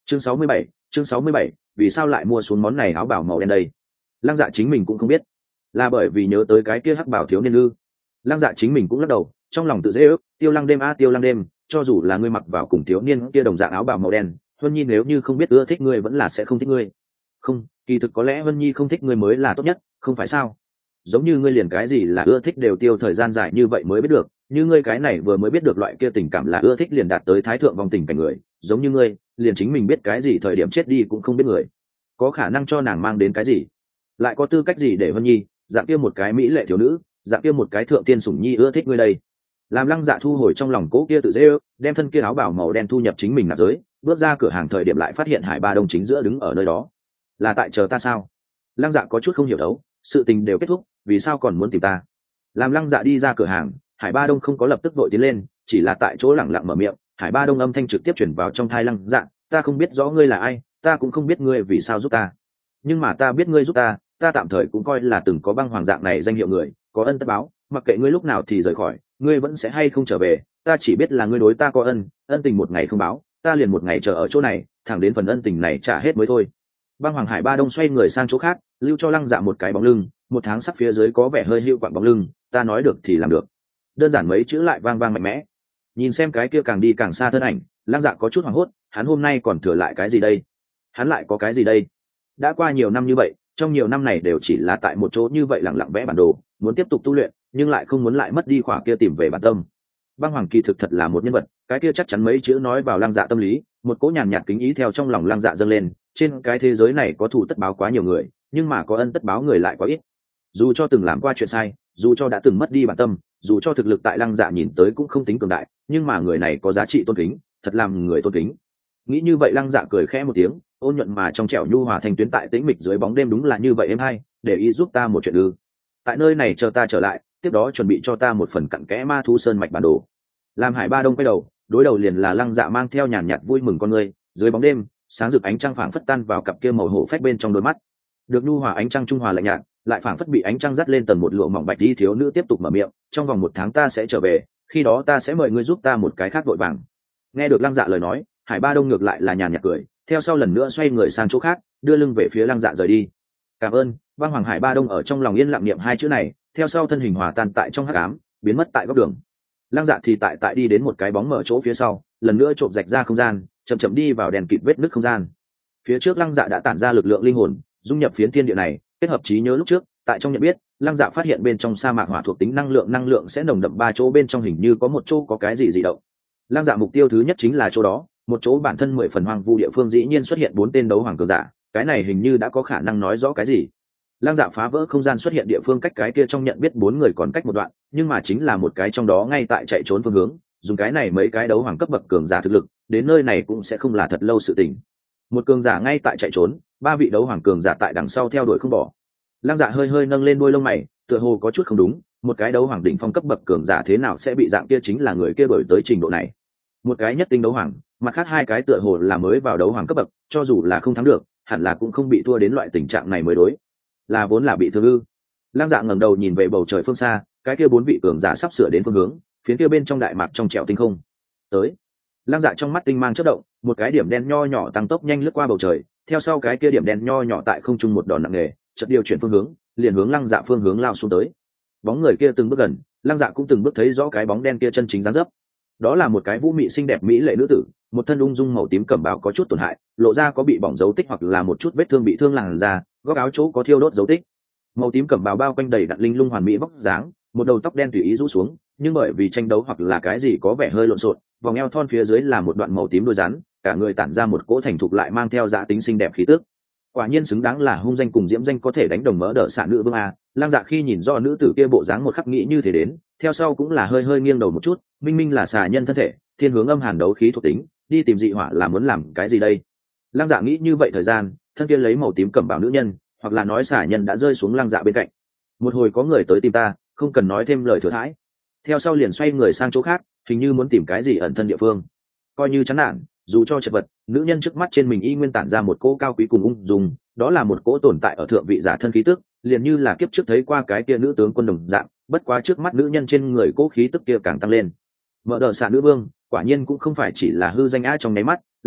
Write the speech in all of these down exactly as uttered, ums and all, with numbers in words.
chương sáu mươi bảy, chương sáu mươi bảy, vì sao lại mua xuống món này áo bảo màu đen đây? Lăng Dạ chính mình cũng không biết, là bởi vì nhớ tới cái kia hắc bảo thiếu niên ư? Lăng Dạ chính mình cũng lắc đầu, trong lòng tự dễ ước, Tiêu Lăng đêm a Tiêu Lăng đêm, cho dù là ngươi mặc vào cùng thiếu niên kia đồng dạng áo bào màu đen, Huân Nhi nếu như không biết ưa thích ngươi vẫn là sẽ không thích ngươi. Không, kỳ thực có lẽ Huân Nhi không thích ngươi mới là tốt nhất, không phải sao? Giống như ngươi liền cái gì là ưa thích đều tiêu thời gian dài như vậy mới biết được, như ngươi cái này vừa mới biết được loại kia tình cảm là ưa thích liền đạt tới thái thượng vòng tình cảnh người, giống như ngươi, liền chính mình biết cái gì thời điểm chết đi cũng không biết người, có khả năng cho nàng mang đến cái gì, lại có tư cách gì để Huân Nhi dạng kia một cái mỹ lệ thiếu nữ, dạng kia một cái thượng tiên sủng nhi ưa thích ngươi đây? Làm Lăng Dạ thu hồi trong lòng cố kia tự dễ ước, đem thân kia áo bào màu đen thu nhập chính mình nạp giới, bước ra cửa hàng thời điểm lại phát hiện Hải Ba Đông chính giữa đứng ở nơi đó. Là tại chờ ta sao? Lăng Dạ có chút không hiểu đấu, sự tình đều kết thúc, vì sao còn muốn tìm ta? Làm Lăng Dạ đi ra cửa hàng, Hải Ba Đông không có lập tức vội tiến lên, chỉ là tại chỗ lẳng lặng mở miệng. Hải Ba Đông âm thanh trực tiếp chuyển vào trong thai Lăng Dạ, ta không biết rõ ngươi là ai, ta cũng không biết ngươi vì sao giúp ta, nhưng mà ta biết ngươi giúp ta, ta tạm thời cũng coi là từng có băng hoàng dạng này danh hiệu người, có ân tất báo, mặc kệ ngươi lúc nào thì rời khỏi, ngươi vẫn sẽ hay không trở về, ta chỉ biết là ngươi đối ta có ân, ân tình một ngày không báo, ta liền một ngày chờ ở chỗ này, thẳng đến phần ân tình này trả hết mới thôi. Băng hoàng Hải Ba Đông xoay người sang chỗ khác, lưu cho Lăng Dạ một cái bóng lưng, một tháng sắc phía dưới có vẻ hơi hữu quặng bóng lưng, ta nói được thì làm được. Đơn giản mấy chữ lại vang vang mạnh mẽ. Nhìn xem cái kia càng đi càng xa thân ảnh, Lăng Dạ có chút hoảng hốt, hắn hôm nay còn thừa lại cái gì đây? Hắn lại có cái gì đây? Đã qua nhiều năm như vậy, trong nhiều năm này đều chỉ là tại một chỗ như vậy lặng lặng vẽ bản đồ, muốn tiếp tục tu luyện nhưng lại không muốn lại mất đi khỏa kia tìm về bản tâm. Băng hoàng kỳ thực thật là một nhân vật, cái kia chắc chắn mấy chữ nói vào Lăng Dạ tâm lý, một cỗ nhàn nhạt kính ý theo trong lòng Lăng Dạ dâng lên. Trên cái thế giới này có thù tất báo quá nhiều người, nhưng mà có ân tất báo người lại quá ít. Dù cho từng làm qua chuyện sai, dù cho đã từng mất đi bản tâm, dù cho thực lực tại Lăng Dạ nhìn tới cũng không tính cường đại, nhưng mà người này có giá trị tôn kính, thật làm người tôn kính. Nghĩ như vậy Lăng Dạ cười khẽ một tiếng, ôn nhuận mà trong trẻo nhu hòa thành tuyến tại tĩnh mịch dưới bóng đêm đúng là như vậy em hay, để ý giúp ta một chuyện ư? Tại nơi này chờ ta trở lại, tiếp đó chuẩn bị cho ta một phần cặn kẽ ma thú sơn mạch bản đồ. Làm Hải Ba Đông quay đầu, đối đầu liền là Lăng Dạ mang theo nhàn nhạt vui mừng con người, dưới bóng đêm, sáng rực ánh trăng phảng phất tan vào cặp kia màu hổ phách bên trong đôi mắt. Được nhu hòa ánh trăng trung hòa lạnh nhạt, lại phảng phất bị ánh trăng dắt lên tầng một lụa mỏng bạch đi thiếu nữ tiếp tục mở miệng, trong vòng một tháng ta sẽ trở về, khi đó ta sẽ mời ngươi giúp ta một cái khác vội vàng. Nghe được Lăng Dạ lời nói, Hải Ba Đông ngược lại là nhàn nhạt cười, theo sau lần nữa xoay người sang chỗ khác, đưa lưng về phía Lăng Dạ rời đi. Cảm ơn. Băng hoàng Hải Ba Đông ở trong lòng yên lặng niệm hai chữ này, theo sau thân hình hòa tan tại trong hắc ám, biến mất tại góc đường. Lăng Dạ thì tại tại đi đến một cái bóng mở chỗ phía sau, lần nữa trộm rạch ra không gian, chậm chậm đi vào đèn kịt vết nứt không gian. Phía trước Lăng Dạ đã tản ra lực lượng linh hồn, dung nhập phiến thiên địa này, kết hợp trí nhớ lúc trước, tại trong nhận biết, Lăng Dạ phát hiện bên trong sa mạc hỏa thuộc tính năng lượng năng lượng sẽ nồng đậm ba chỗ bên trong hình như có một chỗ có cái gì dị động. Lăng Dạ mục tiêu thứ nhất chính là chỗ đó, một chỗ bản thân mười phần hoang vu địa phương dĩ nhiên xuất hiện bốn tên đấu hoàng cường giả, cái này hình như đã có khả năng nói rõ cái gì. Lăng Dạ phá vỡ không gian xuất hiện địa phương cách cái kia trong nhận biết bốn người còn cách một đoạn, nhưng mà chính là một cái trong đó ngay tại chạy trốn phương hướng, dùng cái này mấy cái đấu hoàng cấp bậc cường giả thực lực, đến nơi này cũng sẽ không là thật lâu sự tình. Một cường giả ngay tại chạy trốn, ba vị đấu hoàng cường giả tại đằng sau theo đuổi không bỏ. Lăng Dạ hơi hơi nâng lên đuôi lông mày, tựa hồ có chút không đúng, một cái đấu hoàng đỉnh phong cấp bậc cường giả thế nào sẽ bị dạng kia chính là người kia đuổi tới trình độ này. Một cái nhất tinh đấu hoàng, mặt khác hai cái tựa hồ là mới vào đấu hoàng cấp bậc, cho dù là không thắng được, hẳn là cũng không bị thua đến loại tình trạng này mới đối. Là vốn là bị thương ư? Lăng Dạ ngẩng đầu nhìn về bầu trời phương xa, cái kia bốn vị cường giả sắp sửa đến phương hướng, phía kia bên trong đại mạc trong trẻo tinh không. Tới. Lăng Dạ trong mắt tinh mang chớp động, một cái điểm đen nho nhỏ tăng tốc nhanh lướt qua bầu trời, theo sau cái kia điểm đen nho nhỏ tại không trung một đòn nặng nề, chợt điều chuyển phương hướng, liền hướng Lăng Dạ phương hướng lao xuống tới. Bóng người kia từng bước gần, Lăng Dạ cũng từng bước thấy rõ cái bóng đen kia chân chính dáng dấp. Đó là một cái vũ mị xinh đẹp mỹ lệ nữ tử, một thân ung dung màu tím cẩm bào có chút tổn hại, lộ ra có bị bỏng dấu tích hoặc là một chút vết thương bị thương làn da, góc áo chỗ có thiêu đốt dấu tích. Màu tím cẩm bào bao quanh đầy đặn linh lung hoàn mỹ vóc dáng, một đầu tóc đen tùy ý rũ xuống, nhưng bởi vì tranh đấu hoặc là cái gì có vẻ hơi lộn xộn, vòng eo thon phía dưới là một đoạn màu tím đuôi rắn, cả người tản ra một cỗ thành thục lại mang theo giá tính xinh đẹp khí tức. Quả nhiên xứng đáng là hung danh cùng diễm danh có thể đánh đồng mỡ đỡ xạ nữ vương a. Lăng Dạ khi nhìn do nữ tử kia bộ dáng một khắc nghĩ như thế đến, theo sau cũng là hơi hơi nghiêng đầu một chút, minh minh là xà nhân thân thể, thiên hướng âm hàn đấu khí thuộc tính, đi tìm dị hỏa là muốn làm cái gì đây? Lăng Dạ nghĩ như vậy thời gian, thân kia lấy màu tím cẩm bào nữ nhân, hoặc là nói xà nhân đã rơi xuống Lăng Dạ bên cạnh. Một hồi có người tới tìm ta, không cần nói thêm lời thừa thãi. Theo sau liền xoay người sang chỗ khác, hình như muốn tìm cái gì ẩn thân địa phương. Coi như chán nản, dù cho chật vật, nữ nhân trước mắt trên mình y nguyên tản ra một cỗ cao quý cùng ung dung, đó là một cỗ tồn tại ở thượng vị giả thân khí tức, liền như là kiếp trước thấy qua cái kia nữ tướng quân đồng dạng, bất quá trước mắt nữ nhân trên người cỗ khí tức kia càng tăng lên. Mở đờ xạ nữ vương, quả nhiên cũng không phải chỉ là hư danh á trong nháy mắt,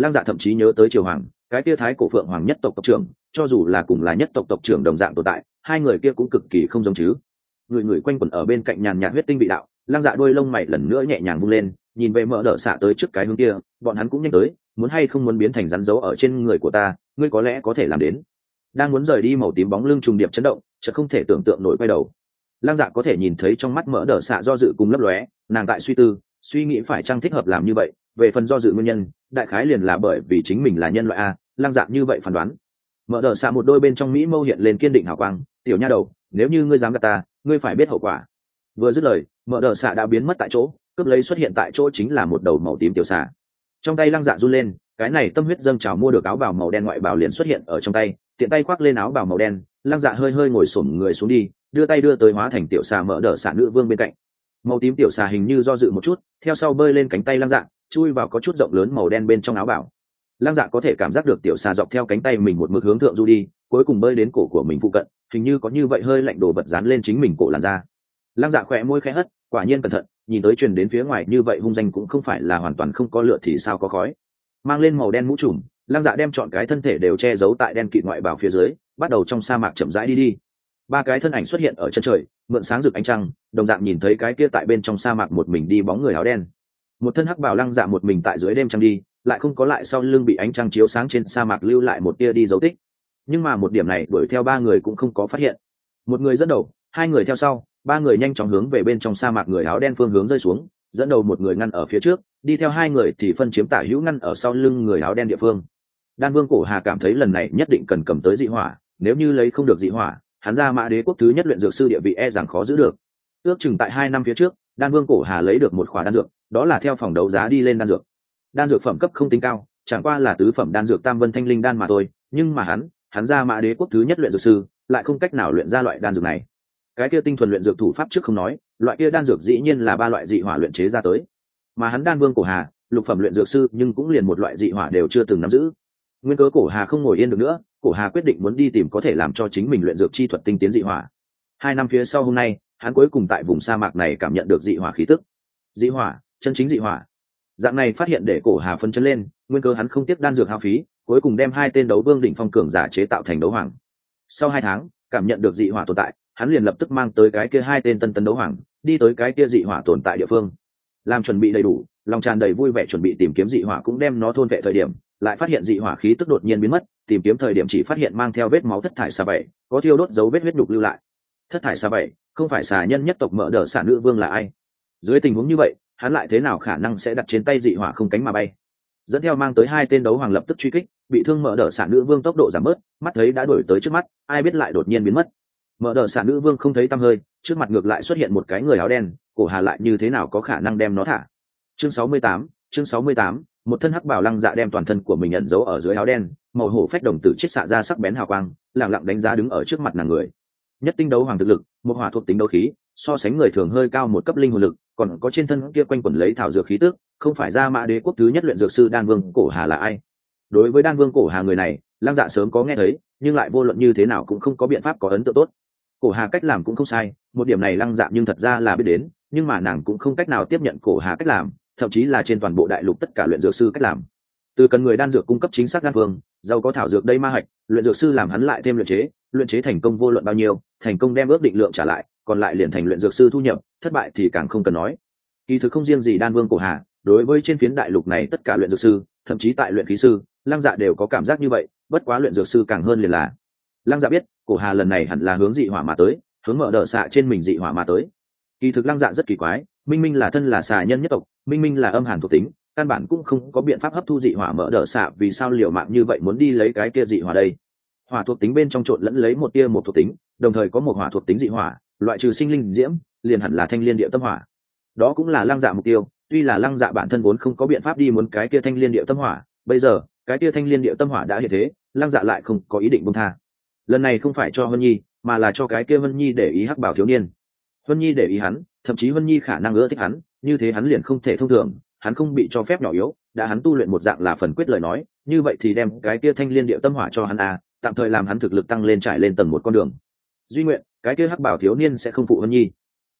Lăng Dạ thậm chí nhớ tới Triều Hoàng, cái kia thái cổ phượng hoàng nhất tộc tộc trưởng, cho dù là cùng là nhất tộc tộc trưởng đồng dạng tồn tại, hai người kia cũng cực kỳ không giống chứ. Người người quanh quẩn ở bên cạnh nhàn nhạt huyết tinh vị đạo, Lăng Dạ đôi lông mày lần nữa nhẹ nhàng vung lên, nhìn về Mở Đỡ xạ tới trước cái hướng kia, bọn hắn cũng nhanh tới, muốn hay không muốn biến thành rắn dấu ở trên người của ta, ngươi có lẽ có thể làm đến. Đang muốn rời đi, màu tím bóng lưng trùng điệp chấn động, chợt không thể tưởng tượng nổi quay đầu. Lăng Dạ có thể nhìn thấy trong mắt Mở Đỡ xạ do dự cùng lấp lóe, nàng tại suy tư, suy nghĩ phải chăng thích hợp làm như vậy. Về phần do dự nguyên nhân, đại khái liền là bởi vì chính mình là nhân loại a. Lăng Dạ như vậy phán đoán. Mở Đỡ xạ một đôi bên trong mỹ mâu hiện lên kiên định hào quang, tiểu nha đầu, nếu như ngươi dám gạt ta, ngươi phải biết hậu quả. Vừa dứt lời, Mở Đỡ xạ đã biến mất tại chỗ, cướp lấy xuất hiện tại chỗ chính là một đầu màu tím tiểu xà. Trong tay Lăng Dạ run lên, cái này tâm huyết dâng trào mua được áo bào màu đen ngoại bào liền xuất hiện ở trong tay, tiện tay khoác lên áo bào màu đen. Lăng Dạ hơi hơi ngồi xổm người xuống đi, đưa tay đưa tới hóa thành tiểu xà Mở Đỡ xạ nữ vương bên cạnh. Màu tím tiểu xà hình như do dự một chút, theo sau bơi lên cánh tay Lăng Dạ, chui vào có chút rộng lớn màu đen bên trong áo bào. Lăng Dạ có thể cảm giác được tiểu xà dọc theo cánh tay mình một mực hướng thượng du đi, cuối cùng bơi đến cổ của mình phụ cận, hình như có như vậy hơi lạnh đồ vật dán lên chính mình cổ làn da. Lăng Dạ khẽ môi khẽ hất, quả nhiên cẩn thận, nhìn tới truyền đến phía ngoài như vậy hung danh cũng không phải là hoàn toàn không có lửa thì sao có khói. Mang lên màu đen mũ trùm, Lăng Dạ đem trọn cái thân thể đều che giấu tại đen kịt ngoại bào phía dưới, bắt đầu trong sa mạc chậm rãi đi đi. Ba cái thân ảnh xuất hiện ở chân trời, mượn sáng rực ánh trăng, đồng dạng nhìn thấy cái kia tại bên trong sa mạc một mình đi bóng người áo đen. Một thân hắc bào Lăng Dạ một mình tại dưới đêm trăng đi, lại không có lại sau lưng bị ánh trăng chiếu sáng trên sa mạc lưu lại một tia đi dấu tích. Nhưng mà một điểm này đuổi theo ba người cũng không có phát hiện. Một người dẫn đầu, hai người theo sau, ba người nhanh chóng hướng về bên trong sa mạc người áo đen phương hướng rơi xuống, dẫn đầu một người ngăn ở phía trước, đi theo hai người thì phân chiếm tả hữu ngăn ở sau lưng người áo đen địa phương. Đan Vương Cổ Hà cảm thấy lần này nhất định cần cầm tới dị hỏa, nếu như lấy không được dị hỏa, hắn ra Mã Đế quốc thứ nhất luyện dược sư địa vị e rằng khó giữ được. Ước chừng tại hai năm phía trước, Đan Vương Cổ Hà lấy được một khỏa đan dược, đó là theo phòng đấu giá đi lên đan dược. Đan dược phẩm cấp không tính cao, chẳng qua là tứ phẩm đan dược Tam Vân Thanh Linh đan mà thôi, nhưng mà hắn, hắn ra Mã Đế quốc thứ nhất luyện dược sư, lại không cách nào luyện ra loại đan dược này. Cái kia tinh thuần luyện dược thủ pháp trước không nói, loại kia đan dược dĩ nhiên là ba loại dị hỏa luyện chế ra tới. Mà hắn Đan Vương Cổ Hà, lục phẩm luyện dược sư nhưng cũng liền một loại dị hỏa đều chưa từng nắm giữ. Nguyên cớ Cổ Hà không ngồi yên được nữa, Cổ Hà quyết định muốn đi tìm có thể làm cho chính mình luyện dược chi thuật tinh tiến dị hỏa. Hai năm phía sau hôm nay, hắn cuối cùng tại vùng sa mạc này cảm nhận được dị hỏa khí tức. Dị hỏa, chân chính dị hỏa. Dạng này phát hiện để Cổ Hà phấn chấn lên, nguyên cớ hắn không tiếc đan dược hao phí, cuối cùng đem hai tên đấu vương đỉnh phong cường giả chế tạo thành đấu hoàng. Sau hai tháng, cảm nhận được dị hỏa tồn tại, hắn liền lập tức mang tới cái kia hai tên tân tân đấu hoàng, đi tới cái kia dị hỏa tồn tại địa phương. Làm chuẩn bị đầy đủ, lòng tràn đầy vui vẻ chuẩn bị tìm kiếm dị hỏa cũng đem nó thôn vệ thời điểm, lại phát hiện dị hỏa khí tức đột nhiên biến mất, tìm kiếm thời điểm chỉ phát hiện mang theo vết máu thất thải xà bảy, có thiêu đốt dấu vết huyết nhục lưu lại. Thất thải xà bảy, không phải xà nhân nhất tộc Mở Đỡ xạ nữ vương là ai? Dưới tình huống như vậy, hắn lại thế nào khả năng sẽ đặt trên tay dị hỏa không cánh mà bay? Dẫn theo mang tới hai tên đấu hoàng lập tức truy kích, bị thương Mở Đỡ xạ nữ vương tốc độ giảm bớt, mắt thấy đã đuổi tới trước mắt, ai biết lại đột nhiên biến mất. Mở Đỡ xạ nữ vương không thấy tăm hơi, trước mặt ngược lại xuất hiện một cái người áo đen, Cổ Hà lại như thế nào có khả năng đem nó thả? Chương sáu mươi tám, chương sáu mươi tám, một thân hắc bào Lăng Dạ đem toàn thân của mình ẩn giấu ở dưới áo đen, màu hổ phách đồng tử chiết xạ ra sắc bén hào quang, lặng lặng đánh giá đứng ở trước mặt nàng người. Nhất tinh đấu hoàng thực lực, một hỏa thuộc tính đấu khí, so sánh người thường hơi cao một cấp linh hồn lực, còn có trên thân kia quanh quẩn lấy thảo dược khí tức, không phải ra Mã Đế quốc thứ nhất luyện dược sư Đan Vương Cổ Hà là ai? Đối với Đan Vương Cổ Hà người này, Lăng Dạ sớm có nghe thấy, nhưng lại vô luận như thế nào cũng không có biện pháp có ấn tượng tốt. Cổ Hà cách làm cũng không sai, một điểm này Lăng Dạ nhưng thật ra là biết đến, nhưng mà nàng cũng không cách nào tiếp nhận Cổ Hà cách làm, thậm chí là trên toàn bộ đại lục tất cả luyện dược sư cách làm. Từ cần người đan dược cung cấp chính xác đan phương, giàu có thảo dược đây ma hạch, luyện dược sư làm hắn lại thêm luyện chế, luyện chế thành công vô luận bao nhiêu, thành công đem ước định lượng trả lại, còn lại liền thành luyện dược sư thu nhập, thất bại thì càng không cần nói. Kỳ thực không riêng gì Đan Vương Cổ Hà, đối với trên phiến đại lục này tất cả luyện dược sư, thậm chí tại luyện khí sư, Lăng Dạ đều có cảm giác như vậy, bất quá luyện dược sư càng hơn liền là. Lăng Dạ biết, Cổ Hà lần này hẳn là hướng dị hỏa mà tới, hướng Mở Đỡ xạ trên mình dị hỏa mà tới. Kỳ thực Lăng Dạ rất kỳ quái, minh minh là thân là xà nhân nhất tộc, minh minh là âm hàn thuộc tính, căn bản cũng không có biện pháp hấp thu dị hỏa Mở Đỡ xạ, vì sao liều mạng như vậy muốn đi lấy cái kia dị hỏa đây? Hỏa thuộc tính bên trong trộn lẫn lấy một tia một thuộc tính, đồng thời có một hỏa thuộc tính dị hỏa, loại trừ sinh linh diễm, liền hẳn là thanh liên địa tâm hỏa. Đó cũng là Lăng Dạ mục tiêu, tuy là Lăng Dạ bản thân vốn không có biện pháp đi muốn cái kia thanh liên địa tâm hỏa, bây giờ, cái kia thanh liên địa tâm hỏa đã hiện thế, Lăng Dạ lại không có ý định buông tha. Lần này không phải cho Vân Nhi, mà là cho cái kia Vân Nhi để ý hắc bảo thiếu niên. Vân Nhi để ý hắn, thậm chí Vân Nhi khả năng ưa thích hắn, như thế hắn liền không thể thông thường, hắn không bị cho phép nhỏ yếu, đã hắn tu luyện một dạng là phần quyết lời nói, như vậy thì đem cái kia thanh liên địa tâm hỏa cho hắn à, tạm thời làm hắn thực lực tăng lên trải lên tầng một con đường. Duy nguyện, cái kia hắc bảo thiếu niên sẽ không phụ Vân Nhi.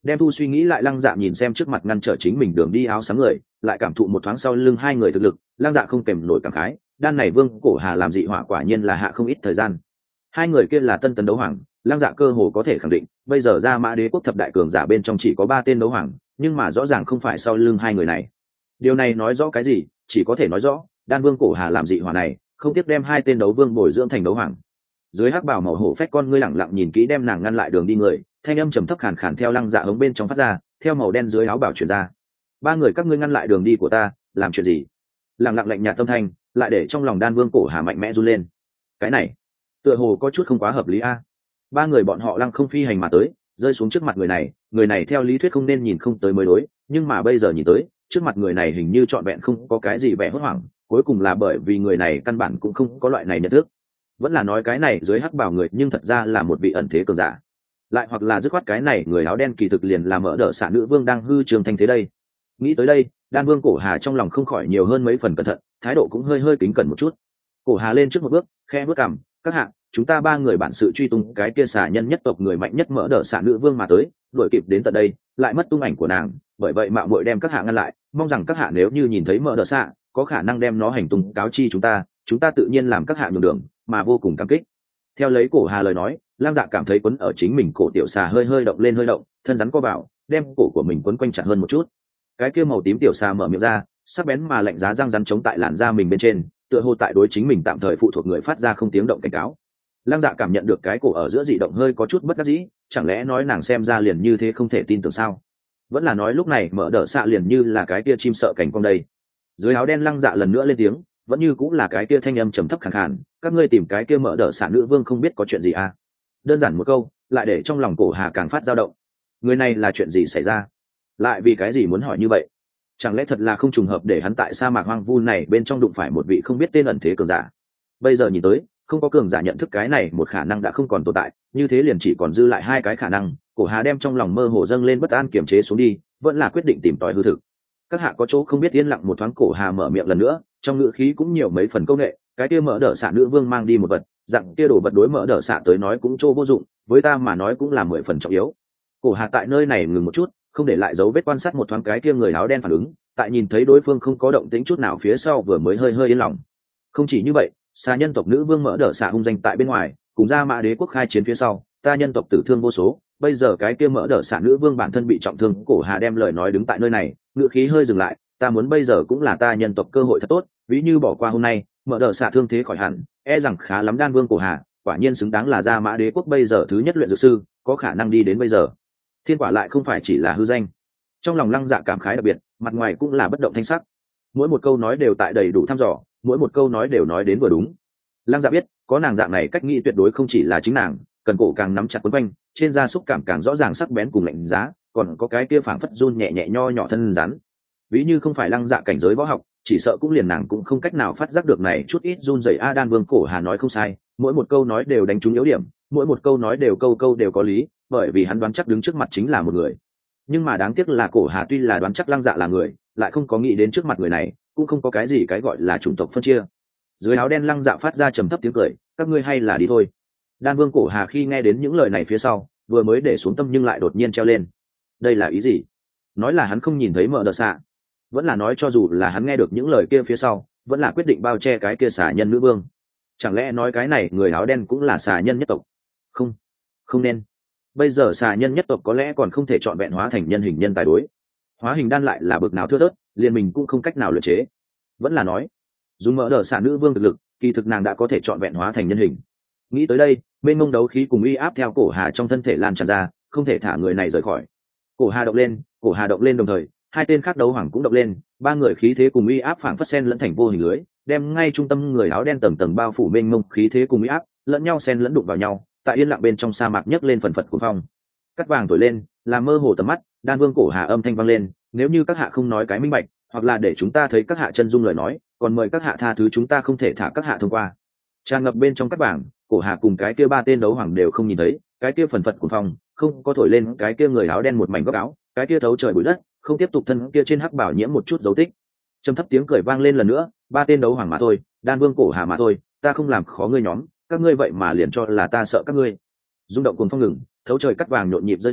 Đem thu suy nghĩ lại, Lăng Dạ nhìn xem trước mặt ngăn trở chính mình đường đi áo sáng người, lại cảm thụ một thoáng sau lưng hai người thực lực, Lăng Dạ không kèm nổi cảm khái, đan này Vương Cổ Hà làm dị hỏa quả nhiên là hạ không ít thời gian. Hai người kia là tân tấn đấu hoàng, Lăng Dạ cơ hồ có thể khẳng định, bây giờ ra Mã Đế quốc thập đại cường giả bên trong chỉ có ba tên đấu hoàng, nhưng mà rõ ràng không phải sau lưng hai người này. Điều này nói rõ cái gì? Chỉ có thể nói rõ, đan Vương Cổ Hà làm dị hỏa này, không tiếc đem hai tên đấu vương bồi dưỡng thành đấu hoàng. Dưới hắc bảo màu hổ phách con ngươi lẳng lặng nhìn kỹ đem nàng ngăn lại đường đi người, thanh âm trầm thấp khàn khàn theo Lăng Dạ hống bên trong phát ra, theo màu đen dưới áo bảo truyền ra. Ba người các ngươi ngăn lại đường đi của ta, làm chuyện gì? Lẳng lặng lạnh nhạt tâm thanh, lại để trong lòng đan Vương Cổ Hà mạnh mẽ run lên. Cái này, tựa hồ có chút không quá hợp lý a. Ba người bọn họ lăng không phi hành mà tới, rơi xuống trước mặt người này, người này theo lý thuyết không nên nhìn không tới mới đối, nhưng mà bây giờ nhìn tới, trước mặt người này hình như trọn vẹn không có cái gì vẻ hốt hoảng, cuối cùng là bởi vì người này căn bản cũng không có loại này nhận thức. Vẫn là nói cái này dưới hắc bào người nhưng thật ra là một vị ẩn thế cường giả, lại hoặc là dứt khoát cái này người áo đen kỳ thực liền là mỡ đỡ xạ nữ vương đang hư trường thanh thế đây. Nghĩ tới đây, đan Vương Cổ Hà trong lòng không khỏi nhiều hơn mấy phần cẩn thận, thái độ cũng hơi hơi kính cẩn một chút. Cổ Hà lên trước một bước, khẽ bước cằm, các hạ, chúng ta ba người bản sự truy tung cái kia xà nhân nhất tộc người mạnh nhất mỡ đỡ xạ nữ vương mà tới, đuổi kịp đến tận đây, lại mất tung ảnh của nàng, bởi vậy mạo muội đem các hạ ngăn lại, mong rằng các hạ nếu như nhìn thấy mỡ đỡ xạ, có khả năng đem nó hành tung cáo chi chúng ta, chúng ta tự nhiên làm các hạ nhường đường, mà vô cùng cảm kích. Theo lấy Cổ Hà lời nói, Lam Dạ cảm thấy quấn ở chính mình cổ tiểu xà hơi hơi động lên hơi động, thân rắn co vào, đem cổ của mình quấn quanh chặt hơn một chút. Cái kia màu tím tiểu xà mở miệng ra, sắc bén mà lạnh giá răng rắn chống tại làn da mình bên trên, tựa hồ tại đối chính mình tạm thời phụ thuộc người phát ra không tiếng động cảnh cáo. Lam Dạ cảm nhận được cái cổ ở giữa dị động hơi có chút bất đắc dĩ, chẳng lẽ nói nàng xem ra liền như thế không thể tin tưởng sao? Vẫn là nói lúc này mở đỡ xạ liền như là cái kia chim sợ cảnh cong đây. Dưới áo đen Lăng Dạ lần nữa lên tiếng, vẫn như cũng là cái kia thanh âm trầm thấp khàn khàn, các ngươi tìm cái kia mở đỡ xạ nữ vương không biết có chuyện gì à? Đơn giản một câu, lại để trong lòng Cổ Hà càng phát dao động. Người này là chuyện gì xảy ra? Lại vì cái gì muốn hỏi như vậy? Chẳng lẽ thật là không trùng hợp để hắn tại sa mạc hoang vu này bên trong đụng phải một vị không biết tên ẩn thế cường giả? Bây giờ nhìn tới, không có cường giả nhận thức cái này một khả năng đã không còn tồn tại, như thế liền chỉ còn dư lại hai cái khả năng. Cổ Hà đem trong lòng mơ hồ dâng lên bất an kiềm chế xuống đi, vẫn là quyết định tìm tòi hư thực. Các hạ có chỗ không biết, yên lặng một thoáng. Cổ Hà mở miệng lần nữa, trong ngữ khí cũng nhiều mấy phần câu nệ, cái kia mở đỡ xạ nữ vương mang đi một vật, dặn kia đồ vật đối mở đỡ xạ tới nói cũng chỗ vô dụng, với ta mà nói cũng là mười phần trọng yếu. Cổ Hà tại nơi này ngừng một chút, không để lại dấu vết quan sát một thoáng cái kia người áo đen phản ứng, tại nhìn thấy đối phương không có động tĩnh chút nào phía sau vừa mới hơi hơi yên lòng. Không chỉ như vậy, xa nhân tộc nữ vương mở đỡ xạ hung danh tại bên ngoài, cùng ra Mã Đế quốc khai chiến phía sau, ta nhân tộc tử thương vô số, bây giờ cái kia mở đỡ xạ nữ vương bản thân bị trọng thương. Cổ Hà đem lời nói đứng tại nơi này, ngữ khí hơi dừng lại, ta muốn bây giờ cũng là ta nhân tộc cơ hội thật tốt, ví như bỏ qua hôm nay, mở đỡ xạ thương thế khỏi hẳn, e rằng khá lắm. Đan Vương Cổ Hà quả nhiên xứng đáng là ra Mã Đế quốc bây giờ thứ nhất luyện dược sư, có khả năng đi đến bây giờ. Thiên quả lại không phải chỉ là hư danh. Trong lòng Lăng Dạ cảm khái đặc biệt, mặt ngoài cũng là bất động thanh sắc, mỗi một câu nói đều tại đầy đủ thăm dò, mỗi một câu nói đều nói đến vừa đúng. Lăng Dạ biết, có nàng dạng này cách nghĩ tuyệt đối không chỉ là chính nàng, cần cổ càng nắm chặt quấn quanh, trên da xúc cảm càng rõ ràng sắc bén cùng lạnh giá, còn có cái kia phảng phất run nhẹ nhẹ nho nhỏ thân rắn. Ví như không phải Lăng Dạ cảnh giới võ học, chỉ sợ cũng liền nàng cũng không cách nào phát giác được này chút ít run rẩy. A Đan Vương Cổ Hà nói không sai, mỗi một câu nói đều đánh trúng yếu điểm, mỗi một câu nói đều câu câu đều có lý, bởi vì hắn đoán chắc đứng trước mặt chính là một người. Nhưng mà đáng tiếc là Cổ Hà tuy là đoán chắc Lăng Dạ là người, lại không có nghĩ đến trước mặt người này cũng không có cái gì cái gọi là chủng tộc phân chia. Dưới áo đen Lăng Dạ phát ra trầm thấp tiếng cười, các ngươi hay là đi thôi. Đan Vương Cổ Hà khi nghe đến những lời này phía sau, vừa mới để xuống tâm nhưng lại đột nhiên treo lên. Đây là ý gì? Nói là hắn không nhìn thấy mở đờ xạ, vẫn là nói cho dù là hắn nghe được những lời kia phía sau, vẫn là quyết định bao che cái kia xà nhân nữ vương? Chẳng lẽ nói cái này người áo đen cũng là xà nhân nhất tộc? Không, không nên. Bây giờ xà nhân nhất tộc có lẽ còn không thể trọn vẹn hóa thành nhân hình nhân tài đối. Hóa hình đan lại là bực nào thưa thớt, liền mình cũng không cách nào luyện chế. Vẫn là nói, dùng mỡ đờ xà nữ vương thực lực, kỳ thực nàng đã có thể trọn vẹn hóa thành nhân hình. Nghĩ tới đây, bên mông đấu khí cùng uy áp theo Cổ Hà trong thân thể lan tràn ra, không thể thả người này rời khỏi. Cổ Hà động lên, Cổ Hà động lên đồng thời, hai tên khác đấu hoàng cũng động lên, ba người khí thế cùng uy áp phảng phất sen lẫn thành vô hình lưới, đem ngay trung tâm người áo đen tầng tầng bao phủ. Bên mông khí thế cùng uy áp lẫn nhau sen lẫn đụng vào nhau, tại yên lặng bên trong sa mạc nhấc lên phần phật cuồng phong. Cắt vàng thổi lên, làm mơ hồ tầm mắt. Đan Vương Cổ Hà âm thanh vang lên, nếu như các hạ không nói cái minh bạch, hoặc là để chúng ta thấy các hạ chân dung lời nói, còn mời các hạ tha thứ chúng ta không thể thả các hạ thông qua. Tràn ngập bên trong cắt vàng, Cổ Hà cùng cái kia ba tên đấu hoàng đều không nhìn thấy, cái kia phần phật cuồng phong không có thổi lên cái kia người áo đen một mảnh góc áo, cái kia thấu trời bụi đất không tiếp tục thân kia trên hắc bảo nhiễm một chút dấu tích. Trầm thấp tiếng cười vang lên lần nữa, ba tên đấu hoàng mà thôi, Đan Vương Cổ Hà mà thôi, ta không làm khó ngươi nhóm, các ngươi vậy mà liền cho là ta sợ các ngươi. Rung động cuồng phong ngừng, thấu trời cắt vàng nhộn nhịp rơi xuống,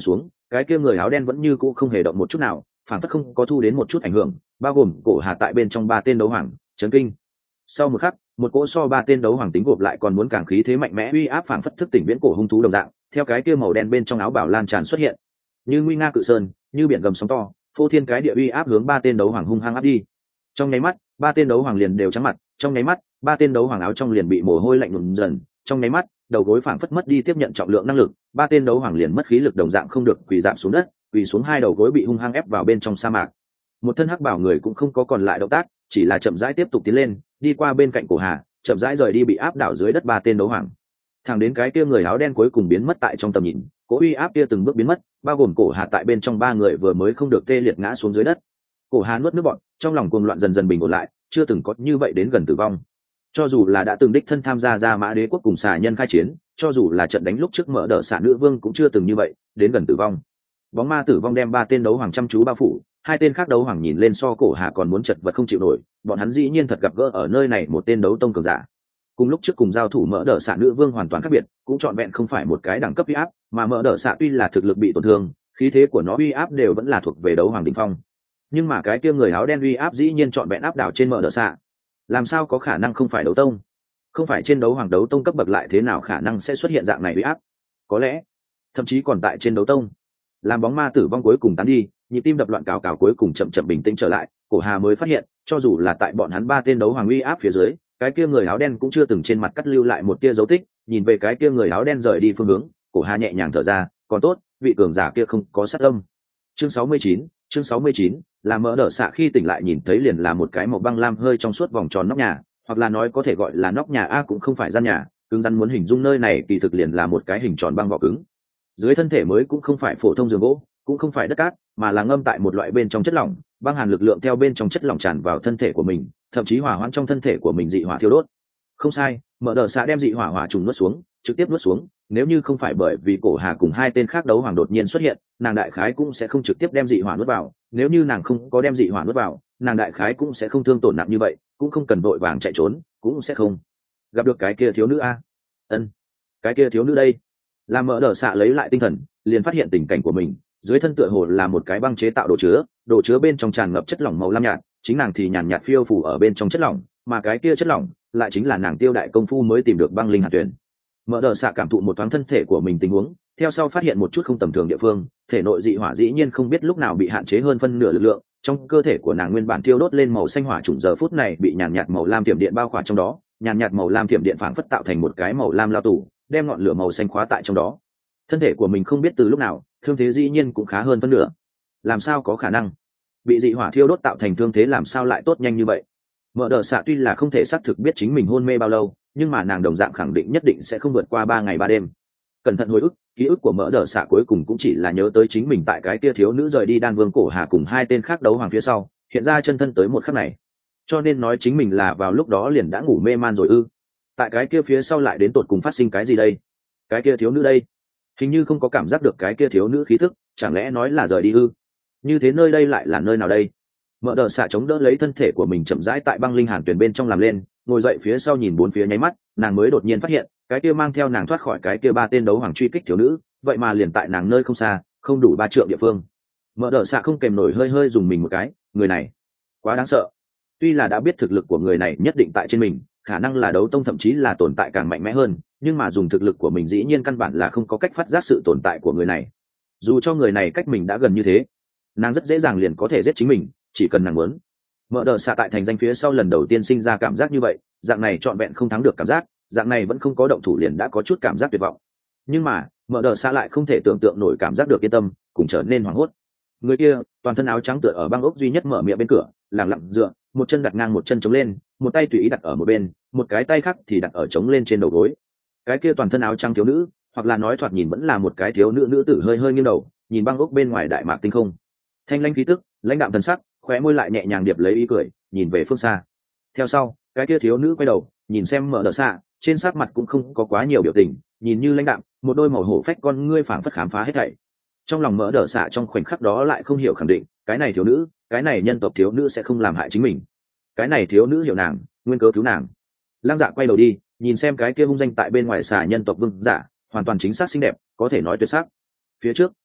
cái kia người áo đen vẫn như cũ không hề động một chút nào, phản phất không có thu đến một chút ảnh hưởng, bao gồm cổ hà tại bên trong ba tên đấu hoàng chấn kinh. Sau một khắc, một cỗ so ba tên đấu hoàng tính gộp lại còn muốn càng khí thế mạnh mẽ uy áp phản phất thức tỉnh viễn cổ hung thú đồng dạng, theo cái kia màu đen bên trong áo bảo lan tràn xuất hiện, như nguy nga cự sơn, như biển gầm sóng to, phô thiên cái địa uy áp hướng ba tên đấu hoàng hung hăng áp đi. Trong nháy mắt, ba tên đấu hoàng liền đều trắng mặt, trong nháy mắt, ba tên đấu hoàng áo trong liền bị mồ hôi lạnh nhuộm dần, trong nháy mắt, đầu gối phảng phất mất đi tiếp nhận trọng lượng năng lực, ba tên đấu hoàng liền mất khí lực đồng dạng không được quỳ giảm xuống đất, quỳ xuống hai đầu gối bị hung hăng ép vào bên trong sa mạc. Một thân hắc bảo người cũng không có còn lại động tác, chỉ là chậm rãi tiếp tục tiến lên, đi qua bên cạnh cổ hà, chậm rãi rời đi bị áp đảo dưới đất ba tên đấu hoàng. Thẳng đến cái kia người áo đen cuối cùng biến mất tại trong tầm nhìn, cỗ uy áp kia từng bước biến mất, bao gồm cổ hà tại bên trong ba người vừa mới không được tê liệt ngã xuống dưới đất. Cổ hà nuốt nước bọt, trong lòng cuồng loạn dần dần bình ổn lại, chưa từng có như vậy đến gần tử vong. Cho dù là đã từng đích thân tham gia ra mã đế quốc cùng xà nhân khai chiến, cho dù là trận đánh lúc trước mở đỡ xả nữ vương cũng chưa từng như vậy đến gần tử vong. Bóng ma tử vong đem ba tên đấu hoàng chăm chú bao phủ, hai tên khác đấu hoàng nhìn lên so cổ hà còn muốn chật vật không chịu nổi, bọn hắn dĩ nhiên thật gặp gỡ ở nơi này một tên đấu tông cường giả. Cùng lúc trước cùng giao thủ mở đỡ xạ nữ vương hoàn toàn khác biệt, cũng trọn vẹn không phải một cái đẳng cấp uy áp, mà mở đỡ xạ tuy là thực lực bị tổn thương, khí thế của nó uy áp đều vẫn là thuộc về đấu hoàng đỉnh phong. Nhưng mà cái kia người áo đen uy áp dĩ nhiên trọn vẹn áp đảo trên mở đỡ xạ, làm sao có khả năng không phải đấu tông? Không phải trên đấu hoàng đấu tông cấp bậc lại thế nào khả năng sẽ xuất hiện dạng này uy áp? Có lẽ, thậm chí còn tại trên đấu tông. Làm bóng ma tử vong cuối cùng tán đi, nhịp tim đập loạn cào cào cuối cùng chậm chậm bình tĩnh trở lại, cổ hà mới phát hiện, cho dù là tại bọn hắn ba tên đấu hoàng uy áp phía dưới, cái kia người áo đen cũng chưa từng trên mặt cắt lưu lại một tia dấu tích. Nhìn về cái kia người áo đen rời đi phương hướng, cổ hà nhẹ nhàng thở ra, còn tốt, vị cường giả kia không có sát tâm. Chương sáu mươi chín, chương sáu mươi chín, là mỡ đỡ xạ khi tỉnh lại nhìn thấy liền là một cái màu băng lam hơi trong suốt vòng tròn nóc nhà, hoặc là nói có thể gọi là nóc nhà a, cũng không phải gian nhà, cứng rắn muốn hình dung nơi này kỳ thực liền là một cái hình tròn băng vỏ cứng. Dưới thân thể mới cũng không phải phổ thông giường gỗ, cũng không phải đất cát, mà là ngâm tại một loại bên trong chất lỏng, băng hàn lực lượng theo bên trong chất lỏng tràn vào thân thể của mình, thậm chí hỏa hoãn trong thân thể của mình dị hỏa thiêu đốt. Không sai, mở đờ xạ đem dị hỏa hỏa trùng nuốt xuống, trực tiếp nuốt xuống, nếu như không phải bởi vì cổ hà cùng hai tên khác đấu hoàng đột nhiên xuất hiện, nàng đại khái cũng sẽ không trực tiếp đem dị hỏa nuốt vào, nếu như nàng không có đem dị hỏa nuốt vào, nàng đại khái cũng sẽ không thương tổn nặng như vậy, cũng không cần vội vàng chạy trốn, cũng sẽ không gặp được cái kia thiếu nữ a. Ân, cái kia thiếu nữ đây. Làm mở đờ xạ lấy lại tinh thần, liền phát hiện tình cảnh của mình, dưới thân tựa hồ là một cái băng chế tạo đồ chứa, đồ chứa bên trong tràn ngập chất lỏng màu lam nhạt, chính nàng thì nhàn nhạt phiêu phù ở bên trong chất lỏng, mà cái kia chất lỏng lại chính là nàng tiêu đại công phu mới tìm được băng linh hạt tuyển. Mở đờ xạ cảm thụ một thoáng thân thể của mình tình huống, theo sau phát hiện một chút không tầm thường địa phương, thể nội dị hỏa dĩ nhiên không biết lúc nào bị hạn chế hơn phân nửa lực lượng, trong cơ thể của nàng nguyên bản thiêu đốt lên màu xanh hỏa trùng giờ phút này bị nhàn nhạt màu lam tiềm điện bao khỏa trong đó, nhàn nhạt màu lam tiềm điện phảng phất tạo thành một cái màu lam lao tù, đem ngọn lửa màu xanh khóa tại trong đó. Thân thể của mình không biết từ lúc nào, thương thế dĩ nhiên cũng khá hơn phân nửa. Làm sao có khả năng? Bị dị hỏa thiêu đốt tạo thành thương thế làm sao lại tốt nhanh như vậy? Mở đờ xạ tuy là không thể xác thực biết chính mình hôn mê bao lâu, nhưng mà nàng đồng dạng khẳng định nhất định sẽ không vượt qua ba ngày ba đêm. Cẩn thận hồi ức, ký ức của mở đờ xạ cuối cùng cũng chỉ là nhớ tới chính mình tại cái kia thiếu nữ rời đi đan vương cổ hà cùng hai tên khác đấu hoàng phía sau, hiện ra chân thân tới một khắc này. Cho nên nói chính mình là vào lúc đó liền đã ngủ mê man rồi ư? Tại cái kia phía sau lại đến tột cùng phát sinh cái gì đây? Cái kia thiếu nữ đây, hình như không có cảm giác được cái kia thiếu nữ khí thức, chẳng lẽ nói là rời đi ư? Như thế nơi đây lại là nơi nào đây? Mở đờ xạ chống đỡ lấy thân thể của mình chậm rãi tại băng linh hàn tuyển bên trong làm lên, ngồi dậy phía sau nhìn bốn phía nháy mắt, nàng mới đột nhiên phát hiện cái kia mang theo nàng thoát khỏi cái kia ba tên đấu hoàng truy kích thiếu nữ, vậy mà liền tại nàng nơi không xa, không đủ ba trượng địa phương. Mở đờ xạ không kèm nổi hơi hơi dùng mình một cái, người này quá đáng sợ. Tuy là đã biết thực lực của người này nhất định tại trên mình, khả năng là đấu tông thậm chí là tồn tại càng mạnh mẽ hơn, nhưng mà dùng thực lực của mình dĩ nhiên căn bản là không có cách phát giác sự tồn tại của người này. Dù cho người này cách mình đã gần như thế, nàng rất dễ dàng liền có thể giết chính mình, chỉ cần nàng muốn. Mở đờ xạ tại thành danh phía sau lần đầu tiên sinh ra cảm giác như vậy, dạng này trọn vẹn không thắng được cảm giác, dạng này vẫn không có động thủ liền đã có chút cảm giác tuyệt vọng. Nhưng mà mở đờ xạ lại không thể tưởng tượng nổi cảm giác được yên tâm, cũng trở nên hoảng hốt. Người kia toàn thân áo trắng tựa ở băng ốc duy nhất mở miệng bên cửa, lẳng lặng dựa, một chân đặt ngang một chân chống lên, một tay tùy ý đặt ở một bên, một cái tay khác thì đặt ở chống lên trên đầu gối. Cái kia toàn thân áo trắng thiếu nữ, hoặc là nói thoạt nhìn vẫn là một cái thiếu nữ nữ tử hơi hơi nghiêng đầu, nhìn băng ốc bên ngoài đại mạc tinh không. Thanh lãnh khí tức, lãnh đạm thần sắc, khóe môi lại nhẹ nhàng điệp lấy ý cười, nhìn về phương xa. Theo sau, cái kia thiếu nữ quay đầu, nhìn xem mở đờ xạ, trên sắc mặt cũng không có quá nhiều biểu tình, nhìn như lãnh đạm, một đôi màu hổ phách con ngươi phảng phất khám phá hết thảy. Trong lòng mở đờ xạ trong khoảnh khắc đó lại không hiểu khẳng định, cái này thiếu nữ, cái này nhân tộc thiếu nữ sẽ không làm hại chính mình. Cái này thiếu nữ hiểu nàng, nguyên cớ cứu nàng. Lang Dạ quay đầu đi, nhìn xem cái kia hung danh tại bên ngoài xà nhân tộc vương giả, hoàn toàn chính xác xinh đẹp, có thể nói tuyệt sắc. Phía trước,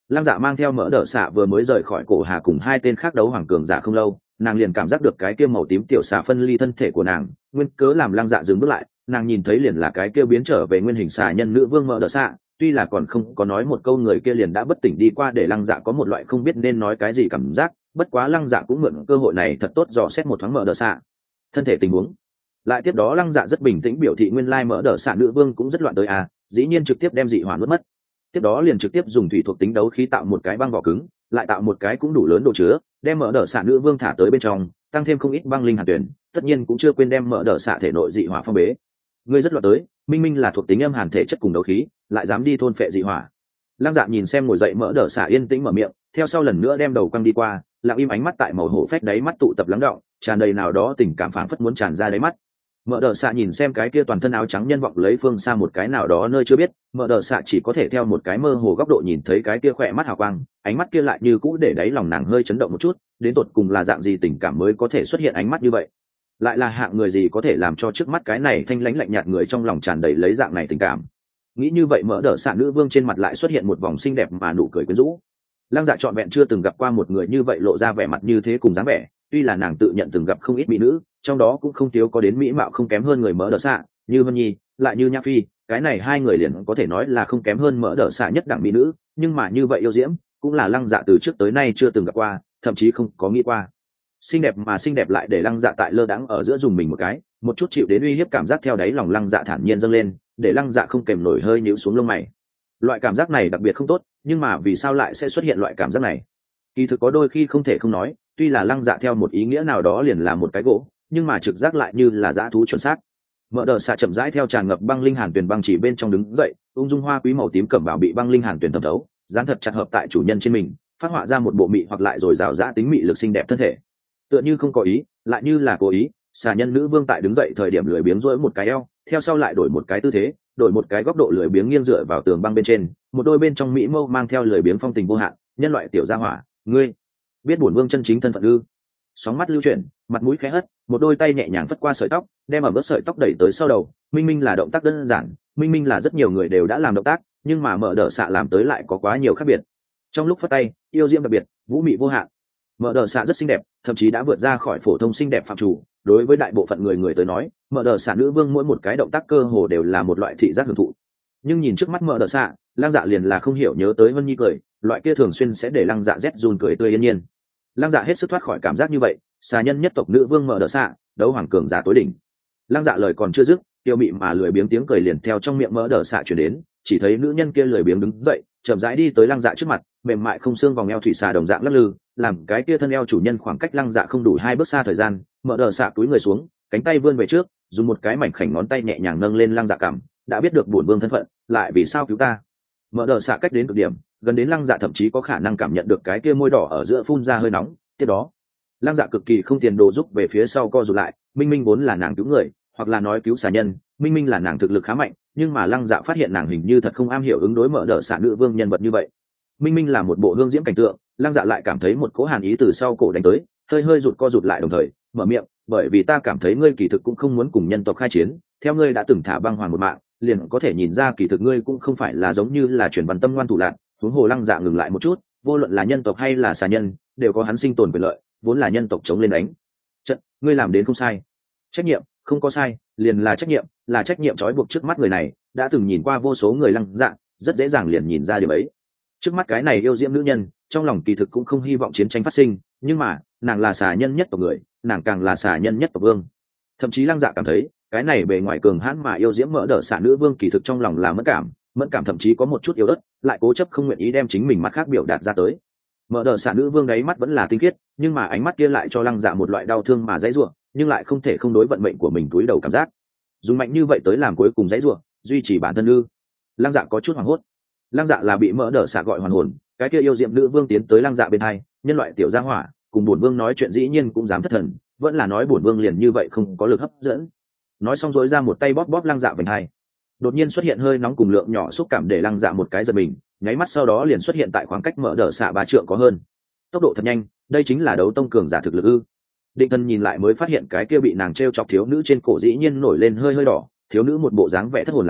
Lăng Dạ mang theo mỡ đỡ xạ vừa mới rời khỏi cổ hà cùng hai tên khác đấu hoàng cường giả không lâu, nàng liền cảm giác được cái kia màu tím tiểu xà phân ly thân thể của nàng, nguyên cớ làm Lăng Dạ dừng bước lại, nàng nhìn thấy liền là cái kia biến trở về nguyên hình xà nhân nữ vương mỡ đỡ xạ, tuy là còn không có nói một câu người kia liền đã bất tỉnh đi qua, để Lăng Dạ có một loại không biết nên nói cái gì cảm giác, bất quá Lăng Dạ cũng mượn cơ hội này thật tốt dò xét một thoáng mỡ đỡ xạ thân thể tình huống. Lại tiếp đó Lăng Dạ rất bình tĩnh biểu thị nguyên lai mỡ đỡ xạ nữ vương cũng rất loạn tới à, dĩ nhiên trực tiếp đem dị hỏa nuốt mất. Tiếp đó liền trực tiếp dùng thủy thuộc tính đấu khí tạo một cái băng vỏ cứng, lại tạo một cái cũng đủ lớn độ chứa, đem mỡ đỡ xạ nữ vương thả tới bên trong, tăng thêm không ít băng linh hàn tuyển, tất nhiên cũng chưa quên đem mỡ đỡ xạ thể nội dị hỏa phong bế. Ngươi rất loạn tới, minh minh là thuộc tính âm hàn thể chất cùng đấu khí, lại dám đi thôn phệ dị hỏa. Lăng Dạ nhìn xem ngồi dậy mỡ đỡ xạ yên tĩnh mở miệng, theo sau lần nữa đem đầu quăng đi qua, lặng im ánh mắt tại màu hổ phách đáy mắt tụ tập lắng đọng, tràn đầy nào đó tình cảm phảng phất muốn tràn ra đáy mắt. Mỡ đỡ xạ nhìn xem cái kia toàn thân áo trắng nhân vọng lấy phương xa một cái nào đó nơi chưa biết, mỡ đỡ xạ chỉ có thể theo một cái mơ hồ góc độ nhìn thấy cái kia khỏe mắt hào quang, ánh mắt kia lại như cũ để đáy lòng nàng hơi chấn động một chút, đến tột cùng là dạng gì tình cảm mới có thể xuất hiện ánh mắt như vậy, lại là hạng người gì có thể làm cho trước mắt cái này thanh lãnh lạnh nhạt người trong lòng tràn đầy lấy dạng này tình cảm. Nghĩ như vậy mỡ đỡ xạ nữ vương trên mặt lại xuất hiện một vòng xinh đẹp mà nụ cười quyến rũ. Lăng Dạ trọn vẹn chưa từng gặp qua một người như vậy lộ ra vẻ mặt như thế cùng dáng vẻ, tuy là nàng tự nhận từng gặp không ít mỹ nữ, trong đó cũng không thiếu có đến mỹ mạo không kém hơn người mỡ đỡ xạ, như Vân Nhi, lại như Nhã Phi, cái này hai người liền có thể nói là không kém hơn mỡ đỡ xạ nhất đẳng mỹ nữ, nhưng mà như vậy yêu diễm, cũng là Lăng Dạ từ trước tới nay chưa từng gặp qua, thậm chí không có nghĩ qua. Xinh đẹp mà xinh đẹp lại để Lăng Dạ tại lơ đãng ở giữa dùng mình một cái, một chút chịu đến uy hiếp cảm giác theo đáy lòng Lăng Dạ thản nhiên dâng lên, để Lăng Dạ không kềm nổi hơi nhíu xuống lông mày. Loại cảm giác này đặc biệt không tốt, nhưng mà vì sao lại sẽ xuất hiện loại cảm giác này? Kỳ thực có đôi khi không thể không nói, tuy là Lăng Dạ theo một ý nghĩa nào đó liền là một cái gỗ, nhưng mà trực giác lại như là dã thú chuẩn xác. Mỡ đỡ xạ chậm rãi theo tràn ngập băng linh hàn tuyền băng chỉ bên trong đứng dậy, ung dung hoa quý màu tím cẩm bào bị băng linh hàn tuyền thẩm thấu, dán thật chặt hợp tại chủ nhân trên mình, phát họa ra một bộ mị hoặc lại rồi rào rã tính mị lực xinh đẹp thân thể. Tựa như không có ý, lại như là cố ý, xà nhân nữ vương tại đứng dậy thời điểm lười biếng duỗi một cái eo, theo sau lại đổi một cái tư thế, đổi một cái góc độ lười biếng nghiêng dựa vào tường băng bên trên, một đôi bên trong mỹ mâu mang theo lười biếng phong tình vô hạn, nhân loại tiểu gia hỏa, ngươi biết bổn vương chân chính thân phận ư? Sóng mắt lưu chuyển, mặt mũi khẽ hất, một đôi tay nhẹ nhàng phất qua sợi tóc, đem ở vớt sợi tóc đẩy tới sau đầu. Minh minh là động tác đơn giản, minh minh là rất nhiều người đều đã làm động tác, nhưng mà mỡ đỡ xạ làm tới lại có quá nhiều khác biệt. Trong lúc phất tay, yêu diễm đặc biệt, vũ mị vô hạn. Mỡ đỡ xạ rất xinh đẹp, thậm chí đã vượt ra khỏi phổ thông xinh đẹp phạm chủ. Đối với đại bộ phận người người tới nói, mỡ đỡ xạ nữ vương mỗi một cái động tác cơ hồ đều là một loại thị giác hưởng thụ. Nhưng nhìn trước mắt mỡ đỡ xạ, Lăng Dạ liền là không hiểu nhớ tới Vân Nhi cười, loại kia thường xuyên sẽ để Lăng Dạ rét run cười tươi yên nhiên. Lăng Dạ hết sức thoát khỏi cảm giác như vậy, xà nhân nhất tộc nữ vương mỡ đỡ xạ, đấu hoàng cường giả tối đỉnh. Lăng Dạ lời còn chưa dứt, tiêu mị mà lười biếng tiếng cười liền theo trong miệng mỡ đỡ xạ truyền đến, chỉ thấy nữ nhân kia lười biếng đứng dậy, chậm rãi đi tới Lăng Dạ trước mặt, mềm mại không xương vòng eo thủy xà đồng dạng lắc lư, làm cái kia thân eo chủ nhân khoảng cách Lăng Dạ không đủ hai bước xa thời gian, mỡ đỡ xạ túi người xuống, cánh tay vươn về trước, dùng một cái mảnh khảnh ngón tay nhẹ nhàng nâng lên Lăng Dạ cằm, đã biết được bổn vương thân phận, lại vì sao cứu ta? Mỡ đỡ xạ cách đến cực điểm, gần đến Lăng Dạ thậm chí có khả năng cảm nhận được cái kia môi đỏ ở giữa phun ra hơi nóng. Tiếp đó Lăng Dạ cực kỳ không tiền đồ giúp về phía sau co rụt lại, minh minh vốn là nàng cứu người, hoặc là nói cứu xà nhân, minh minh là nàng thực lực khá mạnh, nhưng mà Lăng Dạ phát hiện nàng hình như thật không am hiểu ứng đối mỡ đỡ xạ nữ vương nhân vật như vậy. Minh minh là một bộ hương diễm cảnh tượng, Lăng Dạ lại cảm thấy một cỗ hàn ý từ sau cổ đánh tới, hơi hơi rụt co rụt lại đồng thời mở miệng, bởi vì ta cảm thấy ngươi kỳ thực cũng không muốn cùng nhân tộc khai chiến, theo ngươi đã từng thả băng hoàng một mạng, liền có thể nhìn ra kỳ thực ngươi cũng không phải là giống như là truyền văn tâm ngoan thủ lạn. Huống hồ Lăng Dạ ngừng lại một chút, vô luận là nhân tộc hay là xà nhân, đều có hắn sinh tồn quyền lợi, vốn là nhân tộc chống lên đánh trận, ngươi làm đến không sai, trách nhiệm không có sai, liền là trách nhiệm, là trách nhiệm trói buộc trước mắt người này, đã từng nhìn qua vô số người Lăng Dạ, rất dễ dàng liền nhìn ra điều ấy. Trước mắt cái này yêu diễm nữ nhân, trong lòng kỳ thực cũng không hy vọng chiến tranh phát sinh, nhưng mà nàng là xà nhân nhất tộc người, nàng càng là xà nhân nhất tộc vương. Thậm chí Lăng Dạ cảm thấy cái này bề ngoài cường hãn mà yêu diễm mỡ đỡ xà nữ vương kỳ thực trong lòng là mẫn cảm, mẫn cảm thậm chí có một chút yếu ớt, lại cố chấp không nguyện ý đem chính mình mặt khác biểu đạt ra tới. Mỡ đỡ xà nữ vương đấy mắt vẫn là tinh khiết, nhưng mà ánh mắt kia lại cho Lăng Dạ một loại đau thương mà dãy rủa, nhưng lại không thể không đối vận mệnh của mình túi đầu cảm giác. Dùng mạnh như vậy tới làm cuối cùng dãy rủa, duy trì bản thân ư? Lăng Dạ có chút hoảng hốt. Lăng Dạ là bị mỡ đỡ xà gọi hoàn hồn, cái kia yêu diệm nữ vương tiến tới Lăng Dạ bên hai, nhân loại tiểu gia hỏa, cùng bổn vương nói chuyện dĩ nhiên cũng dám thất thần, vẫn là nói bổn vương liền như vậy không có lực hấp dẫn. Nói xong rối ra một tay bóp bóp Lăng Dạ vành hai. Đột nhiên xuất hiện hơi nóng cùng lượng nhỏ xúc cảm để Lăng Dạ một cái giật mình, nháy mắt sau đó liền xuất hiện tại khoảng cách mỡ đỡ xạ ba trượng có hơn. Tốc độ thật nhanh, đây chính là đấu tông cường giả thực lực ư? Định Thần nhìn lại mới phát hiện cái kia bị nàng treo chọc thiếu nữ trên cổ dĩ nhiên nổi lên hơi hơi đỏ, thiếu nữ một bộ dáng vẻ thất hồn lạc phách,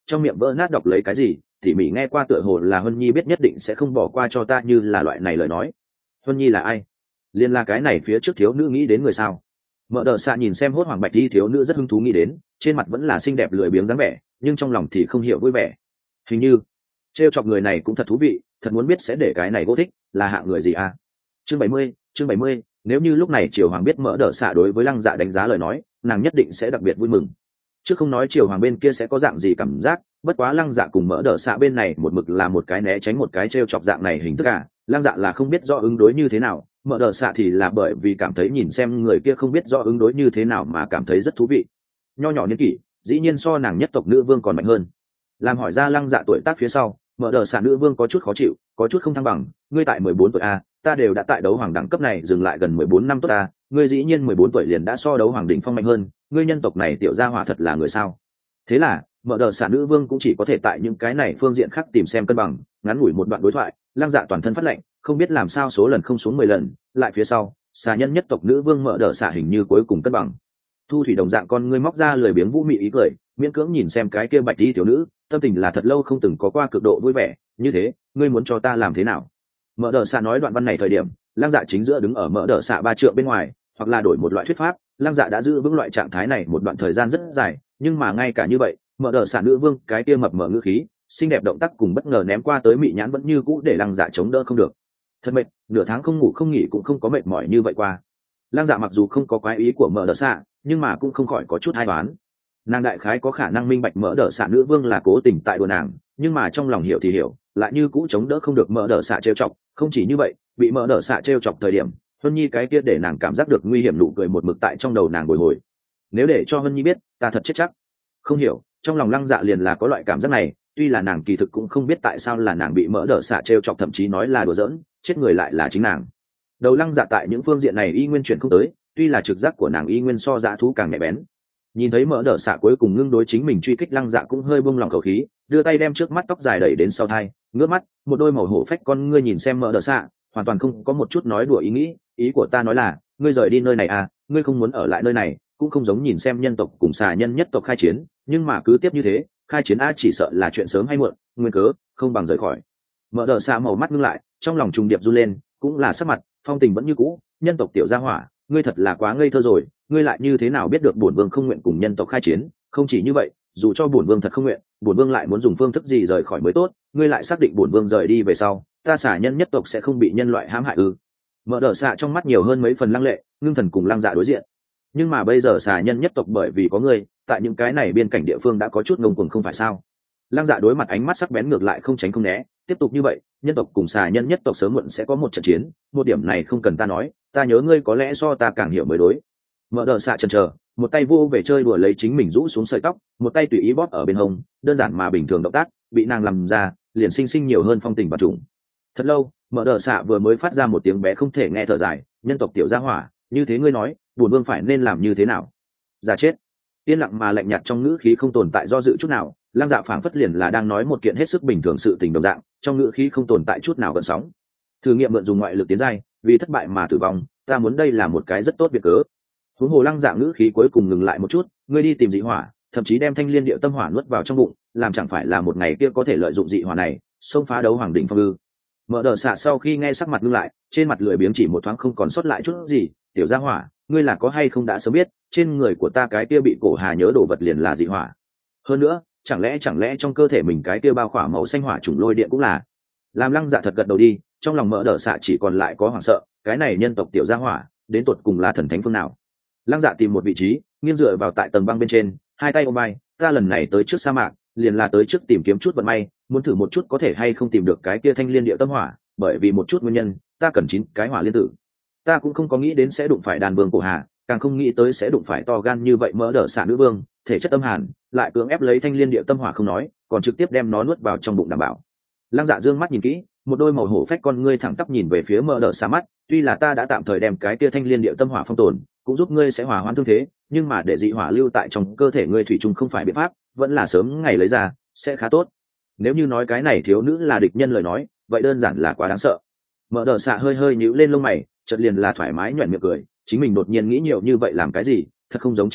trong miệng vỡ nát đọc lấy cái gì, tỉ mỉ nghe qua tựa hồ là Huân Nhi biết nhất định sẽ không bỏ qua cho ta như là loại này lời nói. Huân Nhi là ai? Liên là cái này phía trước thiếu nữ nghĩ đến người sao? Mợ đờ xạ nhìn xem hốt hoảng bạch đi thiếu nữ rất hứng thú nghĩ đến, trên mặt vẫn là xinh đẹp lười biếng dáng vẻ, nhưng trong lòng thì không hiểu vui vẻ. Hình như trêu chọc người này cũng thật thú vị, thật muốn biết sẽ để cái này gỗ thích là hạng người gì à? Chương bảy mươi, chương bảy mươi, nếu như lúc này Triều Hoàng biết Mỡ Đờ Xạ đối với Lăng Dạ đánh giá lời nói, nàng nhất định sẽ đặc biệt vui mừng. Chứ không nói Triều Hoàng bên kia sẽ có dạng gì cảm giác, bất quá Lăng Dạ cùng Mỡ Đờ Xạ bên này một mực là một cái né tránh một cái trêu chọc dạng này hình thức cả, Lăng Dạ là không biết rõ ứng đối như thế nào, Mỡ Đờ Xạ thì là bởi vì cảm thấy nhìn xem người kia không biết rõ ứng đối như thế nào mà cảm thấy rất thú vị. Nho nhỏ niên kỷ, dĩ nhiên so nàng nhất tộc nữ vương còn mạnh hơn. Làm hỏi ra Lăng Dạ tuổi tác phía sau, Mỡ Đờ Xạ nữ vương có chút khó chịu, có chút không thăng bằng, ngươi tại mười bốn tuổi a, ta đều đã tại đấu hoàng đẳng cấp này dừng lại gần mười bốn năm tốt ta, ngươi dĩ nhiên mười bốn tuổi liền đã so đấu hoàng đỉnh phong mạnh hơn, ngươi nhân tộc này tiểu gia hỏa thật là người sao? Thế là, Mỡ Đờ Xạ nữ vương cũng chỉ có thể tại những cái này phương diện khác tìm xem cân bằng, ngắn ngủi một đoạn đối thoại, Lăng Dạ toàn thân phát lạnh, không biết làm sao số lần không xuống mười lần, lại phía sau, xà nhân nhất tộc nữ vương Mỡ Đờ Xạ hình như cuối cùng cân bằng. Thu thủy đồng dạng con ngươi móc ra lười biếng vũ mị ý cười, miễn cưỡng nhìn xem cái kia bạch y tiểu nữ, tâm tình là thật lâu không từng có qua cực độ vui vẻ, như thế, ngươi muốn cho ta làm thế nào? Mỡ Đờ Xạ nói đoạn văn này thời điểm, Lăng Dạ chính giữa đứng ở Mỡ Đờ Xạ ba trượng bên ngoài, hoặc là đổi một loại thuyết pháp, Lăng Dạ đã giữ vững loại trạng thái này một đoạn thời gian rất dài, nhưng mà ngay cả như vậy, Mỡ Đờ Xạ nữ vương cái kia mập mờ ngữ khí, xinh đẹp động tác cùng bất ngờ ném qua tới mị nhãn vẫn như cũ để Lăng Dạ chống đỡ không được. Thật mệt, nửa tháng không ngủ không nghỉ cũng không có mệt mỏi như vậy qua. Lăng Dạ mặc dù không có quái ý của Mỡ Đờ Xạ, nhưng mà cũng không khỏi có chút ai đoán. Nàng đại khái có khả năng minh bạch Mỡ Đờ Xạ nữ vương là cố tình tại đùa nàng, nhưng mà trong lòng hiểu thì hiểu, lại như cũ chống đỡ không được Mỡ Đờ Xạ trêu chọc. Không chỉ như vậy, bị Mỡ Đờ Xạ trêu chọc thời điểm, Huân Nhi cái kia để nàng cảm giác được nguy hiểm nụ cười một mực tại trong đầu nàng bồi hồi. Nếu để cho Huân Nhi biết, ta thật chết chắc. Không hiểu, trong lòng Lăng Dạ liền là có loại cảm giác này, tuy là nàng kỳ thực cũng không biết tại sao là nàng bị Mỡ Đờ Xạ trêu chọc, thậm chí nói là đùa giỡn, chết người lại là chính nàng. Đầu Lăng Dạ tại những phương diện này y nguyên chuyển không tới, tuy là trực giác của nàng y nguyên so dã thú càng nhạy bén. Nhìn thấy Mỡ Đờ Xạ cuối cùng ngưng đối chính mình truy kích, Lăng Dạ cũng hơi buông lòng khẩu khí, đưa tay đem trước mắt tóc dài đẩy đến sau thai, ngước mắt, một đôi màu hổ phách con ngươi nhìn xem Mỡ Đờ Xạ, hoàn toàn không có một chút nói đùa ý nghĩ, ý của ta nói là, ngươi rời đi nơi này à, ngươi không muốn ở lại nơi này, cũng không giống nhìn xem nhân tộc cùng xà nhân nhất tộc khai chiến, nhưng mà cứ tiếp như thế, khai chiến a chỉ sợ là chuyện sớm hay muộn, nguyên cớ, không bằng rời khỏi. Mỡ Đờ Xạ màu mắt ngưng lại, trong lòng trùng điệp run lên, cũng là sắc mặt, phong tình vẫn như cũ, nhân tộc tiểu gia hỏa, ngươi thật là quá ngây thơ rồi, ngươi lại như thế nào biết được bổn vương không nguyện cùng nhân tộc khai chiến? Không chỉ như vậy, dù cho bổn vương thật không nguyện, bổn vương lại muốn dùng phương thức gì rời khỏi mới tốt, ngươi lại xác định bổn vương rời đi về sau, ta xả nhân nhất tộc sẽ không bị nhân loại hãm hại ư? Mỡ Đờ Xạ trong mắt nhiều hơn mấy phần lăng lệ, ngưng thần cùng Lăng Dạ đối diện. Nhưng mà bây giờ xả nhân nhất tộc bởi vì có ngươi, tại những cái này biên cảnh địa phương đã có chút ngông cuồng không phải sao? Lăng Dạ đối mặt ánh mắt sắc bén ngược lại không tránh không né, tiếp tục như vậy, nhân tộc cùng xà nhân nhất tộc sớm muộn sẽ có một trận chiến, một điểm này không cần ta nói, ta nhớ ngươi có lẽ so ta càng hiểu mới đối. Mỡ Đờ Xạ chần chờ, một tay vô về chơi đùa lấy chính mình rũ xuống sợi tóc, một tay tùy ý bóp ở bên hông, đơn giản mà bình thường động tác, bị nàng làm ra, liền sinh sinh nhiều hơn phong tình và trùng. Thật lâu, Mỡ Đờ Xạ vừa mới phát ra một tiếng bé không thể nghe thở dài, nhân tộc tiểu gia hỏa, như thế ngươi nói, bổn vương phải nên làm như thế nào? Giả chết. Yên lặng mà lạnh nhạt trong ngữ khí không tồn tại do dự chút nào, Lăng Dạ phảng phất liền là đang nói một kiện hết sức bình thường sự tình đồng dạng, trong ngữ khí không tồn tại chút nào gợn sóng. Thử nghiệm mượn dùng ngoại lực tiến giai, vì thất bại mà tử vong, ta muốn đây là một cái rất tốt việc cớ. Huống hồ Lăng Dạ ngữ khí cuối cùng ngừng lại một chút, ngươi đi tìm dị hỏa, thậm chí đem thanh liên điệu tâm hỏa nuốt vào trong bụng, làm chẳng phải là một ngày kia có thể lợi dụng dị hỏa này, xông phá đấu hoàng đỉnh phong ư? Mỡ Đờ Xạ sau khi nghe sắc mặt ngưng lại, trên mặt lười biếng chỉ một thoáng không còn sót lại chút gì, tiểu gia hỏa, ngươi là có hay không đã sớm biết, trên người của ta cái kia bị cổ hà nhớ đồ vật liền là dị hỏa. Hơn nữa, chẳng lẽ chẳng lẽ trong cơ thể mình cái kia bao khỏa màu xanh hỏa trùng lôi điện cũng là? Làm Lăng Dạ thật gật đầu đi, trong lòng Mỡ Đờ Xạ chỉ còn lại có hoảng sợ, cái này nhân tộc tiểu gia hỏa, đến tột cùng là thần thánh phương nào? Lăng Dạ tìm một vị trí, nghiêng dựa vào tại tầng băng bên trên, hai tay ôm vai, ta lần này tới trước sa mạc, liền là tới trước tìm kiếm chút vận may, muốn thử một chút có thể hay không tìm được cái kia thanh liên điệu tâm hỏa, bởi vì một chút nguyên nhân, ta cần chín cái hỏa liên tử. Ta cũng không có nghĩ đến sẽ đụng phải đàn vương cổ hà, càng không nghĩ tới sẽ đụng phải to gan như vậy Mỡ Đờ Xạ nữ vương, thể chất âm hàn, lại cưỡng ép lấy thanh liên điệu tâm hỏa không nói, còn trực tiếp đem nó nuốt vào trong bụng đảm bảo. Lăng Dạ dương mắt nhìn kỹ, một đôi màu hổ phách con ngươi thẳng tắp nhìn về phía Mỡ Đờ Xạ mắt, tuy là ta đã tạm thời đem cái kia thanh liên điệu tâm hỏa phong tồn, cũng giúp ngươi sẽ hòa hoãn thương thế, nhưng mà để dị hỏa lưu tại trong cơ thể ngươi thủy chung không phải biện pháp, vẫn là sớm ngày lấy ra sẽ khá tốt. Nếu như nói cái này thiếu nữ là địch nhân lời nói, vậy đơn giản là quá đáng sợ. Mỡ Đờ Xạ hơi hơi nhíu lên lông mày, chợt liền là thoải mái nhuyễn miệng cười, chính mình đột nhiên nghĩ nhiều như vậy làm cái gì, thật không giống chính mình,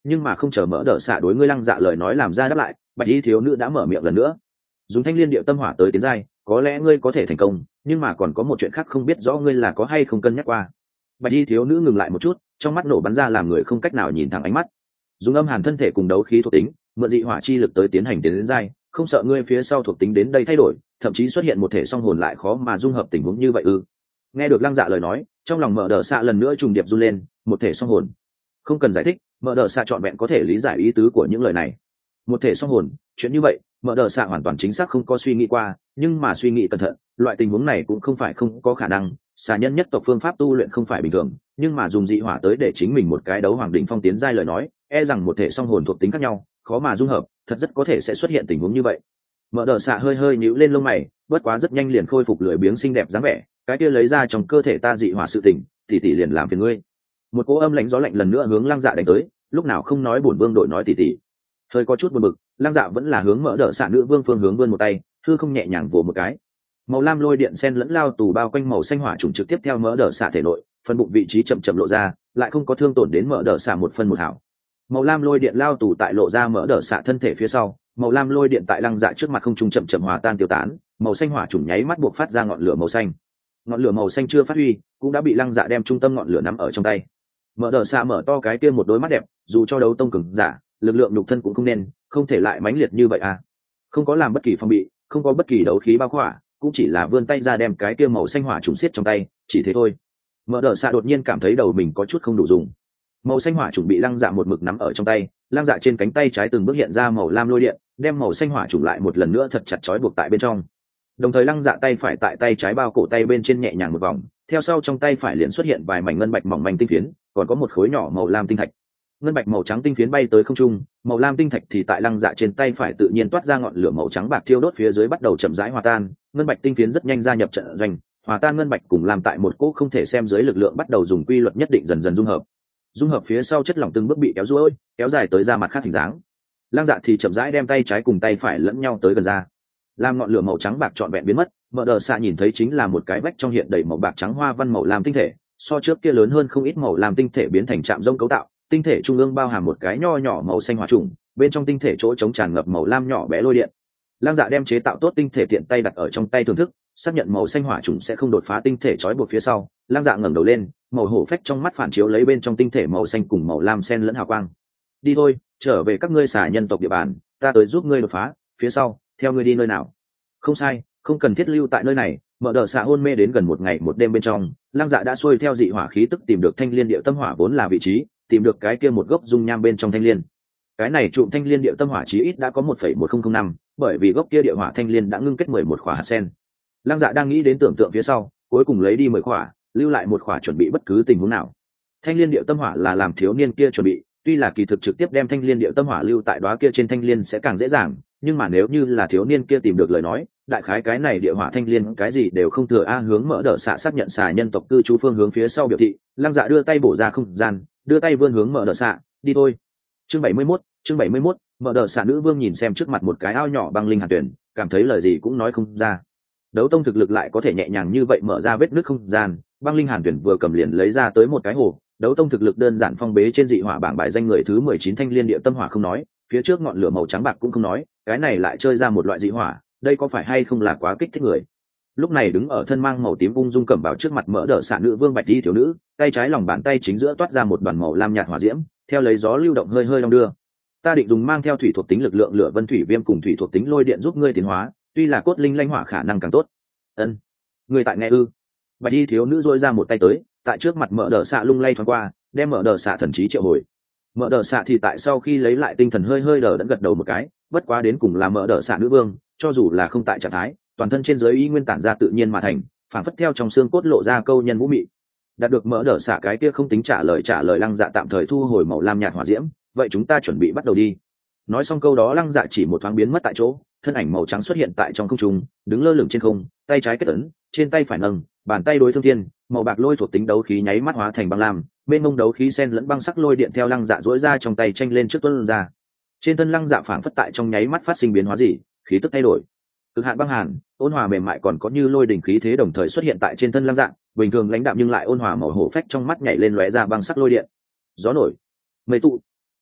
nhưng mà không chờ mỡ đỡ xạ đối ngươi lăng dạ lời nói làm ra đáp lại, bạch y thiếu nữ đã mở miệng lần nữa. Dùng thanh liên điệu tâm hỏa tới tiến giai, có lẽ ngươi có thể thành công, nhưng mà còn có một chuyện khác không biết rõ ngươi là có hay không cân nhắc qua. Bạch y thiếu nữ ngừng lại một chút, trong mắt nổ bắn ra làm người không cách nào nhìn thẳng ánh mắt. Dùng âm hàn thân thể cùng đấu khí thuộc tính, mượn dị hỏa chi lực tới tiến hành tiến đến giai, không sợ ngươi phía sau thuộc tính đến đây thay đổi, thậm chí xuất hiện một thể song hồn lại khó mà dung hợp tình huống như vậy ư? Nghe được lăng dạ lời nói, trong lòng mở đờ xạ lần nữa trùng điệp run lên. Một thể song hồn? Không cần giải thích, mở đờ xạ trọn vẹn có thể lý giải ý tứ của những lời này. Một thể song hồn, chuyện như vậy mở đờ xạ hoàn toàn chính xác không có suy nghĩ qua, nhưng mà suy nghĩ cẩn thận, loại tình huống này cũng không phải không có khả năng. Xà nhân nhất tộc phương pháp tu luyện không phải bình thường, nhưng mà dùng dị hỏa tới để chính mình một cái đấu hoàng đỉnh phong tiến giai lời nói, e rằng một thể song hồn thuộc tính khác nhau, khó mà dung hợp, thật rất có thể sẽ xuất hiện tình huống như vậy. Mở đờ xạ hơi hơi nhíu lên lông mày, bất quá rất nhanh liền khôi phục lười biếng xinh đẹp dáng vẻ. Cái kia lấy ra trong cơ thể ta dị hỏa sự tình, tỷ tỷ liền làm phiền ngươi. Một cỗ âm lãnh gió lạnh lần nữa hướng lăng dạ đánh tới, lúc nào không nói bổn vương đội nói tỷ tỷ. Hơi có chút buồn bực, lăng dạ vẫn là hướng mở đờ xạ nữ vương phương hướng vươn một tay, thư không nhẹ nhàng vồ một cái. Màu lam lôi điện sen lẫn lao tù bao quanh màu xanh hỏa trùng trực tiếp theo mỡ đờ xạ thể nội, phần bụng vị trí chậm chậm lộ ra, lại không có thương tổn đến mỡ đờ xạ một phân một hảo. Màu lam lôi điện lao tù tại lộ ra mỡ đờ xạ thân thể phía sau, màu lam lôi điện tại lăng dạ trước mặt không trung chậm chậm hòa tan tiêu tán, màu xanh hỏa trùng nháy mắt buộc phát ra ngọn lửa màu xanh. Ngọn lửa màu xanh chưa phát huy, cũng đã bị lăng dạ đem trung tâm ngọn lửa nắm ở trong tay. Mỡ đờ xạ mở to cái kia một đôi mắt đẹp, dù cho đấu tông cường giả, lực lượng nhục thân cũng không nên, không thể lại mãnh liệt như vậy à? Không có làm bất kỳ phòng bị, không có bất kỳ đấu khí bao khỏa, cũng chỉ là vươn tay ra đem cái kia màu xanh hỏa trùng xiết trong tay, chỉ thế thôi. Mở đờ xạ đột nhiên cảm thấy đầu mình có chút không đủ dùng. Màu xanh hỏa trùng bị lăng dạ một mực nắm ở trong tay, lăng dạ trên cánh tay trái từng bước hiện ra màu lam lôi điện, đem màu xanh hỏa trùng lại một lần nữa thật chặt trói buộc tại bên trong. Đồng thời lăng dạ tay phải tại tay trái bao cổ tay bên trên nhẹ nhàng một vòng, theo sau trong tay phải liền xuất hiện vài mảnh ngân bạch mỏng manh tinh phiến, còn có một khối nhỏ màu lam tinh thạch. Ngân bạch màu trắng tinh phiến bay tới không trung, màu lam tinh thạch thì tại lăng dạ trên tay phải tự nhiên toát ra ngọn lửa màu trắng bạc thiêu đốt phía dưới bắt đầu chậm rãi hòa tan. Ngân bạch tinh phiến rất nhanh gia nhập trận doanh, hòa tan ngân bạch cùng làm tại một cỗ không thể xem dưới lực lượng bắt đầu dùng quy luật nhất định dần dần dung hợp. Dung hợp phía sau chất lỏng từng bước bị kéo duỗi, kéo dài tới ra mặt khác hình dáng. Lăng dạ thì chậm rãi đem tay trái cùng tay phải lẫn nhau tới gần ra. Làm ngọn lửa màu trắng bạc trọn vẹn biến mất, Mở Đờ Xạ nhìn thấy chính là một cái vách trong hiện đầy màu bạc trắng hoa văn màu lam tinh thể, so trước kia lớn hơn không ít. Màu lam tinh thể biến thành trạm rông cấu tạo, tinh thể trung ương bao hàm một cái nho nhỏ màu xanh hỏa trùng, bên trong tinh thể chỗ trống tràn ngập màu lam nhỏ bé lôi điện. Lăng Dạ đem chế tạo tốt tinh thể tiện tay đặt ở trong tay thưởng thức, xác nhận màu xanh hỏa trùng sẽ không đột phá tinh thể trói buộc phía sau, Lăng Dạ ngẩng đầu lên, màu hổ phách trong mắt phản chiếu lấy bên trong tinh thể màu xanh cùng màu lam xen lẫn hào quang. Đi thôi, trở về các ngươi xả nhân tộc địa bàn, ta tới giúp ngươi đột phá, phía sau, theo ngươi đi nơi nào? Không sai, không cần thiết lưu tại nơi này. Mở Đờ Xạ hôn mê đến gần một ngày một đêm bên trong, Lăng Dạ đã xuôi theo dị hỏa khí tức tìm được thanh liên điệu tâm hỏa vốn là vị trí, tìm được cái kia một gốc dung nham bên trong thanh liên. Cái này trụm thanh liên điệu tâm hỏa chí ít đã có một phẩy một không không năm, bởi vì gốc kia địa hỏa thanh liên đã ngưng kết mười một khỏa hạt sen. Lăng Dạ đang nghĩ đến tưởng tượng phía sau, cuối cùng lấy đi mười khỏa, lưu lại một khỏa chuẩn bị bất cứ tình huống nào. Thanh liên điệu tâm hỏa là làm thiếu niên kia chuẩn bị, tuy là kỳ thực trực tiếp đem thanh liên điệu tâm hỏa lưu tại đóa kia trên thanh liên sẽ càng dễ dàng, nhưng mà nếu như là thiếu niên kia tìm được lời nói, đại khái cái này địa hỏa thanh liên cái gì đều không thừa a. Hướng Mở Đờ Xạ xác nhận xà nhân tộc cư trú phương hướng phía sau biểu thị, Lăng Dạ đưa tay bổ ra không gian, đưa tay vươn hướng Mở Đờ Xạ, đi thôi. Chương bảy mươi mốt, chương bảy mươi mốt, Mở Đờ Xạ nữ vương nhìn xem trước mặt một cái ao nhỏ băng linh hàn tuyển, cảm thấy lời gì cũng nói không ra. Đấu tông thực lực lại có thể nhẹ nhàng như vậy mở ra vết nứt không gian, băng linh hàn tuyển vừa cầm liền lấy ra tới một cái hồ. Đấu tông thực lực đơn giản phong bế trên dị hỏa bảng bài danh người thứ mười chín thanh liên địa tâm hỏa không nói, phía trước ngọn lửa màu trắng bạc cũng không nói, cái này lại chơi ra một loại dị hỏa, đây có phải hay không là quá kích thích người. Lúc này đứng ở thân mang màu tím ung dung cẩm bào trước mặt Mở Đờ Xạ nữ vương bạch y thiếu nữ, tay trái lòng bàn tay chính giữa toát ra một đoàn màu lam nhạt hỏa diễm, theo lấy gió lưu động hơi hơi đong đưa. Ta định dùng mang theo thủy thuộc tính lực lượng lửa vân thủy viêm cùng thủy thuộc tính lôi điện giúp ngươi tiến hóa, tuy là cốt linh lanh hỏa khả năng càng tốt. Ân, người tại nghe ư? Bạch y thiếu nữ duỗi ra một tay tới, tại trước mặt Mở Đờ Xạ lung lay thoáng qua, đem Mở Đờ Xạ thần trí triệu hồi. Mở Đờ Xạ thì tại sau khi lấy lại tinh thần hơi hơi đờ đẫn gật đầu một cái, bất quá đến cùng là Mở Đờ Xạ nữ vương, cho dù là không tại trạng thái, toàn thân trên dưới y nguyên tản ra tự nhiên mà thành, phản phất theo trong xương cốt lộ ra câu nhân vũ mị. Đạt được Mở Đờ Xạ cái kia không tính trả lời trả lời, Lăng Dạ tạm thời thu hồi màu lam nhạt hỏa diễm, vậy chúng ta chuẩn bị bắt đầu đi. Nói xong câu đó, Lăng Dạ chỉ một thoáng biến mất tại chỗ, thân ảnh màu trắng xuất hiện tại trong không trung, đứng lơ lửng trên không, tay trái kết ấn, trên tay phải nâng, bàn tay đối thương thiên, màu bạc lôi thuộc tính đấu khí nháy mắt hóa thành băng lam, bên mông đấu khí sen lẫn băng sắc lôi điện theo Lăng Dạ duỗi ra trong tay tranh lên trước tuôn ra. Trên thân Lăng Dạ phảng phất tại trong nháy mắt phát sinh biến hóa gì, khí tức thay đổi. Cực hạn băng hàn, ôn hòa mềm mại còn có như lôi đỉnh khí thế đồng thời xuất hiện tại trên thân Lăng Dạ, bình thường lãnh đạm nhưng lại ôn hòa màu hổ phách trong mắt nhảy lên lóe ra băng sắc lôi điện. Gió nổi, mây tụ,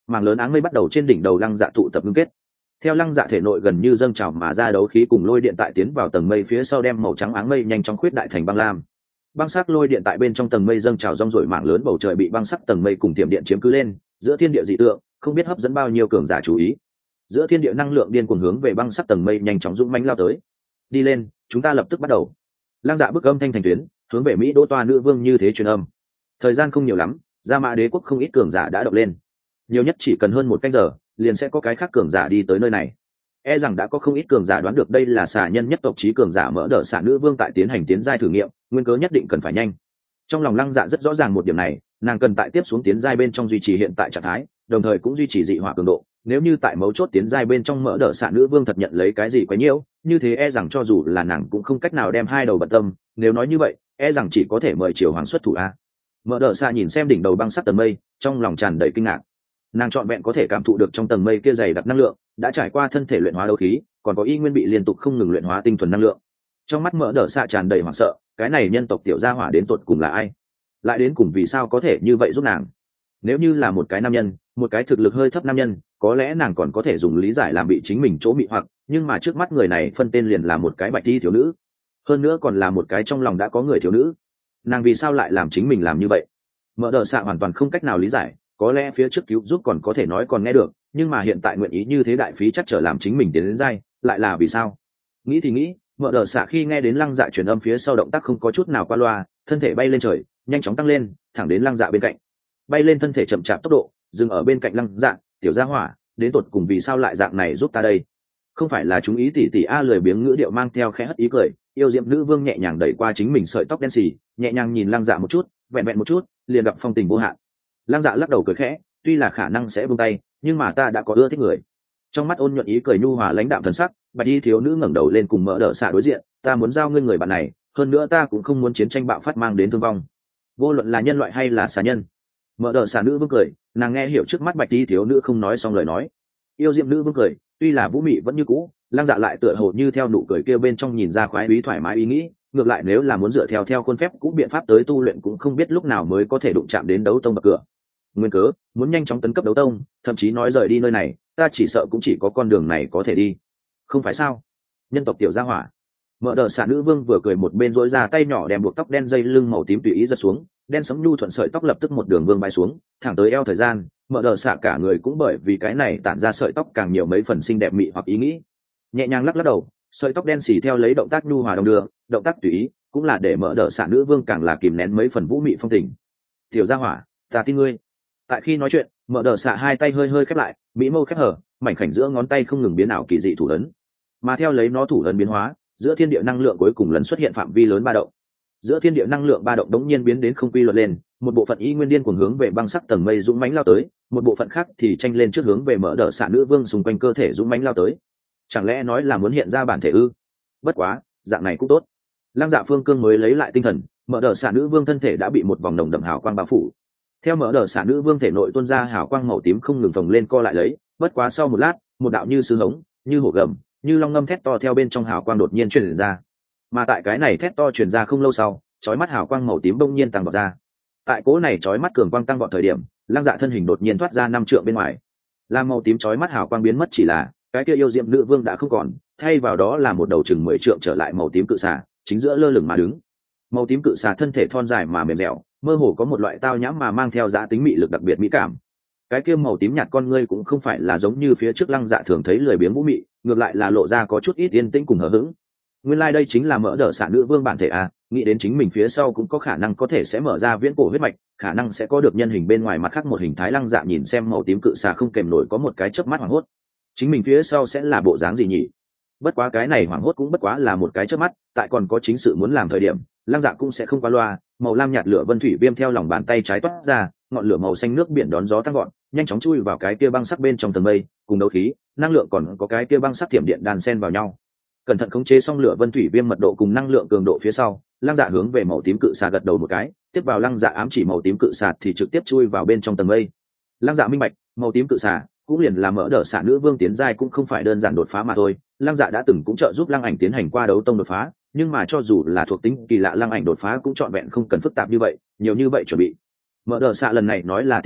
mảng lớn áng mây bắt đầu trên đỉnh đầu lăng dạ tụ tập ngưng kết. Theo lăng dạ thể nội gần như dâng trào mà ra đấu khí cùng lôi điện tại tiến vào tầng mây phía sau, đem màu trắng áng mây nhanh chóng khuyết đại thành băng lam. Băng sắc lôi điện tại bên trong tầng mây dâng trào rong rổi, mảng lớn bầu trời bị băng sắc tầng mây cùng tiềm điện chiếm cứ lên, giữa thiên địa dị tượng không biết hấp dẫn bao nhiêu cường giả chú ý. Giữa thiên địa năng lượng điên cuồng hướng về băng sắc tầng mây nhanh chóng dũng mãnh lao tới. Đi lên, chúng ta lập tức bắt đầu. Lăng dạ bức âm thanh thành tuyến, hướng về Mỹ Đỗ Toa nữ vương như thế truyền âm. Thời gian không nhiều lắm, Gia Mã Đế quốc không ít cường giả đã động lên. Nhiều nhất chỉ cần hơn một canh giờ, liền sẽ có cái khác cường giả đi tới nơi này. E rằng đã có không ít cường giả đoán được đây là xà nhân nhất tộc trí cường giả mỡ đỡ xà nữ vương tại tiến hành tiến giai thử nghiệm, nguyên cớ nhất định cần phải nhanh. Trong lòng Lăng Dạ rất rõ ràng một điểm này, nàng cần tại tiếp xuống tiến giai bên trong duy trì hiện tại trạng thái, đồng thời cũng duy trì dị hỏa cường độ. Nếu như tại mấu chốt tiến giai bên trong mỡ đỡ xà nữ vương thật nhận lấy cái gì quá nhiễu, như thế e rằng cho dù là nàng cũng không cách nào đem hai đầu bận tâm. Nếu nói như vậy, e rằng chỉ có thể mời triều hoàng xuất thủ a. Mỡ đỡ xà nhìn xem đỉnh đầu băng sắc tầng mây, trong lòng tràn đầy kinh ngạc. Nàng trọn vẹn có thể cảm thụ được trong tầng mây kia dày đặc năng lượng đã trải qua thân thể luyện hóa đấu khí, còn có y nguyên bị liên tục không ngừng luyện hóa tinh thuần năng lượng. Trong mắt Mỡ Đỡ xạ tràn đầy hoảng sợ, cái này nhân tộc tiểu gia hỏa đến tột cùng là ai, lại đến cùng vì sao có thể như vậy giúp nàng? Nếu như là một cái nam nhân, một cái thực lực hơi thấp nam nhân, có lẽ nàng còn có thể dùng lý giải làm bị chính mình chỗ mị hoặc, nhưng mà trước mắt người này phân tên liền là một cái bạch y thiếu nữ, hơn nữa còn là một cái trong lòng đã có người thiếu nữ. Nàng vì sao lại làm chính mình làm như vậy? Mỡ Đỡ xạ hoàn toàn không cách nào lý giải. Có lẽ phía trước cứu giúp còn có thể nói còn nghe được, nhưng mà hiện tại nguyện ý như thế đại phí chắc trở làm chính mình tiến đến giai, lại là vì sao? Nghĩ thì nghĩ, Mỡ Đỡ xạ khi nghe đến Lăng Dạ truyền âm phía sau, động tác không có chút nào qua loa, thân thể bay lên trời, nhanh chóng tăng lên, thẳng đến Lăng Dạ bên cạnh. Bay lên thân thể chậm chạp tốc độ, dừng ở bên cạnh Lăng Dạ, tiểu gia hỏa, đến tột cùng vì sao lại dạng này giúp ta đây? Không phải là chúng ý tỷ tỷ a, lười biếng ngữ điệu mang theo khẽ hất ý cười, yêu diệm nữ vương nhẹ nhàng đẩy qua chính mình sợi tóc đen xì, nhẹ nhàng nhìn Lăng Dạ một chút, vẹn vẹn một chút, liền gặp phong tình vô hạn. Lăng Dạ lắc đầu cười khẽ, tuy là khả năng sẽ buông tay, nhưng mà ta đã có ưa thích người. Trong mắt ôn nhuận ý cười nhu hòa lãnh đạm thần sắc, bạch y thiếu nữ ngẩng đầu lên cùng Mỡ Đỡ xạ đối diện, ta muốn giao ngươi người bạn này, hơn nữa ta cũng không muốn chiến tranh bạo phát mang đến thương vong, vô luận là nhân loại hay là xà nhân. Mỡ Đỡ xạ nữ vương cười, nàng nghe hiểu trước mắt bạch y thiếu nữ không nói xong lời nói. Yêu diệm nữ vương cười, tuy là vũ mị vẫn như cũ, Lăng Dạ lại tựa hồ như theo nụ cười kia bên trong nhìn ra khoái ý thoải mái ý nghĩ. Ngược lại nếu là muốn dựa theo theo khuôn phép cũ biện pháp tới tu luyện, cũng không biết lúc nào mới có thể đụng chạm đến đấu tông bậc cửa. Nguyên cớ muốn nhanh chóng tấn cấp đấu tông, thậm chí nói rời đi nơi này, ta chỉ sợ cũng chỉ có con đường này có thể đi, không phải sao? Nhân tộc tiểu gia hỏa. Mỡ Đỡ xạ nữ vương vừa cười một bên dỗi ra tay nhỏ đem buộc tóc đen dây lưng màu tím tùy ý giật xuống, đen sẫm nhu thuận sợi tóc lập tức một đường vương bay xuống, thẳng tới eo. Thời gian Mỡ Đỡ xạ cả người cũng bởi vì cái này tản ra sợi tóc càng nhiều mấy phần xinh đẹp mị hoặc ý nghĩ, nhẹ nhàng lắc lắc đầu, sợi tóc đen xì theo lấy động tác nhu hòa đồng đưa, động tác tùy ý cũng là để Mỡ Đỡ xạ nữ vương càng là kìm nén mấy phần vũ mị phong tình. Tiểu gia hỏa, ta tin ngươi. Tại khi nói chuyện, Mỡ Đỡ xạ hai tay hơi hơi khép lại, mỹ mâu khép hở, mảnh khảnh giữa ngón tay không ngừng biến ảo kỳ dị thủ ấn, mà theo lấy nó thủ ấn biến hóa, giữa thiên địa năng lượng cuối cùng lần xuất hiện phạm vi lớn ba động. Giữa thiên địa năng lượng ba động đống nhiên biến đến không quy luật lên, một bộ phận y nguyên điên cuồng hướng về băng sắc tầng mây dũng mãnh lao tới, một bộ phận khác thì tranh lên trước hướng về Mỡ Đỡ xạ nữ vương xung quanh cơ thể dũng mãnh lao tới. Chẳng lẽ nói là muốn hiện ra bản thể ư? Bất quá, dạng này cũng tốt. Lăng Dạ phương cương mới lấy lại tinh thần, Mỡ Đỡ xạ nữ vương thân thể đã bị một vòng nồng đậm hào quang bao phủ. Theo Mỡ Đỡ xạ nữ vương thể nội tuôn ra hào quang màu tím không ngừng phồng lên co lại lấy, bất quá sau một lát, một đạo như sứ hống, như hổ gầm, như long ngâm thét to theo bên trong hào quang đột nhiên truyền ra. Mà tại cái này thét to truyền ra không lâu sau, chói mắt hào quang màu tím bỗng nhiên tăng vọt ra. Tại cố này chói mắt cường quang tăng vọt thời điểm, Lăng Dạ thân hình đột nhiên thoát ra năm trượng bên ngoài. Lam màu tím chói mắt hào quang biến mất, chỉ là cái kia yêu diệm nữ vương đã không còn, thay vào đó là một đầu chừng mười trượng trở lại màu tím cự xà, chính giữa lơ lửng mà đứng. Màu tím cự xà thân thể thon dài mà mềm dẻo, mơ hồ có một loại tao nhãm mà mang theo giá tính mị lực đặc biệt mỹ cảm. Cái kia màu tím nhạt con ngươi cũng không phải là giống như phía trước Lăng Dạ thường thấy lười biếng vũ mị, ngược lại là lộ ra có chút ít yên tĩnh cùng hờ hững. Nguyên lai like đây chính là Mỡ Đỡ xạ nữ vương bản thể à? Nghĩ đến chính mình phía sau cũng có khả năng có thể sẽ mở ra viễn cổ huyết mạch, khả năng sẽ có được nhân hình bên ngoài mặt khác một hình thái. Lăng Dạ nhìn xem màu tím cự xà không kèm nổi có một cái chớp mắt hoảng hốt, chính mình phía sau sẽ là bộ dáng gì nhỉ? Bất quá cái này hoảng hốt cũng bất quá là một cái chớp mắt, tại còn có chính sự muốn làm thời điểm, Lăng Dạ cũng sẽ không qua loa. Màu lam nhạt lửa vân thủy viêm theo lòng bàn tay trái toát ra, ngọn lửa màu xanh nước biển đón gió tăng gọn, nhanh chóng chui vào cái kia băng sắc bên trong tầng mây, cùng đấu khí, năng lượng còn có cái kia băng sắc thiểm điện đan xen vào nhau. Cẩn thận khống chế xong lửa vân thủy viêm mật độ cùng năng lượng cường độ phía sau, Lăng Dạ hướng về màu tím cự xà gật đầu một cái, tiếp vào Lăng Dạ ám chỉ màu tím cự xà thì trực tiếp chui vào bên trong tầng mây. Lăng Dạ minh bạch, màu tím cự xà cũng liền là Mỡ Đỡ xạ nữ vương tiến giai cũng không phải đơn giản đột phá mà thôi. Lăng Dạ đã từng cũng trợ giúp Lăng Ảnh tiến hành qua đấu tông đột phá, nhưng mà cho dù là thuộc tính kỳ lạ, Lăng Ảnh đột phá cũng trọn vẹn không cần phức tạp như vậy, nhiều như vậy chuẩn bị. Mỡ Đỡ xạ lần này nói là tiến giai,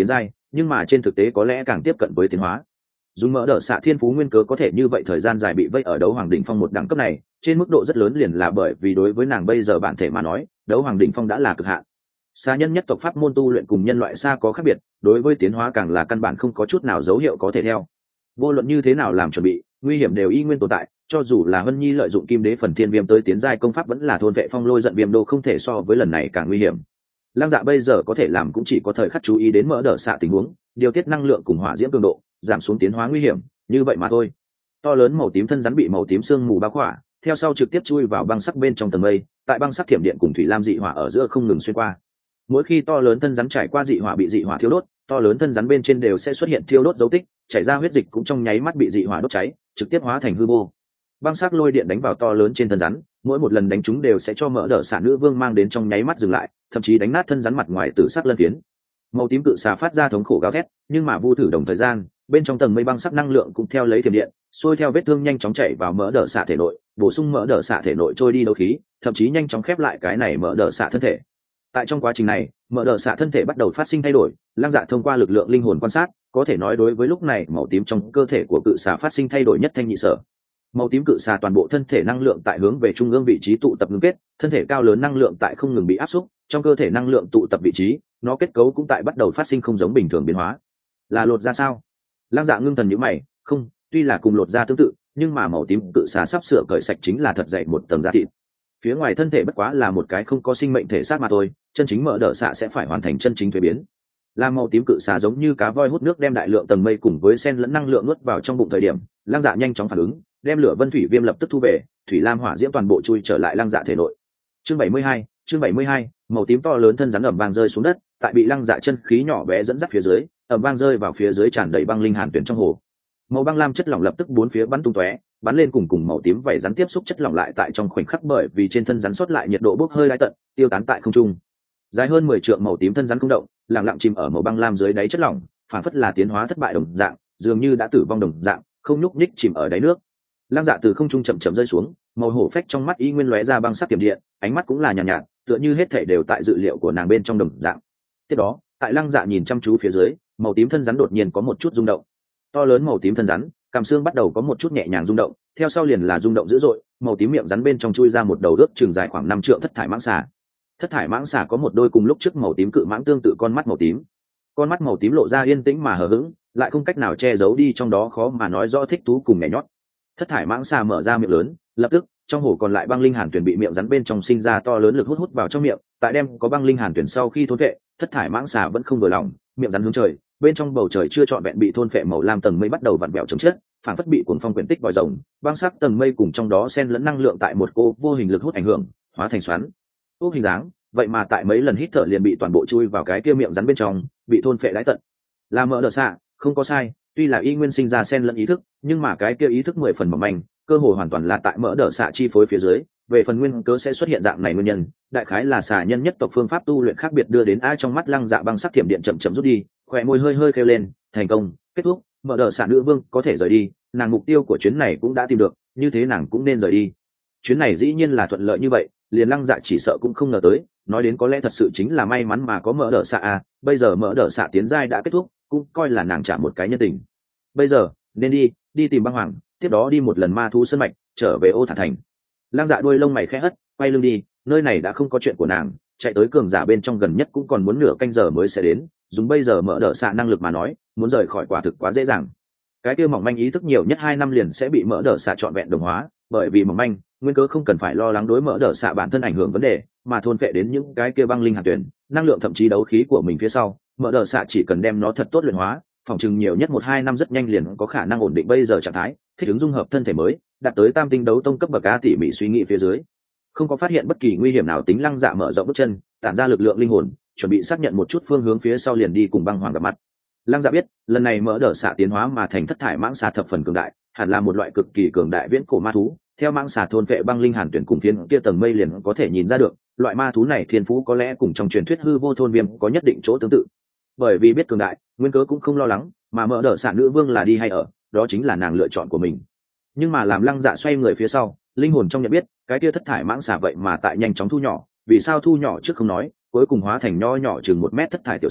nhưng mà trên thực tế có lẽ càng tiếp cận với tiến hóa. Dùng mỡ đỡ xạ thiên phú nguyên cớ có thể như vậy thời gian dài bị vây ở đấu hoàng đỉnh phong một đẳng cấp này, trên mức độ rất lớn liền là bởi vì đối với nàng bây giờ bản thể mà nói, đấu hoàng đỉnh phong đã là cực hạn. Xà nhân nhất tộc pháp môn tu luyện cùng nhân loại xa có khác biệt, đối với tiến hóa càng là căn bản không có chút nào dấu hiệu có thể theo. Vô luận như thế nào làm chuẩn bị, nguy hiểm đều y nguyên tồn tại, cho dù là Hân Nhi lợi dụng kim đế phần thiên viêm tới tiến giai công pháp vẫn là thôn vệ phong lôi giận viêm đô không thể so với lần này càng nguy hiểm. Lăng Dạ bây giờ có thể làm cũng chỉ có thời khắc chú ý đến mỡ đỡ xạ tình huống, điều tiết năng lượng cùng hỏa diễm cường độ, giảm xuống tiến hóa nguy hiểm, như vậy mà thôi. To lớn màu tím thân rắn bị màu tím sương mù bao khỏa, theo sau trực tiếp chui vào băng sắc bên trong tầng mây, tại băng sắc thiểm điện cùng thủy lam dị hỏa ở giữa không ngừng xuyên qua. Mỗi khi to lớn thân rắn trải qua dị hỏa bị dị hỏa thiêu đốt, to lớn thân rắn bên trên đều sẽ xuất hiện thiêu đốt dấu tích, chảy ra huyết dịch cũng trong nháy mắt bị dị hỏa đốt cháy, trực tiếp hóa thành hư vô. Băng sắc lôi điện đánh vào to lớn trên thân rắn, mỗi một lần đánh chúng đều sẽ cho mỡ đỡ xạ nữ vương mang đến trong nháy mắt dừng lại, thậm chí đánh nát thân rắn mặt ngoài tử sắc lân phiến. Màu tím cự xà phát ra thống khổ gào thét, nhưng mà vu thử đồng thời gian, bên trong tầng mây băng sắc năng lượng cũng theo lấy thiểm điện, xuôi theo vết thương nhanh chóng chảy vào mỡ đỡ xạ thể nội, bổ sung mỡ đỡ xạ thể nội trôi đi đấu khí, thậm chí nhanh chóng khép lại cái này mỡ đỡ xạ thân thể. Tại trong quá trình này, mỡ đỡ xạ thân thể bắt đầu phát sinh thay đổi, Lăng Dạ thông qua lực lượng linh hồn quan sát, có thể nói đối với lúc này màu tím trong cơ thể của cự xà phát sinh thay đổi nhất thanh nhị sở. Màu tím cự xà toàn bộ thân thể năng lượng tại hướng về trung ương vị trí tụ tập ngưng kết, thân thể cao lớn năng lượng tại không ngừng bị áp xúc, trong cơ thể năng lượng tụ tập vị trí, nó kết cấu cũng tại bắt đầu phát sinh không giống bình thường biến hóa. Là lột ra sao? Lăng Dạ ngưng thần nhíu mày, không, tuy là cùng lột da tương tự, nhưng mà màu tím cự xà sắp sửa cởi sạch chính là thật dày một tầng da thịt. Phía ngoài thân thể bất quá là một cái không có sinh mệnh thể xác mà thôi, chân chính mỡ đỡ xạ sẽ phải hoàn thành chân chính thuế biến. Làm màu tím cự xà giống như cá voi hút nước đem đại lượng tầng mây cùng với sen lẫn năng lượng nuốt vào trong bụng thời điểm, Lăng Dạ nhanh chóng phản ứng, đem lửa vân thủy viêm lập tức thu về, thủy lam hỏa diễm toàn bộ chui trở lại Lăng Dạ thể nội. Chương bảy mươi hai, chương bảy mươi hai, màu tím to lớn thân rắn ẩm vang rơi xuống đất, tại bị Lăng Dạ chân khí nhỏ bé dẫn dắt phía dưới, ẩm vang rơi vào phía dưới tràn đầy băng linh hàn tuyển trong hồ. Màu băng lam chất lỏng lập tức bốn phía bắn tung tóe, bắn lên cùng cùng màu tím vảy rắn tiếp xúc chất lỏng lại tại trong khoảnh khắc bởi vì trên thân rắn sót lại nhiệt độ bốc hơi lái tận, tiêu tán tại không trung. Dài hơn mười trượng màu tím thân rắn không động, lặng lặng chìm ở màu băng lam dưới đáy chất lỏng, phản phất là tiến hóa thất bại đồng dạng, dường như đã tử vong đồng dạng, không nhúc nhích chìm ở đáy nước. Lăng Dạ từ không trung chậm chậm rơi xuống, màu hổ phách trong mắt y nguyên lóe ra băng sắc tiềm điện, ánh mắt cũng là nhàn nhạt, nhạt, tựa như hết thảy đều tại dự liệu của nàng bên trong đồng dạng. Tiếp đó, tại Lăng Dạ nhìn chăm chú phía dưới, màu tím thân rắn đột nhiên có một chút rung động. To lớn màu tím thân rắn, cằm xương bắt đầu có một chút nhẹ nhàng rung động, theo sau liền là rung động dữ dội, màu tím miệng rắn bên trong chui ra một đầu ước chừng dài khoảng năm trượng thất thải mãng xà. Thất thải mãng xà có một đôi cùng lúc trước màu tím cự mãng tương tự con mắt màu tím. Con mắt màu tím lộ ra yên tĩnh mà hờ hững, lại không cách nào che giấu đi trong đó khó mà nói rõ thích thú cùng nhẹ nhót. Thất thải mãng xà mở ra miệng lớn, lập tức trong hồ còn lại băng linh hàn tuyển bị miệng rắn bên trong sinh ra to lớn lực hút hút vào trong miệng, tại đem có băng linh hàn tuyển sau khi thôn vệ, thất thải mãng xà vẫn không vừa lòng, miệng rắn hướng trời, bên trong bầu trời chưa trọn vẹn bị thôn phệ màu lam tầng mây bắt đầu vặn vẹo chống chết, phản phất bị cuồng phong quyển tích vòi rồng, băng sắc tầng mây cùng trong đó xen lẫn năng lượng tại một cô vô hình lực hút ảnh hưởng, hóa thành xoắn úp hình dáng, vậy mà tại mấy lần hít thở liền bị toàn bộ chui vào cái kia miệng rắn bên trong, bị thôn phệ đái tận. Là mỡ đỡ xạ, không có sai, tuy là y nguyên sinh ra xen lẫn ý thức, nhưng mà cái kia ý thức mười phần mỏng manh, cơ hội hoàn toàn là tại mỡ đỡ xạ chi phối phía dưới. Về phần nguyên cớ sẽ xuất hiện dạng này nguyên nhân, đại khái là xà nhân nhất tộc phương pháp tu luyện khác biệt đưa đến ai trong mắt Lăng Dạ băng sắc thiểm điện chậm chậm rút đi, khỏe môi hơi hơi khêu lên, thành công, kết thúc, mỡ đỡ xạ nữ vương có thể rời đi, nàng mục tiêu của chuyến này cũng đã tìm được, như thế nàng cũng nên rời đi. Chuyến này dĩ nhiên là thuận lợi như vậy, liền Lăng Dạ chỉ sợ cũng không ngờ tới, nói đến có lẽ thật sự chính là may mắn mà có mỡ đỡ xạ à, bây giờ mỡ đỡ xạ tiến giai đã kết thúc, cũng coi là nàng trả một cái nhân tình. Bây giờ, nên đi, đi tìm băng hoàng, tiếp đó đi một lần ma thú sân mạch, trở về Ô Thả thành. Lăng Dạ đuôi lông mày khẽ hất, quay lưng đi, nơi này đã không có chuyện của nàng, chạy tới cường giả bên trong gần nhất cũng còn muốn nửa canh giờ mới sẽ đến, dùng bây giờ mỡ đỡ xạ năng lực mà nói, muốn rời khỏi quả thực quá dễ dàng. Cái kia mỏng manh ý thức nhiều nhất hai năm liền sẽ bị mỡ đỡ xạ trọn vẹn đồng hóa, bởi vì mỏng manh, nguyên cớ không cần phải lo lắng đối mỡ đỡ xạ bản thân ảnh hưởng vấn đề, mà thôn phệ đến những cái kia băng linh hàn tuyển, năng lượng thậm chí đấu khí của mình phía sau, mỡ đỡ xạ chỉ cần đem nó thật tốt luyện hóa, phòng chừng nhiều nhất một hai năm rất nhanh liền có khả năng ổn định bây giờ trạng thái, thích ứng dung hợp thân thể mới, đạt tới tam tinh đấu tông cấp bậc a tỉ mỉ suy nghĩ phía dưới, không có phát hiện bất kỳ nguy hiểm nào, tính Lăng Dạ mở rộng bước chân, tản ra lực lượng linh hồn, chuẩn bị xác nhận một chút phương hướng phía sau liền đi cùng băng hoàng gặp mặt. Lăng Dạ biết, lần này mỡ đỡ xạ tiến hóa mà thành thất thải mãng xà thập phần cường đại, hẳn là một loại cực kỳ cường đại viễn cổ ma thú. Theo mãng xà thôn vệ băng linh hàn tuyển cùng phiến kia tầng mây liền có thể nhìn ra được, loại ma thú này thiên phú có lẽ cùng trong truyền thuyết hư vô thôn viêm có nhất định chỗ tương tự. Bởi vì biết cường đại, nguyên cớ cũng không lo lắng, mà mỡ đỡ xạ nữ vương là đi hay ở, đó chính là nàng lựa chọn của mình. Nhưng mà làm Lăng Dạ xoay người phía sau, linh hồn trong nhận biết, cái kia thất thải mãng xà vậy mà tại nhanh chóng thu nhỏ, vì sao thu nhỏ trước không nói, cuối cùng hóa thành nho nhỏ chừng một mét thất thải tiểu xà,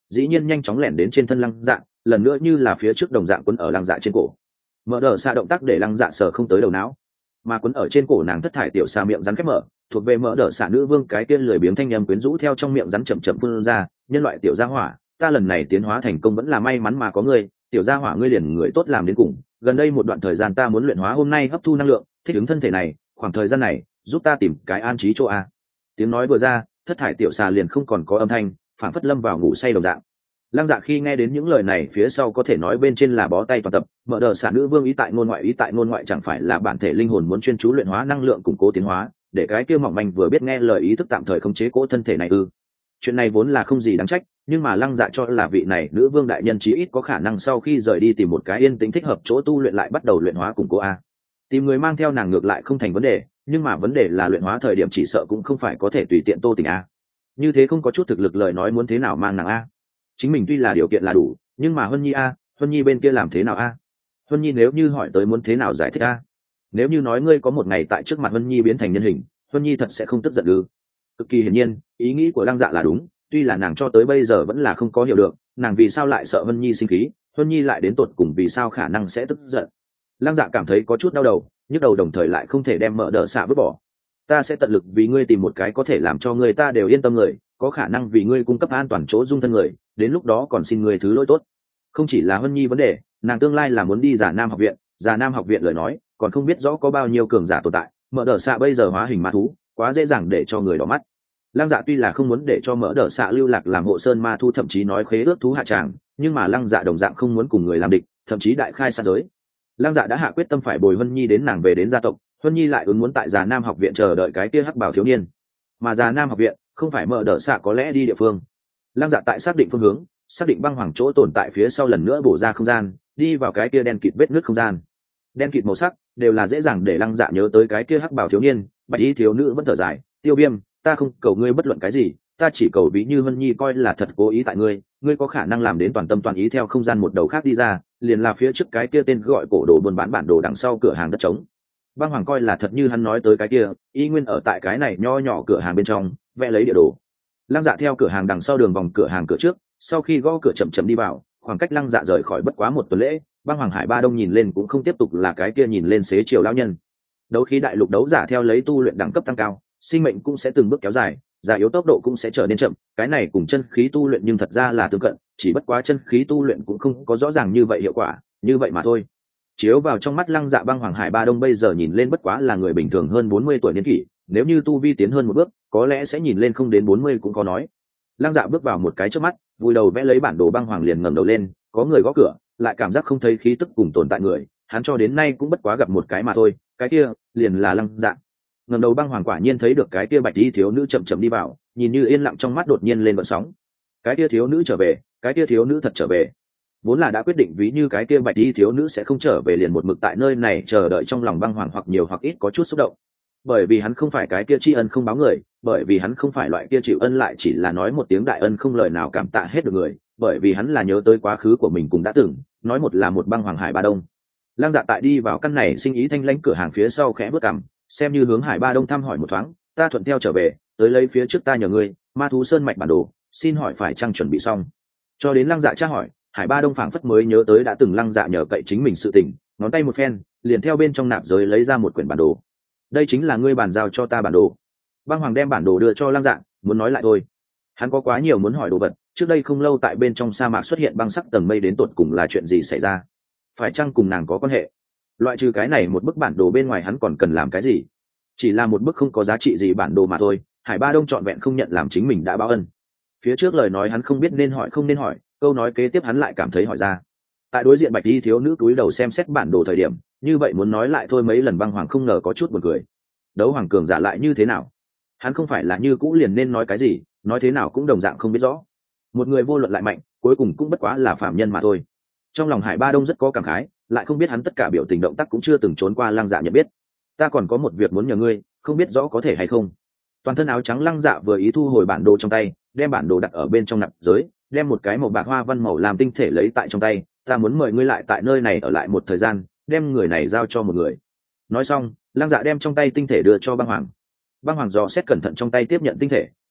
dĩ nhiên nhanh chóng lẻn đến trên thân lăng dạ, lần nữa như là phía trước đồng dạng quấn ở lăng dạ trên cổ. Mở đờ xạ động tác để lăng dạ sờ không tới đầu não, mà quấn ở trên cổ nàng thất thải tiểu xà miệng rắn khép mở, thuộc về mở đờ xạ nữ vương cái tiên lười biếng thanh âm quyến rũ theo trong miệng rắn chậm chậm phun ra, nhân loại tiểu gia hỏa, ta lần này tiến hóa thành công vẫn là may mắn mà có ngươi, tiểu gia hỏa ngươi liền người tốt làm đến cùng, gần đây một đoạn thời gian ta muốn luyện hóa hôm nay hấp thu năng lượng, thích ứng thân thể này, khoảng thời gian này giúp ta tìm cái an trí chỗ a. Tiếng nói vừa ra, thất thải tiểu xà liền không còn có âm thanh, phản phất lâm vào ngủ say đồng dạng. Lăng Dạ khi nghe đến những lời này phía sau có thể nói bên trên là bó tay toàn tập, mở đờ xạ nữ vương ý tại ngôn ngoại ý tại ngôn ngoại chẳng phải là bản thể linh hồn muốn chuyên chú luyện hóa năng lượng củng cố tiến hóa, để cái kia mỏng manh vừa biết nghe lời ý thức tạm thời khống chế cỗ thân thể này ư? Chuyện này vốn là không gì đáng trách, nhưng mà Lăng Dạ cho là vị này nữ vương đại nhân chí ít có khả năng sau khi rời đi tìm một cái yên tĩnh thích hợp chỗ tu luyện lại bắt đầu luyện hóa củng cố a. Tìm người mang theo nàng ngược lại không thành vấn đề, nhưng mà vấn đề là luyện hóa thời điểm chỉ sợ cũng không phải có thể tùy tiện tô tình a. Như thế không có chút thực lực lời nói muốn thế nào mang nàng a? Chính mình tuy là điều kiện là đủ, nhưng mà Huân Nhi a, Huân Nhi bên kia làm thế nào a? Huân Nhi nếu như hỏi tới muốn thế nào giải thích a? Nếu như nói ngươi có một ngày tại trước mặt Huân Nhi biến thành nhân hình, Huân Nhi thật sẽ không tức giận ư? Cực kỳ hiển nhiên, ý nghĩ của Lăng Dạ là đúng, tuy là nàng cho tới bây giờ vẫn là không có hiểu được, nàng vì sao lại sợ Huân Nhi sinh khí, Huân Nhi lại đến tột cùng vì sao khả năng sẽ tức giận. Lăng Dạ cảm thấy có chút đau đầu, nhức đầu đồng thời lại không thể đem mỡ đỡ xạ vứt bỏ. Ta sẽ tận lực vì ngươi tìm một cái có thể làm cho người ta đều yên tâm người, có khả năng vì ngươi cung cấp an toàn chỗ dung thân người, đến lúc đó còn xin người thứ lỗi tốt. Không chỉ là Huân Nhi vấn đề, nàng tương lai là muốn đi Già Nam học viện, Già Nam học viện lời nói, còn không biết rõ có bao nhiêu cường giả tồn tại, mỡ đỡ xạ bây giờ hóa hình ma thú, quá dễ dàng để cho người đỏ mắt. Lăng Dạ tuy là không muốn để cho mỡ đỡ xạ lưu lạc làm hộ sơn ma thu thậm chí nói khế ước thú hạ tràng, nhưng mà Lăng Dạ đồng dạng không muốn cùng người làm địch, thậm chí đại khai sát giới. Lăng Dạ đã hạ quyết tâm phải bồi Huân Nhi đến nàng về đến gia tộc, Huân Nhi lại ứng muốn tại Già Nam học viện chờ đợi cái kia hắc bảo thiếu niên, mà Già Nam học viện không phải mỡ đỡ xạ có lẽ đi địa phương. Lăng Dạ tại xác định phương hướng, xác định băng hoàng chỗ tồn tại phía sau lần nữa bổ ra không gian, đi vào cái kia đen kịt vết nước không gian. Đen kịt màu sắc đều là dễ dàng để Lăng Dạ nhớ tới cái kia hắc bảo thiếu niên, bạch y thiếu nữ vẫn thở dài, Tiêu Viêm, ta không cầu ngươi bất luận cái gì, ta chỉ cầu ví như Huân Nhi coi là thật cố ý tại ngươi, ngươi có khả năng làm đến toàn tâm toàn ý theo không gian một đầu khác đi ra, liền là phía trước cái kia tên gọi cổ đồ buôn bán bản đồ đằng sau cửa hàng đất trống. Băng Hoàng coi là thật như hắn nói tới cái kia, y nguyên ở tại cái này nho nhỏ cửa hàng bên trong, vẽ lấy địa đồ. Lăng Dạ theo cửa hàng đằng sau đường vòng cửa hàng cửa trước, sau khi gõ cửa chậm chậm đi vào, khoảng cách Lăng Dạ rời khỏi bất quá một tuần lễ, Băng Hoàng Hải Ba Đông nhìn lên cũng không tiếp tục là cái kia nhìn lên xế chiều lão nhân. Đấu khí đại lục đấu giả theo lấy tu luyện đẳng cấp tăng cao, sinh mệnh cũng sẽ từng bước kéo dài, già yếu tốc độ cũng sẽ trở nên chậm, cái này cùng chân khí tu luyện nhưng thật ra là tương cận, chỉ bất quá chân khí tu luyện cũng không có rõ ràng như vậy hiệu quả, như vậy mà thôi. Chiếu vào trong mắt Lăng Dạ, Băng Hoàng Hải Ba Đông bây giờ nhìn lên bất quá là người bình thường hơn bốn mươi tuổi niên kỷ, nếu như tu vi tiến hơn một bước, có lẽ sẽ nhìn lên không đến bốn mươi cũng có nói. Lăng Dạ bước vào một cái trước mắt, vùi đầu vẽ lấy bản đồ. Băng Hoàng liền ngẩng đầu lên, có người gõ cửa, lại cảm giác không thấy khí tức cùng tồn tại người, hắn cho đến nay cũng bất quá gặp một cái mà thôi, cái kia liền là Lăng Dạ. Ngẩng đầu Băng Hoàng quả nhiên thấy được cái kia bạch y thiếu nữ chậm chậm đi vào, nhìn như yên lặng trong mắt đột nhiên lên gợn sóng. Cái kia thiếu nữ trở về, cái kia thiếu nữ thật trở về. Vốn là đã quyết định ví như cái kia bạch y thiếu nữ sẽ không trở về liền một mực tại nơi này chờ đợi, trong lòng Băng Hoàng hoặc nhiều hoặc ít có chút xúc động. Bởi vì hắn không phải cái kia tri ân không báo người, bởi vì hắn không phải loại kia chịu ân lại chỉ là nói một tiếng đại ân không lời nào cảm tạ hết được người, bởi vì hắn là nhớ tới quá khứ của mình cũng đã từng nói một là một Băng Hoàng Hải Ba Đông. Lăng Dạ tại đi vào căn này sinh ý thanh lãnh cửa hàng phía sau khẽ bước cằm, xem như hướng Hải Ba Đông thăm hỏi một thoáng, ta thuận theo trở về, tới lấy phía trước ta nhờ ngươi, ma thú sơn mạch bản đồ, xin hỏi phải chăng chuẩn bị xong. Cho đến Lăng Dạ tra hỏi, Hải Ba Đông phảng phất mới nhớ tới đã từng Lăng Dạ nhờ cậy chính mình sự tình, ngón tay một phen, liền theo bên trong nạp giới lấy ra một quyển bản đồ. Đây chính là ngươi bàn giao cho ta bản đồ. Băng Hoàng đem bản đồ đưa cho Lăng Dạ, muốn nói lại thôi. Hắn có quá nhiều muốn hỏi đồ vật, trước đây không lâu tại bên trong sa mạc xuất hiện băng sắc tầng mây đến tột cùng là chuyện gì xảy ra? Phải chăng cùng nàng có quan hệ? Loại trừ cái này một bức bản đồ bên ngoài hắn còn cần làm cái gì? Chỉ là một bức không có giá trị gì bản đồ mà thôi, Hải Ba Đông trọn vẹn không nhận làm chính mình đã báo ân. Phía trước lời nói hắn không biết nên hỏi không nên hỏi, câu nói kế tiếp hắn lại cảm thấy hỏi ra. Tại đối diện bạch y thiếu nữ cúi đầu xem xét bản đồ thời điểm, như vậy muốn nói lại thôi mấy lần Băng Hoàng không ngờ có chút buồn cười. Đấu hoàng cường giả lại như thế nào? Hắn không phải là như cũ liền nên nói cái gì, nói thế nào cũng đồng dạng không biết rõ. Một người vô luận lại mạnh, cuối cùng cũng bất quá là phạm nhân mà thôi. Trong lòng Hải Ba Đông rất có cảm khái, lại không biết hắn tất cả biểu tình động tác cũng chưa từng trốn qua Lăng Dạ nhận biết. Ta còn có một việc muốn nhờ ngươi, không biết rõ có thể hay không. Toàn thân áo trắng Lăng Dạ vừa ý thu hồi bản đồ trong tay, đem bản đồ đặt ở bên trong nạp giới, đem một cái màu bạc hoa văn màu làm tinh thể lấy tại trong tay, ta muốn mời ngươi lại tại nơi này ở lại một thời gian, đem người này giao cho một người. Nói xong, Lăng Dạ đem trong tay tinh thể đưa cho Băng Hoàng. Băng Hoàng dò xét cẩn thận trong tay tiếp nhận tinh thể,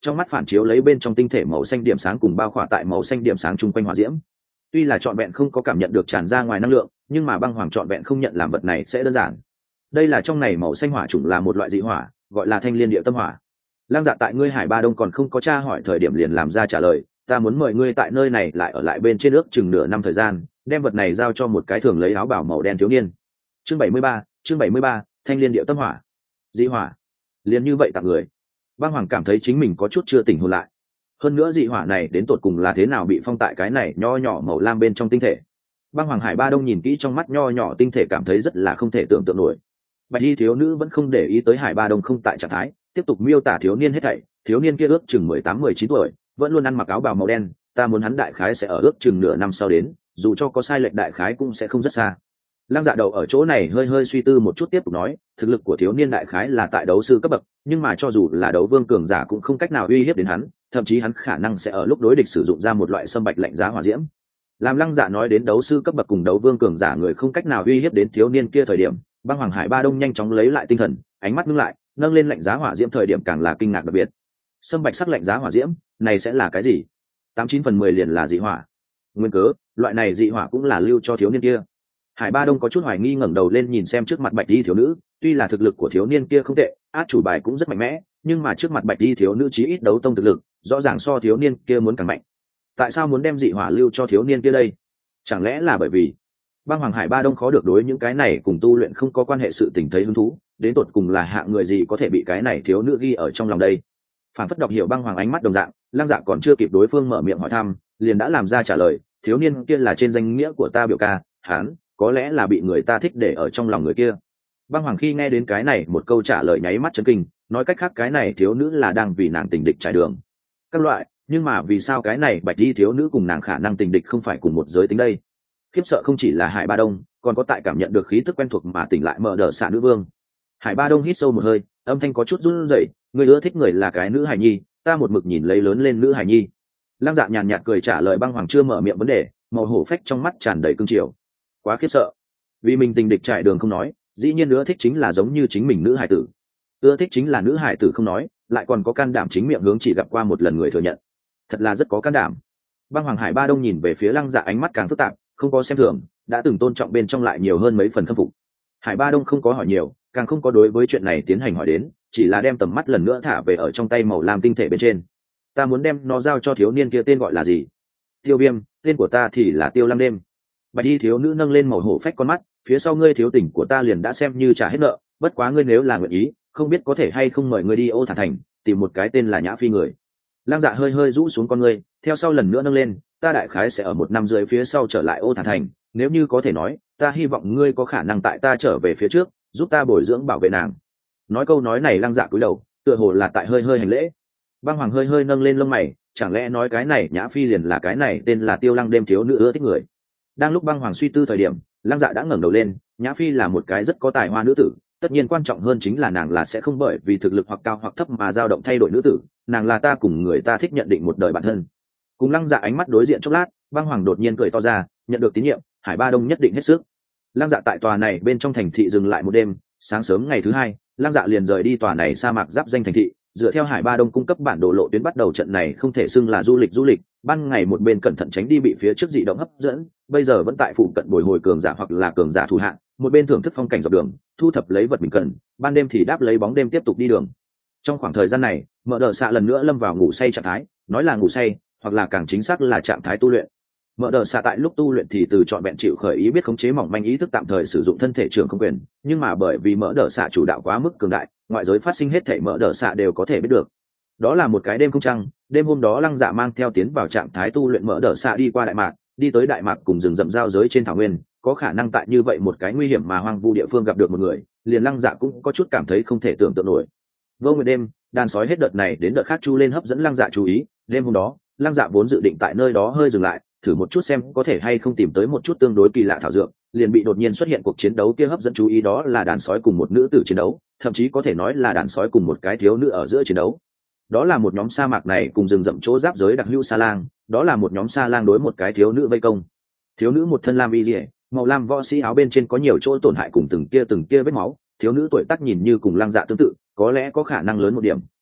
trong mắt phản chiếu lấy bên trong tinh thể màu xanh điểm sáng cùng bao khỏa tại màu xanh điểm sáng chung quanh hỏa diễm. Tuy là trọn vẹn không có cảm nhận được tràn ra ngoài năng lượng, nhưng mà băng hoàng trọn vẹn không nhận làm vật này sẽ đơn giản. Đây là trong này màu xanh hỏa chủng là một loại dị hỏa, gọi là thanh liên địa tâm hỏa. Lang Dạ tại ngươi Hải Ba Đông còn không có tra hỏi thời điểm liền làm ra trả lời, ta muốn mời ngươi tại nơi này lại ở lại bên trên nước chừng nửa năm thời gian, đem vật này giao cho một cái thường lấy áo bào màu đen thiếu niên. Chương bảy mươi ba, chương bảy mươi ba, thanh liên địa tâm hỏa. Dị hỏa. Liền như vậy tặng người. Băng Hoàng cảm thấy chính mình có chút chưa tỉnh hồn lại. Hơn nữa dị hỏa này đến tột cùng là thế nào bị phong tại cái này nho nhỏ màu lam bên trong tinh thể. Băng Hoàng Hải Ba Đông nhìn kỹ trong mắt nho nhỏ tinh thể cảm thấy rất là không thể tưởng tượng nổi. Bạch y thiếu nữ vẫn không để ý tới Hải Ba Đông không tại trạng thái, tiếp tục miêu tả thiếu niên hết thảy. Thiếu niên kia ước chừng mười tám mười chín tuổi, vẫn luôn ăn mặc áo bào màu đen, ta muốn hắn đại khái sẽ ở ước chừng nửa năm sau đến, dù cho có sai lệch đại khái cũng sẽ không rất xa. Lăng Dạ đầu ở chỗ này hơi hơi suy tư một chút tiếp tục nói, thực lực của thiếu niên đại khái là tại đấu sư cấp bậc, nhưng mà cho dù là đấu vương cường giả cũng không cách nào uy hiếp đến hắn, thậm chí hắn khả năng sẽ ở lúc đối địch sử dụng ra một loại sâm bạch lạnh giá hỏa diễm. Làm Lăng Dạ nói đến đấu sư cấp bậc cùng đấu vương cường giả người không cách nào uy hiếp đến thiếu niên kia thời điểm, Băng Hoàng Hải Ba Đông nhanh chóng lấy lại tinh thần, ánh mắt ngưng lại, nâng lên lạnh giá hỏa diễm thời điểm càng là kinh ngạc đặc biệt. Sâm bạch sắc lạnh giá hỏa diễm, này sẽ là cái gì? Tám chín phần mười liền là dị hỏa. Nguyên cớ, loại này dị hỏa cũng là lưu cho thiếu niên kia. Hải Ba Đông có chút hoài nghi ngẩng đầu lên nhìn xem trước mặt bạch y thiếu nữ, tuy là thực lực của thiếu niên kia không tệ, át chủ bài cũng rất mạnh mẽ, nhưng mà trước mặt bạch y thiếu nữ chí ít đấu tông thực lực, rõ ràng so thiếu niên kia muốn càng mạnh. Tại sao muốn đem dị hỏa lưu cho thiếu niên kia đây? Chẳng lẽ là bởi vì Băng Hoàng Hải Ba Đông khó được đối những cái này cùng tu luyện không có quan hệ sự tình thấy hứng thú, đến tột cùng là hạng người gì có thể bị cái này thiếu nữ ghi ở trong lòng đây? Phản phất đọc hiểu Băng Hoàng ánh mắt đồng dạng, Lăng Dạ còn chưa kịp đối phương mở miệng hỏi thăm, liền đã làm ra trả lời, thiếu niên kia là trên danh nghĩa của ta biểu ca, hắn có lẽ là bị người ta thích để ở trong lòng người kia. Băng Hoàng khi nghe đến cái này một câu trả lời nháy mắt chấn kinh, nói cách khác cái này thiếu nữ là đang vì nàng tình địch trải đường. Các loại, nhưng mà vì sao cái này bạch y thiếu nữ cùng nàng khả năng tình địch không phải cùng một giới tính đây? Khiếp sợ không chỉ là Hải Ba Đông, còn có tại cảm nhận được khí tức quen thuộc mà tỉnh lại mở đờ xạ nữ vương. Hải Ba Đông hít sâu một hơi, âm thanh có chút run rẩy, người ưa thích người là cái nữ hải nhi, ta một mực nhìn lấy lớn lên nữ hải nhi. Lăng Dạ nhàn nhạt cười trả lời Băng Hoàng chưa mở miệng vấn đề, màu hổ phách trong mắt tràn đầy cương triều. Quá khiếp sợ, vì mình tình địch trải đường không nói, dĩ nhiên ưa thích chính là giống như chính mình nữ hải tử. Ưa thích chính là nữ hải tử không nói, lại còn có can đảm chính miệng hướng chỉ gặp qua một lần người thừa nhận, thật là rất có can đảm. Băng Hoàng Hải Ba Đông nhìn về phía Lăng Dạ ánh mắt càng phức tạp, không có xem thường, đã từng tôn trọng bên trong lại nhiều hơn mấy phần khâm phục. Hải Ba Đông không có hỏi nhiều, càng không có đối với chuyện này tiến hành hỏi đến, chỉ là đem tầm mắt lần nữa thả về ở trong tay màu lam tinh thể bên trên. Ta muốn đem nó giao cho thiếu niên kia, tên gọi là gì? Tiêu Viêm, tên của ta thì là Tiêu Lăng Đêm. Bạch y thiếu nữ nâng lên màu hổ phách con mắt, phía sau ngươi thiếu tình của ta liền đã xem như trả hết nợ, bất quá ngươi nếu là nguyện ý, không biết có thể hay không mời ngươi đi Ô Thả Thành, tìm một cái tên là Nhã Phi người. Lăng Dạ hơi hơi rũ xuống con ngươi, theo sau lần nữa nâng lên, ta đại khái sẽ ở một năm rưỡi phía sau trở lại Ô Thả Thành, nếu như có thể nói, ta hy vọng ngươi có khả năng tại ta trở về phía trước, giúp ta bồi dưỡng bảo vệ nàng. Nói câu nói này Lăng Dạ cúi đầu, tựa hồ là tại hơi hơi hành lễ. Băng Hoàng hơi hơi nâng lên lông mày, chẳng lẽ nói cái này Nhã Phi liền là cái này tên là Tiêu Lăng Đêm thiếu nữ ưa thích người? Đang lúc Băng Hoàng suy tư thời điểm, Lăng Dạ đã ngẩng đầu lên, Nhã Phi là một cái rất có tài hoa nữ tử, tất nhiên quan trọng hơn chính là nàng là sẽ không bởi vì thực lực hoặc cao hoặc thấp mà dao động thay đổi nữ tử, nàng là ta cùng người ta thích nhận định một đời bản thân. Cùng Lăng Dạ ánh mắt đối diện chốc lát, Băng Hoàng đột nhiên cười to ra, nhận được tín nhiệm, Hải Ba Đông nhất định hết sức. Lăng Dạ tại tòa này bên trong thành thị dừng lại một đêm, sáng sớm ngày thứ hai, Lăng Dạ liền rời đi tòa này sa mạc giáp danh thành thị, dựa theo Hải Ba Đông cung cấp bản đồ lộ tuyến bắt đầu trận này không thể xưng là du lịch du lịch, ban ngày một bên cẩn thận tránh đi bị phía trước dị động hấp dẫn, bây giờ vẫn tại phụ cận bồi hồi cường giả hoặc là cường giả thủ hạng, một bên thưởng thức phong cảnh dọc đường, thu thập lấy vật mình cần, ban đêm thì đáp lấy bóng đêm tiếp tục đi đường. Trong khoảng thời gian này, Mở Đờ Xạ lần nữa lâm vào ngủ say trạng thái, nói là ngủ say, hoặc là càng chính xác là trạng thái tu luyện. Mở Đờ Xạ tại lúc tu luyện thì từ chọn bẹn chịu khởi ý biết khống chế mỏng manh ý thức tạm thời sử dụng thân thể trường không quyền, nhưng mà bởi vì Mở Đờ Xạ chủ đạo quá mức cường đại, ngoại giới phát sinh hết thảy Mở Đờ Xạ đều có thể biết được. Đó là một cái đêm không trăng, đêm hôm đó Lăng Dạ mang theo tiến vào trạng thái tu luyện Mở Đờ Xạ đi qua đại mạc, đi tới đại mạc cùng rừng rậm giao giới trên thảo nguyên, có khả năng tại như vậy một cái nguy hiểm mà hoang vu địa phương gặp được một người, liền Lăng Dạ cũng có chút cảm thấy không thể tưởng tượng nổi. Vô nguyệt đêm, đàn sói hết đợt này đến đợt khác chu lên hấp dẫn Lăng Dạ chú ý, đêm hôm đó, Lăng Dạ vốn dự định tại nơi đó hơi dừng lại, thử một chút xem có thể hay không tìm tới một chút tương đối kỳ lạ thảo dược, liền bị đột nhiên xuất hiện cuộc chiến đấu kia hấp dẫn chú ý, đó là đàn sói cùng một nữ tử chiến đấu, thậm chí có thể nói là đàn sói cùng một cái thiếu nữ ở giữa chiến đấu. Đó là một nhóm sa mạc này cùng rừng rậm chỗ giáp giới đặc hữu sa lang, đó là một nhóm sa lang đối một cái thiếu nữ vây công. Thiếu nữ một thân lam y liễu, màu lam võ sĩ áo bên trên có nhiều chỗ tổn hại cùng từng kia từng kia vết máu, thiếu nữ tuổi tác nhìn như cùng Lăng Dạ tương tự, có lẽ có khả năng lớn một điểm,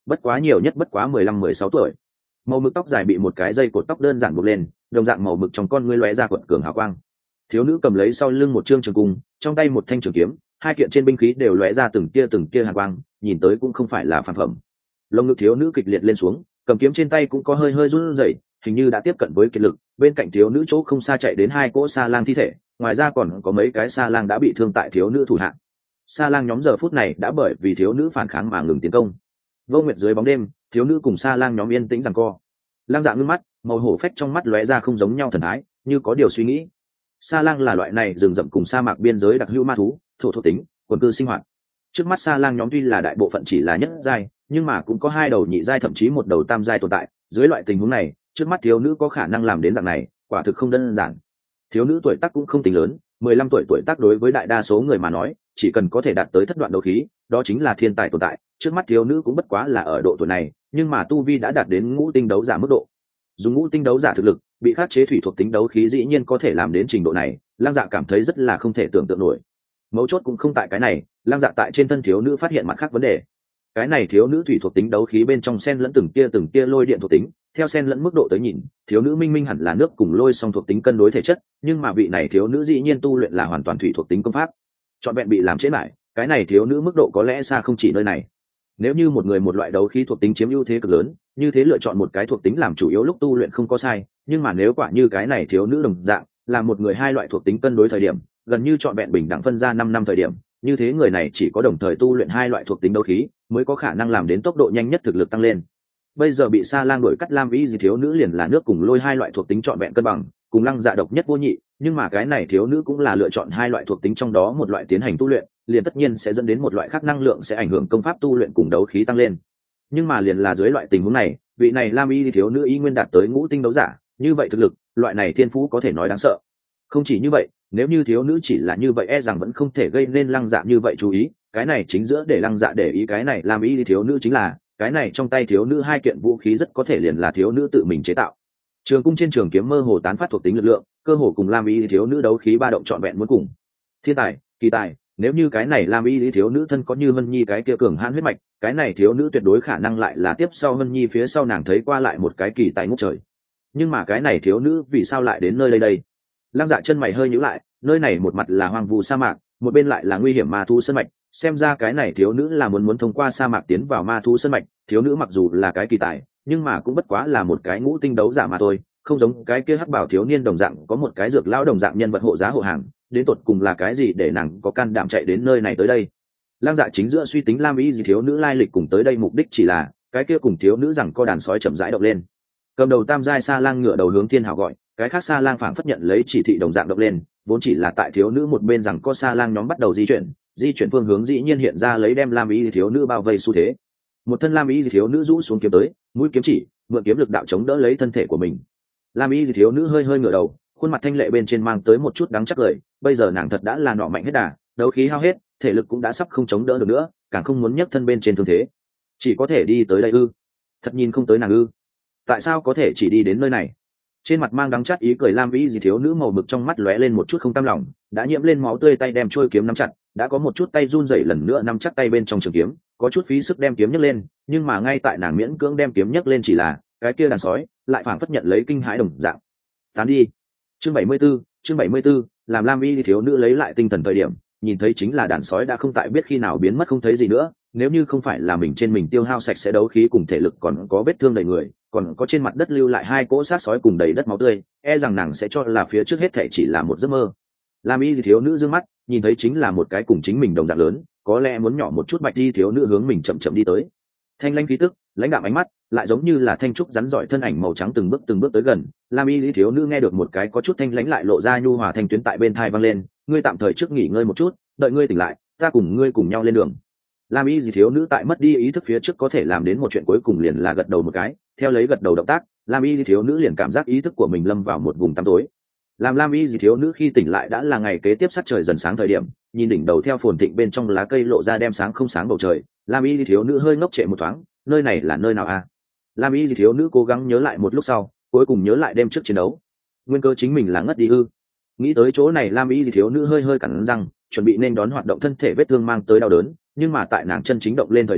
bất quá nhiều nhất bất quá mười lăm mười sáu tuổi. Màu mực tóc dài bị một cái dây cột tóc đơn giản buộc lên, đồng dạng màu mực trong con ngươi lóe ra quật cường hào quang. Thiếu nữ cầm lấy sau lưng một trương trường cung, trong tay một thanh trường kiếm, hai kiện trên binh khí đều lóe ra từng tia từng tia hàn quang, nhìn tới cũng không phải là phàm phẩm. Lồng ngực thiếu nữ kịch liệt lên xuống, cầm kiếm trên tay cũng có hơi hơi run rẩy, hình như đã tiếp cận với kiệt lực. Bên cạnh thiếu nữ chỗ không xa chạy đến hai cỗ sa lang thi thể, ngoài ra còn có mấy cái sa lang đã bị thương tại thiếu nữ thủ hạ. Sa lang nhóm giờ phút này đã bởi vì thiếu nữ phản kháng mà ngừng tiến công. Vô Nguyệt dưới bóng đêm, thiếu nữ cùng sa lang nhóm yên tĩnh giằng co. Lang Dạ ngưng mắt, màu hổ phách trong mắt lóe ra không giống nhau thần thái, như có điều suy nghĩ. Sa lang là loại này rừng rậm cùng sa mạc biên giới đặc hữu ma thú, thổ thổ tính, quần cư sinh hoạt. Trước mắt sa lang nhóm tuy là đại bộ phận chỉ là nhất giai, nhưng mà cũng có hai đầu nhị giai thậm chí một đầu tam giai tồn tại. Dưới loại tình huống này, trước mắt thiếu nữ có khả năng làm đến dạng này, quả thực không đơn giản. Thiếu nữ tuổi tác cũng không tính lớn, mười lăm tuổi tuổi tác đối với đại đa số người mà nói, chỉ cần có thể đạt tới thất đoạn đấu khí, đó chính là thiên tài tồn tại. Trước mắt thiếu nữ cũng bất quá là ở độ tuổi này, nhưng mà tu vi đã đạt đến ngũ tinh đấu giả mức độ. Dùng ngũ tinh đấu giả thực lực, bị khắc chế thủy thuộc tính đấu khí dĩ nhiên có thể làm đến trình độ này, Lăng Dạ cảm thấy rất là không thể tưởng tượng nổi. Mấu chốt cũng không tại cái này, Lăng Dạ tại trên thân thiếu nữ phát hiện mặt khác vấn đề. Cái này thiếu nữ thủy thuộc tính đấu khí bên trong xen lẫn từng tia từng tia lôi điện thuộc tính, theo xen lẫn mức độ tới nhìn, thiếu nữ minh minh hẳn là nước cùng lôi song thuộc tính cân đối thể chất, nhưng mà vị này thiếu nữ dĩ nhiên tu luyện là hoàn toàn thủy thuộc tính công pháp. Chọn vẹn bị làm chết lại, cái này thiếu nữ mức độ có lẽ xa không chỉ nơi này. Nếu như một người một loại đấu khí thuộc tính chiếm ưu thế cực lớn, như thế lựa chọn một cái thuộc tính làm chủ yếu lúc tu luyện không có sai, nhưng mà nếu quả như cái này thiếu nữ đồng dạng, là một người hai loại thuộc tính cân đối thời điểm, gần như chọn vẹn bình đẳng phân ra năm năm thời điểm, như thế người này chỉ có đồng thời tu luyện hai loại thuộc tính đấu khí, mới có khả năng làm đến tốc độ nhanh nhất thực lực tăng lên. Bây giờ bị Sa Lang đuổi cắt lam ý gì thiếu nữ liền là nước cùng lôi hai loại thuộc tính chọn vẹn cân bằng, cùng Lăng Dạ độc nhất vô nhị, nhưng mà cái này thiếu nữ cũng là lựa chọn hai loại thuộc tính trong đó một loại tiến hành tu luyện, liền tất nhiên sẽ dẫn đến một loại khác năng lượng sẽ ảnh hưởng công pháp tu luyện cùng đấu khí tăng lên. Nhưng mà liền là dưới loại tình huống này, vị này lam y thiếu nữ ý nguyên đạt tới ngũ tinh đấu giả, như vậy thực lực, loại này thiên phú có thể nói đáng sợ. Không chỉ như vậy, nếu như thiếu nữ chỉ là như vậy e rằng vẫn không thể gây nên Lăng Dạ như vậy chú ý, cái này chính giữa để Lăng Dạ để ý cái này lam y thiếu nữ chính là, cái này trong tay thiếu nữ hai kiện vũ khí rất có thể liền là thiếu nữ tự mình chế tạo. Trường cung trên trường kiếm mơ hồ tán phát thuộc tính lực lượng, cơ hồ cùng lam y thiếu nữ đấu khí ba động trọn vẹn muốn cùng. Thiên tài, kỳ tài, nếu như cái này lam y thiếu nữ thân có như Vân Nhi cái kia cường hãn huyết mạch, cái này thiếu nữ tuyệt đối khả năng lại là tiếp sau Vân Nhi phía sau nàng thấy qua lại một cái kỳ tài ngút trời. Nhưng mà cái này thiếu nữ vì sao lại đến nơi đây đây? Lăng Dạ chân mày hơi nhíu lại, nơi này một mặt là hoang vu sa mạc, một bên lại là nguy hiểm ma thú sơn mạch, xem ra cái này thiếu nữ là muốn muốn thông qua sa mạc tiến vào ma thú sơn mạch. Thiếu nữ mặc dù là cái kỳ tài, nhưng mà cũng bất quá là một cái ngũ tinh đấu giả mà thôi, không giống cái kia hắc bảo thiếu niên đồng dạng có một cái dược lão đồng dạng nhân vật hộ giá hộ hàng, đến tột cùng là cái gì để nàng có can đảm chạy đến nơi này tới đây? Lăng Dạ chính giữa suy tính lam ý gì thiếu nữ lai lịch cùng tới đây mục đích chỉ là cái kia cùng thiếu nữ rằng co đàn sói chậm rãi động lên. Cầm đầu tam giai sa lang ngựa đầu hướng thiên hào gọi, cái khác sa lang phảng phất nhận lấy chỉ thị đồng dạng động lên, vốn chỉ là tại thiếu nữ một bên rằng co sa lang nhóm bắt đầu di chuyển, di chuyển phương hướng dĩ nhiên hiện ra lấy đem lam ý thiếu nữ bao vây xu thế. Một thân lam ý thiếu nữ rũ xuống kiếm tới, mũi kiếm chỉ, mượn kiếm lực đạo chống đỡ lấy thân thể của mình. Lam ý thiếu nữ hơi hơi ngửa đầu, khuôn mặt thanh lệ bên trên mang tới một chút đắng chắc cười, bây giờ nàng thật đã là nọ mạnh hết đà, đấu khí hao hết, thể lực cũng đã sắp không chống đỡ được nữa, càng không muốn nhấc thân bên trên thương thế, chỉ có thể đi tới đây ư? Thật nhìn không tới nàng ư? Tại sao có thể chỉ đi đến nơi này? Trên mặt mang đắng chát ý cười lam vĩ gì thiếu nữ màu mực trong mắt lóe lên một chút không cam lòng, đã nhiễm lên máu tươi tay đem trôi kiếm nắm chặt, đã có một chút tay run rẩy lần nữa nắm chắc tay bên trong trường kiếm, có chút phí sức đem kiếm nhấc lên, nhưng mà ngay tại nàng miễn cưỡng đem kiếm nhấc lên chỉ là cái kia đàn sói lại phảng phất nhận lấy kinh hãi đồng dạng. Tán đi. Chương bảy mươi 74, chương bảy mươi 74, làm lam vĩ thiếu nữ lấy lại tinh thần thời điểm, nhìn thấy chính là đàn sói đã không tại biết khi nào biến mất không thấy gì nữa, nếu như không phải là mình trên mình tiêu hao sạch sẽ đấu khí cùng thể lực còn có vết thương đầy người, còn có trên mặt đất lưu lại hai cỗ xác sói cùng đầy đất máu tươi, e rằng nàng sẽ cho là phía trước hết thảy chỉ là một giấc mơ. Lam y thiếu nữ dương mắt, nhìn thấy chính là một cái cùng chính mình đồng dạng lớn, có lẽ muốn nhỏ một chút bạch y thiếu nữ hướng mình chậm chậm đi tới. Thanh lãnh khí tức, lãnh đạm ánh mắt, lại giống như là thanh trúc rắn rỏi thân ảnh màu trắng từng bước từng bước tới gần. Lam y thiếu nữ nghe được một cái có chút thanh lãnh lại lộ ra nhu hòa thanh tuyến tại bên tai vang lên, ngươi tạm thời trước nghỉ ngơi một chút, đợi ngươi tỉnh lại, ta cùng ngươi cùng nhau lên đường. Lam y thiếu nữ tại mất đi ý thức phía trước có thể làm đến một chuyện cuối cùng liền là gật đầu một cái, theo lấy gật đầu động tác, Lam y thiếu nữ liền cảm giác ý thức của mình lâm vào một vùng tăm tối. Làm Lam y thiếu nữ khi tỉnh lại đã là ngày kế tiếp sắc trời dần sáng thời điểm, nhìn đỉnh đầu theo phồn thịnh bên trong lá cây lộ ra đem sáng không sáng bầu trời, Lam y thiếu nữ hơi ngốc trệ một thoáng, nơi này là nơi nào a? À? Lam y thiếu nữ cố gắng nhớ lại một lúc sau, cuối cùng nhớ lại đêm trước chiến đấu. Nguyên cơ chính mình là ngất đi ư? Nghĩ tới chỗ này Lam y thiếu nữ hơi hơi cắn răng, chuẩn bị nên đón hoạt động thân thể vết thương mang tới đau đớn, nhưng mà tại nàng chân chính động lên thời điểm,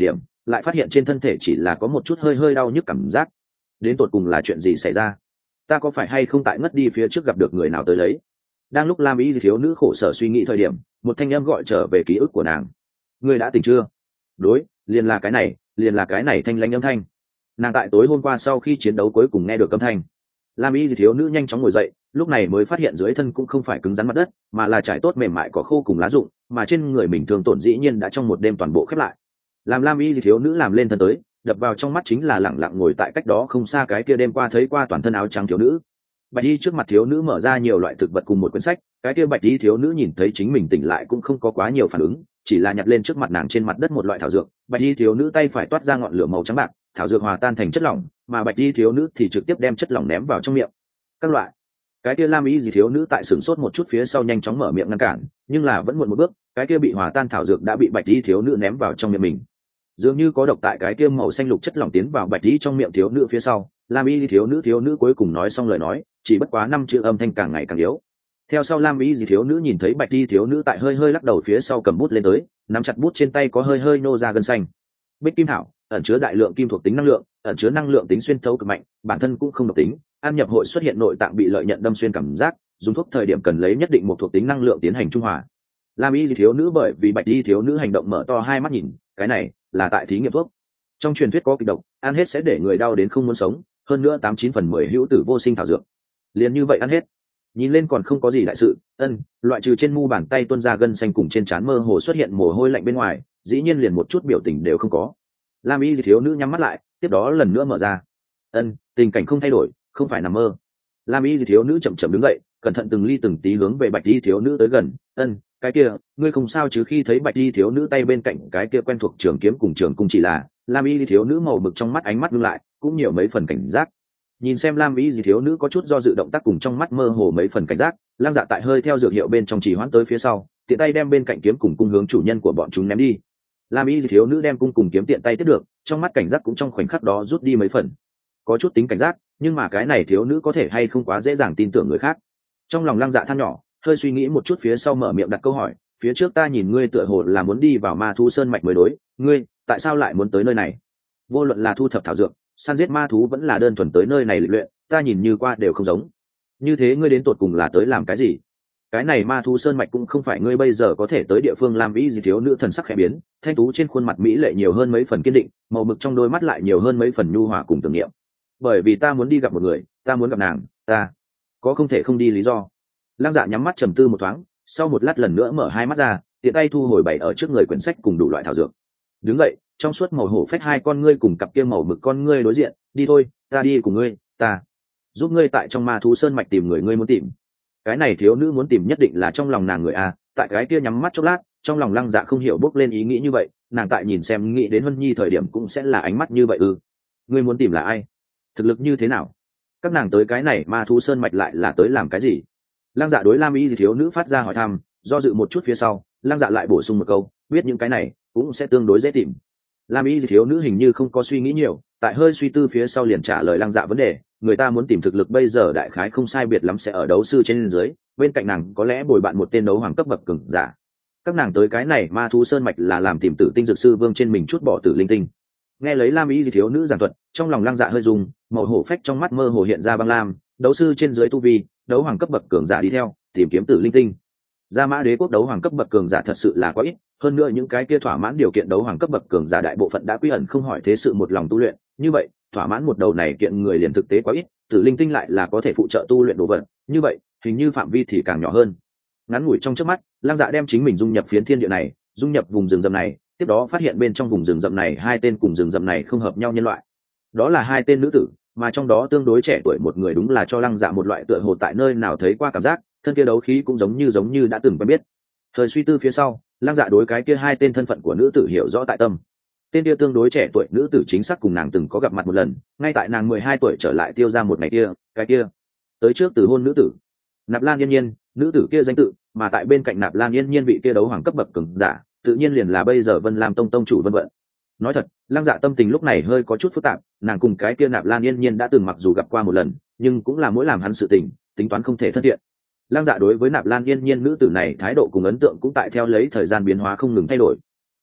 lại phát hiện trên thân thể chỉ là có một chút hơi hơi đau nhức cảm giác. Đến tột cùng là chuyện gì xảy ra? Ta có phải hay không tại ngất đi phía trước gặp được người nào tới đấy? Đang lúc lam y thiếu nữ khổ sở suy nghĩ thời điểm, một thanh âm gọi trở về ký ức của nàng. Ngươi đã tỉnh chưa? Đối, liền là cái này, liền là cái này thanh lãnh âm thanh. Nàng tại tối hôm qua sau khi chiến đấu cuối cùng nghe được âm thanh. Lam y thiếu nữ nhanh chóng ngồi dậy, lúc này mới phát hiện dưới thân cũng không phải cứng rắn mặt đất, mà là trải tốt mềm mại cỏ khô cùng lá rụng, mà trên người mình thương tổn dĩ nhiên đã trong một đêm toàn bộ khép lại. Làm Lam y thiếu nữ làm lên thân tới, đập vào trong mắt chính là lẳng lặng ngồi tại cách đó không xa cái kia đêm qua thấy qua toàn thân áo trắng thiếu nữ. Bạch y trước mặt thiếu nữ mở ra nhiều loại thực vật cùng một quyển sách, cái kia bạch y thiếu nữ nhìn thấy chính mình tỉnh lại cũng không có quá nhiều phản ứng, chỉ là nhặt lên trước mặt nàng trên mặt đất một loại thảo dược. Bạch y thiếu nữ tay phải toát ra ngọn lửa màu trắng bạc, thảo dược hòa tan thành chất lỏng, mà bạch y thiếu nữ thì trực tiếp đem chất lỏng ném vào trong miệng. Các loại cái kia lam y gì thiếu nữ tại sửng sốt một chút phía sau nhanh chóng mở miệng ngăn cản, nhưng là vẫn muộn một bước, cái kia bị hòa tan thảo dược đã bị bạch y thiếu nữ ném vào trong miệng mình. Dường như có độc tại cái kia màu xanh lục chất lỏng tiến vào bạch y trong miệng thiếu nữ phía sau, lam y thiếu nữ thiếu nữ cuối cùng nói xong lời nói, chỉ bất quá năm chữ âm thanh càng ngày càng yếu. Theo sau lam y gì thiếu nữ nhìn thấy bạch y thiếu nữ tại hơi hơi lắc đầu phía sau cầm bút lên tới, nắm chặt bút trên tay có hơi hơi nô ra gân xanh. Bích kim thảo ẩn chứa đại lượng kim thuộc tính năng lượng, ẩn chứa năng lượng tính xuyên thấu cực mạnh, bản thân cũng không độc tính, ăn nhập hội xuất hiện nội tạng bị lợi nhận đâm xuyên cảm giác, dùng thuốc thời điểm cần lấy nhất định một thuộc tính năng lượng tiến hành trung hòa. Lam y thiếu nữ bởi vì bạch y thiếu nữ hành động mở to hai mắt nhìn, cái này là tại thí nghiệm thuốc. Trong truyền thuyết có kịch độc, ăn hết sẽ để người đau đến không muốn sống, hơn nữa tám chín phần mười hữu tử vô sinh thảo dược. Liền như vậy ăn hết. Nhìn lên còn không có gì đại sự, ân, loại trừ trên mu bàn tay tuôn ra gân xanh cùng trên trán mơ hồ xuất hiện mồ hôi lạnh bên ngoài, dĩ nhiên liền một chút biểu tình đều không có. Lam y thiếu nữ nhắm mắt lại, tiếp đó lần nữa mở ra. Ân, tình cảnh không thay đổi, không phải nằm mơ. Lam y thiếu nữ chậm chậm đứng dậy, cẩn thận từng ly từng tí hướng về bạch y thiếu nữ tới gần. Ân, cái kia, ngươi không sao chứ? Khi thấy bạch y thiếu nữ tay bên cạnh cái kia quen thuộc trường kiếm cùng trường cung, chỉ là Lam y thiếu nữ màu mực trong mắt ánh mắt ngưng lại, cũng nhiều mấy phần cảnh giác. Nhìn xem Lam y thiếu nữ có chút do dự động tác cùng trong mắt mơ hồ mấy phần cảnh giác, Lam Dạ tại hơi theo dược hiệu bên trong chỉ hoãn tới phía sau, tiện tay đem bên cạnh kiếm cùng cung hướng chủ nhân của bọn chúng ném đi. Lam y thiếu nữ đem cung cùng kiếm tiện tay tiếp được, trong mắt cảnh giác cũng trong khoảnh khắc đó rút đi mấy phần. Có chút tính cảnh giác, nhưng mà cái này thiếu nữ có thể hay không quá dễ dàng tin tưởng người khác. Trong lòng Lăng Dạ than nhỏ, hơi suy nghĩ một chút phía sau mở miệng đặt câu hỏi, phía trước ta nhìn ngươi tựa hồ là muốn đi vào ma thú sơn mạch mới đối, ngươi tại sao lại muốn tới nơi này? Vô luận là thu thập thảo dược, săn giết ma thú, vẫn là đơn thuần tới nơi này lịch luyện, ta nhìn như qua đều không giống. Như thế ngươi đến tột cùng là tới làm cái gì? Cái này ma thú sơn mạch cũng không phải ngươi bây giờ có thể tới địa phương. Lam y gì thiếu nữ thần sắc khẽ biến, thanh tú trên khuôn mặt mỹ lệ nhiều hơn mấy phần kiên định, màu mực trong đôi mắt lại nhiều hơn mấy phần nhu hòa cùng tưởng niệm. Bởi vì ta muốn đi gặp một người, ta muốn gặp nàng, ta có không thể không đi lý do. Lăng Dạ nhắm mắt trầm tư một thoáng, sau một lát lần nữa mở hai mắt ra, tiện tay thu hồi bảy ở trước người quyển sách cùng đủ loại thảo dược. Đứng vậy, trong suốt màu hổ phách hai con ngươi cùng cặp kia màu mực con ngươi đối diện, đi thôi, ta đi cùng ngươi, ta giúp ngươi tại trong ma thú sơn mạch tìm người ngươi muốn tìm. Cái này thiếu nữ muốn tìm nhất định là trong lòng nàng người a. Tại cái kia nhắm mắt chốc lát, trong lòng Lăng Dạ không hiểu bốc lên ý nghĩ như vậy, nàng tại nhìn xem nghĩ đến Vân Nhi thời điểm cũng sẽ là ánh mắt như vậy ư? Ngươi muốn tìm là ai? Thực lực như thế nào? Các nàng tới cái này ma thú sơn mạch lại là tới làm cái gì? Lăng Dạ đối Lam y thì thiếu nữ phát ra hỏi thăm, do dự một chút phía sau, Lăng Dạ lại bổ sung một câu, biết những cái này cũng sẽ tương đối dễ tìm. Lam y thì thiếu nữ hình như không có suy nghĩ nhiều, tại hơi suy tư phía sau liền trả lời Lăng Dạ vấn đề, người ta muốn tìm thực lực bây giờ đại khái không sai biệt lắm sẽ ở đấu sư trên dưới, bên cạnh nàng có lẽ bồi bạn một tên đấu hoàng cấp bậc cường giả. Các nàng tới cái này ma thú sơn mạch là làm tìm tử tinh dược sư vương trên mình chút bỏ tử linh tinh. Nghe lấy Lam y thì thiếu nữ giảng thuật, trong lòng Lăng Dạ hơi rung, màu hổ phách trong mắt mơ hồ hiện ra băng lam, đấu sư trên dưới tu vi, đấu hoàng cấp bậc cường giả đi theo tìm kiếm tử linh tinh. Gia Mã Đế quốc đấu hoàng cấp bậc cường giả thật sự là quá ít, hơn nữa những cái kia thỏa mãn điều kiện đấu hoàng cấp bậc cường giả đại bộ phận đã quy ẩn không hỏi thế sự một lòng tu luyện, như vậy thỏa mãn một đầu này kiện người liền thực tế quá ít, tử linh tinh lại là có thể phụ trợ tu luyện đồ vật, như vậy hình như phạm vi thì càng nhỏ hơn. Ngắn ngủi trong chớp mắt, Lăng Dạ đem chính mình dung nhập phiến thiên địa này, dung nhập vùng rừng rậm này, tiếp đó phát hiện bên trong vùng rừng rậm này hai tên cùng rừng rậm này không hợp nhau nhân loại. Đó là hai tên nữ tử, mà trong đó tương đối trẻ tuổi một người đúng là cho Lăng Dạ một loại tựa hồ tại nơi nào thấy qua cảm giác, thân kia đấu khí cũng giống như giống như đã từng quen biết. Thời suy tư phía sau, Lăng Dạ đối cái kia hai tên thân phận của nữ tử hiểu rõ tại tâm. Tên kia tương đối trẻ tuổi nữ tử chính xác cùng nàng từng có gặp mặt một lần, ngay tại nàng mười hai tuổi trở lại Tiêu ra một ngày kia, cái kia tới trước từ hôn nữ tử Nạp Lan Yên Nhiên, nữ tử kia danh tự, mà tại bên cạnh Nạp Lan Yên Nhiên vị kia đấu hoàng cấp bậc cường giả, tự nhiên liền là bây giờ Vân Lam Tông tông chủ Vân Vận. Nói thật, Lăng Dạ tâm tình lúc này hơi có chút phức tạp, nàng cùng cái kia Nạp Lan Yên Nhiên đã từng mặc dù gặp qua một lần, nhưng cũng là mỗi làm hắn sự tình, tính toán không thể thân thiện. Lăng Dạ đối với Nạp Lan Yên Nhiên nữ tử này thái độ cùng ấn tượng cũng tại theo lấy thời gian biến hóa không ngừng thay đổi.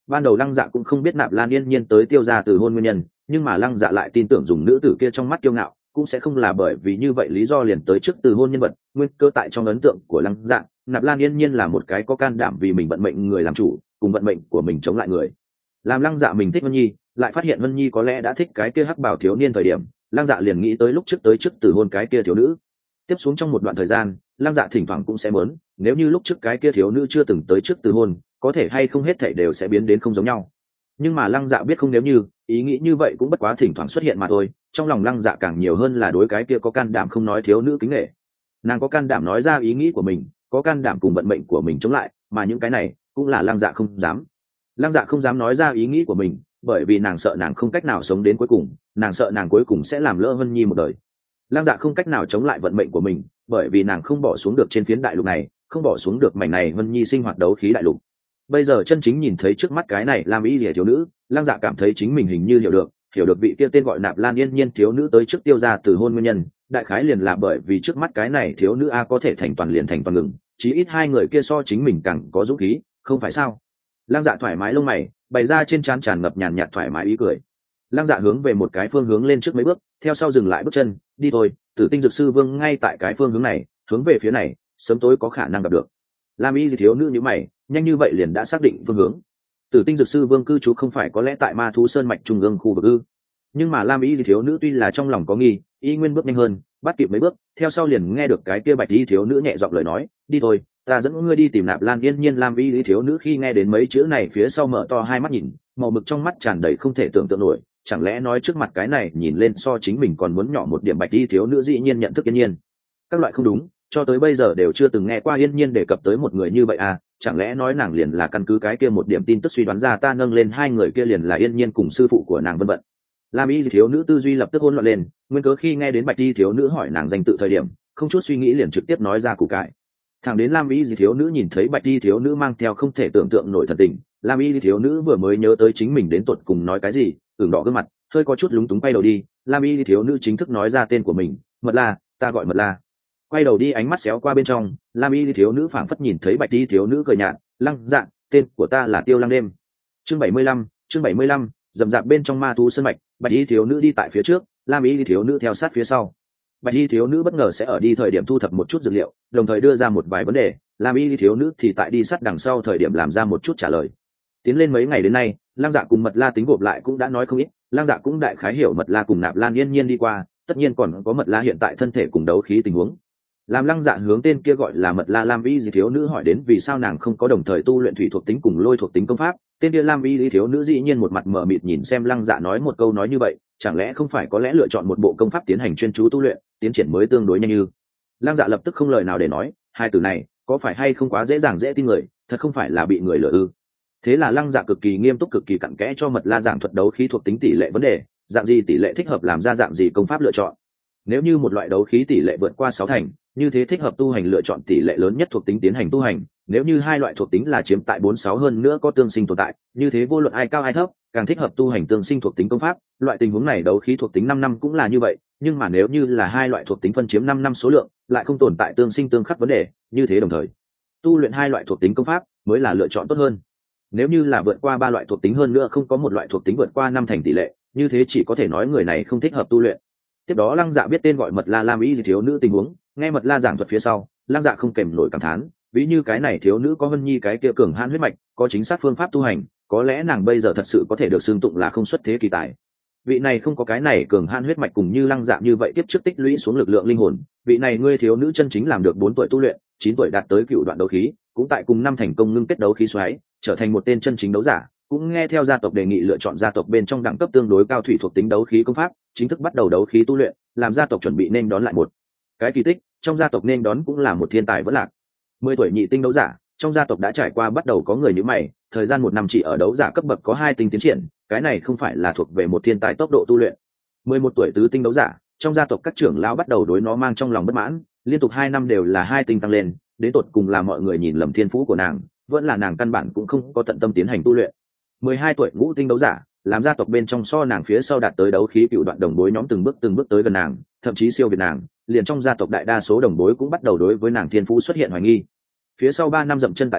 ban đầu Lăng Dạ cũng không biết Nạp Lan Yên Nhiên tới Tiêu gia từ hôn nguyên nhân, nhưng mà Lăng Dạ lại tin tưởng dùng nữ tử kia trong mắt kiêu ngạo cũng sẽ không là bởi vì như vậy lý do liền tới trước từ hôn nhân vật. Nguyên cơ tại trong ấn tượng của Lăng Dạ, Nạp Lan Yên Nhiên là một cái có can đảm vì mình vận mệnh người làm chủ, cùng vận mệnh của mình chống lại người. Làm Lăng Dạ mình thích Vân Nhi, lại phát hiện Vân Nhi có lẽ đã thích cái kia hắc bảo thiếu niên thời điểm, Lăng Dạ liền nghĩ tới lúc trước tới trước từ hôn cái kia thiếu nữ. Tiếp xuống trong một đoạn thời gian, Lăng Dạ thỉnh thoảng cũng sẽ muốn, nếu như lúc trước cái kia thiếu nữ chưa từng tới trước từ hôn, có thể hay không hết thảy đều sẽ biến đến không giống nhau. Nhưng mà Lăng Dạ biết không, nếu như ý nghĩ như vậy cũng bất quá thỉnh thoảng xuất hiện mà thôi. Trong lòng Lăng Dạ càng nhiều hơn là đối cái kia có can đảm không nói thiếu nữ kính nể. Nàng có can đảm nói ra ý nghĩ của mình, có can đảm cùng vận mệnh của mình chống lại, mà những cái này cũng là Lăng Dạ không dám. Lăng Dạ không dám nói ra ý nghĩ của mình, bởi vì nàng sợ nàng không cách nào sống đến cuối cùng, nàng sợ nàng cuối cùng sẽ làm lỡ Vân Nhi một đời. Lăng Dạ không cách nào chống lại vận mệnh của mình, bởi vì nàng không bỏ xuống được trên phiến đại lục này, không bỏ xuống được mảnh này Vân Nhi sinh hoạt đấu khí đại lục. Bây giờ chân chính nhìn thấy trước mắt cái này Lam Y Lìa thiếu nữ, Lăng Dạ cảm thấy chính mình hình như hiểu được, hiểu được vị kia tên gọi Nạp Lan Yên Nhiên thiếu nữ tới trước Tiêu gia từ hôn nguyên nhân, đại khái liền là bởi vì trước mắt cái này thiếu nữ a có thể thành toàn liền thành toàn ngừng, chí ít hai người kia so chính mình càng có dũng khí, không phải sao? Lăng Dạ thoải mái lông mày, bày ra trên trán tràn ngập nhàn nhạt thoải mái ý cười. Lăng Dạ hướng về một cái phương hướng lên trước mấy bước, theo sau dừng lại bước chân, đi thôi, Tử Tinh Dược Sư Vương ngay tại cái phương hướng này, hướng về phía này, sớm tối có khả năng gặp được. Lam Y thiếu nữ như mày, nhanh như vậy liền đã xác định phương hướng. Tử Tinh Dược Sư Vương cư trú không phải có lẽ tại Ma Thú Sơn mạch trung ương khu vực ư? Nhưng mà Lam Y thiếu nữ tuy là trong lòng có nghi, y nguyên bước nhanh hơn, bắt kịp mấy bước, theo sau liền nghe được cái kia Bạch Y thiếu nữ nhẹ giọng lời nói, đi thôi, ta dẫn ngươi đi tìm Nạp Lan Yên Nhiên. Lam Y thiếu nữ khi nghe đến mấy chữ này phía sau mở to hai mắt nhìn, màu mực trong mắt tràn đầy không thể tưởng tượng nổi, chẳng lẽ nói trước mặt cái này nhìn lên so chính mình còn muốn nhỏ một điểm Bạch Y thiếu nữ dĩ nhiên nhận thức Yên Nhiên. Các loại không đúng, cho tới bây giờ đều chưa từng nghe qua Yên Nhiên đề cập tới một người như vậy à, chẳng lẽ nói nàng liền là căn cứ cái kia một điểm tin tức suy đoán ra ta nâng lên hai người kia liền là Yên Nhiên cùng sư phụ của nàng vân vân. Lam Y thiếu nữ tư duy lập tức hỗn loạn lên, nguyên cớ khi nghe đến Bạch Y thiếu nữ hỏi nàng danh tự thời điểm, không chút suy nghĩ liền trực tiếp nói ra củ cải. Thẳng đến Lam Y thiếu nữ nhìn thấy Bạch Y thiếu nữ mang theo không thể tưởng tượng nổi thần tình, Lam Y thiếu nữ vừa mới nhớ tới chính mình đến tột cùng nói cái gì, ửng đỏ gương mặt, hơi có chút lúng túng quay đầu đi. Lam Y thiếu nữ chính thức nói ra tên của mình, Mật La, ta gọi Mật La. Quay đầu đi, ánh mắt xéo qua bên trong, Lam Y thiếu nữ phảng phất nhìn thấy Bạch Y thiếu nữ cười nhạt, Lăng Dạ, tên của ta là Tiêu Lăng Đêm. Chương bảy mươi lăm, chương bảy mươi lăm, dầm dạp bên trong Ma Thú Sơn mạch, Bạch Y thiếu nữ đi tại phía trước, Lam Y thiếu nữ theo sát phía sau. Bạch Y thiếu nữ bất ngờ sẽ ở đi thời điểm thu thập một chút dược liệu, đồng thời đưa ra một vài vấn đề, Lam Y thiếu nữ thì tại đi sát đằng sau thời điểm làm ra một chút trả lời. Tiến lên mấy ngày đến nay, Lăng Dạ cùng Mật La tính gộp lại cũng đã nói không ít, Lăng Dạ cũng đại khái hiểu Mật La cùng Nạp Lan Yên Nhiên đi qua, tất nhiên còn có Mật La hiện tại thân thể cùng đấu khí tình huống. Làm Lăng Dạ hướng tên kia gọi là Mật La Lam Y thiếu nữ hỏi đến vì sao nàng không có đồng thời tu luyện thủy thuộc tính cùng lôi thuộc tính công pháp, tên kia Lam Y thiếu nữ dĩ nhiên một mặt mờ mịt nhìn xem Lăng Dạ nói một câu nói như vậy, chẳng lẽ không phải có lẽ lựa chọn một bộ công pháp tiến hành chuyên chú tu luyện, tiến triển mới tương đối nhanh như. Lăng Dạ lập tức không lời nào để nói, hai từ này có phải hay không quá dễ dàng dễ tin người, thật không phải là bị người lừa ư? Thế là Lăng Dạ cực kỳ nghiêm túc cực kỳ cặn kẽ cho Mật La giảng thuật đấu khí thuộc tính tỷ lệ vấn đề, dạng gì tỷ lệ thích hợp làm ra dạng gì công pháp lựa chọn. Nếu như một loại đấu khí tỷ lệ vượt qua sáu thành, như thế thích hợp tu hành lựa chọn tỷ lệ lớn nhất thuộc tính tiến hành tu hành, nếu như hai loại thuộc tính là chiếm tại bốn sáu hơn nữa có tương sinh tồn tại, như thế vô luận ai cao ai thấp, càng thích hợp tu hành tương sinh thuộc tính công pháp. Loại tình huống này đấu khí thuộc tính năm năm cũng là như vậy, nhưng mà nếu như là hai loại thuộc tính phân chiếm năm năm số lượng, lại không tồn tại tương sinh tương khắc vấn đề, như thế đồng thời tu luyện hai loại thuộc tính công pháp mới là lựa chọn tốt hơn. Nếu như là vượt qua ba loại thuộc tính hơn nữa không có một loại thuộc tính vượt qua năm thành tỷ lệ, như thế chỉ có thể nói người này không thích hợp tu luyện. Tiếp đó Lăng Dạ biết tên gọi Mật La Lam Y thiếu nữ tình huống, nghe Mật La giảng thuật phía sau, Lăng Dạ không kèm nổi cảm thán, ví như cái này thiếu nữ có Vân Nhi cái kia cường hãn huyết mạch, có chính xác phương pháp tu hành, có lẽ nàng bây giờ thật sự có thể được xưng tụng là không xuất thế kỳ tài. Vị này không có cái này cường hãn huyết mạch cùng như Lăng Dạ như vậy tiếp trước tích lũy xuống lực lượng linh hồn, vị này ngươi thiếu nữ chân chính làm được bốn tuổi tu luyện, chín tuổi đạt tới cựu đoạn đấu khí, cũng tại cùng năm thành công ngưng kết đấu khí xoáy, trở thành một tên chân chính đấu giả, cũng nghe theo gia tộc đề nghị lựa chọn gia tộc bên trong đẳng cấp tương đối cao thủy thuộc tính đấu khí công pháp, chính thức bắt đầu đấu khí tu luyện, làm gia tộc chuẩn bị nên đón lại một cái kỳ tích, trong gia tộc nên đón cũng là một thiên tài vẫn lạc. Mười tuổi nhị tinh đấu giả, trong gia tộc đã trải qua bắt đầu có người như mày, thời gian một năm chỉ ở đấu giả cấp bậc có hai tinh tiến triển, cái này không phải là thuộc về một thiên tài tốc độ tu luyện. Mười một tuổi tứ tinh đấu giả, trong gia tộc các trưởng lão bắt đầu đối nó mang trong lòng bất mãn, liên tục hai năm đều là hai tinh tăng lên, đến tột cùng là mọi người nhìn lầm thiên phú của nàng, vẫn là nàng căn bản cũng không có tận tâm tiến hành tu luyện. Mười hai tuổi ngũ tinh đấu giả, làm gia tộc bên trong so nàng phía sau đạt tới đấu khí cựu đoạn đồng bối nhóm từng bước từng bước tới gần nàng, thậm chí siêu việt nàng, liền trong gia tộc đại đa số đồng bối cũng bắt đầu đối với nàng thiên phú xuất hiện hoài nghi. Phía sau ba năm dậm chân tại chỗ,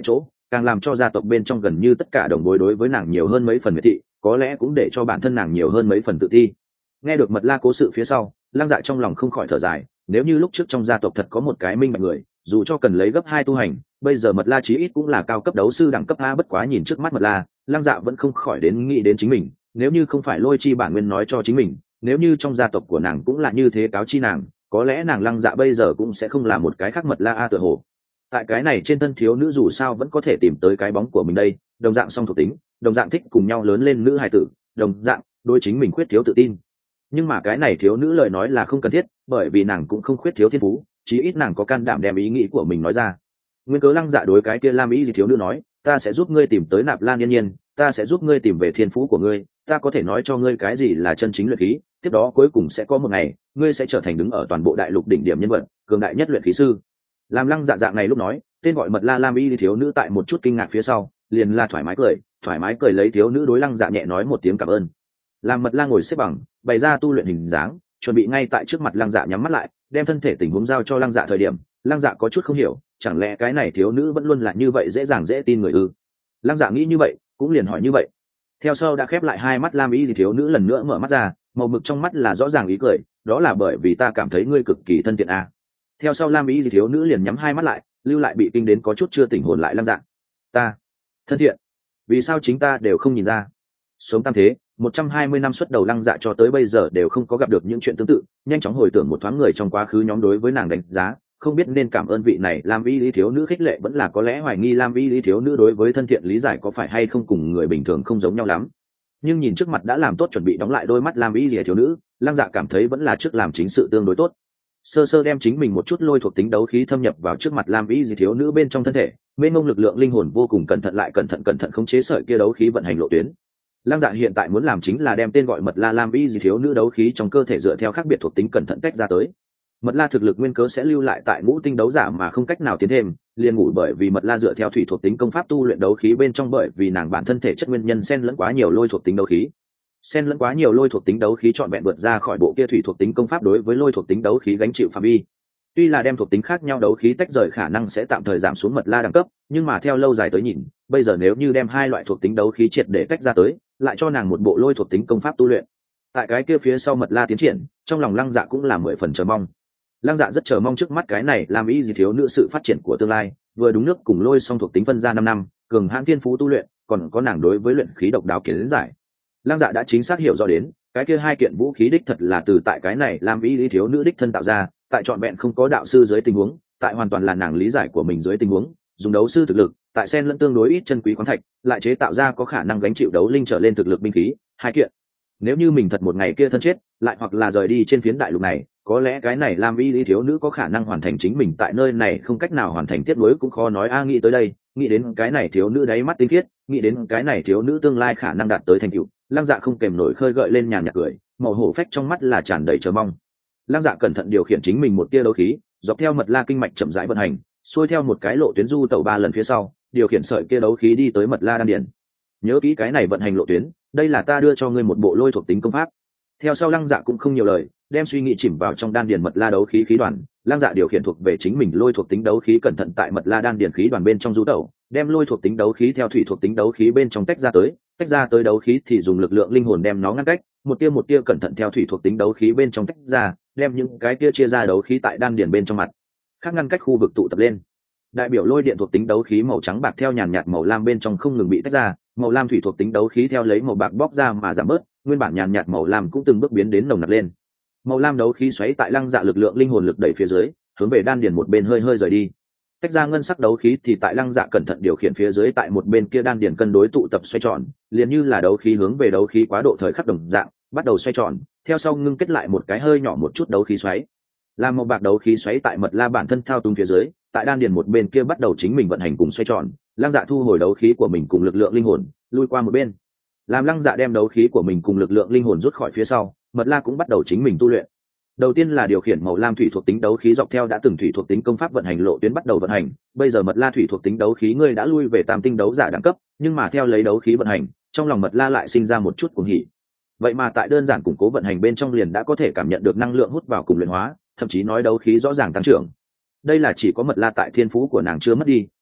càng làm cho gia tộc bên trong gần như tất cả đồng bối đối với nàng nhiều hơn mấy phần miệt thị, có lẽ cũng để cho bản thân nàng nhiều hơn mấy phần tự ti. Nghe được Mật La cố sự phía sau, Lăng Dạ trong lòng không khỏi thở dài, nếu như lúc trước trong gia tộc thật có một cái minh bạch người, dù cho cần lấy gấp hai tu hành, bây giờ Mật La chí ít cũng là cao cấp đấu sư đẳng cấp A. Bất quá nhìn trước mắt Mật La, Lăng Dạ vẫn không khỏi đến nghĩ đến chính mình, nếu như không phải Lôi Chi bản nguyên nói cho chính mình, nếu như trong gia tộc của nàng cũng là như thế cáo chi nàng, có lẽ nàng Lăng Dạ bây giờ cũng sẽ không là một cái khác Mật La A tựa hồ. Tại cái này trên thân thiếu nữ dù sao vẫn có thể tìm tới cái bóng của mình đây, đồng dạng song thuộc tính, đồng dạng thích cùng nhau lớn lên nữ hài tử, đồng dạng đối chính mình khuyết thiếu tự tin. Nhưng mà cái này thiếu nữ lời nói là không cần thiết, bởi vì nàng cũng không khuyết thiếu thiên phú, chí ít nàng có can đảm đem ý nghĩ của mình nói ra. Nguyên cớ Lăng Dạ đối cái kia Lam Ý gì thiếu nữ nói, ta sẽ giúp ngươi tìm tới Nạp Lan Yên Nhiên, ta sẽ giúp ngươi tìm về thiên phú của ngươi, ta có thể nói cho ngươi cái gì là chân chính luyện khí, tiếp đó cuối cùng sẽ có một ngày, ngươi sẽ trở thành đứng ở toàn bộ đại lục đỉnh điểm nhân vật, cường đại nhất luyện khí sư. Làm Lăng Dạ dạng này lúc nói, tên gọi Mật La Lam Y thiếu nữ tại một chút kinh ngạc phía sau, liền là thoải mái cười, thoải mái cười lấy thiếu nữ đối Lăng Dạ nhẹ nói một tiếng cảm ơn. Làm Mật La ngồi xếp bằng, bày ra tu luyện hình dáng, chuẩn bị ngay tại trước mặt Lăng Dạ nhắm mắt lại, đem thân thể tình huống giao cho Lăng Dạ thời điểm, Lăng Dạ có chút không hiểu, chẳng lẽ cái này thiếu nữ vẫn luôn là như vậy dễ dàng dễ tin người ư? Lăng Dạ nghĩ như vậy, cũng liền hỏi như vậy. Theo sau đã khép lại hai mắt Lam Y thiếu nữ lần nữa mở mắt ra, màu mực trong mắt là rõ ràng ý cười, đó là bởi vì ta cảm thấy ngươi cực kỳ thân thiện a. À. Theo sau Lam Y thiếu nữ liền nhắm hai mắt lại, lưu lại bị kinh đến có chút chưa tỉnh hồn lại Lăng Dạ. Ta thân thiện? Vì sao chính ta đều không nhìn ra? Sống tam thế, một trăm hai mươi năm xuất đầu Lăng Dạ cho tới bây giờ đều không có gặp được những chuyện tương tự, nhanh chóng hồi tưởng một thoáng người trong quá khứ nhóm đối với nàng đánh giá, không biết nên cảm ơn vị này Lam Y lý thiếu nữ khích lệ vẫn là có lẽ hoài nghi Lam Y lý thiếu nữ đối với thân thiện lý giải có phải hay không cùng người bình thường không giống nhau lắm. Nhưng nhìn trước mặt đã làm tốt chuẩn bị đóng lại đôi mắt Lam Y lý thiếu nữ, Lăng Dạ cảm thấy vẫn là trước làm chính sự tương đối tốt. Sơ sơ đem chính mình một chút lôi thuộc tính đấu khí thâm nhập vào trước mặt Lam Y lý thiếu nữ bên trong thân thể, mênh mông lực lượng linh hồn vô cùng cẩn thận lại cẩn thận cẩn thận khống chế sợi kia đấu khí vận hành lộ tuyến. Lăng Dạ hiện tại muốn làm chính là đem tên gọi Mật La Lam Y thiếu nữ đấu khí trong cơ thể dựa theo khác biệt thuộc tính cẩn thận tách ra tới. Mật La thực lực nguyên cớ sẽ lưu lại tại ngũ tinh đấu giả mà không cách nào tiến thêm, liền ngủ bởi vì Mật La dựa theo thủy thuộc tính công pháp tu luyện đấu khí bên trong bởi vì nàng bản thân thể chất nguyên nhân xen lẫn quá nhiều lôi thuộc tính đấu khí. Xen lẫn quá nhiều lôi thuộc tính đấu khí trọn vẹn vượt ra khỏi bộ kia thủy thuộc tính công pháp đối với lôi thuộc tính đấu khí gánh chịu phạm vi. Tuy là đem thuộc tính khác nhau đấu khí tách rời khả năng sẽ tạm thời giảm xuống Mật La đẳng cấp, nhưng mà theo lâu dài tới nhìn, bây giờ nếu như đem hai loại thuộc tính đấu khí triệt để tách ra tới, lại cho nàng một bộ lôi thuộc tính công pháp tu luyện. Tại cái kia phía sau Mật La tiến triển, trong lòng Lăng Dạ cũng là mười phần chờ mong. Lăng Dạ rất chờ mong trước mắt cái này làm ý gì thiếu nữ sự phát triển của tương lai, vừa đúng nước cùng lôi song thuộc tính phân ra năm năm, cường hãn thiên phú tu luyện, còn có nàng đối với luyện khí độc đáo kiến giải. Lăng Dạ đã chính xác hiểu rõ đến, cái kia hai kiện vũ khí đích thật là từ tại cái này làm ý lý thiếu nữ đích thân tạo ra, tại trọn vẹn không có đạo sư dưới tình huống, tại hoàn toàn là nàng lý giải của mình dưới tình huống, dùng đấu sư thực lực, tại xen lẫn tương đối ít chân quý khoáng thạch, lại chế tạo ra có khả năng gánh chịu đấu linh trở lên thực lực binh khí, hai kiện. Nếu như mình thật một ngày kia thân chết, lại hoặc là rời đi trên phiến đại lục này, có lẽ cái này Lam Y lý thiếu nữ có khả năng hoàn thành chính mình tại nơi này không cách nào hoàn thành tiếp nối cũng khó nói a. Nghĩ tới đây, nghĩ đến cái này thiếu nữ đáy mắt tinh khiết, nghĩ đến cái này thiếu nữ tương lai khả năng đạt tới thành tựu, Lăng Dạ không kèm nổi khơi gợi lên nhàn nhạt cười, màu hổ phách trong mắt là tràn đầy chờ mong. Lăng Dạ cẩn thận điều khiển chính mình một tia đấu khí, dọc theo Mật La kinh mạch chậm rãi vận hành, xuôi theo một cái lộ tuyến du tẩu ba lần phía sau, điều khiển sợi kia đấu khí đi tới Mật La đan điền. Nhớ kỹ cái này vận hành lộ tuyến, đây là ta đưa cho ngươi một bộ lôi thuộc tính công pháp. Theo sau Lăng Dạ cũng không nhiều lời, đem suy nghĩ chìm vào trong đan điền Mật La đấu khí khí đoàn. Lăng Dạ điều khiển thuộc về chính mình lôi thuộc tính đấu khí cẩn thận tại Mật La đan điền khí đoàn bên trong du tẩu, đem lôi thuộc tính đấu khí theo thủy thuộc tính đấu khí bên trong tách ra tới, tách ra tới đấu khí thì dùng lực lượng linh hồn đem nó ngăn cách, một tia một tia cẩn thận theo thủy thuộc tính đấu khí bên trong tách ra, đem những cái tia chia ra đấu khí tại đan điền bên trong mặt khác ngăn cách khu vực tụ tập lên. Đại biểu lôi điện thuộc tính đấu khí màu trắng bạc theo nhàn nhạt màu lam bên trong không ngừng bị tách ra, màu lam thủy thuộc tính đấu khí theo lấy màu bạc bóc ra mà giảm bớt, nguyên bản nhàn nhạt màu lam cũng từng bước biến đến nồng nặc lên. Màu lam đấu khí xoáy tại Lăng Dạ lực lượng linh hồn lực đẩy phía dưới, hướng về đan điền một bên hơi hơi rời đi. Tách ra ngân sắc đấu khí thì tại Lăng Dạ cẩn thận điều khiển phía dưới tại một bên kia đan điền cân đối tụ tập xoay tròn, liền như là đấu khí hướng về đấu khí quá độ thời khắc đồng dạng, bắt đầu xoay tròn, theo sau ngưng kết lại một cái hơi nhỏ một chút đấu khí xoáy. Làm màu bạc đấu khí xoáy tại Mật La bản thân thao túng phía dưới, tại đan điền một bên kia bắt đầu chính mình vận hành cùng xoay tròn. Lăng Dạ thu hồi đấu khí của mình cùng lực lượng linh hồn, lui qua một bên. Làm Lăng Dạ đem đấu khí của mình cùng lực lượng linh hồn rút khỏi phía sau, Mật La cũng bắt đầu chính mình tu luyện. Đầu tiên là điều khiển màu lam thủy thuộc tính đấu khí dọc theo đã từng thủy thuộc tính công pháp vận hành lộ tuyến bắt đầu vận hành. Bây giờ Mật La thủy thuộc tính đấu khí ngươi đã lui về tam tinh đấu giả đẳng cấp, nhưng mà theo lấy đấu khí vận hành, trong lòng Mật La lại sinh ra một chút cuồng hỉ. Vậy mà tại đơn giản củng cố vận hành bên trong liền đã có thể cảm nhận được năng lượng hút vào cùng luyện hóa, thậm chí nói đấu khí rõ ràng tăng trưởng. Đây là chỉ có Mật La tại thiên phú của nàng chưa mất đi,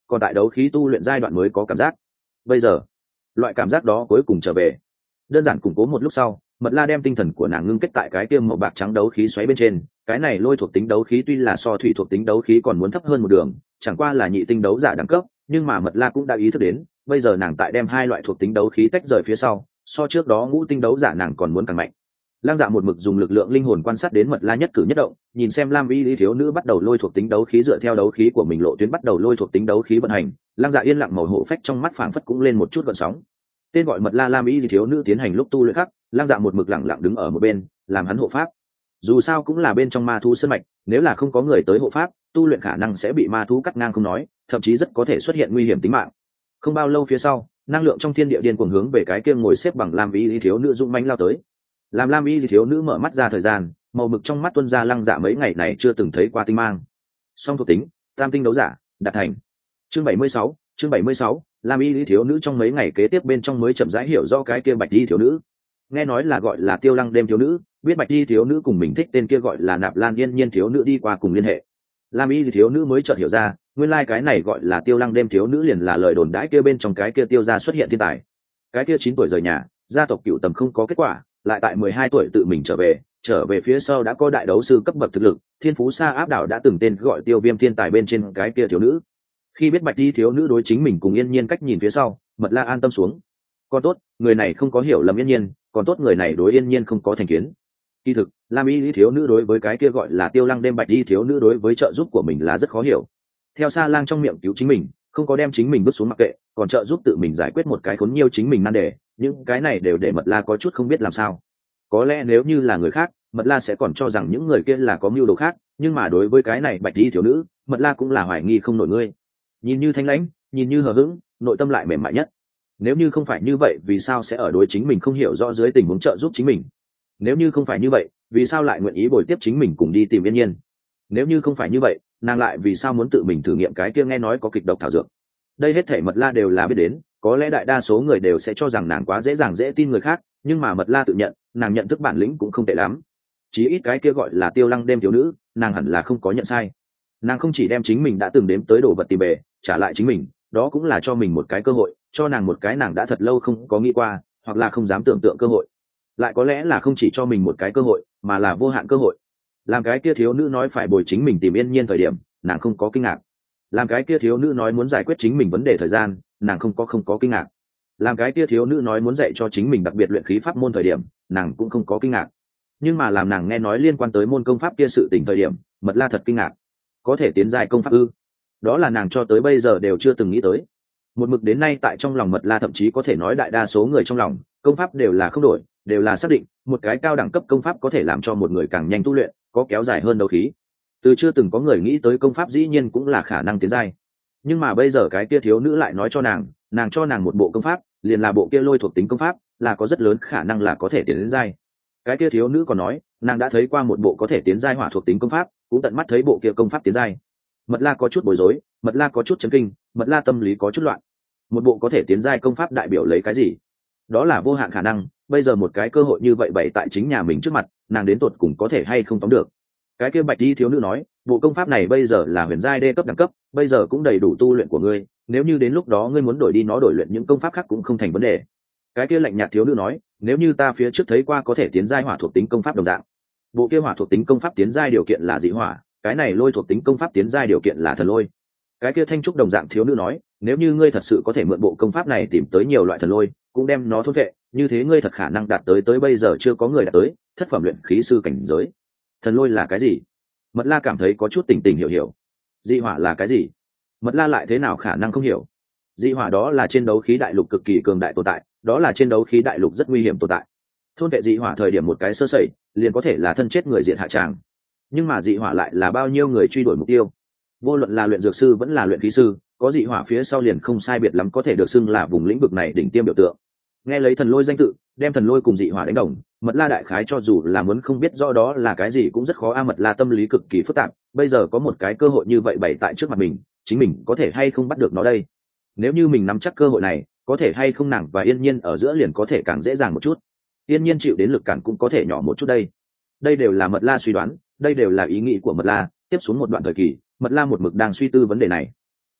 còn tại đấu khí tu luyện giai đoạn mới có cảm giác. Bây giờ loại cảm giác đó cuối cùng trở về. Đơn giản củng cố một lúc sau, Mật La đem tinh thần của nàng ngưng kết tại cái kia màu bạc trắng đấu khí xoáy bên trên. Cái này lôi thuộc tính đấu khí tuy là so thủy thuộc tính đấu khí còn muốn thấp hơn một đường, chẳng qua là nhị tinh đấu giả đẳng cấp, nhưng mà Mật La cũng đã ý thức đến, bây giờ nàng tại đem hai loại thuộc tính đấu khí tách rời phía sau, so trước đó ngũ tinh đấu giả nàng còn muốn càng mạnh. Lăng Dạ một mực dùng lực lượng linh hồn quan sát đến Mật La nhất cử nhất động, nhìn xem Lam Y Lý thiếu nữ bắt đầu lôi thuộc tính đấu khí dựa theo đấu khí của mình lộ tuyến bắt đầu lôi thuộc tính đấu khí vận hành. Lăng Dạ yên lặng màu hộ phách trong mắt phảng phất cũng lên một chút gợn sóng. Tên gọi Mật La Lam Y Lý thiếu nữ tiến hành lúc tu luyện khác, Lăng Dạ một mực lặng lặng đứng ở một bên, làm hắn hộ pháp. Dù sao cũng là bên trong ma thú sơn mạch, nếu là không có người tới hộ pháp, tu luyện khả năng sẽ bị ma thú cắt ngang không nói, thậm chí rất có thể xuất hiện nguy hiểm tính mạng. Không bao lâu phía sau, năng lượng trong thiên địa điên cuồng hướng về cái kia ngồi xếp bằng Lam Y Lý thiếu nữ dũng mãnh lao tới. Làm Lam Y thiếu nữ mở mắt ra thời gian, màu mực trong mắt tuôn ra Lăng Dạ mấy ngày này chưa từng thấy qua tinh mang. Song thuộc tính, tam tinh đấu giả, đạt thành. Chương bảy mươi sáu, chương bảy mươi sáu, Lam Y thiếu nữ trong mấy ngày kế tiếp bên trong mới chậm rãi hiểu rõ cái kia Bạch Y thiếu nữ. Nghe nói là gọi là Tiêu Lăng đêm thiếu nữ, biết Bạch Y thiếu nữ cùng mình thích tên kia gọi là Nạp Lan Yên Nhiên thiếu nữ đi qua cùng liên hệ. Lam Y thiếu nữ mới chợt hiểu ra, nguyên lai like cái này gọi là Tiêu Lăng đêm thiếu nữ liền là lời đồn đãi kia bên trong cái kia Tiêu gia xuất hiện thiên tài. Cái kia chín tuổi rời nhà, gia tộc cửu tầm không có kết quả, lại tại mười hai tuổi tự mình trở về, trở về phía sau đã có đại đấu sư cấp bậc thực lực, thiên phú xa áp đảo đã từng tên gọi Tiêu Viêm thiên tài bên trên cái kia thiếu nữ. Khi biết Bạch Y thiếu nữ đối chính mình cùng Yên Nhiên cách nhìn phía sau, Mật La an tâm xuống. Còn tốt, người này không có hiểu lầm Yên Nhiên, còn tốt người này đối Yên Nhiên không có thành kiến. Kỳ thực, Lam Y thiếu nữ đối với cái kia gọi là Tiêu Lăng đêm Bạch Y thiếu nữ đối với trợ giúp của mình là rất khó hiểu. Theo Sa Lang trong miệng cứu chính mình, không có đem chính mình bước xuống mặc kệ, còn trợ giúp tự mình giải quyết một cái khốn nhiêu chính mình nan đề, những cái này đều để Mật La có chút không biết làm sao. Có lẽ nếu như là người khác, Mật La sẽ còn cho rằng những người kia là có mưu đồ khác, nhưng mà đối với cái này Bạch Y thiếu nữ, Mật La cũng là hoài nghi không nổi ngươi. Nhìn như thanh lãnh, nhìn như hờ hững, nội tâm lại mềm mại nhất. Nếu như không phải như vậy, vì sao sẽ ở đối chính mình không hiểu rõ dưới tình huống trợ giúp chính mình? Nếu như không phải như vậy, vì sao lại nguyện ý bồi tiếp chính mình cùng đi tìm Yên Nhiên? Nếu như không phải như vậy, nàng lại vì sao muốn tự mình thử nghiệm cái kia nghe nói có kịch độc thảo dược? Đây hết thảy Mật La đều là biết đến, có lẽ đại đa số người đều sẽ cho rằng nàng quá dễ dàng dễ tin người khác, nhưng mà Mật La tự nhận, nàng nhận thức bản lĩnh cũng không tệ lắm. Chí ít cái kia gọi là Tiêu Lăng đêm thiếu nữ, nàng hẳn là không có nhận sai. Nàng không chỉ đem chính mình đã từng đếm tới đồ vật tìm bề, trả lại chính mình, đó cũng là cho mình một cái cơ hội, cho nàng một cái nàng đã thật lâu không có nghĩ qua, hoặc là không dám tưởng tượng cơ hội. Lại có lẽ là không chỉ cho mình một cái cơ hội, mà là vô hạn cơ hội. Làm cái kia thiếu nữ nói phải bồi chính mình tìm Yên Nhiên thời điểm, nàng không có kinh ngạc. Làm cái kia thiếu nữ nói muốn giải quyết chính mình vấn đề thời gian, nàng không có không có kinh ngạc. Làm cái kia thiếu nữ nói muốn dạy cho chính mình đặc biệt luyện khí pháp môn thời điểm, nàng cũng không có kinh ngạc. Nhưng mà làm nàng nghe nói liên quan tới môn công pháp kia sự tình thời điểm, Mật La thật kinh ngạc. Có thể tiến giai công pháp ư? Đó là nàng cho tới bây giờ đều chưa từng nghĩ tới. Một mực đến nay tại trong lòng Mật La thậm chí có thể nói đại đa số người trong lòng, công pháp đều là không đổi, đều là xác định, một cái cao đẳng cấp công pháp có thể làm cho một người càng nhanh tu luyện, có kéo dài hơn đấu khí. Từ chưa từng có người nghĩ tới công pháp dĩ nhiên cũng là khả năng tiến giai. Nhưng mà bây giờ cái kia thiếu nữ lại nói cho nàng, nàng cho nàng một bộ công pháp, liền là bộ kia lôi thuộc tính công pháp, là có rất lớn khả năng là có thể tiến đến giai. Cái kia thiếu nữ còn nói, nàng đã thấy qua một bộ có thể tiến giai hỏa thuộc tính công pháp, cũng tận mắt thấy bộ kia công pháp tiến giai. Mật La có chút bối rối, Mật La có chút chấn kinh, Mật La tâm lý có chút loạn. Một bộ có thể tiến giai công pháp đại biểu lấy cái gì? Đó là vô hạn khả năng, bây giờ một cái cơ hội như vậy bày tại chính nhà mình trước mặt, nàng đến tột cùng có thể hay không tóm được. Cái kia Bạch Y thiếu nữ nói, bộ công pháp này bây giờ là huyền giai đê cấp đẳng cấp, bây giờ cũng đầy đủ tu luyện của ngươi, nếu như đến lúc đó ngươi muốn đổi đi nó đổi luyện những công pháp khác cũng không thành vấn đề. Cái kia lạnh nhạt thiếu nữ nói, nếu như ta phía trước thấy qua có thể tiến giai hỏa thuộc tính công pháp đồng dạng, bộ kia hỏa thuộc tính công pháp tiến giai điều kiện là dị hỏa, cái này lôi thuộc tính công pháp tiến giai điều kiện là thần lôi. Cái kia thanh trúc đồng dạng thiếu nữ nói, nếu như ngươi thật sự có thể mượn bộ công pháp này tìm tới nhiều loại thần lôi, cũng đem nó thôn vệ, như thế ngươi thật khả năng đạt tới tới bây giờ chưa có người đạt tới thất phẩm luyện khí sư cảnh giới. Thần lôi là cái gì? Mật La cảm thấy có chút tỉnh tỉnh hiểu hiểu. Dị hỏa là cái gì? Mật La lại thế nào khả năng không hiểu. Dị hỏa đó là trên đấu khí đại lục cực kỳ cường đại tồn tại, đó là trên đấu khí đại lục rất nguy hiểm tồn tại. Thôn vệ dị hỏa thời điểm một cái sơ sẩy, liền có thể là thân chết người diện hạ tràng. Nhưng mà dị hỏa lại là bao nhiêu người truy đuổi mục tiêu. Vô luận là luyện dược sư vẫn là luyện khí sư, có dị hỏa phía sau liền không sai biệt lắm có thể được xưng là vùng lĩnh vực này đỉnh tiêm biểu tượng. Nghe lấy thần lôi danh tự, đem thần lôi cùng dị hỏa đánh đồng, Mật La đại khái cho dù là muốn không biết rõ đó là cái gì cũng rất khó a. Mật La tâm lý cực kỳ phức tạp, bây giờ có một cái cơ hội như vậy bày tại trước mặt mình, chính mình có thể hay không bắt được nó đây? Nếu như mình nắm chắc cơ hội này, có thể hay không nàng và Yên Nhiên ở giữa liền có thể càng dễ dàng một chút. Yên Nhiên chịu đến lực cản cũng có thể nhỏ một chút đây. Đây đều là Mật La suy đoán, đây đều là ý nghĩ của Mật La. Tiếp xuống một đoạn thời kỳ, Mật La một mực đang suy tư vấn đề này. Tiếp đó,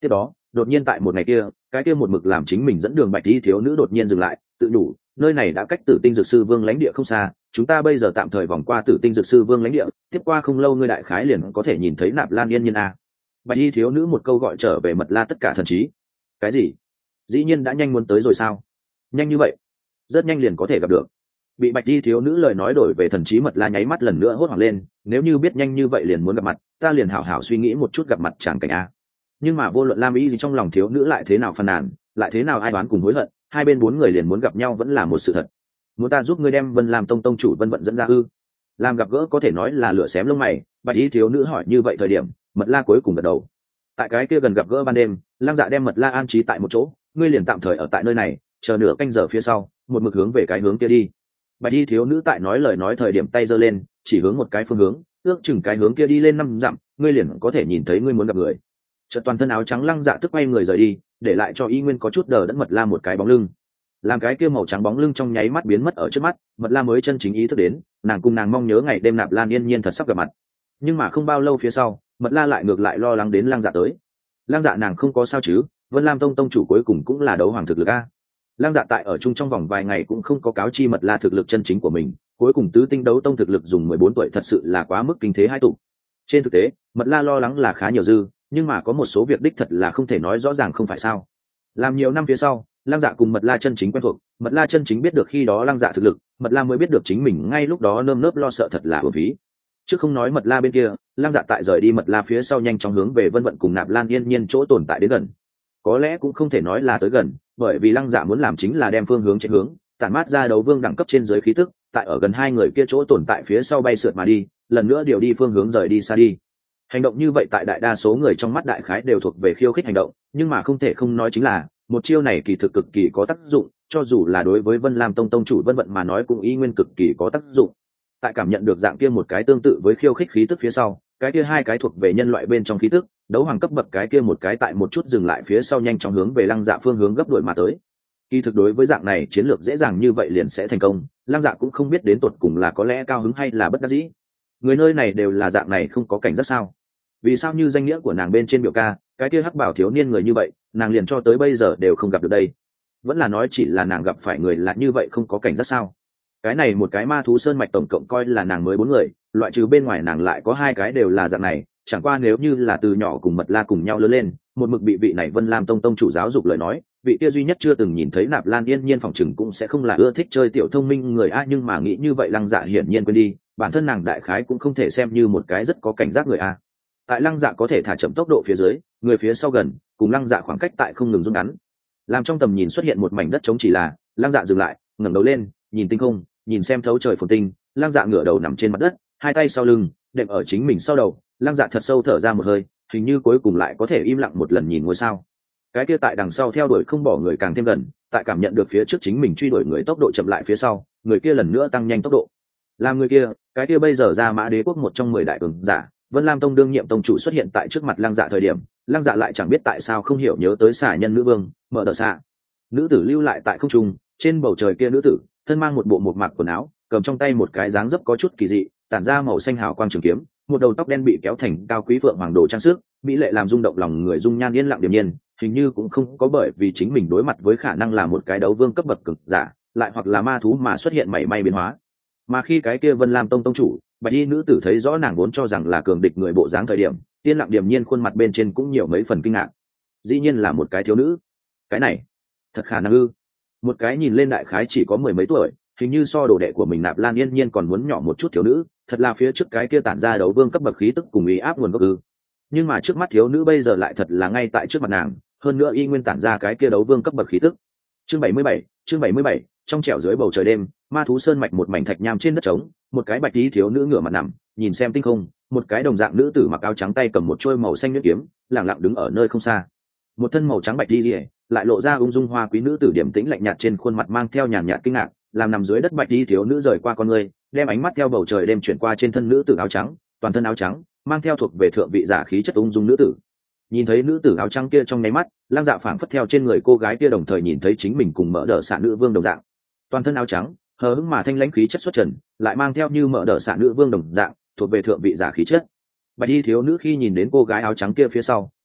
đột nhiên tại một ngày kia, cái kia một mực làm chính mình dẫn đường bạch y thiếu nữ đột nhiên dừng lại, tự đủ, nơi này đã cách Tử Tinh Dược Sư Vương lãnh địa không xa, chúng ta bây giờ tạm thời vòng qua Tử Tinh Dược Sư Vương lãnh địa, tiếp qua không lâu ngươi đại khái liền có thể nhìn thấy Nạp Lan Yên Nhiên a. Bạch y thiếu nữ một câu gọi trở về Mật La tất cả thần trí. Cái gì? Dĩ nhiên đã nhanh muốn tới rồi sao? Nhanh như vậy? Rất nhanh liền có thể gặp được. Bị Bạch y thiếu nữ lời nói đổi về thần trí Mật La nháy mắt lần nữa hốt hoảng lên, nếu như biết nhanh như vậy liền muốn gặp mặt, ta liền hảo hảo suy nghĩ một chút gặp mặt chẳng cảnh a. Nhưng mà vô luận Lam Y gì trong lòng thiếu nữ lại thế nào phàn nàn, lại thế nào ai đoán cùng hối hận, hai bên bốn người liền muốn gặp nhau vẫn là một sự thật. Muốn ta giúp ngươi đem Vân Lam Tông tông chủ Vân Vận dẫn ra ư? Làm gặp gỡ có thể nói là lửa xém lông mày, Bạch y thiếu nữ hỏi như vậy thời điểm, Mật La cuối cùng gật đầu. Tại cái kia gần gặp gỡ ban đêm, Lăng Dạ đem Mật La an trí tại một chỗ, ngươi liền tạm thời ở tại nơi này, chờ nửa canh giờ phía sau, một mực hướng về cái hướng kia đi. Bạch y thiếu nữ tại nói lời nói thời điểm tay giơ lên, chỉ hướng một cái phương hướng, ước chừng cái hướng kia đi lên năm dặm, ngươi liền có thể nhìn thấy ngươi muốn gặp người. Chợt toàn thân áo trắng Lăng Dạ tức quay người rời đi, để lại cho Y Nguyên có chút đờ đẫn Mật La một cái bóng lưng. Làm cái kia màu trắng bóng lưng trong nháy mắt biến mất ở trước mắt, Mật La mới chân chính ý thức đến, nàng cùng nàng mong nhớ ngày đêm Nạp Lan Yên Nhiên thật sắp gặp mặt. Nhưng mà không bao lâu phía sau, Mật La lại ngược lại lo lắng đến Lăng Dạ tới. Lăng Dạ nàng không có sao chứ? Vân Lam Tông tông chủ cuối cùng cũng là đấu hoàng thực lực a. Lăng Dạ tại ở chung trong vòng vài ngày cũng không có cáo chi Mật La thực lực chân chính của mình, cuối cùng tứ tinh đấu tông thực lực dùng mười bốn tuổi thật sự là quá mức kinh thế hai tụ. Trên thực tế, Mật La lo lắng là khá nhiều dư, nhưng mà có một số việc đích thật là không thể nói rõ ràng không phải sao. Làm nhiều năm phía sau, Lăng Dạ cùng Mật La chân chính quen thuộc, Mật La chân chính biết được khi đó Lăng Dạ thực lực, Mật La mới biết được chính mình ngay lúc đó nơm nớp lo sợ thật là uổng phí. Chứ không nói Mật La bên kia, Lăng Dạ tại rời đi Mật La phía sau nhanh chóng hướng về Vân Vận cùng Nạp Lan Yên Nhiên chỗ tồn tại đến gần. Có lẽ cũng không thể nói là tới gần, bởi vì Lăng Dạ muốn làm chính là đem phương hướng chạy hướng, tản mát ra đấu vương đẳng cấp trên dưới khí tức, tại ở gần hai người kia chỗ tồn tại phía sau bay sượt mà đi, lần nữa điều đi phương hướng rời đi xa đi. Hành động như vậy tại đại đa số người trong mắt đại khái đều thuộc về khiêu khích hành động, nhưng mà không thể không nói chính là một chiêu này kỳ thực cực kỳ có tác dụng, cho dù là đối với Vân Lam Tông tông chủ Vân Vận mà nói cũng y nguyên cực kỳ có tác dụng. Tại cảm nhận được dạng kia một cái tương tự với khiêu khích khí tức phía sau, cái kia hai cái thuộc về nhân loại bên trong khí tức, đấu hoàng cấp bậc cái kia một cái tại một chút dừng lại phía sau nhanh chóng hướng về Lăng Dạ phương hướng gấp đuổi mà tới. Kỳ thực đối với dạng này chiến lược dễ dàng như vậy liền sẽ thành công, Lăng Dạ cũng không biết đến tột cùng là có lẽ cao hứng hay là bất đắc dĩ. Người nơi này đều là dạng này không có cảnh giác sao? Vì sao như danh nghĩa của nàng bên trên biểu ca, cái kia hắc bảo thiếu niên người như vậy, nàng liền cho tới bây giờ đều không gặp được đây? Vẫn là nói chỉ là nàng gặp phải người lạ như vậy không có cảnh giác sao? Cái này một cái ma thú sơn mạch tổng cộng coi là nàng mới bốn người, loại trừ bên ngoài nàng lại có hai cái đều là dạng này, chẳng qua nếu như là từ nhỏ cùng Mật La cùng nhau lớn lên, một mực bị vị này Vân Lam Tông tông chủ giáo dục lời nói, vị kia duy nhất chưa từng nhìn thấy Nạp Lan Yên Nhiên phòng chừng cũng sẽ không là ưa thích chơi tiểu thông minh người a, nhưng mà nghĩ như vậy Lăng Dạ hiển nhiên quên đi, bản thân nàng đại khái cũng không thể xem như một cái rất có cảnh giác người a. Tại Lăng Dạ có thể thả chậm tốc độ phía dưới, người phía sau gần, cùng Lăng Dạ khoảng cách tại không ngừng rút ngắn. Làm trong tầm nhìn xuất hiện một mảnh đất trống, chỉ là Lăng Dạ dừng lại, ngẩng đầu lên, nhìn tinh không, nhìn xem thấu trời phồn tinh, Lăng Dạ ngửa đầu nằm trên mặt đất, hai tay sau lưng đệm ở chính mình sau đầu, Lăng Dạ thật sâu thở ra một hơi, hình như cuối cùng lại có thể im lặng một lần nhìn ngôi sao. Cái kia tại đằng sau theo đuổi không bỏ người càng thêm gần, tại cảm nhận được phía trước chính mình truy đuổi người tốc độ chậm lại phía sau, người kia lần nữa tăng nhanh tốc độ. Làm người kia, cái kia bây giờ ra Mã Đế quốc một trong mười đại cường giả, Vân Lam Tông đương nhiệm tông chủ xuất hiện tại trước mặt Lăng Dạ thời điểm, Lăng Dạ lại chẳng biết tại sao không hiểu nhớ tới xả nhân nữ vương, Mở Đờ Xạ. Nữ tử lưu lại tại không trung, trên bầu trời kia nữ tử, thân mang một bộ một mạc quần áo, cầm trong tay một cái dáng dấp có chút kỳ dị, tản ra màu xanh hào quang trường kiếm, một đầu tóc đen bị kéo thành cao quý phượng hoàng đồ trang sức, mỹ lệ làm rung động lòng người, dung nhan yên lặng điềm nhiên, hình như cũng không có bởi vì chính mình đối mặt với khả năng là một cái đấu vương cấp bậc cường giả, lại hoặc là ma thú mà xuất hiện mảy may biến hóa. Mà khi cái kia Vân Lam Tông tông chủ, Bạch y nữ tử thấy rõ nàng vốn cho rằng là cường địch người bộ dáng thời điểm, yên lặng điềm nhiên khuôn mặt bên trên cũng nhiều mấy phần kinh ngạc. Dĩ nhiên là một cái thiếu nữ. Cái này, thật khả năng ư? Một cái nhìn lên đại khái chỉ có mười mấy tuổi, hình như so đồ đệ của mình Nạp Lan Yên Nhiên còn muốn nhỏ một chút thiếu nữ, thật là phía trước cái kia tản ra đấu vương cấp bậc khí tức cùng ý áp nguồn gốc ư? Nhưng mà trước mắt thiếu nữ bây giờ lại thật là ngay tại trước mặt nàng, hơn nữa y nguyên tản ra cái kia đấu vương cấp bậc khí tức. Chương bảy mươi bảy, chương bảy mươi bảy, trong trẻo dưới bầu trời đêm, ma thú sơn mạch một mảnh thạch nham trên đất trống, một cái bạch tí thiếu nữ ngửa mặt nằm, nhìn xem tinh không, một cái đồng dạng nữ tử mặc áo trắng tay cầm một chuôi màu xanh nhuyễn kiếm, lặng lặng đứng ở nơi không xa. Một thân màu trắng bạch y, lại lộ ra ung dung hoa quý nữ tử điểm tĩnh lạnh nhạt trên khuôn mặt mang theo nhàn nhạt kinh ngạc, làm nằm dưới đất bạch y thiếu nữ rời qua con người, đem ánh mắt theo bầu trời đêm chuyển qua trên thân nữ tử áo trắng, toàn thân áo trắng, mang theo thuộc về thượng vị giả khí chất ung dung nữ tử. Nhìn thấy nữ tử áo trắng kia trong nháy mắt, Lăng Dạ phảng phất theo trên người cô gái kia đồng thời nhìn thấy chính mình cùng Mở Đờ Xạ nữ vương đồng dạng. Toàn thân áo trắng, hờ hững mà thanh lãnh khí chất xuất trần, lại mang theo như Mở Đờ Xạ nữ vương đồng dạng, thuộc về thượng vị giả khí chất. Bạch y thiếu nữ khi nhìn đến cô gái áo trắng kia phía sau,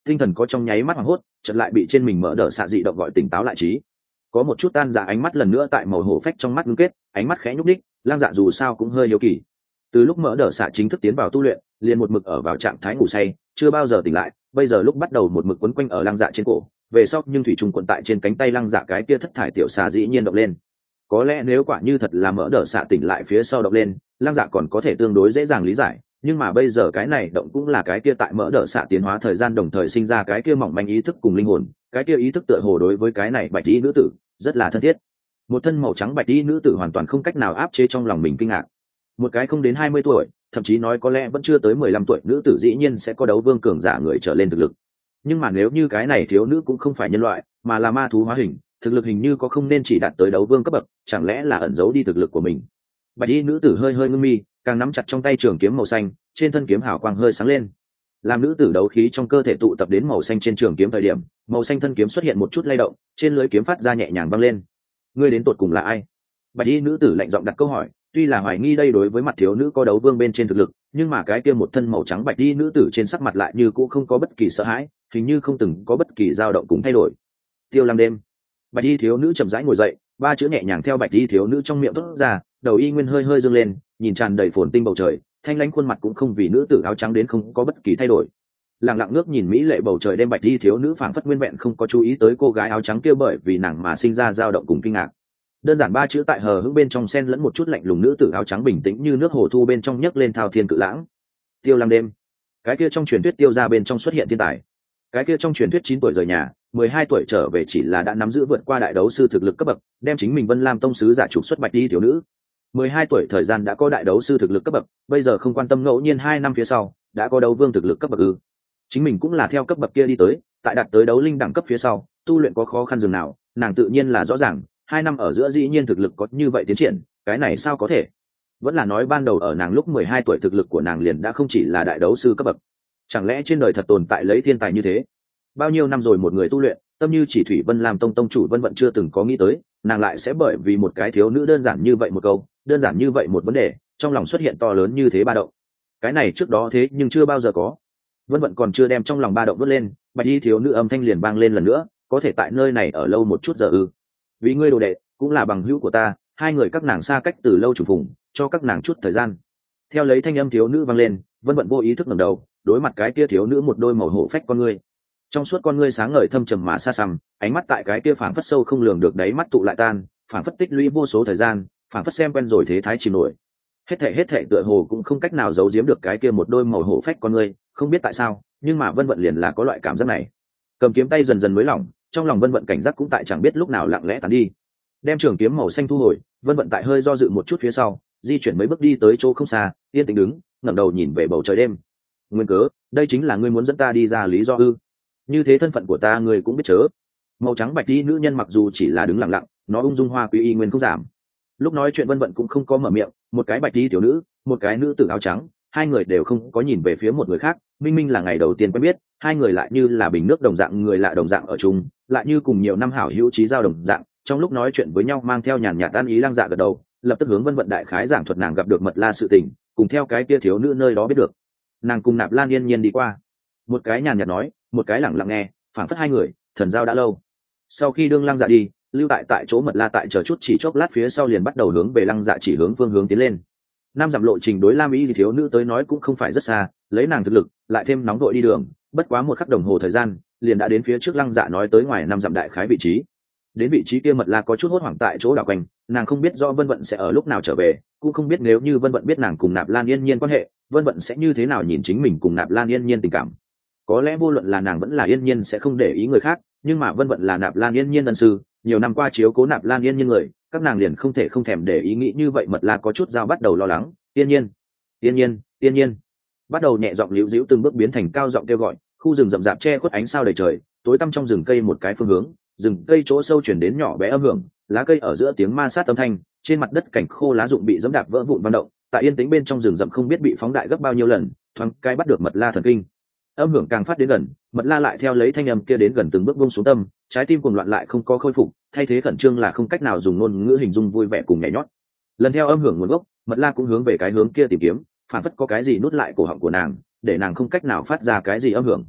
tinh thần có trong nháy mắt hoảng hốt, chợt lại bị trên mình mở đờ xạ dị động gọi tỉnh táo lại trí. Có một chút tan dạ ánh mắt lần nữa tại màu hổ phách trong mắt ngưng kết, ánh mắt khẽ nhúc đích, lang dạ dù sao cũng hơi yếu kỳ. Từ lúc mở đờ xạ chính thức tiến vào tu luyện, liền một mực ở vào trạng thái ngủ say, chưa bao giờ tỉnh lại, bây giờ lúc bắt đầu một mực quấn quanh ở lang dạ trên cổ, về sau nhưng thủy trùng quận tại trên cánh tay lang dạ cái kia thất thải tiểu xà dĩ nhiên động lên. Có lẽ nếu quả như thật là mở đờ xạ tỉnh lại phía sau động lên, lang dạ còn có thể tương đối dễ dàng lý giải, nhưng mà bây giờ cái này động cũng là cái kia tại mở đờ xạ tiến hóa thời gian đồng thời sinh ra cái kia mỏng manh ý thức cùng linh hồn, cái kia ý thức tựa hồ đối với cái này bạch y nữ tử rất là thân thiết. Một thân màu trắng bạch y nữ tử hoàn toàn không cách nào áp chế trong lòng mình kinh ngạc. Một cái không đến hai mươi tuổi, thậm chí nói có lẽ vẫn chưa tới mười lăm tuổi nữ tử dĩ nhiên sẽ có đấu vương cường giả người trở lên thực lực. Nhưng mà nếu như cái này thiếu nữ cũng không phải nhân loại, mà là ma thú hóa hình, thực lực hình như có không nên chỉ đạt tới đấu vương cấp bậc, chẳng lẽ là ẩn giấu đi thực lực của mình. Bạch y nữ tử hơi hơi ngưng mi, càng nắm chặt trong tay trường kiếm màu xanh, trên thân kiếm hào quang hơi sáng lên. Làm nữ tử đấu khí trong cơ thể tụ tập đến màu xanh trên trường kiếm thời điểm, màu xanh thân kiếm xuất hiện một chút lay động, trên lưỡi kiếm phát ra nhẹ nhàng văng lên. Ngươi đến tột cùng là ai? Bạch y nữ tử lạnh giọng đặt câu hỏi, tuy là hoài nghi đây đối với mặt thiếu nữ có đấu vương bên trên thực lực, nhưng mà cái kia một thân màu trắng bạch y nữ tử trên sắc mặt lại như cũ không có bất kỳ sợ hãi, hình như không từng có bất kỳ dao động cũng thay đổi. Tiêu Lăng đêm. Bạch y thiếu nữ chậm rãi ngồi dậy, ba chữ nhẹ nhàng theo bạch y thiếu nữ trong miệng thốt ra, đầu y nguyên hơi hơi dương lên, nhìn tràn đầy phồn tinh bầu trời, thanh lãnh khuôn mặt cũng không vì nữ tử áo trắng đến không có bất kỳ thay đổi. Lặng lặng ngước nhìn mỹ lệ bầu trời đêm, bạch y thiếu nữ phảng phất nguyên vẹn không có chú ý tới cô gái áo trắng kia bởi vì nàng mà sinh ra dao động cùng kinh ngạc. Đơn giản ba chữ tại hờ hững bên trong xen lẫn một chút lạnh lùng, nữ tử áo trắng bình tĩnh như nước hồ thu bên trong nhấc lên thao thiên cự lãng. Tiêu Lăng đêm. Cái kia trong truyền thuyết tiêu ra bên trong xuất hiện thiên tài. Cái kia trong truyền thuyết chín tuổi rời nhà, mười hai tuổi trở về chỉ là đã nắm giữ vượt qua đại đấu sư thực lực cấp bậc, đem chính mình Vân Lam tông sứ giả trục xuất bạch y thiếu nữ. mười hai tuổi thời gian đã có đại đấu sư thực lực cấp bậc, bây giờ không quan tâm ngẫu nhiên hai năm phía sau, đã có đấu vương thực lực cấp bậc ư? Chính mình cũng là theo cấp bậc kia đi tới, tại đạt tới đấu linh đẳng cấp phía sau, tu luyện có khó khăn dường nào, nàng tự nhiên là rõ ràng, hai năm ở giữa dĩ nhiên thực lực có như vậy tiến triển, cái này sao có thể? Vẫn là nói ban đầu ở nàng lúc mười hai tuổi thực lực của nàng liền đã không chỉ là đại đấu sư cấp bậc. Chẳng lẽ trên đời thật tồn tại lấy thiên tài như thế? Bao nhiêu năm rồi một người tu luyện, tâm như chỉ thủy Vân Lam tông tông chủ Vân Vận chưa từng có nghĩ tới, nàng lại sẽ bởi vì một cái thiếu nữ đơn giản như vậy một câu, đơn giản như vậy một vấn đề, trong lòng xuất hiện to lớn như thế ba động. Cái này trước đó thế nhưng chưa bao giờ có. Vân Vận còn chưa đem trong lòng ba động vớt lên, bạch y thiếu nữ âm thanh liền vang lên lần nữa, có thể tại nơi này ở lâu một chút giờ ư? Vì ngươi đồ đệ cũng là bằng hữu của ta, hai người các nàng xa cách từ lâu trùng phùng, cho các nàng chút thời gian. Theo lấy thanh âm thiếu nữ vang lên, Vân Vận vô ý thức ngẩng đầu, đối mặt cái kia thiếu nữ một đôi màu hổ phách con ngươi. Trong suốt con ngươi sáng ngời thâm trầm mà xa xăm, ánh mắt tại cái kia phảng phất sâu không lường được đáy mắt tụ lại tan, phảng phất tích lũy vô số thời gian, phảng phất xem quen rồi thế thái chìm nổi. Hết thảy hết thảy tựa hồ cũng không cách nào giấu giếm được cái kia một đôi màu hổ phách con ngươi, không biết tại sao, nhưng mà Vân Vận liền là có loại cảm giác này. Cầm kiếm tay dần dần mới lỏng, trong lòng Vân Vận cảnh giác cũng tại chẳng biết lúc nào lặng lẽ tán đi. Đem trường kiếm màu xanh thu hồi, Vân Vận tại hơi do dự một chút phía sau, di chuyển mấy bước đi tới chỗ không xa, yên tĩnh đứng, ngẩng đầu nhìn về bầu trời đêm. Nguyên cớ, đây chính là ngươi muốn dẫn ta đi ra lý do ư? Như thế thân phận của ta ngươi cũng biết chớ. Màu trắng bạch y nữ nhân mặc dù chỉ là đứng lặng lặng, nó ung dung hoa quý y nguyên không giảm. Lúc nói chuyện Vân Vận cũng không có mở miệng, một cái bạch y tiểu nữ, một cái nữ tử áo trắng, hai người đều không có nhìn về phía một người khác, minh minh là ngày đầu tiên quen biết, hai người lại như là bình nước đồng dạng người lạ đồng dạng ở chung, lại như cùng nhiều năm hảo hữu chí giao đồng dạng, trong lúc nói chuyện với nhau mang theo nhàn nhạt an ý. Lăng Dạ gật đầu, lập tức hướng Vân Vận đại khái giảng thuật nàng gặp được Mật La sự tình, cùng theo cái kia thiếu nữ nơi đó biết được. Nàng cùng Nạp Lan Yên Nhiên đi qua, một cái nhàn nhạt nói, một cái lặng lặng nghe, phảng phất hai người thần giao đã lâu. Sau khi đương Lăng Dạ đi, lưu tại tại chỗ Mật La tại chờ chút chỉ chốc lát phía sau liền bắt đầu hướng về Lăng Dạ chỉ hướng phương hướng tiến lên. Năm dặm lộ trình đối Lam Y thiếu nữ tới nói cũng không phải rất xa, lấy nàng thực lực, lại thêm nóng vội đi đường, bất quá một khắc đồng hồ thời gian, liền đã đến phía trước Lăng Dạ nói tới ngoài năm dặm đại khái vị trí. Đến vị trí kia Mật La có chút hốt hoảng tại chỗ đảo quanh, nàng không biết do Vân Vận sẽ ở lúc nào trở về, cũng không biết nếu như Vân Vận biết nàng cùng Nạp Lan Yên Nhiên quan hệ, Vân Vận sẽ như thế nào nhìn chính mình cùng Nạp Lan Yên Nhiên tình cảm. Có lẽ vô luận là nàng vẫn là Yên Nhiên sẽ không để ý người khác, nhưng mà Vân Vận là Nạp Lan Yên Nhiên ân sư, nhiều năm qua chiếu cố Nạp Lan Yên Nhiên người, các nàng liền không thể không thèm để ý nghĩ như vậy. Mật La có chút dao bắt đầu lo lắng, Yên Nhiên, Yên Nhiên, Yên Nhiên, bắt đầu nhẹ giọng liễu díu từng bước biến thành cao giọng kêu gọi. Khu rừng rậm rạp che khuất ánh sao đầy trời, tối tăm trong rừng cây một cái phương hướng, rừng cây chỗ sâu chuyển đến nhỏ bé âm hưởng, lá cây ở giữa tiếng ma sát âm thanh, trên mặt đất cảnh khô lá rụng bị giẫm đạp vỡ vụn vang động, tại yên tĩnh bên trong rừng rậm không biết bị phóng đại gấp bao nhiêu lần, thoáng cái bắt được Mật La thần kinh. Âm hưởng càng phát đến gần, Mật La lại theo lấy thanh âm kia đến gần từng bước buông xuống tâm, trái tim cuồng loạn lại không có khôi phục, thay thế khẩn trương là không cách nào dùng ngôn ngữ hình dung vui vẻ cùng nhảy nhót. Lần theo âm hưởng nguồn gốc, Mật La cũng hướng về cái hướng kia tìm kiếm, phản phất có cái gì nút lại cổ họng của nàng, để nàng không cách nào phát ra cái gì âm hưởng.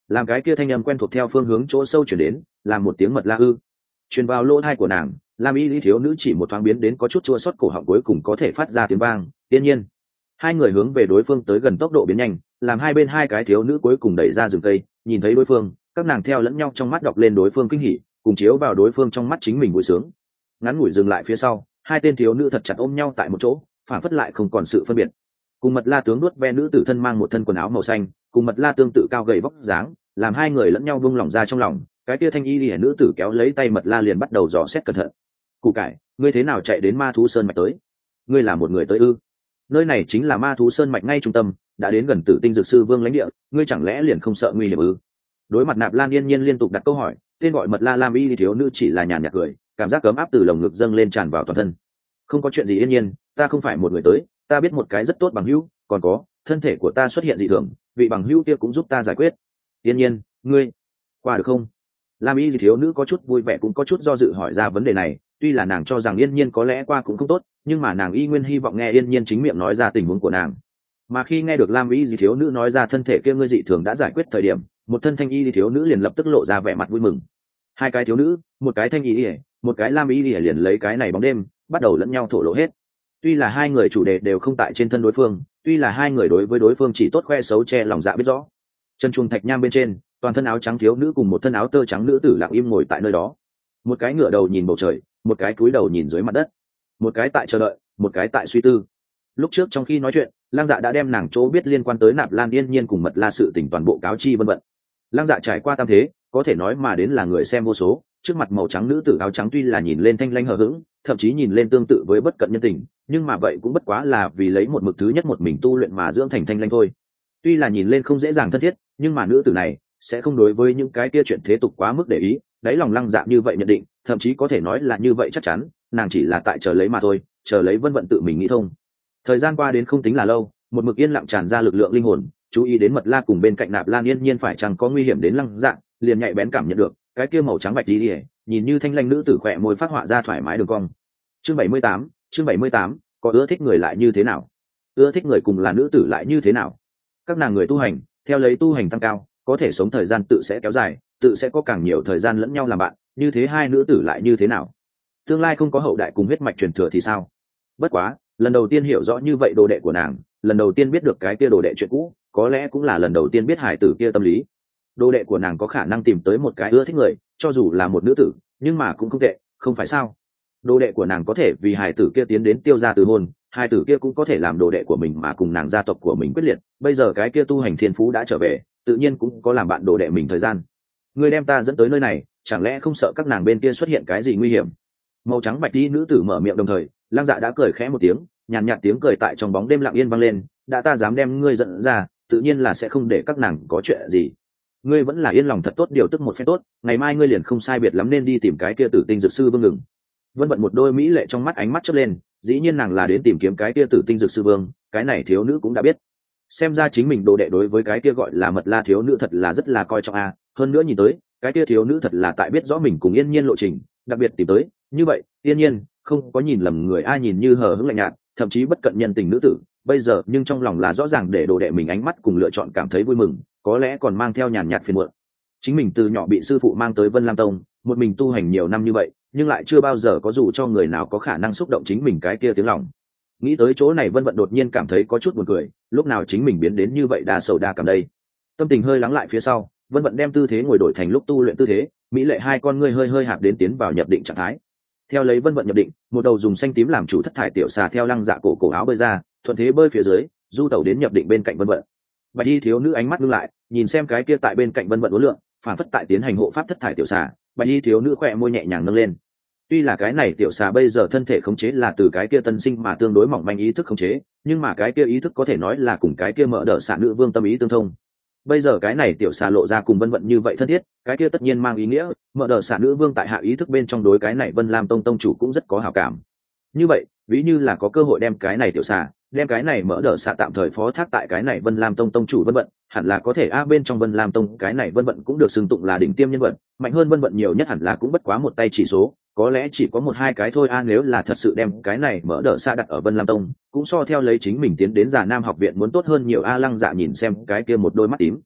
làm cái kia thanh âm quen thuộc theo phương hướng chỗ sâu chuyển đến, làm một tiếng mật la ư truyền vào lỗ tai của nàng. Lam y lý thiếu nữ chỉ một thoáng biến đến có chút chua xót, cổ họng cuối cùng có thể phát ra tiếng vang. Tiên nhiên hai người hướng về đối phương tới gần, tốc độ biến nhanh, làm hai bên hai cái thiếu nữ cuối cùng đẩy ra rừng cây. Nhìn thấy đối phương, các nàng theo lẫn nhau trong mắt đọc lên đối phương kinh hỉ, cùng chiếu vào đối phương trong mắt chính mình vui sướng. Ngắn ngủi dừng lại phía sau, hai tên thiếu nữ thật chặt ôm nhau tại một chỗ, phản phất lại không còn sự phân biệt. Cùng Mật La tướng đuốt ve nữ tử thân mang một thân quần áo màu xanh, cùng Mật La tương tự cao gầy vóc dáng, làm hai người lẫn nhau buông lỏng ra trong lòng. Cái kia thanh y liễu nữ tử kéo lấy tay Mật La liền bắt đầu dò xét cẩn thận. Củ cải, ngươi thế nào chạy đến Ma thú sơn mạch tới? Ngươi là một người tới ư? Nơi này chính là Ma thú sơn mạch ngay trung tâm, đã đến gần Tử Tinh Dược Sư Vương lãnh địa, ngươi chẳng lẽ liền không sợ nguy hiểm ư? Đối mặt Nạp Lan Yên Nhiên liên tục đặt câu hỏi, tên gọi Mật La Lam y thiếu nữ chỉ là nhàn nhạt cười, cảm giác cấm áp từ lồng ngực dâng lên tràn vào toàn thân. Không có chuyện gì Yên Nhiên, ta không phải một người tới, ta biết một cái rất tốt bằng hữu, còn có thân thể của ta xuất hiện dị thường, vị bằng hữu kia cũng giúp ta giải quyết. Yên Nhiên, ngươi qua được không? Lam y thiếu nữ có chút vui vẻ cũng có chút do dự hỏi ra vấn đề này. Tuy là nàng cho rằng Yên Nhiên có lẽ qua cũng không tốt, nhưng mà nàng y nguyên hy vọng nghe Yên Nhiên chính miệng nói ra tình huống của nàng. Mà khi nghe được Lam y thiếu nữ nói ra thân thể kia ngươi dị thường đã giải quyết thời điểm, một thân thanh y thiếu nữ liền lập tức lộ ra vẻ mặt vui mừng. Hai cái thiếu nữ, một cái thanh y, một cái Lam y liền lấy cái này bóng đêm, bắt đầu lẫn nhau thổ lộ hết. Tuy là hai người chủ đề đều không tại trên thân đối phương, tuy là hai người đối với đối phương chỉ tốt khoe xấu che lòng dạ biết rõ. Chân chuông thạch nham bên trên, toàn thân áo trắng thiếu nữ cùng một thân áo tơ trắng nữ tử lặng im ngồi tại nơi đó. Một cái ngửa đầu nhìn bầu trời, một cái cúi đầu nhìn dưới mặt đất, một cái tại chờ đợi, một cái tại suy tư. Lúc trước trong khi nói chuyện, Lăng Dạ đã đem nàng chỗ biết liên quan tới Nạp Lan Yên Nhiên cùng Mật La sự tình toàn bộ cáo chi vân vân. Lăng Dạ trải qua tam thế, có thể nói mà đến là người xem vô số, trước mặt màu trắng nữ tử áo trắng tuy là nhìn lên thanh lãnh hờ hững, thậm chí nhìn lên tương tự với bất cận nhân tình, nhưng mà vậy cũng bất quá là vì lấy một mực thứ nhất một mình tu luyện mà dưỡng thành thanh lãnh thôi. Tuy là nhìn lên không dễ dàng thân thiết, nhưng mà nữ tử này sẽ không đối với những cái kia chuyện thế tục quá mức để ý, đáy lòng Lăng Dạ như vậy nhận định, thậm chí có thể nói là như vậy chắc chắn, nàng chỉ là tại chờ lấy mà thôi, chờ lấy vân vận tự mình nghĩ thông. Thời gian qua đến không tính là lâu, một mực yên lặng tràn ra lực lượng linh hồn, chú ý đến Mật La cùng bên cạnh Nạp Lan Yên Nhiên phải chăng có nguy hiểm đến Lăng Dạ, liền nhạy bén cảm nhận được cái kia màu trắng bạch đi, đi nhìn như thanh lãnh nữ tử khỏe môi phát họa ra thoải mái đường cong. Chương bảy mươi tám, chương bảy mươi tám, có ưa thích người lại như thế nào? Ưa thích người cùng là nữ tử lại như thế nào? Các nàng người tu hành, theo lấy tu hành tăng cao, có thể sống thời gian tự sẽ kéo dài, tự sẽ có càng nhiều thời gian lẫn nhau làm bạn, như thế hai nữ tử lại như thế nào? Tương lai không có hậu đại cùng huyết mạch truyền thừa thì sao? Bất quá, lần đầu tiên hiểu rõ như vậy đồ đệ của nàng, lần đầu tiên biết được cái kia đồ đệ chuyện cũ, có lẽ cũng là lần đầu tiên biết hải tử kia tâm lý. Đồ đệ của nàng có khả năng tìm tới một cái ưa thích người, cho dù là một nữ tử, nhưng mà cũng không tệ, không phải sao? Đồ đệ của nàng có thể vì hải tử kia tiến đến tiêu gia từ hôn, hải tử kia cũng có thể làm đồ đệ của mình mà cùng nàng gia tộc của mình quyết liệt. Bây giờ cái kia tu hành thiên phú đã trở về, tự nhiên cũng có làm bạn đồ đệ mình thời gian. Người đem ta dẫn tới nơi này, chẳng lẽ không sợ các nàng bên kia xuất hiện cái gì nguy hiểm? Màu trắng bạch tí nữ tử mở miệng đồng thời, Lăng Dạ đã cười khẽ một tiếng, nhàn nhạt tiếng cười tại trong bóng đêm lặng yên vang lên, đã ta dám đem ngươi dẫn ra, tự nhiên là sẽ không để các nàng có chuyện gì. Ngươi vẫn là yên lòng thật tốt điều tức một phen tốt, ngày mai ngươi liền không sai biệt lắm nên đi tìm cái kia Tử Tinh Dược Sư Vương ngừng. Vân Vận một đôi mỹ lệ trong mắt ánh mắt chớp lên, dĩ nhiên nàng là đến tìm kiếm cái kia Tử Tinh Dược Sư Vương, cái này thiếu nữ cũng đã biết. Xem ra chính mình đồ đệ đối với cái kia gọi là Mật La thiếu nữ thật là rất là coi trọng a, hơn nữa nhìn tới, cái kia thiếu nữ thật là tại biết rõ mình cùng Yên Nhiên lộ trình, đặc biệt tìm tới, như vậy, Yên Nhiên không có nhìn lầm người, ai nhìn như hờ hững lạnh nhạt, thậm chí bất cận nhân tình nữ tử, bây giờ nhưng trong lòng là rõ ràng để đồ đệ mình ánh mắt cùng lựa chọn cảm thấy vui mừng, có lẽ còn mang theo nhàn nhạt phiền muộn. Chính mình từ nhỏ bị sư phụ mang tới Vân Lam Tông, một mình tu hành nhiều năm như vậy, nhưng lại chưa bao giờ có dù cho người nào có khả năng xúc động chính mình cái kia tiếng lòng. Nghĩ tới chỗ này Vân Vận đột nhiên cảm thấy có chút buồn cười, lúc nào chính mình biến đến như vậy đa sầu đa cảm đây. Tâm tình hơi lắng lại phía sau, Vân Vận đem tư thế ngồi đổi thành lúc tu luyện tư thế, mỹ lệ hai con ngươi hơi hơi hạp đến tiến vào nhập định trạng thái. Theo lấy Vân Vận nhập định, một đầu dùng xanh tím làm chủ thất thải tiểu xà theo Lăng Dạ cổ cổ áo bơi ra, thuận thế bơi phía dưới, du tẩu đến nhập định bên cạnh Vân Vận. Bạch y thiếu nữ ánh mắt ngưng lại, nhìn xem cái kia tại bên cạnh Vân Vận uốn lượn, phản phất tại tiến hành hộ pháp thất thải tiểu xà. Bạch y thiếu nữ khỏe môi nhẹ nhàng nâng lên. Tuy là cái này tiểu xà bây giờ thân thể khống chế là từ cái kia tân sinh mà tương đối mỏng manh ý thức khống chế, nhưng mà cái kia ý thức có thể nói là cùng cái kia mở đỡ xà nữ vương tâm ý tương thông. Bây giờ cái này tiểu xà lộ ra cùng Vân Vận như vậy thân thiết, cái kia tất nhiên mang ý nghĩa mở đỡ xà nữ vương tại hạ ý thức bên trong đối cái này Vân Lam Tông tông chủ cũng rất có hảo cảm. Như vậy, ví như là có cơ hội đem cái này tiểu xà, đem cái này mở đỡ xà tạm thời phó thác tại cái này Vân Lam Tông tông chủ Vân Vận, hẳn là có thể a bên trong Vân Lam Tông cái này Vân Vận cũng được xưng tụng là đỉnh tiêm nhân vật, mạnh hơn Vân Vận nhiều nhất hẳn là cũng bất quá một tay chỉ số, có lẽ chỉ có một hai cái thôi a nếu là thật sự đem cái này mở đỡ xà đặt ở Vân Lam Tông, cũng so theo lấy chính mình tiến đến Già Nam học viện muốn tốt hơn nhiều a. Lăng Dạ nhìn xem cái kia một đôi mắt tím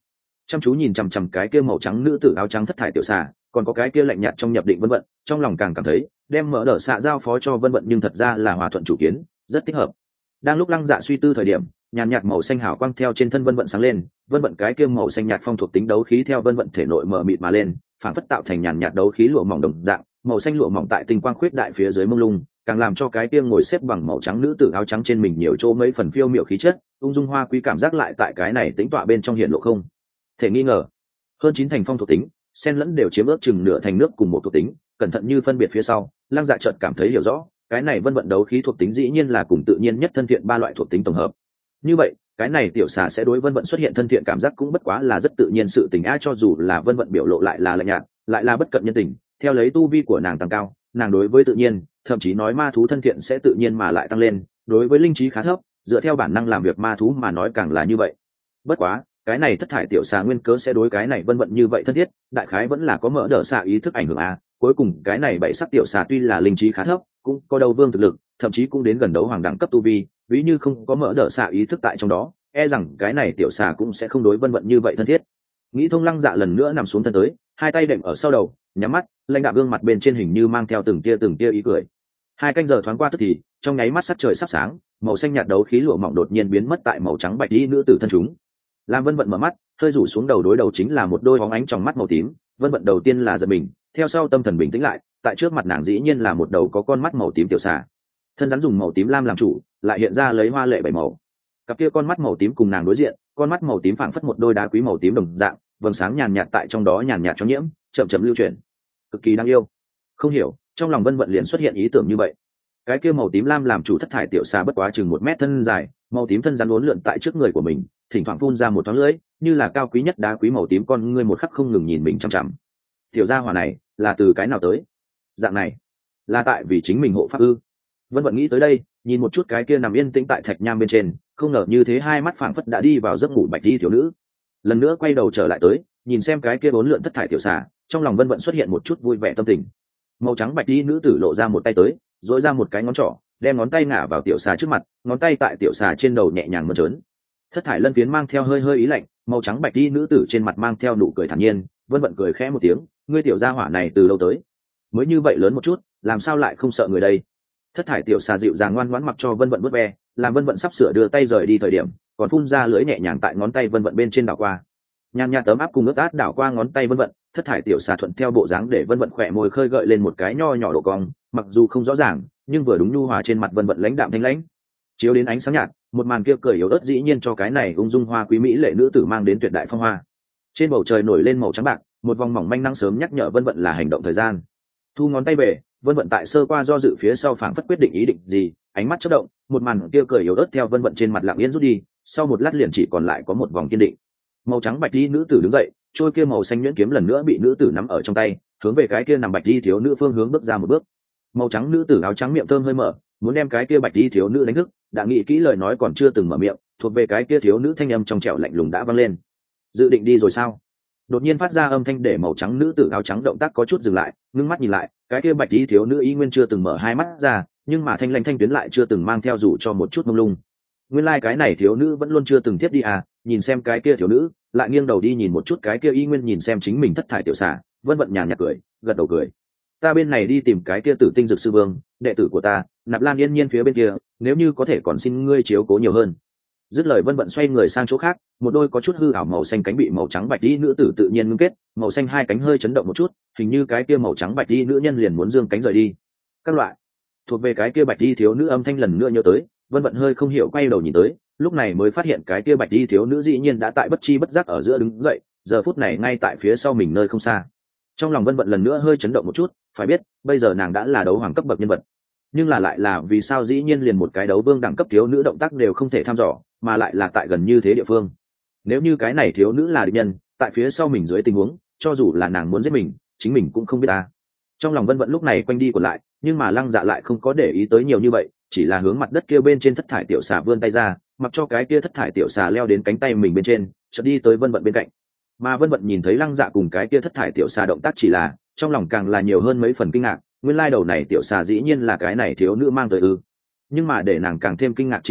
chăm chú nhìn chằm chằm cái kia màu trắng nữ tử áo trắng thất thải tiểu xà, còn có cái kia lạnh nhạt trong nhập định vân vận, trong lòng càng cảm thấy đem mở đỡ xạ giao phó cho vân vận nhưng thật ra là hòa thuận chủ kiến, rất thích hợp. Đang lúc Lăng Dạ suy tư thời điểm, nhàn nhạt màu xanh hào quang theo trên thân vân vận sáng lên, vân vận cái kia màu xanh nhạt phong thuộc tính đấu khí theo vân vận thể nội mở mịt mà lên, phản phất tạo thành nhàn nhạt đấu khí lụa mỏng đồng dạng, màu xanh lụa mỏng tại tinh quang khuyết đại phía dưới mông lung, càng làm cho cái kia ngồi xếp bằng màu trắng nữ tử áo trắng trên mình nhiều chỗ mấy phần phiêu miểu khí chất, ung dung hoa quý cảm giác lại tại cái này tính tọa bên trong hiện lộ không thể nghi ngờ. Hơn chín thành phong thuộc tính, xen lẫn đều chiếm ước chừng nửa thành nước cùng một thuộc tính, cẩn thận như phân biệt phía sau, Lăng Dạ chợt cảm thấy hiểu rõ, cái này vân vận đấu khí thuộc tính dĩ nhiên là cùng tự nhiên nhất thân thiện ba loại thuộc tính tổng hợp. Như vậy, cái này tiểu xà sẽ đối vân vận xuất hiện thân thiện cảm giác cũng bất quá là rất tự nhiên sự tình a, cho dù là vân vận biểu lộ lại là lạnh nhạt, lại là bất cận nhân tình, theo lấy tu vi của nàng tăng cao, nàng đối với tự nhiên, thậm chí nói ma thú thân thiện sẽ tự nhiên mà lại tăng lên, đối với linh trí khá thấp, dựa theo bản năng làm việc ma thú mà nói càng là như vậy. Bất quá, cái này thất thải tiểu xà nguyên cớ sẽ đối cái này vân vận như vậy thân thiết, đại khái vẫn là có mỡ đỡ xà ý thức ảnh hưởng a. Cuối cùng cái này bảy sắc tiểu xà tuy là linh trí khá thấp, cũng có đấu vương thực lực, thậm chí cũng đến gần đấu hoàng đẳng cấp tu vi, ví như không có mỡ đỡ xà ý thức tại trong đó, e rằng cái này tiểu xà cũng sẽ không đối vân vận như vậy thân thiết. Nghĩ thông, Lăng Dạ lần nữa nằm xuống thân tới, hai tay đệm ở sau đầu, nhắm mắt, lãnh đạm gương mặt bên trên hình như mang theo từng tia từng tia ý cười. Hai canh giờ thoáng qua tức thì, trong nháy mắt sắc trời sắp sáng, màu xanh nhạt đấu khí lụa mỏng đột nhiên biến mất tại màu trắng bạch y nữ tử thân chúng. Lam Vân Vận mở mắt, hơi rủ xuống đầu, đối đầu chính là một đôi bóng ánh trong mắt màu tím. Vân Vận đầu tiên là giật mình, theo sau tâm thần bình tĩnh lại, tại trước mặt nàng dĩ nhiên là một đầu có con mắt màu tím tiểu xà. Thân rắn dùng màu tím lam làm chủ, lại hiện ra lấy hoa lệ bảy màu. Cặp kia con mắt màu tím cùng nàng đối diện, con mắt màu tím phảng phất một đôi đá quý màu tím đồng dạng, vầng sáng nhàn nhạt tại trong đó nhàn nhạt cho nhiễm, chậm chậm lưu chuyển, cực kỳ đáng yêu. Không hiểu, trong lòng Vân Vận liền xuất hiện ý tưởng như vậy. Cái kia màu tím lam làm chủ thất thải tiểu xà bất quá chừng một mét thân dài, màu tím thân rắn uốn lượn tại trước người của mình, thỉnh thoảng phun ra một thoáng lưỡi, như là cao quý nhất đá quý màu tím con ngươi một khắc không ngừng nhìn mình chằm chằm. Tiểu gia hỏa này là từ cái nào tới? Dạng này là tại vì chính mình hộ pháp ư? Vân Vận nghĩ tới đây, nhìn một chút cái kia nằm yên tĩnh tại thạch nham bên trên, không ngờ như thế hai mắt phảng phất đã đi vào giấc ngủ bạch y thiếu nữ. Lần nữa quay đầu trở lại tới, nhìn xem cái kia bốn lượn thất thải tiểu xà, trong lòng Vân Vận xuất hiện một chút vui vẻ tâm tình. Màu trắng bạch y nữ tử lộ ra một tay tới, duỗi ra một cái ngón trỏ, đem ngón tay ngả vào tiểu xà trước mặt, ngón tay tại tiểu xà trên đầu nhẹ nhàng mơn trớn. Thất thải lân phiến mang theo hơi hơi ý lạnh, màu trắng bạch y nữ tử trên mặt mang theo nụ cười thản nhiên. Vân Vận cười khẽ một tiếng, ngươi tiểu gia hỏa này từ lâu tới, mới như vậy lớn một chút, làm sao lại không sợ người đây? Thất thải tiểu xà dịu dàng ngoan ngoãn mặc cho Vân Vận vớt ve, làm Vân Vận sắp sửa đưa tay rời đi thời điểm, còn phun ra lưỡi nhẹ nhàng tại ngón tay Vân Vận bên trên đảo qua. Nhàn nhạt tấm áp cùng ướt át đảo qua ngón tay Vân Vận, thất thải tiểu xà thuận theo bộ dáng để Vân Vận khỏe môi khơi gợi lên một cái nho nhỏ độ cong, mặc dù không rõ ràng, nhưng vừa đúng nhu hòa trên mặt Vân Vận lãnh đạm thanh lãnh. Chiếu đến ánh sáng nhạt, một màn kia cười yếu ớt dĩ nhiên cho cái này ung dung hoa quý mỹ lệ nữ tử mang đến tuyệt đại phong hoa. Trên bầu trời nổi lên màu trắng bạc, một vòng mỏng manh năng sớm nhắc nhở Vân Vận là hành động thời gian. Thu ngón tay về, Vân Vận tại sơ qua do dự phía sau phảng phất quyết định ý định gì, ánh mắt chớp động, một màn kia cười yếu ớt theo Vân Vận trên mặt lặng yên rút đi, sau một lát liền chỉ còn lại có một vòng kiên định. Màu trắng bạch y nữ tử đứng dậy, trôi kia màu xanh nhuyễn kiếm lần nữa bị nữ tử nắm ở trong tay, hướng về cái kia nằm bạch y thiếu nữ phương hướng bước ra một bước. Màu trắng nữ tử áo trắng miệng thơm hơi mở, muốn đem cái kia bạch y thiếu nữ đánh thức, đã nghĩ kỹ lời nói còn chưa từng mở miệng, thuộc về cái kia thiếu nữ thanh âm trong trẻo lạnh lùng đã vang lên. Dự định đi rồi sao? Đột nhiên phát ra âm thanh để màu trắng nữ tử áo trắng động tác có chút dừng lại, ngưng mắt nhìn lại, cái kia bạch y thiếu nữ y nguyên chưa từng mở hai mắt ra, nhưng mà thanh lãnh thanh tuyến lại chưa từng mang theo dù cho một chút mông lung. Nguyên lai like cái này thiếu nữ vẫn luôn chưa từng tiếp đi à? Nhìn xem cái kia thiếu nữ, lại nghiêng đầu đi nhìn một chút cái kia y nguyên nhìn xem chính mình thất thải tiểu xà, Vân Vận nhàn nhạt cười, gật đầu cười. Ta bên này đi tìm cái kia Tử Tinh Dược Sư Vương, đệ tử của ta, Nạp Lan Yên Nhiên phía bên kia, nếu như có thể còn xin ngươi chiếu cố nhiều hơn. Dứt lời Vân Vận xoay người sang chỗ khác, một đôi có chút hư ảo màu xanh cánh bị màu trắng bạch y nữ tử tự nhiên ngưng kết, màu xanh hai cánh hơi chấn động một chút, hình như cái kia màu trắng bạch y nữ nhân liền muốn dương cánh rời đi. Các loại thuộc về cái kia bạch y thiếu nữ âm thanh lần nữa nhớ tới, Vân Vận hơi không hiểu quay đầu nhìn tới, lúc này mới phát hiện cái kia bạch y thiếu nữ dĩ nhiên đã tại bất chi bất giác ở giữa đứng dậy, giờ phút này ngay tại phía sau mình nơi không xa. Trong lòng Vân Vận lần nữa hơi chấn động một chút, phải biết bây giờ nàng đã là đấu hoàng cấp bậc nhân vật, nhưng là lại là vì sao dĩ nhiên liền một cái đấu vương đẳng cấp thiếu nữ động tác đều không thể thăm dò, mà lại là tại gần như thế địa phương. Nếu như cái này thiếu nữ là địch nhân, tại phía sau mình dưới tình huống, cho dù là nàng muốn giết mình, chính mình cũng không biết ta. Trong lòng Vân Vận lúc này quanh đi còn lại, nhưng mà Lăng Dạ lại không có để ý tới nhiều như vậy, chỉ là hướng mặt đất kia bên trên thất thải tiểu xà vươn tay ra, mặc cho cái kia thất thải tiểu xà leo đến cánh tay mình bên trên, chợt đi tới Vân Vận bên cạnh. Mà Vân Vận nhìn thấy Lăng Dạ cùng cái kia thất thải tiểu xà động tác, chỉ là trong lòng càng là nhiều hơn mấy phần kinh ngạc, nguyên lai đầu này tiểu xà dĩ nhiên là cái này thiếu nữ mang tới ư. Nhưng mà để nàng càng thêm kinh ngạc chính là,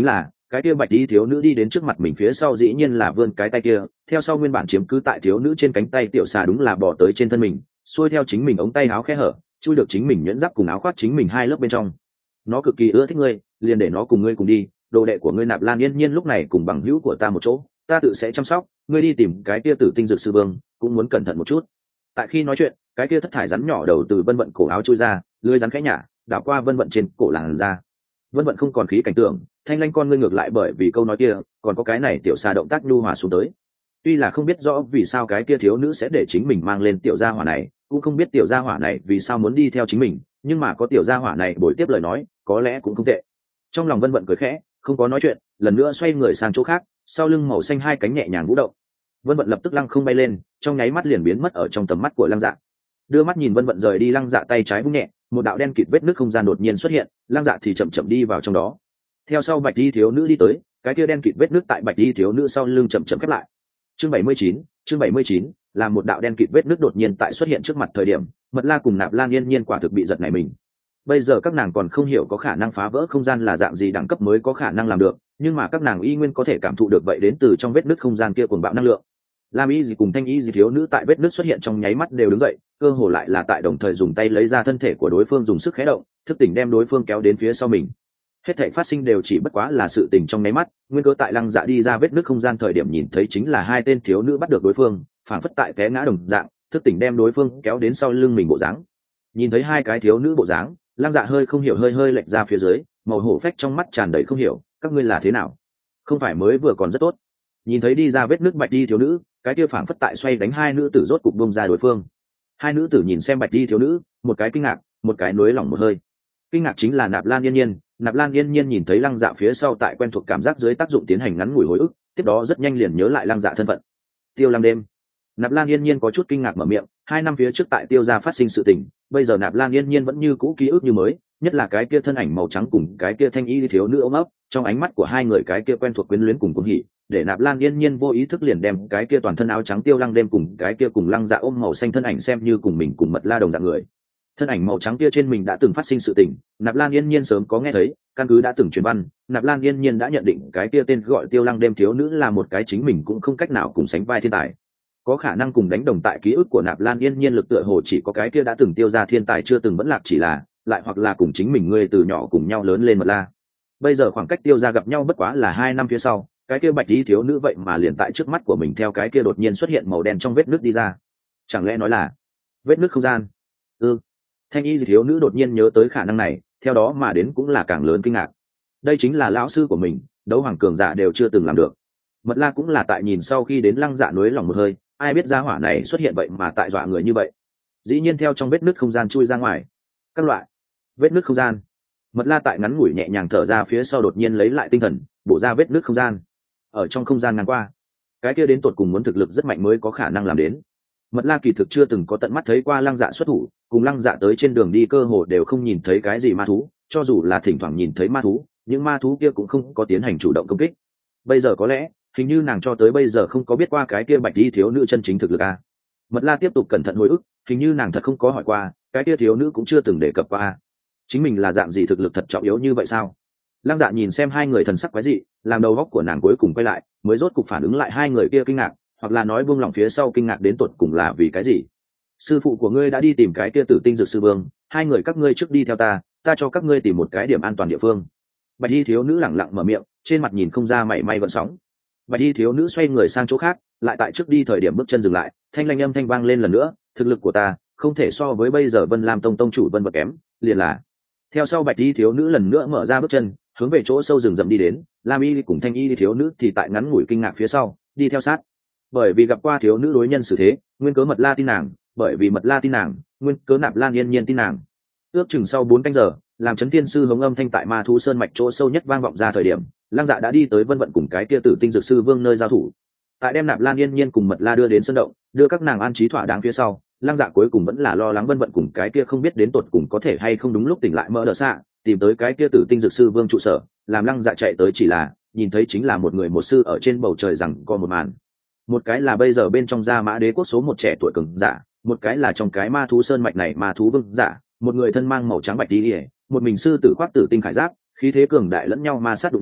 cái kia bạch y thiếu nữ đi đến trước mặt mình phía sau dĩ nhiên là vươn cái tay kia, theo sau nguyên bản chiếm cứ tại thiếu nữ trên cánh tay tiểu xà đúng là bỏ tới trên thân mình, xuôi theo chính mình ống tay áo khe hở, chui được chính mình nhẫn giáp cùng áo khoác chính mình hai lớp bên trong. Nó cực kỳ ưa thích ngươi, liền để nó cùng ngươi cùng đi, đồ đệ của ngươi Nạp Lan Yên Nhiên lúc này cùng bằng hữu của ta một chỗ, ta tự sẽ chăm sóc, ngươi đi tìm cái kia Tử Tinh Dược Sư Vương, cũng muốn cẩn thận một chút. Tại khi nói chuyện, cái kia thất thải rắn nhỏ đầu từ Vân Vận cổ áo chui ra, lưỡi rắn khẽ nhả, đảo qua Vân Vận trên cổ làn ra. Vân Vận không còn khí cảnh tượng, thanh lanh con ngươi ngược lại bởi vì câu nói kia, còn có cái này tiểu xà động tác nhu hòa xuống tới. Tuy là không biết rõ vì sao cái kia thiếu nữ sẽ để chính mình mang lên tiểu gia hỏa này, cũng không biết tiểu gia hỏa này vì sao muốn đi theo chính mình, nhưng mà có tiểu gia hỏa này bồi tiếp lời nói, có lẽ cũng không tệ. Trong lòng Vân Vận cười khẽ, không có nói chuyện, lần nữa xoay người sang chỗ khác, sau lưng màu xanh hai cánh nhẹ nhàng vũ động. Vân Vận lập tức lăng không bay lên, trong nháy mắt liền biến mất ở trong tầm mắt của Lăng Dạ. Đưa mắt nhìn Vân Vận rời đi, Lăng Dạ tay trái vung nhẹ, một đạo đen kịt vết nước không gian đột nhiên xuất hiện, Lăng Dạ thì chậm chậm đi vào trong đó. Theo sau Bạch Y thiếu nữ đi tới, cái kia đen kịt vết nước tại Bạch Y thiếu nữ sau lưng chậm chậm khép lại. Chương bảy mươi chín, chương bảy mươi chín, là một đạo đen kịt vết nước đột nhiên tại xuất hiện trước mặt thời điểm, Mật La cùng Nạp Lan Yên Nhiên quả thực bị giật nảy mình. Bây giờ các nàng còn không hiểu có khả năng phá vỡ không gian là dạng gì đẳng cấp mới có khả năng làm được, nhưng mà các nàng y nguyên có thể cảm thụ được vậy đến từ trong vết nứt không gian kia cuồng bạo năng lượng. Lam Y gì cùng Thanh Y gì thiếu nữ tại vết nứt xuất hiện trong nháy mắt đều đứng dậy, cơ hồ lại là tại đồng thời dùng tay lấy ra thân thể của đối phương, dùng sức khé động, thức tỉnh đem đối phương kéo đến phía sau mình. Hết thảy phát sinh đều chỉ bất quá là sự tình trong nháy mắt, nguyên cơ tại Lăng Dạ đi ra vết nứt không gian thời điểm nhìn thấy chính là hai tên thiếu nữ bắt được đối phương, phản phất tại té ngã đồng dạng, thức tỉnh đem đối phương kéo đến sau lưng mình bộ dáng. Nhìn thấy hai cái thiếu nữ bộ dáng, Lăng Dạ hơi không hiểu hơi hơi lệch ra phía dưới, màu hổ phách trong mắt tràn đầy không hiểu, các ngươi là thế nào? Không phải mới vừa còn rất tốt? Nhìn thấy đi ra vết nước Bạch Y thiếu nữ, cái kia phảng phất tại xoay đánh hai nữ tử rốt cục bung ra đối phương. Hai nữ tử nhìn xem Bạch Y thiếu nữ, một cái kinh ngạc, một cái nuối lòng một hơi. Kinh ngạc chính là Nạp Lan Yên Nhiên, Nạp Lan Yên Nhiên nhìn thấy Lăng Dạ phía sau tại quen thuộc cảm giác dưới tác dụng tiến hành ngắn ngủi hồi ức, tiếp đó rất nhanh liền nhớ lại Lăng Dạ thân phận. Tiêu Lăng đêm. Nạp Lan Yên Nhiên có chút kinh ngạc mở miệng, hai năm phía trước tại Tiêu gia phát sinh sự tình, bây giờ Nạp Lan Yên Nhiên vẫn như cũ ký ức như mới, nhất là cái kia thân ảnh màu trắng cùng cái kia thanh y thiếu nữ ôm ấp, trong ánh mắt của hai người cái kia quen thuộc quyến luyến cùng cuồng hỉ, để Nạp Lan Yên Nhiên vô ý thức liền đem cái kia toàn thân áo trắng Tiêu Lăng đêm cùng cái kia cùng Lăng Dạ ôm màu xanh thân ảnh xem như cùng mình cùng Mật La đồng dạng người. Thân ảnh màu trắng kia trên mình đã từng phát sinh sự tình, Nạp Lan Yên Nhiên sớm có nghe thấy, căn cứ đã từng truyền văn, Nạp Lan Yên Nhiên đã nhận định cái kia tên gọi Tiêu Lăng đêm thiếu nữ là một cái chính mình cũng không cách nào cùng sánh vai thiên tài. Có khả năng cùng đánh đồng tại ký ức của Nạp Lan Yên Nhiên lực tựa hồ chỉ có cái kia đã từng tiêu ra thiên tài chưa từng vẫn lạc chỉ là, lại hoặc là cùng chính mình ngươi từ nhỏ cùng nhau lớn lên Mật La. Bây giờ khoảng cách tiêu ra gặp nhau bất quá là hai năm phía sau, cái kia Bạch Y thiếu nữ vậy mà liền tại trước mắt của mình theo cái kia đột nhiên xuất hiện màu đen trong vết nước đi ra. Chẳng lẽ nói là vết nước không gian? Ừ. Thanh Y thiếu nữ đột nhiên nhớ tới khả năng này, theo đó mà đến cũng là càng lớn kinh ngạc. Đây chính là lão sư của mình, đấu hoàng cường giả đều chưa từng làm được. Mật La cũng là tại nhìn sau khi đến Lăng Dạ núi lòng một hơi, ai biết gia hỏa này xuất hiện vậy mà tại dọa người như vậy. Dĩ nhiên theo trong vết nứt không gian chui ra ngoài. Các loại vết nứt không gian. Mật La tại ngắn ngủi nhẹ nhàng thở ra phía sau đột nhiên lấy lại tinh thần, bổ ra vết nứt không gian. Ở trong không gian ngang qua, cái kia đến tột cùng muốn thực lực rất mạnh mới có khả năng làm đến. Mật La kỳ thực chưa từng có tận mắt thấy qua Lăng Dạ xuất thủ, cùng Lăng Dạ tới trên đường đi cơ hồ đều không nhìn thấy cái gì ma thú, cho dù là thỉnh thoảng nhìn thấy ma thú, những ma thú kia cũng không có tiến hành chủ động công kích. Bây giờ có lẽ hình như nàng cho tới bây giờ không có biết qua cái kia Bạch Y thiếu nữ chân chính thực lực à. Mật La tiếp tục cẩn thận hồi ức, hình như nàng thật không có hỏi qua, cái kia thiếu nữ cũng chưa từng đề cập qua à. Chính mình là dạng gì thực lực thật trọng yếu như vậy sao? Lăng Dạ nhìn xem hai người thần sắc quái dị, làm đầu óc của nàng cuối cùng quay lại, mới rốt cục phản ứng lại hai người kia kinh ngạc, hoặc là nói buông lòng phía sau kinh ngạc đến tột cùng là vì cái gì. Sư phụ của ngươi đã đi tìm cái kia Tử Tinh Dược Sư Vương, hai người các ngươi trước đi theo ta, ta cho các ngươi tìm một cái điểm an toàn địa phương. Bạch Y thiếu nữ lẳng lặng mở miệng, trên mặt nhìn không ra mảy may gợn sóng. Bạch Y thiếu nữ xoay người sang chỗ khác, lại tại trước đi thời điểm bước chân dừng lại, thanh lanh âm thanh vang lên lần nữa, thực lực của ta không thể so với bây giờ Vân Lam Tông tông chủ Vân Bật kém, liền là. Theo sau Bạch Y thiếu nữ lần nữa mở ra bước chân, hướng về chỗ sâu rừng rậm đi đến, Lam Y cùng Thanh Y thiếu nữ thì tại ngắn ngủi kinh ngạc phía sau, đi theo sát. Bởi vì gặp qua thiếu nữ đối nhân xử thế, nguyên cớ Mật La tin nàng, bởi vì Mật La tin nàng, nguyên cớ Nạp Lan Yên Nhiên tin nàng. Ước chừng sau bốn canh giờ, làm chấn thiên sư hống âm thanh tại Ma Thú Sơn mạch chỗ sâu nhất vang vọng ra thời điểm, Lăng Dạ đã đi tới Vân Vận cùng cái kia Tử Tinh Dược Sư Vương nơi giao thủ. Tại đem Nạp Lan Yên Nhiên cùng Mật La đưa đến sân động, đưa các nàng an trí thỏa đáng phía sau, Lăng Dạ cuối cùng vẫn là lo lắng Vân Vận cùng cái kia không biết đến tột cùng có thể hay không đúng lúc tỉnh lại mỡ đỡ xạ, tìm tới cái kia Tử Tinh Dược Sư Vương trụ sở, làm Lăng Dạ chạy tới chỉ là nhìn thấy chính là một người một sư ở trên bầu trời rằng có một màn. Một cái là bây giờ bên trong Gia Mã Đế quốc số một trẻ tuổi cường giả, một cái là trong cái Ma Thú Sơn mạch này Ma Thú Vương giả, một người thân mang màu trắng bạch y, một mình sư tử khoác tử tinh khải giáp, khí thế cường đại lẫn nhau ma sát đụng nhau,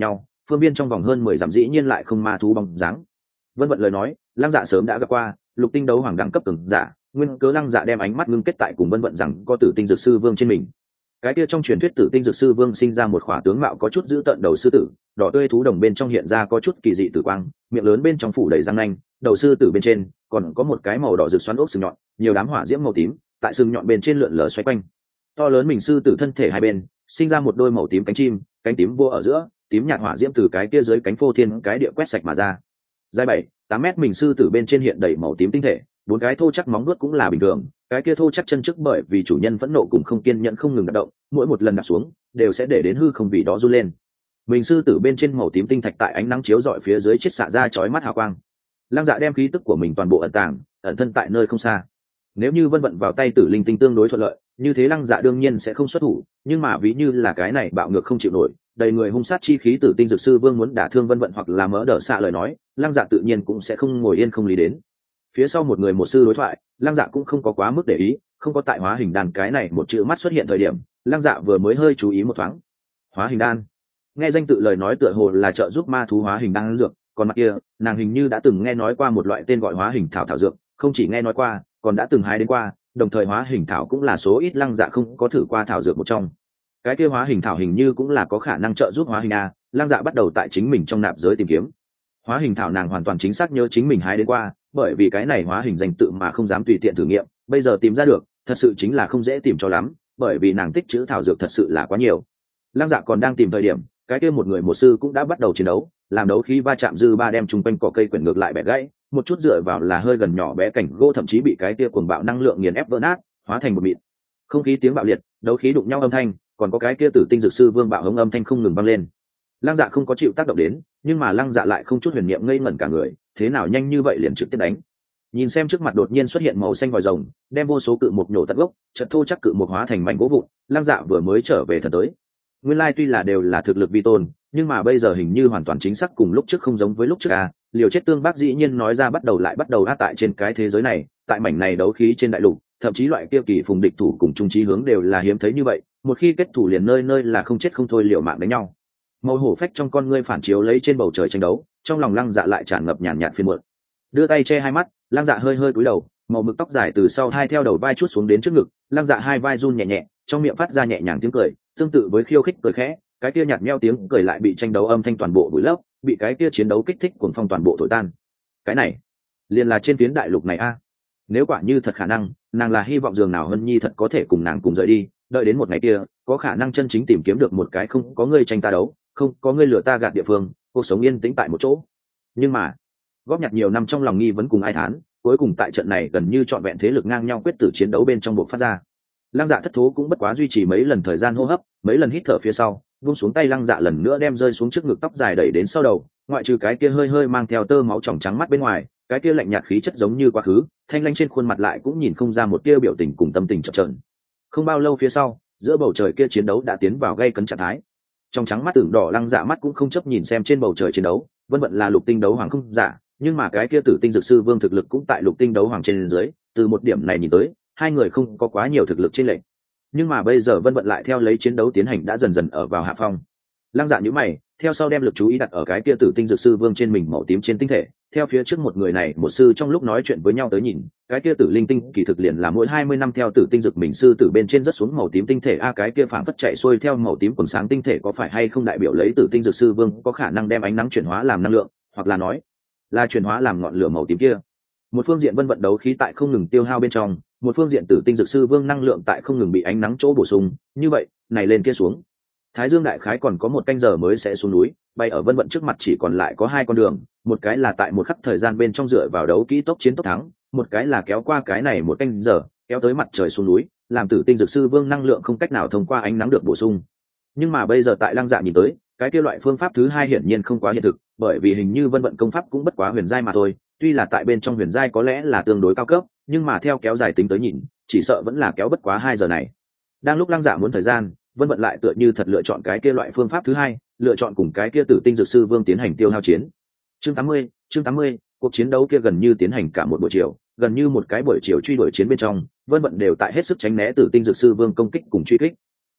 phương biên trong vòng hơn mười dặm dĩ nhiên lại không ma thú bóng dáng. Vân vận lời nói lăng dạ sớm đã gặp qua, lục tinh đấu hoàng đẳng cấp từng giả, nguyên cớ lăng dạ đem ánh mắt ngưng kết tại cùng vân vận rằng có tử tinh dược sư vương trên mình. Cái kia trong truyền thuyết tử tinh dược sư vương sinh ra một khỏa tướng mạo có chút giữ tợn đầu sư tử, đỏ tươi thú đồng bên trong hiện ra có chút kỳ dị tử quang, miệng lớn bên trong phủ đầy răng nanh, đầu sư tử bên trên còn có một cái màu đỏ rực xoắn ốc sừng nhọn, nhiều đám hỏa diễm màu tím tại sừng nhọn bên trên lượn lờ xoay quanh. To lớn mình sư tử thân thể hai bên sinh ra một đôi màu tím cánh chim, cánh tím vô ở giữa, tím nhạt hỏa diễm từ cái kia dưới cánh phô thiên cái địa quét sạch mà ra. Dài bảy tám mét mình sư tử bên trên hiện đầy màu tím tinh thể, bốn cái thô chắc móng vuốt cũng là bình thường, cái kia thô chắc chân trước bởi vì chủ nhân phẫn nộ cùng không kiên nhẫn không ngừng đạp động, mỗi một lần đạp xuống đều sẽ để đến hư không vì đó run lên. Mình sư tử bên trên màu tím tinh thạch tại ánh nắng chiếu rọi phía dưới chiết xạ ra chói mắt hào quang. Lăng Dạ đem khí tức của mình toàn bộ ẩn tàng, ẩn thân tại nơi không xa. Nếu như vân vận vào tay tử linh tinh tương đối thuận lợi, như thế Lăng Dạ đương nhiên sẽ không xuất thủ, nhưng mà ví như là cái này bạo ngược không chịu nổi, đầy người hung sát chi khí tử tinh dược sư vương muốn đả thương vân vận hoặc là mỡ đỡ xạ lời nói, Lăng Dạ tự nhiên cũng sẽ không ngồi yên không lý đến. Phía sau một người một sư đối thoại, Lăng Dạ cũng không có quá mức để ý, không có tại hóa hình đan cái này một chữ mắt xuất hiện thời điểm, Lăng Dạ vừa mới hơi chú ý một thoáng. Hóa hình đan, nghe danh tự lời nói tựa hồ là trợ giúp ma thú hóa hình đan dược, còn mặt kia nàng hình như đã từng nghe nói qua một loại tên gọi hóa hình thảo thảo dược, không chỉ nghe nói qua còn đã từng hái đến qua, đồng thời hóa hình thảo cũng là số ít Lăng Dạ không có thử qua thảo dược một trong. Cái kia hóa hình thảo hình như cũng là có khả năng trợ giúp hóa hình a. Lăng Dạ bắt đầu tại chính mình trong nạp giới tìm kiếm hóa hình thảo, nàng hoàn toàn chính xác nhớ chính mình hái đến qua, bởi vì cái này hóa hình danh tự mà không dám tùy tiện thử nghiệm, bây giờ tìm ra được thật sự chính là không dễ tìm cho lắm, bởi vì nàng tích chữ thảo dược thật sự là quá nhiều. Lăng Dạ còn đang tìm thời điểm, cái kia một người một sư cũng đã bắt đầu chiến đấu, làm đấu khí va chạm dư ba đem chung quanh cỏ cây quyển ngược lại bẻ gãy, một chút dựa vào là hơi gần nhỏ bé cảnh gỗ thậm chí bị cái kia cuồng bạo năng lượng nghiền ép vỡ nát, hóa thành một mịn. Không khí tiếng bạo liệt, đấu khí đụng nhau âm thanh, còn có cái kia tử tinh dược sư vương bạo hống âm thanh không ngừng vang lên. Lăng Dạ không có chịu tác động đến, nhưng mà Lăng Dạ lại không chút huyền niệm ngây ngẩn cả người, thế nào nhanh như vậy liền trực tiếp đánh. Nhìn xem trước mặt đột nhiên xuất hiện màu xanh vòi rồng, đem vô số cự mục nhổ tận gốc, chợt thô chắc cự mục hóa thành mảnh gỗ vụn, Lăng Dạ vừa mới trở về thần tới. Nguyên lai tuy là đều là thực lực vi tôn, nhưng mà bây giờ hình như hoàn toàn chính xác cùng lúc trước không giống với lúc trước a. Liều chết tương bác dĩ nhiên nói ra bắt đầu lại bắt đầu a, tại trên cái thế giới này, tại mảnh này đấu khí trên đại lục, thậm chí loại kia kỳ phùng địch thủ cùng chung chí hướng đều là hiếm thấy như vậy, một khi kết thủ liền nơi nơi là không chết không thôi liều mạng đánh nhau. Màu hổ phách trong con ngươi phản chiếu lấy trên bầu trời tranh đấu, trong lòng Lăng Dạ lại tràn ngập nhàn nhạt phiền muộn. Đưa tay che hai mắt, Lăng Dạ hơi hơi cúi đầu, màu mực tóc dài từ sau hai theo đầu vai chút xuống đến trước ngực, Lăng Dạ hai vai run nhẹ nhẹ, trong miệng phát ra nhẹ nhàng tiếng cười, tương tự với khiêu khích cười khẽ, cái kia nhạt nhẽo tiếng cười lại bị tranh đấu âm thanh toàn bộ vùi lấp, bị cái kia chiến đấu kích thích cuồng phong toàn bộ thổi tan. Cái này, liền là trên phiến đại lục này a. Nếu quả như thật khả năng, nàng là hy vọng dường nào Hân Nhi thật có thể cùng nàng cùng rời đi, đợi đến một ngày kia, có khả năng chân chính tìm kiếm được một cái không có ngươi tranh ta đấu, không có ngươi lừa ta gạt địa phương, cuộc sống yên tĩnh tại một chỗ. Nhưng mà, góp nhặt nhiều năm trong lòng nghi vấn cùng ai thán, cuối cùng tại trận này gần như trọn vẹn thế lực ngang nhau quyết tử chiến đấu bên trong buộc phát ra. Lăng Dạ thất thố cũng bất quá duy trì mấy lần thời gian hô hấp, mấy lần hít thở phía sau, vung xuống tay Lăng Dạ lần nữa đem rơi xuống trước ngực tóc dài đẩy đến sau đầu, ngoại trừ cái kia hơi hơi mang theo tơ máu tròng trắng mắt bên ngoài, cái kia lạnh nhạt khí chất giống như quá khứ, thanh lãnh trên khuôn mặt lại cũng nhìn không ra một tia biểu tình cùng tâm tình chập chờn. Không bao lâu phía sau, giữa bầu trời kia chiến đấu đã tiến vào gay cấn trạng thái. Trong trắng mắt tưởng đỏ Lăng Dạ mắt cũng không chấp nhìn xem trên bầu trời chiến đấu, vân vận là lục tinh đấu hoàng không giả, nhưng mà cái kia tử tinh dược sư vương thực lực cũng tại lục tinh đấu hoàng trên dưới, từ một điểm này nhìn tới, hai người không có quá nhiều thực lực trên lệnh. Nhưng mà bây giờ vân vận lại theo lấy chiến đấu tiến hành đã dần dần ở vào hạ phong. Lăng Dạ nhíu mày, theo sau đem lực chú ý đặt ở cái kia tử tinh dược sư vương trên mình màu tím trên tinh thể, theo phía trước một người này một sư trong lúc nói chuyện với nhau tới nhìn, cái kia tử linh tinh kỳ thực liền là mỗi hai mươi năm theo tử tinh dược mình sư tử bên trên rất xuống màu tím tinh thể a, cái kia phảng phất chạy xuôi theo màu tím quần sáng tinh thể có phải hay không đại biểu lấy tử tinh dược sư vương có khả năng đem ánh nắng chuyển hóa làm năng lượng, hoặc là nói là chuyển hóa làm ngọn lửa màu tím kia. Một phương diện vân vận đấu khí tại không ngừng tiêu hao bên trong, một phương diện tử tinh dược sư vương năng lượng tại không ngừng bị ánh nắng chỗ bổ sung, như vậy này lên kia xuống, Thái Dương đại khái còn có một canh giờ mới sẽ xuống núi, bay ở vân vận trước mặt chỉ còn lại có hai con đường, một cái là tại một khắc thời gian bên trong dựa vào đấu kỹ tốc chiến tốc thắng, một cái là kéo qua cái này một canh giờ, kéo tới mặt trời xuống núi, làm tử tinh dược sư vương năng lượng không cách nào thông qua ánh nắng được bổ sung. Nhưng mà bây giờ tại Lăng Dạ nhìn tới, cái kia loại phương pháp thứ hai hiển nhiên không quá hiện thực, bởi vì hình như vân vận công pháp cũng bất quá huyền giai mà thôi, tuy là tại bên trong huyền giai có lẽ là tương đối cao cấp, nhưng mà theo kéo dài tính tới nhìn, chỉ sợ vẫn là kéo bất quá hai giờ này. Đang lúc Lăng Dạ muốn thời gian, vân vận lại tựa như thật lựa chọn cái kia loại phương pháp thứ hai, lựa chọn cùng cái kia tử tinh dược sư vương tiến hành tiêu hao chiến. Chương tám mươi, chương tám mươi, cuộc chiến đấu kia gần như tiến hành cả một buổi chiều, gần như một cái buổi chiều truy đuổi chiến bên trong, vân vận đều tại hết sức tránh né tử tinh dược sư vương công kích cùng truy kích.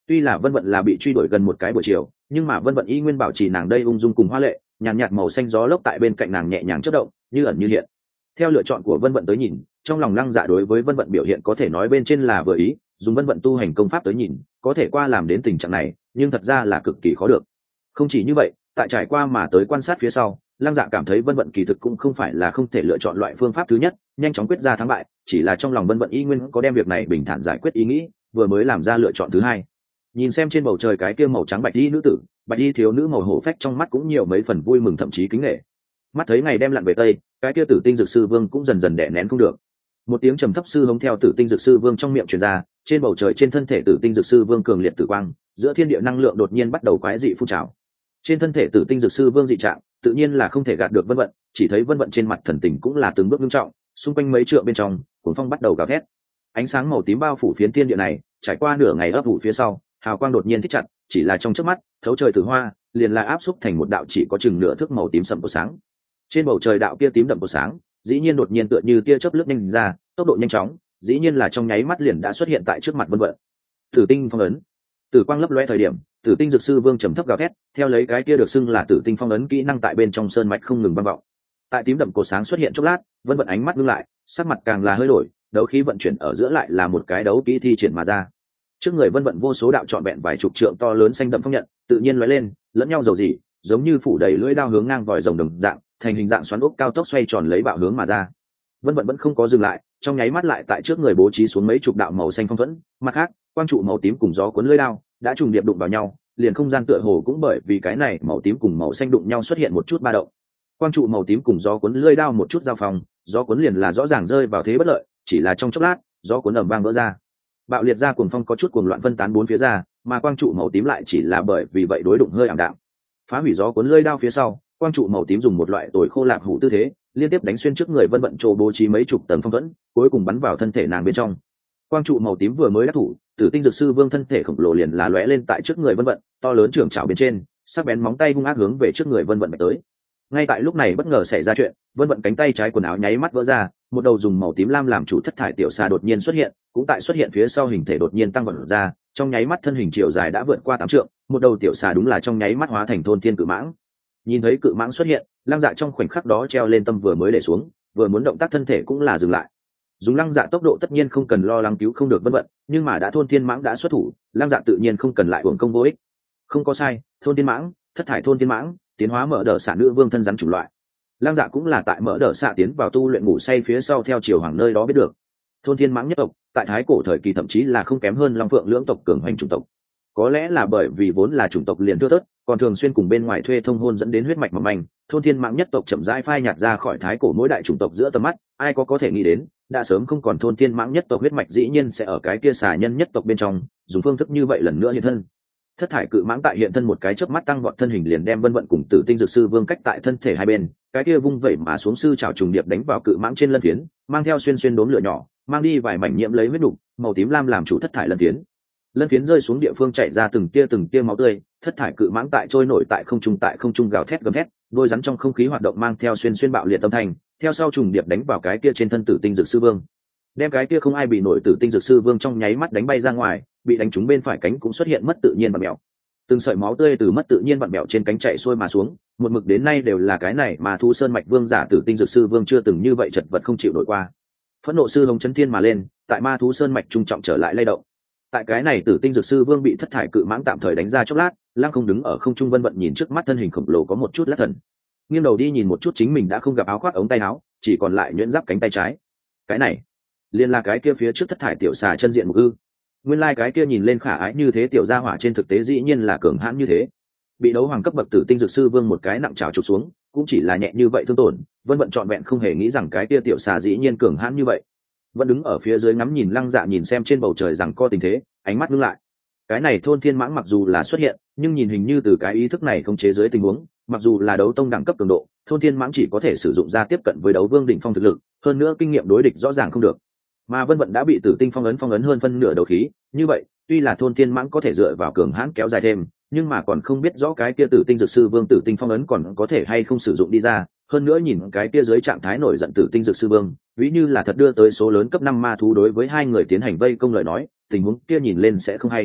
Tuy là Vân Vận là bị truy đuổi gần một cái buổi chiều, nhưng mà Vân Vận y nguyên bảo trì nàng đây ung dung cùng hoa lệ, nhàn nhạt, nhạt màu xanh gió lốc tại bên cạnh nàng nhẹ nhàng chớp động, như ẩn như hiện. Theo lựa chọn của Vân Vận tới nhìn, trong lòng Lăng Dạ đối với Vân Vận biểu hiện có thể nói bên trên là vừa ý, dùng Vân Vận tu hành công pháp tới nhìn, có thể qua làm đến tình trạng này, nhưng thật ra là cực kỳ khó được. Không chỉ như vậy, tại trải qua mà tới quan sát phía sau, Lăng Dạ cảm thấy Vân Vận kỳ thực cũng không phải là không thể lựa chọn loại phương pháp thứ nhất, nhanh chóng quyết ra thắng bại, chỉ là trong lòng Vân Vận y nguyên có đem việc này bình thản giải quyết ý nghĩ, vừa mới làm ra lựa chọn thứ hai. Nhìn xem trên bầu trời cái kia màu trắng bạch y nữ tử, bạch y thiếu nữ màu hổ phách trong mắt cũng nhiều mấy phần vui mừng thậm chí kính nể. Mắt thấy ngày đem lặn về tây, cái kia Tử Tinh Dược Sư Vương cũng dần dần đè nén không được. Một tiếng trầm thấp sư hống theo Tử Tinh Dược Sư Vương trong miệng truyền ra, trên bầu trời trên thân thể Tử Tinh Dược Sư Vương cường liệt tử quang, giữa thiên địa năng lượng đột nhiên bắt đầu quái dị phun trào. Trên thân thể Tử Tinh Dược Sư Vương dị trạng, tự nhiên là không thể gạt được Vân Vận, chỉ thấy Vân Vận trên mặt thần tình cũng là từng bước nghiêm trọng, xung quanh mấy trượng bên trong, cuồng phong bắt đầu gào thét. Ánh sáng màu tím bao phủ phiến thiên địa này, trải qua nửa ngày ấp ủ phía sau, hào quang đột nhiên thích chặt, chỉ là trong chớp mắt, thấu trời tử hoa, liền là áp xúc thành một đạo chỉ có chừng nửa thước màu tím sẫm của sáng. Trên bầu trời đạo kia tím đậm của sáng, dĩ nhiên đột nhiên tựa như tia chớp lướt nhanh ra, tốc độ nhanh chóng, dĩ nhiên là trong nháy mắt liền đã xuất hiện tại trước mặt Vân Vận. Tử Tinh Phong ấn. Tử quang lấp lóe thời điểm, Tử Tinh Dược Sư Vương trầm thấp gào thét, theo lấy cái kia được xưng là Tử Tinh Phong ấn kỹ năng tại bên trong sơn mạch không ngừng vang vọng. Tại tím đậm cột sáng xuất hiện chốc lát, Vân Vận ánh mắt ngưng lại, sắc mặt càng là hơi đổi, đấu khí vận chuyển ở giữa lại là một cái đấu kỹ thi triển mà ra. Trước người Vân Vận vô số đạo trọn vẹn vài chục trượng to lớn xanh đậm phong nhận, tự nhiên lóe lên, lẫn nhau dầu dỉ, giống như phủ đầy lưỡi đao hướng ngang vòi rồng đồng dạng, thành hình dạng xoắn ốc cao tốc xoay tròn lấy bạo hướng mà ra. Vân Vận vẫn không có dừng lại, trong nháy mắt lại tại trước người bố trí xuống mấy chục đạo màu xanh phong thuẫn, mặt khác, quang trụ màu tím cùng gió cuốn lưỡi đao đã trùng điệp đụng vào nhau, liền không gian tựa hồ cũng bởi vì cái này màu tím cùng màu xanh đụng nhau xuất hiện một chút ba động. Quang trụ màu tím cùng gió cuốn lưỡi đao một chút giao phòng, gió cuốn liền là rõ ràng rơi vào thế bất lợi, chỉ là trong chốc lát, gió cuốn ầm vang vỡ ra. Bạo liệt ra cuồng phong có chút cuồng loạn phân tán bốn phía ra, mà quang trụ màu tím lại chỉ là bởi vì vậy đối đụng hơi ảm đạm. Phá hủy gió cuốn lưỡi đao phía sau, quang trụ màu tím dùng một loại tồi khô lạc hủ tư thế, liên tiếp đánh xuyên trước người Vân Vận trô bố trí mấy chục tầng phong thuẫn, cuối cùng bắn vào thân thể nàng bên trong. Quang trụ màu tím vừa mới đắc thủ, Tử Tinh Dược Sư Vương thân thể khổng lồ liền là lóe lên tại trước người Vân Vận, to lớn trưởng trảo bên trên, sắc bén móng tay hung ác hướng về trước người Vân Vận tới. Ngay tại lúc này bất ngờ xảy ra chuyện, Vân Vận cánh tay trái quần áo nháy mắt vỡ ra, một đầu dùng màu tím lam làm chủ thất thải tiểu xà đột nhiên xuất hiện, cũng tại xuất hiện phía sau hình thể đột nhiên tăng vọt ra, trong nháy mắt thân hình chiều dài đã vượt qua tám trượng, một đầu tiểu xà đúng là trong nháy mắt hóa thành thôn thiên cự mãng. Nhìn thấy cự mãng xuất hiện, Lăng Dạ trong khoảnh khắc đó treo lên tâm vừa mới để xuống, vừa muốn động tác thân thể cũng là dừng lại. Dùng Lăng Dạ tốc độ tất nhiên không cần lo lắng cứu không được Vân Vận, nhưng mà đã thôn thiên mãng đã xuất thủ, Lăng Dạ tự nhiên không cần lại uổng công vô ích. Không có sai, thôn thiên mãng, thất thải thôn thiên mãng, tiến hóa mở đờ xạ nữ vương thân rắn chủng loại. Lăng Dạ cũng là tại mở đờ xạ tiến vào tu luyện ngủ say phía sau theo chiều hoàng nơi đó biết được. Thôn thiên mãng nhất tộc, tại thái cổ thời kỳ thậm chí là không kém hơn long phượng lưỡng tộc cường hoành chủng tộc. Có lẽ là bởi vì vốn là chủng tộc liền thưa thớt, còn thường xuyên cùng bên ngoài thuê thông hôn dẫn đến huyết mạch mỏng manh, thôn thiên mãng nhất tộc chậm rãi phai nhạt ra khỏi thái cổ mỗi đại chủng tộc giữa tầm mắt, ai có có thể nghĩ đến, đã sớm không còn thôn thiên mãng nhất tộc huyết mạch dĩ nhiên sẽ ở cái kia xà nhân nhất tộc bên trong, dùng phương thức như vậy lần nữa hiện thân. Thất thải cự mãng tại hiện thân một cái chớp mắt tăng vọt thân hình liền đem Vân Vận cùng Tử Tinh Dược Sư Vương cách tại thân thể hai bên, cái kia vung vẩy mà xuống sư trảo trùng điệp đánh vào cự mãng trên lân phiến, mang theo xuyên xuyên đốm lửa nhỏ, mang đi vài mảnh nhiễm lấy huyết đục, màu tím lam làm chủ thất thải lân phiến. Lân phiến rơi xuống địa phương chảy ra từng tia từng tia máu tươi, thất thải cự mãng tại trôi nổi tại không trung tại không trung gào thét gầm thét, đôi rắn trong không khí hoạt động mang theo xuyên xuyên bạo liệt âm thanh, theo sau trùng điệp đánh vào cái kia trên thân Tử Tinh Dược Sư Vương. Đem cái kia không ai bị nổi Tử Tinh Dược Sư Vương trong nháy mắt đánh bay ra ngoài, bị đánh trúng bên phải cánh cũng xuất hiện mất tự nhiên và mèo. Từng sợi máu tươi từ mất tự nhiên vặn bẹo trên cánh chạy xuôi mà xuống, một mực đến nay đều là cái này mà Thu Sơn mạch vương giả Tử Tinh Dược Sư Vương chưa từng như vậy chật vật không chịu nổi qua. Phẫn nộ sư hồng chấn thiên mà lên, tại Ma Thú Sơn mạch trung trọng trở lại lay động. Tại cái này Tử Tinh Dược Sư Vương bị thất thải cự mãng tạm thời đánh ra chốc lát, Lăng không đứng ở không trung Vân Vận nhìn trước mắt thân hình khổng lồ có một chút lắc thần. Nghiêng đầu đi nhìn một chút chính mình đã không gặp áo khoác ống tay áo, chỉ còn lại nhuyễn giáp cánh tay trái. Cái này, liên là cái kia phía trước thất thải tiểu xà chân diện mục ư? Nguyên lai like cái kia nhìn lên khả ái như thế tiểu gia hỏa trên thực tế dĩ nhiên là cường hãn như thế. Bị đấu hoàng cấp bậc Tử Tinh Dược Sư Vương một cái nặng trào chụp xuống, cũng chỉ là nhẹ như vậy thương tổn, Vân Vận trọn vẹn không hề nghĩ rằng cái kia tiểu xà dĩ nhiên cường hãn như vậy. Vẫn đứng ở phía dưới ngắm nhìn Lăng Dạ nhìn xem trên bầu trời rằng co tình thế, ánh mắt ngưng lại. Cái này thôn thiên mãng mặc dù là xuất hiện, nhưng nhìn hình như từ cái ý thức này không chế dưới tình huống, mặc dù là đấu tông đẳng cấp cường độ, thôn thiên mãng chỉ có thể sử dụng ra tiếp cận với đấu vương đỉnh phong thực lực, hơn nữa kinh nghiệm đối địch rõ ràng không được. Mà Vân Vận đã bị Tử Tinh phong ấn phong ấn hơn phân nửa đấu khí, như vậy, tuy là thôn thiên mãng có thể dựa vào cường hãn kéo dài thêm, nhưng mà còn không biết rõ cái kia Tử Tinh Dược Sư Vương Tử Tinh phong ấn còn có thể hay không sử dụng đi ra, hơn nữa nhìn cái kia dưới trạng thái nổi giận Tử Tinh Dược Sư Vương, ví như là thật đưa tới số lớn cấp năm ma thú đối với hai người tiến hành vây công lời nói, tình huống kia nhìn lên sẽ không hay.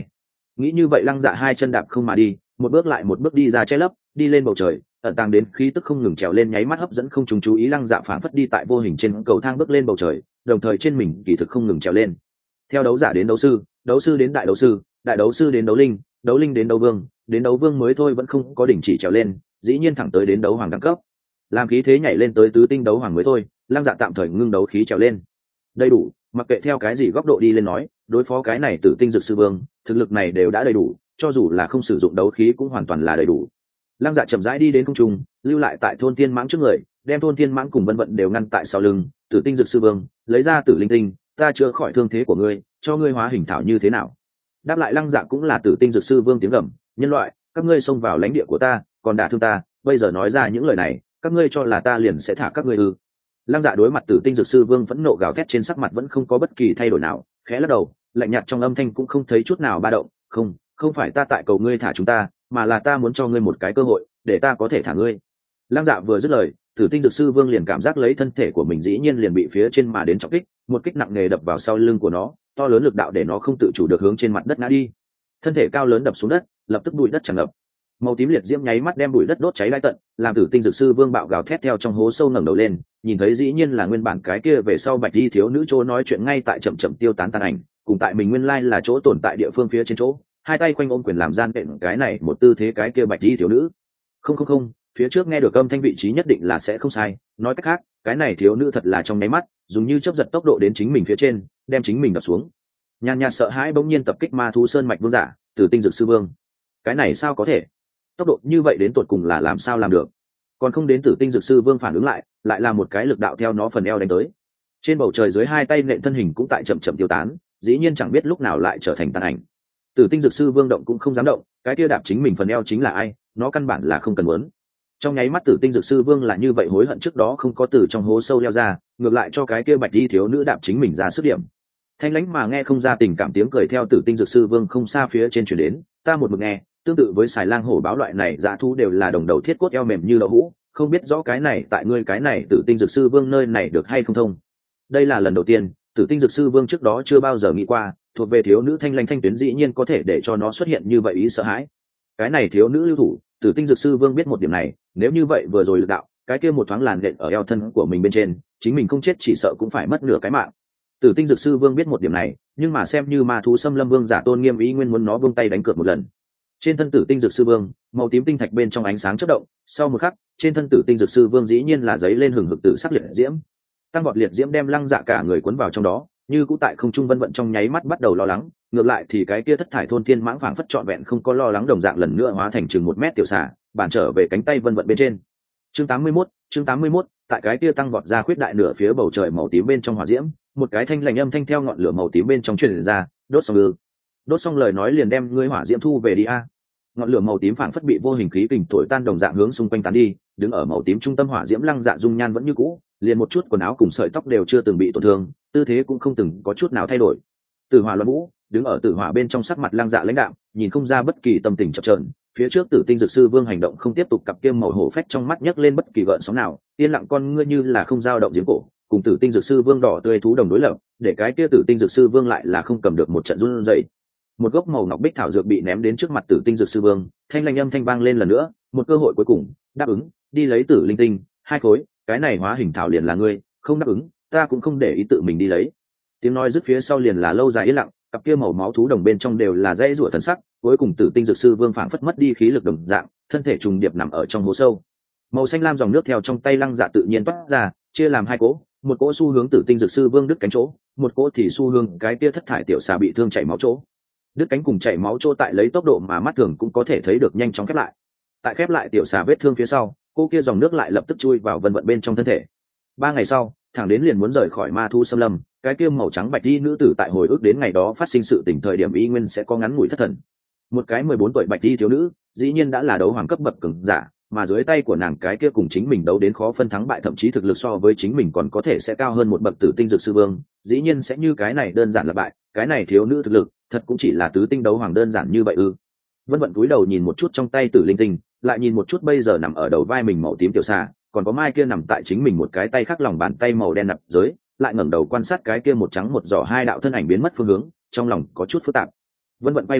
nghĩ như vậy lăng dạ hai chân đạp không mà đi, một bước lại một bước đi ra che lấp, đi lên bầu trời, ẩn tàng đến khí tức không ngừng trèo lên, nháy mắt hấp dẫn không chúng chú ý. Lăng dạ phảng phất đi tại vô hình trên cầu thang bước lên bầu trời, đồng thời trên mình kỳ thực không ngừng trèo lên. Theo đấu giả đến đấu sư, đấu sư đến đại đấu sư, đại đấu sư đến đấu linh, đấu linh đến đấu vương, đến đấu vương mới thôi vẫn không có đỉnh chỉ trèo lên, dĩ nhiên thẳng tới đến đấu hoàng đẳng cấp. Làm khí thế nhảy lên tới tứ tinh đấu hoàng mới thôi, lăng dạ tạm thời ngưng đấu khí trèo lên. Đầy đủ, mặc kệ theo cái gì góc độ đi lên nói, đối phó cái này tử tinh dược sư vương, thực lực này đều đã đầy đủ, cho dù là không sử dụng đấu khí cũng hoàn toàn là đầy đủ. Lăng dạ chậm rãi đi đến không trung, lưu lại tại thôn thiên mãng trước người, đem thôn thiên mãng cùng vân vận đều ngăn tại sau lưng. Tử tinh dược sư vương, lấy ra tử linh tinh, ta chữa khỏi thương thế của ngươi, cho ngươi hóa hình thảo như thế nào? Đáp lại lăng dạ cũng là tử tinh dược sư vương tiếng gầm, nhân loại, các ngươi xông vào lãnh địa của ta, còn đả thương ta, bây giờ nói ra những lời này, các ngươi cho là ta liền sẽ thả các ngươi ư? Lăng dạ đối mặt tử tinh dược sư vương phẫn nộ gào thét, trên sắc mặt vẫn không có bất kỳ thay đổi nào, khẽ lắc đầu, lạnh nhạt trong âm thanh cũng không thấy chút nào ba động. Không, không phải ta tại cầu ngươi thả chúng ta, mà là ta muốn cho ngươi một cái cơ hội để ta có thể thả ngươi. Lăng dạ vừa dứt lời, tử tinh dược sư vương liền cảm giác lấy thân thể của mình dĩ nhiên liền bị phía trên mà đến trọng kích, một kích nặng nề đập vào sau lưng của nó, to lớn lực đạo để nó không tự chủ được hướng trên mặt đất ngã đi. Thân thể cao lớn đập xuống đất, lập tức bụi đất tràn ngập, màu tím liệt diễm nháy mắt đem bụi đất đốt cháy lai tận, làm tử tinh dược sư vương bạo gào thét theo trong hố sâu ngẩng đầu lên, nhìn thấy dĩ nhiên là nguyên bản cái kia về sau bạch di thiếu nữ chỗ nói chuyện ngay tại chậm chậm tiêu tán tàn ảnh, cùng tại mình nguyên lai là chỗ tồn tại địa phương phía trên chỗ, hai tay quanh ôm quyền làm gian đệm cái này một tư thế cái kia bạch di thiếu nữ. Không không không, phía trước nghe được âm thanh vị trí nhất định là sẽ không sai, nói cách khác, cái này thiếu nữ thật là trong nháy mắt, dùng như chớp giật tốc độ đến chính mình phía trên, đem chính mình đập xuống. Nhàn nhạt sợ hãi bỗng nhiên tập kích ma thú sơn mạch vương giả, tử tinh dược sư vương. Cái này sao có thể? Tốc độ như vậy đến tột cùng là làm sao làm được? Còn không đến tử tinh dược sư vương phản ứng lại, lại là một cái lực đạo theo nó phần eo đánh tới. Trên bầu trời dưới hai tay nện thân hình cũng tại chậm chậm tiêu tán, dĩ nhiên chẳng biết lúc nào lại trở thành tàn ảnh. Tử tinh dược sư vương động cũng không dám động, cái kia đạp chính mình phần eo chính là ai, nó căn bản là không cần muốn. Trong nháy mắt tử tinh dược sư vương là như vậy hối hận trước đó không có từ trong hố sâu leo ra, ngược lại cho cái kia bạch đi thiếu nữ đạp chính mình ra sức điểm. Thanh lãnh mà nghe không ra tình cảm tiếng cười theo tử tinh dược sư vương không xa phía trên truyền đến, ta một mực nghe, tương tự với xài lang hổ báo loại này dã thú đều là đồng đầu thiết cốt eo mềm như đậu hũ, không biết rõ cái này tại ngươi cái này tử tinh dược sư vương nơi này được hay không thông. Đây là lần đầu tiên tử tinh dược sư vương trước đó chưa bao giờ nghĩ qua, thuộc về thiếu nữ thanh lãnh thanh tuyến dĩ nhiên có thể để cho nó xuất hiện như vậy ý sợ hãi. Cái này thiếu nữ lưu thủ, tử tinh dược sư vương biết một điểm này, nếu như vậy vừa rồi lực đạo, cái kia một thoáng làn đện ở eo thân của mình bên trên, chính mình không chết chỉ sợ cũng phải mất nửa cái mạng. Tử tinh dược sư vương biết một điểm này, nhưng mà xem như ma thú xâm lâm vương giả tôn nghiêm ý nguyên muốn nó buông tay đánh cược một lần. Trên thân tử tinh dược sư vương, màu tím tinh thạch bên trong ánh sáng chớp động, sau một khắc, trên thân tử tinh dược sư vương dĩ nhiên là giấy lên hừng hực tử sắc liệt diễm. Tăng vọt liệt diễm đem Lăng Dạ cả người cuốn vào trong đó, như cũ tại không trung vân vận trong nháy mắt bắt đầu lo lắng, ngược lại thì cái kia thất thải thôn thiên mãng phảng phất trọn vẹn không có lo lắng đồng dạng lần nữa hóa thành chừng một mét tiểu xà, bản trở về cánh tay vân vận bên trên. Chương tám mươi mốt, chương tám mươi mốt, tại cái kia tăng vọt ra khuyết đại nửa phía bầu trời màu tím bên trong hỏa diễm, một cái thanh lạnh âm thanh theo ngọn lửa màu tím bên trong truyền ra, đốt xong ư? Đốt xong lời nói liền đem ngươi hỏa diễm thu về đi a. Ngọn lửa màu tím phảng phất bị vô hình khí kình thổi tan đồng dạng hướng xung quanh tán đi, đứng ở màu tím trung tâm hỏa diễm Lăng Dạ dung nhan vẫn như cũ, liền một chút quần áo cùng sợi tóc đều chưa từng bị tổn thương, tư thế cũng không từng có chút nào thay đổi. Tử hỏa loạn vũ, đứng ở tử hỏa bên trong sắc mặt Lăng Dạ lãnh đạm, nhìn không ra bất kỳ tâm tình chập chờn. Phía trước tử tinh dược sư vương hành động không tiếp tục, cặp kiêm màu hổ phách trong mắt nhấc lên bất kỳ gợn sóng nào, yên lặng con ngươi như là không dao động giếng cổ, cùng tử tinh dược sư vương đỏ tươi thú đồng đối lập, để cái kia tử tinh dược sư vương lại là không cầm được một trận run rẩy. Một gốc màu ngọc bích thảo dược bị ném đến trước mặt tử tinh dược sư vương, thanh lanh âm thanh vang lên lần nữa, một cơ hội cuối cùng, đáp ứng, đi lấy tử linh tinh, hai khối, cái này hóa hình thảo liền là ngươi, không đáp ứng, ta cũng không để ý tự mình đi lấy. Tiếng nói dứt phía sau liền là lâu dài yên lặng, cặp kia màu máu thú đồng bên trong đều là dãy rủa thần sắc, cuối cùng tử tinh dược sư vương phảng phất mất đi khí lực đồng dạng, thân thể trùng điệp nằm ở trong hố sâu. Màu xanh lam dòng nước theo trong tay Lăng Dạ tự nhiên toát ra, chia làm hai cỗ, một cỗ xu hướng tử tinh dược sư vương đứt cánh chỗ, một cỗ thì xu hướng cái kia thất thải tiểu xà bị thương chảy máu chỗ. Đứt cánh cùng chảy máu chỗ tại lấy tốc độ mà mắt thường cũng có thể thấy được nhanh chóng khép lại. Tại khép lại tiểu xà vết thương phía sau, cô kia dòng nước lại lập tức chui vào vân vận bên trong thân thể. Ba ngày sau, thẳng đến liền muốn rời khỏi ma thu xâm lâm, cái kia màu trắng bạch y nữ tử tại hồi ức đến ngày đó phát sinh sự tình thời điểm y nguyên sẽ có ngắn ngủi thất thần. Một cái mười bốn tuổi bạch y thiếu nữ, dĩ nhiên đã là đấu hoàng cấp bậc cường giả, mà dưới tay của nàng cái kia cùng chính mình đấu đến khó phân thắng bại, thậm chí thực lực so với chính mình còn có thể sẽ cao hơn một bậc tử tinh dược sư vương, dĩ nhiên sẽ như cái này đơn giản là bại, cái này thiếu nữ thực lực thật cũng chỉ là tứ tinh đấu hoàng đơn giản như vậy ư? Vân vận cúi đầu nhìn một chút trong tay tử linh tinh, lại nhìn một chút bây giờ nằm ở đầu vai mình màu tím tiểu xà, còn có mai kia nằm tại chính mình một cái tay khác lòng bàn tay màu đen nặng giới, lại ngẩng đầu quan sát cái kia một trắng một đỏ hai đạo thân ảnh biến mất phương hướng, trong lòng có chút phức tạp. Vân vận quay đầu đi,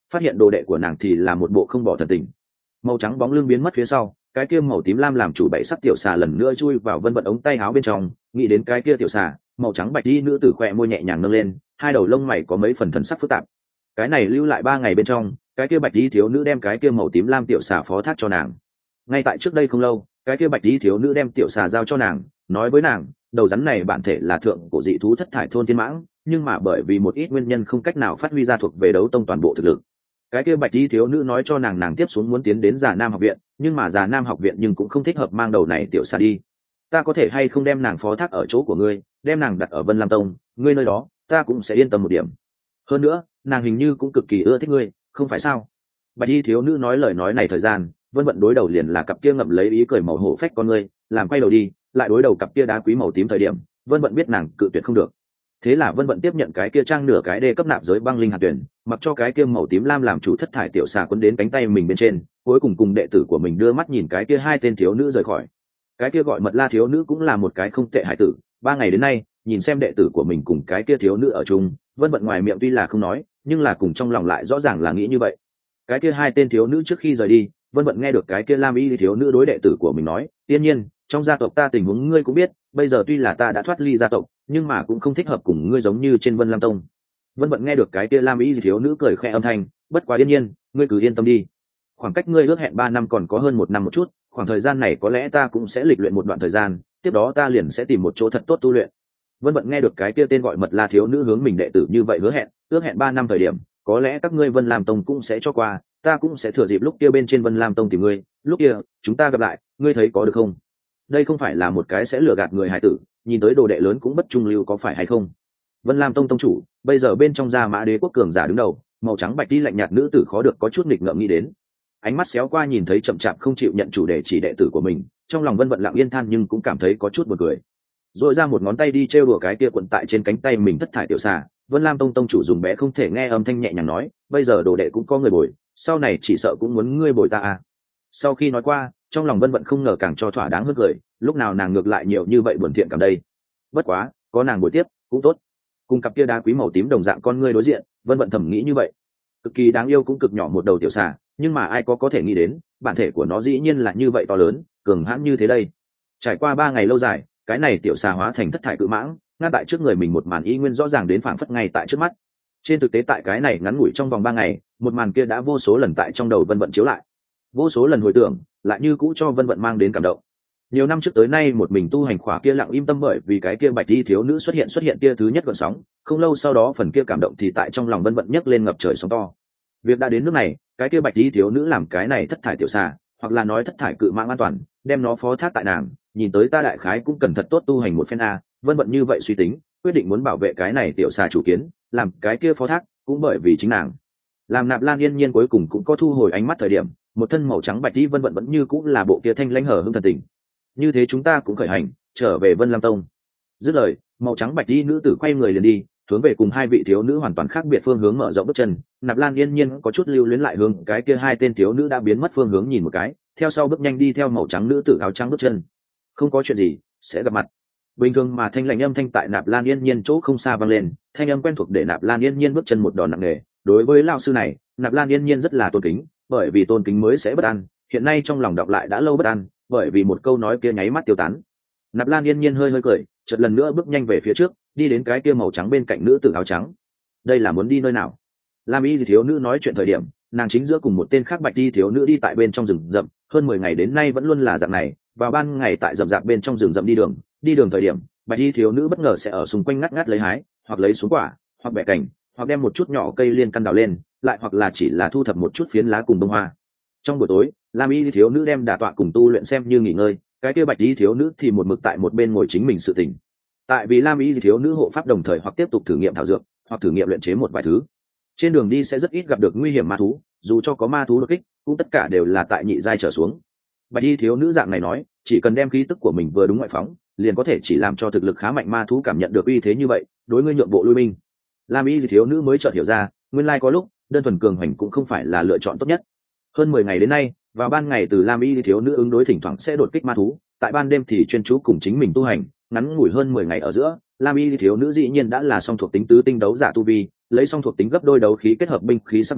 phát hiện đồ đệ của nàng thì là một bộ không bỏ thần tình. Màu trắng bóng lưng biến mất phía sau, cái kia màu tím lam làm chủ bảy sắc tiểu xà lần nữa chui vào vân vận ống tay áo bên trong. Nghĩ đến cái kia tiểu xà, màu trắng bạch y nữ tử khỏe môi nhẹ nhàng nâng lên, hai đầu lông mày có mấy phần thần sắc phức tạp. Cái này lưu lại ba ngày bên trong, cái kia bạch y thiếu nữ đem cái kia màu tím lam tiểu xà phó thác cho nàng. Ngay tại trước đây không lâu, cái kia bạch y thiếu nữ đem tiểu xà giao cho nàng, nói với nàng, đầu rắn này bản thể là thượng cổ dị thú thất thải thôn thiên mãng, nhưng mà bởi vì một ít nguyên nhân không cách nào phát huy ra thuộc về đấu tông toàn bộ thực lực. Cái kia bạch y thiếu nữ nói cho nàng nàng tiếp xuống muốn tiến đến Già Nam học viện, nhưng mà Già Nam học viện nhưng cũng không thích hợp mang đầu này tiểu xà đi. Ta có thể hay không đem nàng phó thác ở chỗ của ngươi, đem nàng đặt ở Vân Lam Tông, ngươi nơi đó, ta cũng sẽ yên tâm một điểm. Hơn nữa, nàng hình như cũng cực kỳ ưa thích ngươi, không phải sao? Bạch y thiếu nữ nói lời nói này thời gian, Vân Vận đối đầu liền là cặp kia ngậm lấy ý cười màu hổ phách con ngươi, làm quay đầu đi, lại đối đầu cặp kia đá quý màu tím thời điểm, Vân Vận biết nàng cự tuyệt không được. Thế là Vân Vận tiếp nhận cái kia trang nửa cái đê cấp nạp giới băng linh hạt tuyển, mặc cho cái kia màu tím lam làm chủ thất thải tiểu xà quấn đến cánh tay mình bên trên, cuối cùng cùng đệ tử của mình đưa mắt nhìn cái kia hai tên thiếu nữ rời khỏi. Cái kia gọi Mật La thiếu nữ cũng là một cái không tệ hải tử, ba ngày đến nay, nhìn xem đệ tử của mình cùng cái kia thiếu nữ ở chung, Vân Vận ngoài miệng tuy là không nói, nhưng là cùng trong lòng lại rõ ràng là nghĩ như vậy. Cái kia hai tên thiếu nữ trước khi rời đi, Vân Vận nghe được cái kia Lam Y thiếu nữ đối đệ tử của mình nói, "Tiên nhiên, trong gia tộc ta tình huống ngươi cũng biết, bây giờ tuy là ta đã thoát ly gia tộc, nhưng mà cũng không thích hợp cùng ngươi giống như trên Vân Lam Tông." Vân Vận nghe được cái kia Lam Y thiếu nữ cười khẽ âm thanh, "Bất quá Tiên nhiên, ngươi cứ yên tâm đi. Khoảng cách ngươi ước hẹn ba năm còn có hơn một năm một chút, khoảng thời gian này có lẽ ta cũng sẽ lịch luyện một đoạn thời gian, tiếp đó ta liền sẽ tìm một chỗ thật tốt tu luyện." Vân Vận nghe được cái kia tên gọi Mật La thiếu nữ hướng mình đệ tử như vậy hứa hẹn, ước hẹn ba năm thời điểm, có lẽ các ngươi Vân Lam Tông cũng sẽ cho qua, ta cũng sẽ thừa dịp lúc kia bên trên Vân Lam Tông tìm ngươi, lúc kia chúng ta gặp lại, ngươi thấy có được không? Đây không phải là một cái sẽ lừa gạt người hài tử, nhìn tới đồ đệ lớn cũng bất trung lưu có phải hay không? Vân Lam Tông tông chủ, bây giờ bên trong Gia Mã Đế quốc cường giả đứng đầu, màu trắng bạch đi lạnh nhạt nữ tử khó được có chút nghịch ngợm nghĩ đến. Ánh mắt xéo qua nhìn thấy chậm chạp không chịu nhận chủ đề chỉ đệ tử của mình, trong lòng Vân Vận lặng yên than nhưng cũng cảm thấy có chút buồn cười. Rồi ra một ngón tay đi trêu đùa cái kia quận tại trên cánh tay mình thất thải tiểu xà, Vân Lam Tông tông chủ dùng bé không thể nghe âm thanh nhẹ nhàng nói, bây giờ đồ đệ cũng có người bồi, sau này chỉ sợ cũng muốn ngươi bồi ta à. Sau khi nói qua, trong lòng Vân Vận không ngờ càng cho thỏa đáng hơn cười, lúc nào nàng ngược lại nhiều như vậy buồn thiện cảm đây. Bất quá, có nàng bồi tiếp, cũng tốt. Cùng cặp kia đá quý màu tím đồng dạng con ngươi đối diện, Vân Vận thầm nghĩ như vậy. Cực kỳ đáng yêu cũng cực nhỏ một đầu tiểu xà, nhưng mà ai có có thể nghĩ đến, bản thể của nó dĩ nhiên là như vậy to lớn, cường hãn như thế đây. Trải qua ba ngày lâu dài, cái này tiểu xà hóa thành thất thải cự mãng, ngăn tại trước người mình một màn y nguyên rõ ràng đến phảng phất ngay tại trước mắt. Trên thực tế tại cái này ngắn ngủi trong vòng ba ngày, một màn kia đã vô số lần tại trong đầu Vân Vận chiếu lại, vô số lần hồi tưởng, lại như cũ cho Vân Vận mang đến cảm động. Nhiều năm trước tới nay một mình tu hành khỏa kia lặng im tâm bởi vì cái kia bạch y thiếu nữ xuất hiện xuất hiện kia thứ nhất gợn sóng, không lâu sau đó phần kia cảm động thì tại trong lòng Vân Vận nhấc lên ngập trời sóng to. Việc đã đến nước này, cái kia bạch y thiếu nữ làm cái này thất thải tiểu xà, hoặc là nói thất thải cự mãng an toàn, đem nó phó thác tại nàng, nhìn tới ta đại khái cũng cần thật tốt tu hành một phen a. Vân Vận như vậy suy tính, quyết định muốn bảo vệ cái này tiểu xà chủ kiến, làm cái kia phó thác cũng bởi vì chính nàng. Làm Nạp Lan Yên Nhiên cuối cùng cũng có thu hồi ánh mắt thời điểm, một thân màu trắng bạch y Vân Vận vẫn như cũng là bộ kia thanh lãnh hở hững thần tình. Như thế chúng ta cũng khởi hành trở về Vân Lam Tông. Dứt lời, màu trắng bạch y nữ tử quay người liền đi, hướng về cùng hai vị thiếu nữ hoàn toàn khác biệt phương hướng mở rộng bước chân. Nạp Lan Yên Nhiên có chút lưu luyến lại hướng cái kia hai tên thiếu nữ đã biến mất phương hướng nhìn một cái, theo sau bước nhanh đi theo màu trắng nữ tử áo trắng bước chân. Không có chuyện gì, sẽ gặp mặt. Bình thường mà thanh lãnh âm thanh tại Nạp Lan Yên Nhiên chỗ không xa vang lên, thanh âm quen thuộc để Nạp Lan Yên Nhiên bước chân một đòn nặng nề. Đối với lão sư này, Nạp Lan Yên Nhiên rất là tôn kính, bởi vì tôn kính mới sẽ bất an, hiện nay trong lòng đọc lại đã lâu bất an, bởi vì một câu nói kia nháy mắt tiêu tán. Nạp Lan Yên Nhiên hơi hơi cười, chợt lần nữa bước nhanh về phía trước, đi đến cái kia màu trắng bên cạnh nữ tử áo trắng. Đây là muốn đi nơi nào? Lam Y thiếu nữ nói chuyện thời điểm, nàng chính giữa cùng một tên khác bạch y thiếu nữ đi tại bên trong rừng rậm, hơn mười ngày đến nay vẫn luôn là dạng này, vào ban ngày tại rậm rạp bên trong rừng rậm đi đường, đi đường thời điểm, bạch y thiếu nữ bất ngờ sẽ ở xung quanh ngắt ngắt lấy hái, hoặc lấy xuống quả, hoặc bẻ cành, hoặc đem một chút nhỏ cây liên căn đào lên, lại hoặc là chỉ là thu thập một chút phiến lá cùng bông hoa. Trong buổi tối, Lam Y thiếu nữ đem đả tọa cùng tu luyện xem như nghỉ ngơi, cái kia bạch y thiếu nữ thì một mực tại một bên ngồi chính mình sự tỉnh. Tại vì Lam Y thiếu nữ hộ pháp đồng thời hoặc tiếp tục thử nghiệm thảo dược, hoặc thử nghiệm luyện chế một vài thứ. Trên đường đi sẽ rất ít gặp được nguy hiểm ma thú, dù cho có ma thú đột kích, cũng tất cả đều là tại nhị giai trở xuống. Bạch y thiếu nữ dạng này nói, chỉ cần đem khí tức của mình vừa đúng ngoại phóng, liền có thể chỉ làm cho thực lực khá mạnh ma thú cảm nhận được uy thế như vậy, đối ngươi nhượng bộ lui binh. Lam Y thiếu nữ mới chợt hiểu ra, nguyên lai có lúc đơn thuần cường hành cũng không phải là lựa chọn tốt nhất. Hơn mười ngày đến nay, vào ban ngày từ Lam Y thiếu nữ ứng đối thỉnh thoảng sẽ đột kích ma thú, tại ban đêm thì chuyên chú cùng chính mình tu hành, ngắn ngủi hơn mười ngày ở giữa, Lam Y thiếu nữ dĩ nhiên đã là song thuộc tính tứ tinh đấu giả tu vi, lấy song thuộc tính gấp đôi đấu khí kết hợp binh khí sắc bén,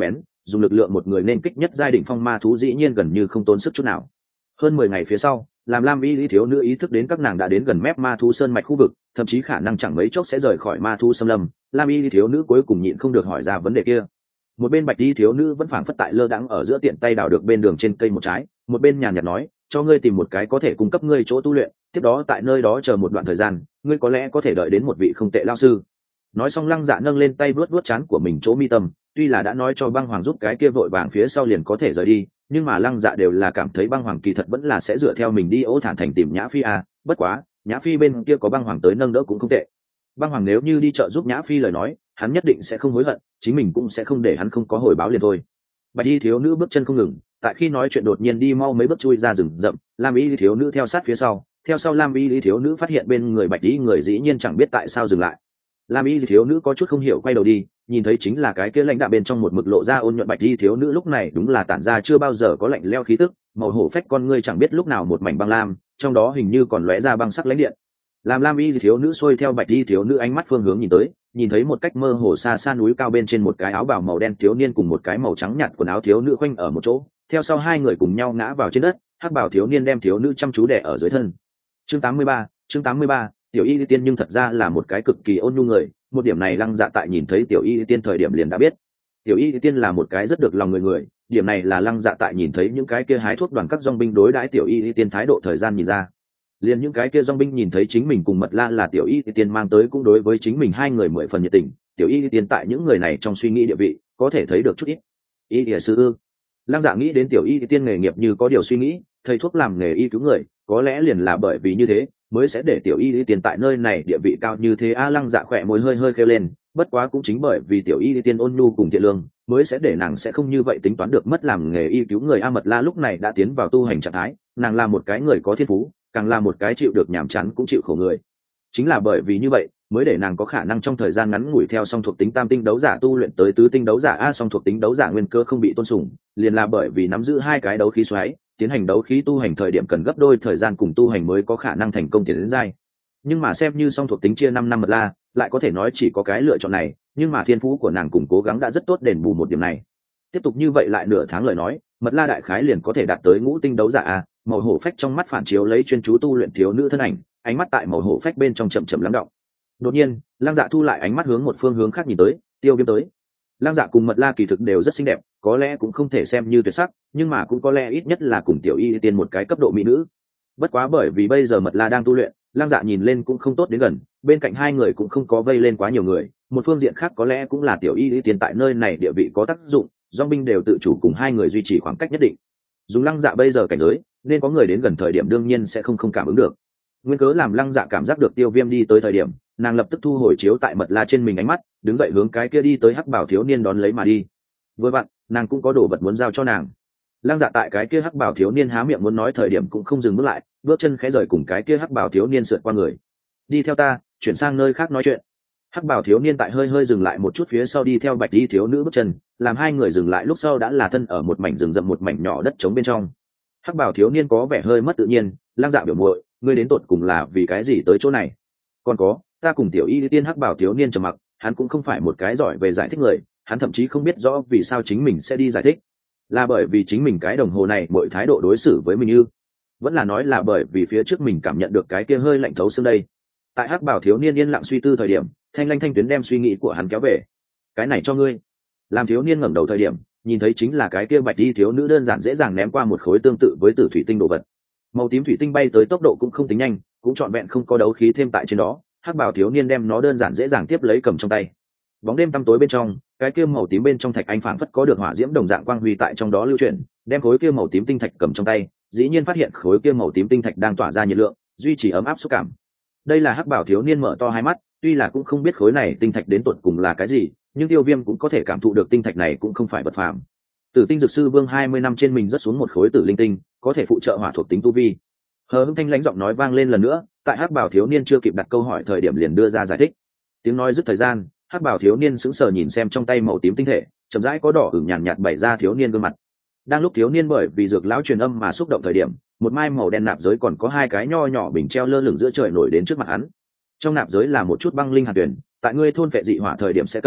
dùng lực lượng một người nên kích nhất giai đỉnh phong ma thú dĩ nhiên gần như không tốn sức chút nào. Hơn mười ngày phía sau, làm Lam Y thiếu nữ ý thức đến các nàng đã đến gần mép ma thú sơn mạch khu vực, thậm chí khả năng chẳng mấy chốc sẽ rời khỏi ma thú xâm lâm, Lam Y thiếu nữ cuối cùng nhịn không được hỏi ra vấn đề kia. Một bên Bạch Y thiếu nữ vẫn phảng phất tại lơ đãng ở giữa tiện tay đào được bên đường trên cây một trái, một bên nhàn nhạt nói, cho ngươi tìm một cái có thể cung cấp ngươi chỗ tu luyện, tiếp đó tại nơi đó chờ một đoạn thời gian, ngươi có lẽ có thể đợi đến một vị không tệ lao sư. Nói xong Lăng Dạ nâng lên tay vuốt vuốt trán của mình chỗ mi tâm, tuy là đã nói cho Băng Hoàng giúp cái kia vội vàng phía sau liền có thể rời đi, nhưng mà Lăng Dạ đều là cảm thấy Băng Hoàng kỳ thật vẫn là sẽ dựa theo mình đi Ô Thản Thành tìm Nhã Phi à, bất quá, Nhã Phi bên kia có Băng Hoàng tới nâng đỡ cũng không tệ. Băng Hoàng nếu như đi trợ giúp Nhã Phi lời nói, hắn nhất định sẽ không hối hận, chính mình cũng sẽ không để hắn không có hồi báo liền thôi. Bạch Y thiếu nữ bước chân không ngừng, tại khi nói chuyện đột nhiên đi mau mấy bước chui ra rừng rậm, Lam Y thiếu nữ theo sát phía sau, theo sau Lam Y thiếu nữ phát hiện bên người Bạch Y người dĩ nhiên chẳng biết tại sao dừng lại. Lam Y thiếu nữ có chút không hiểu quay đầu đi, nhìn thấy chính là cái kia lãnh đạm bên trong một mực lộ ra ôn nhuận Bạch Y thiếu nữ lúc này đúng là tản ra chưa bao giờ có lạnh lẽo khí tức, màu hổ phách con ngươi chẳng biết lúc nào một mảnh băng lam, trong đó hình như còn lóe ra băng sắc lãnh điện. Làm Lam Y thiếu nữ xuôi theo Bạch Y thiếu nữ ánh mắt phương hướng nhìn tới, nhìn thấy một cách mơ hồ xa xa núi cao bên trên một cái áo bào màu đen thiếu niên cùng một cái màu trắng nhạt quần áo thiếu nữ khoanh ở một chỗ, theo sau hai người cùng nhau ngã vào trên đất, hắc bào thiếu niên đem thiếu nữ chăm chú đè ở dưới thân. Chương tám mươi ba, chương tám mươi ba, tiểu Y tiên nhưng thật ra là một cái cực kỳ ôn nhu người, một điểm này Lăng Dạ tại nhìn thấy tiểu Y tiên thời điểm liền đã biết. Tiểu Y tiên là một cái rất được lòng người người, điểm này là Lăng Dạ tại nhìn thấy những cái kia hái thuốc đoàn các dòng binh đối đãi tiểu Y tiên thái độ thời gian nhìn ra. Liền những cái kia dòng binh nhìn thấy chính mình cùng Mật La là tiểu Y tiên mang tới cũng đối với chính mình hai người mười phần nhiệt tình, tiểu Y tiên tại những người này trong suy nghĩ địa vị có thể thấy được chút ít. Y địa sư ư? Lăng Dạ nghĩ đến tiểu Y tiên nghề nghiệp như có điều suy nghĩ, thầy thuốc làm nghề y cứu người, có lẽ liền là bởi vì như thế mới sẽ để tiểu Y tiên tại nơi này địa vị cao như thế. A Lăng Dạ khỏe môi hơi hơi khêu lên, bất quá cũng chính bởi vì tiểu Y tiên ôn nhu cùng thiện lương, mới sẽ để nàng sẽ không như vậy tính toán được mất làm nghề y cứu người. A Mật La lúc này đã tiến vào tu hành trạng thái, nàng là một cái người có thiên phú, càng là một cái chịu được nhàm chán cũng chịu khổ người. Chính là bởi vì như vậy mới để nàng có khả năng trong thời gian ngắn ngủi theo song thuộc tính tam tinh đấu giả tu luyện tới tứ tinh đấu giả. A song thuộc tính đấu giả nguyên cơ không bị tôn sùng, liền là bởi vì nắm giữ hai cái đấu khí xoáy, tiến hành đấu khí tu hành thời điểm cần gấp đôi thời gian cùng tu hành mới có khả năng thành công tiến đến giai. Nhưng mà xem như song thuộc tính chia năm năm Mật La, lại có thể nói chỉ có cái lựa chọn này, nhưng mà thiên phú của nàng cùng cố gắng đã rất tốt đền bù một điểm này. Tiếp tục như vậy lại nửa tháng lời nói, Mật La đại khái liền có thể đạt tới ngũ tinh đấu giả. A màu hổ phách trong mắt phản chiếu lấy chuyên chú tu luyện thiếu nữ thân ảnh, ánh mắt tại màu hổ phách bên trong chậm chậm lắng động. Đột nhiên Lăng Dạ thu lại ánh mắt hướng một phương hướng khác nhìn tới, Tiêu Viêm tới. Lăng Dạ cùng Mật La kỳ thực đều rất xinh đẹp, có lẽ cũng không thể xem như tuyệt sắc, nhưng mà cũng có lẽ ít nhất là cùng tiểu Y tiên một cái cấp độ mỹ nữ. Bất quá bởi vì bây giờ Mật La đang tu luyện, Lăng Dạ nhìn lên cũng không tốt đến gần, bên cạnh hai người cũng không có vây lên quá nhiều người, một phương diện khác có lẽ cũng là tiểu Y tiên tại nơi này địa vị có tác dụng, dòng binh đều tự chủ cùng hai người duy trì khoảng cách nhất định. Dùng Lăng Dạ bây giờ cảnh giới, nên có người đến gần thời điểm đương nhiên sẽ không không cảm ứng được. Nguyên cớ làm Lăng Dạ cảm giác được Tiêu Viêm đi tới thời điểm, nàng lập tức thu hồi chiếu tại Mật La trên mình ánh mắt, đứng dậy hướng cái kia đi tới hắc bảo thiếu niên đón lấy mà đi. Vừa vặn nàng cũng có đồ vật muốn giao cho nàng. Lăng Dạ tại cái kia hắc bảo thiếu niên há miệng muốn nói thời điểm cũng không dừng bước lại, bước chân khẽ rời cùng cái kia hắc bảo thiếu niên sượt qua người. Đi theo ta, chuyển sang nơi khác nói chuyện. Hắc bảo thiếu niên tại hơi hơi dừng lại một chút phía sau đi theo Bạch Y thiếu nữ bước chân, làm hai người dừng lại lúc sau đã là thân ở một mảnh rừng rậm một mảnh nhỏ đất trống bên trong. Hắc bảo thiếu niên có vẻ hơi mất tự nhiên, Lăng Dạ biểu muội, ngươi đến tột cùng là vì cái gì tới chỗ này? Còn có, ta cùng tiểu Y tiên. Hắc bảo thiếu niên trầm mặc, hắn cũng không phải một cái giỏi về giải thích người, hắn thậm chí không biết rõ vì sao chính mình sẽ đi giải thích. Là bởi vì chính mình cái đồng hồ này mọi thái độ đối xử với mình ư? Vẫn là nói là bởi vì phía trước mình cảm nhận được cái kia hơi lạnh thấu xương đây? Tại hắc bảo thiếu niên yên lặng suy tư thời điểm, thanh lanh thanh tuyến đem suy nghĩ của hắn kéo về. Cái này cho ngươi. Làm thiếu niên ngẩng đầu thời điểm, nhìn thấy chính là cái kia Bạch Y thiếu nữ đơn giản dễ dàng ném qua một khối tương tự với tử thủy tinh đồ vật. Màu tím thủy tinh bay tới tốc độ cũng không tính nhanh, cũng trọn vẹn không có đấu khí thêm tại trên đó, hắc bảo thiếu niên đem nó đơn giản dễ dàng tiếp lấy cầm trong tay. Bóng đêm tăm tối bên trong, cái kia màu tím bên trong thạch anh phảng phất có được hỏa diễm đồng dạng quang huy tại trong đó lưu chuyển, đem khối kia màu tím tinh thạch cầm trong tay, dĩ nhiên phát hiện khối kia màu tím tinh thạch đang tỏa ra nhiệt lượng, duy trì ấm áp xúc cảm. Đây là hắc bảo thiếu niên mở to hai mắt, tuy là cũng không biết khối này tinh thạch đến tột cùng là cái gì, nhưng Tiêu Viêm cũng có thể cảm thụ được tinh thạch này cũng không phải vật phàm. Tử tinh dược sư vương hai mươi năm trên mình rất xuống một khối tử linh tinh, có thể phụ trợ hỏa thuộc tính tu vi. Hờ Hững thanh lãnh giọng nói vang lên lần nữa, tại hắc bảo thiếu niên chưa kịp đặt câu hỏi thời điểm liền đưa ra giải thích. Tiếng nói dứt thời gian, hắc bảo thiếu niên sững sờ nhìn xem trong tay màu tím tinh thể, chậm rãi có đỏ ửng nhàn nhạt bày ra thiếu niên gương mặt. Đang lúc thiếu niên bởi vì dược lão truyền âm mà xúc động thời điểm, một mai màu đen nạp giới còn có hai cái nho nhỏ bình treo lơ lửng giữa trời nổi đến trước mặt hắn. Trong nạp giới là một chút băng linh hạt tuyển, tại ngươi thôn phệ dị hỏa thời điểm sẽ cần,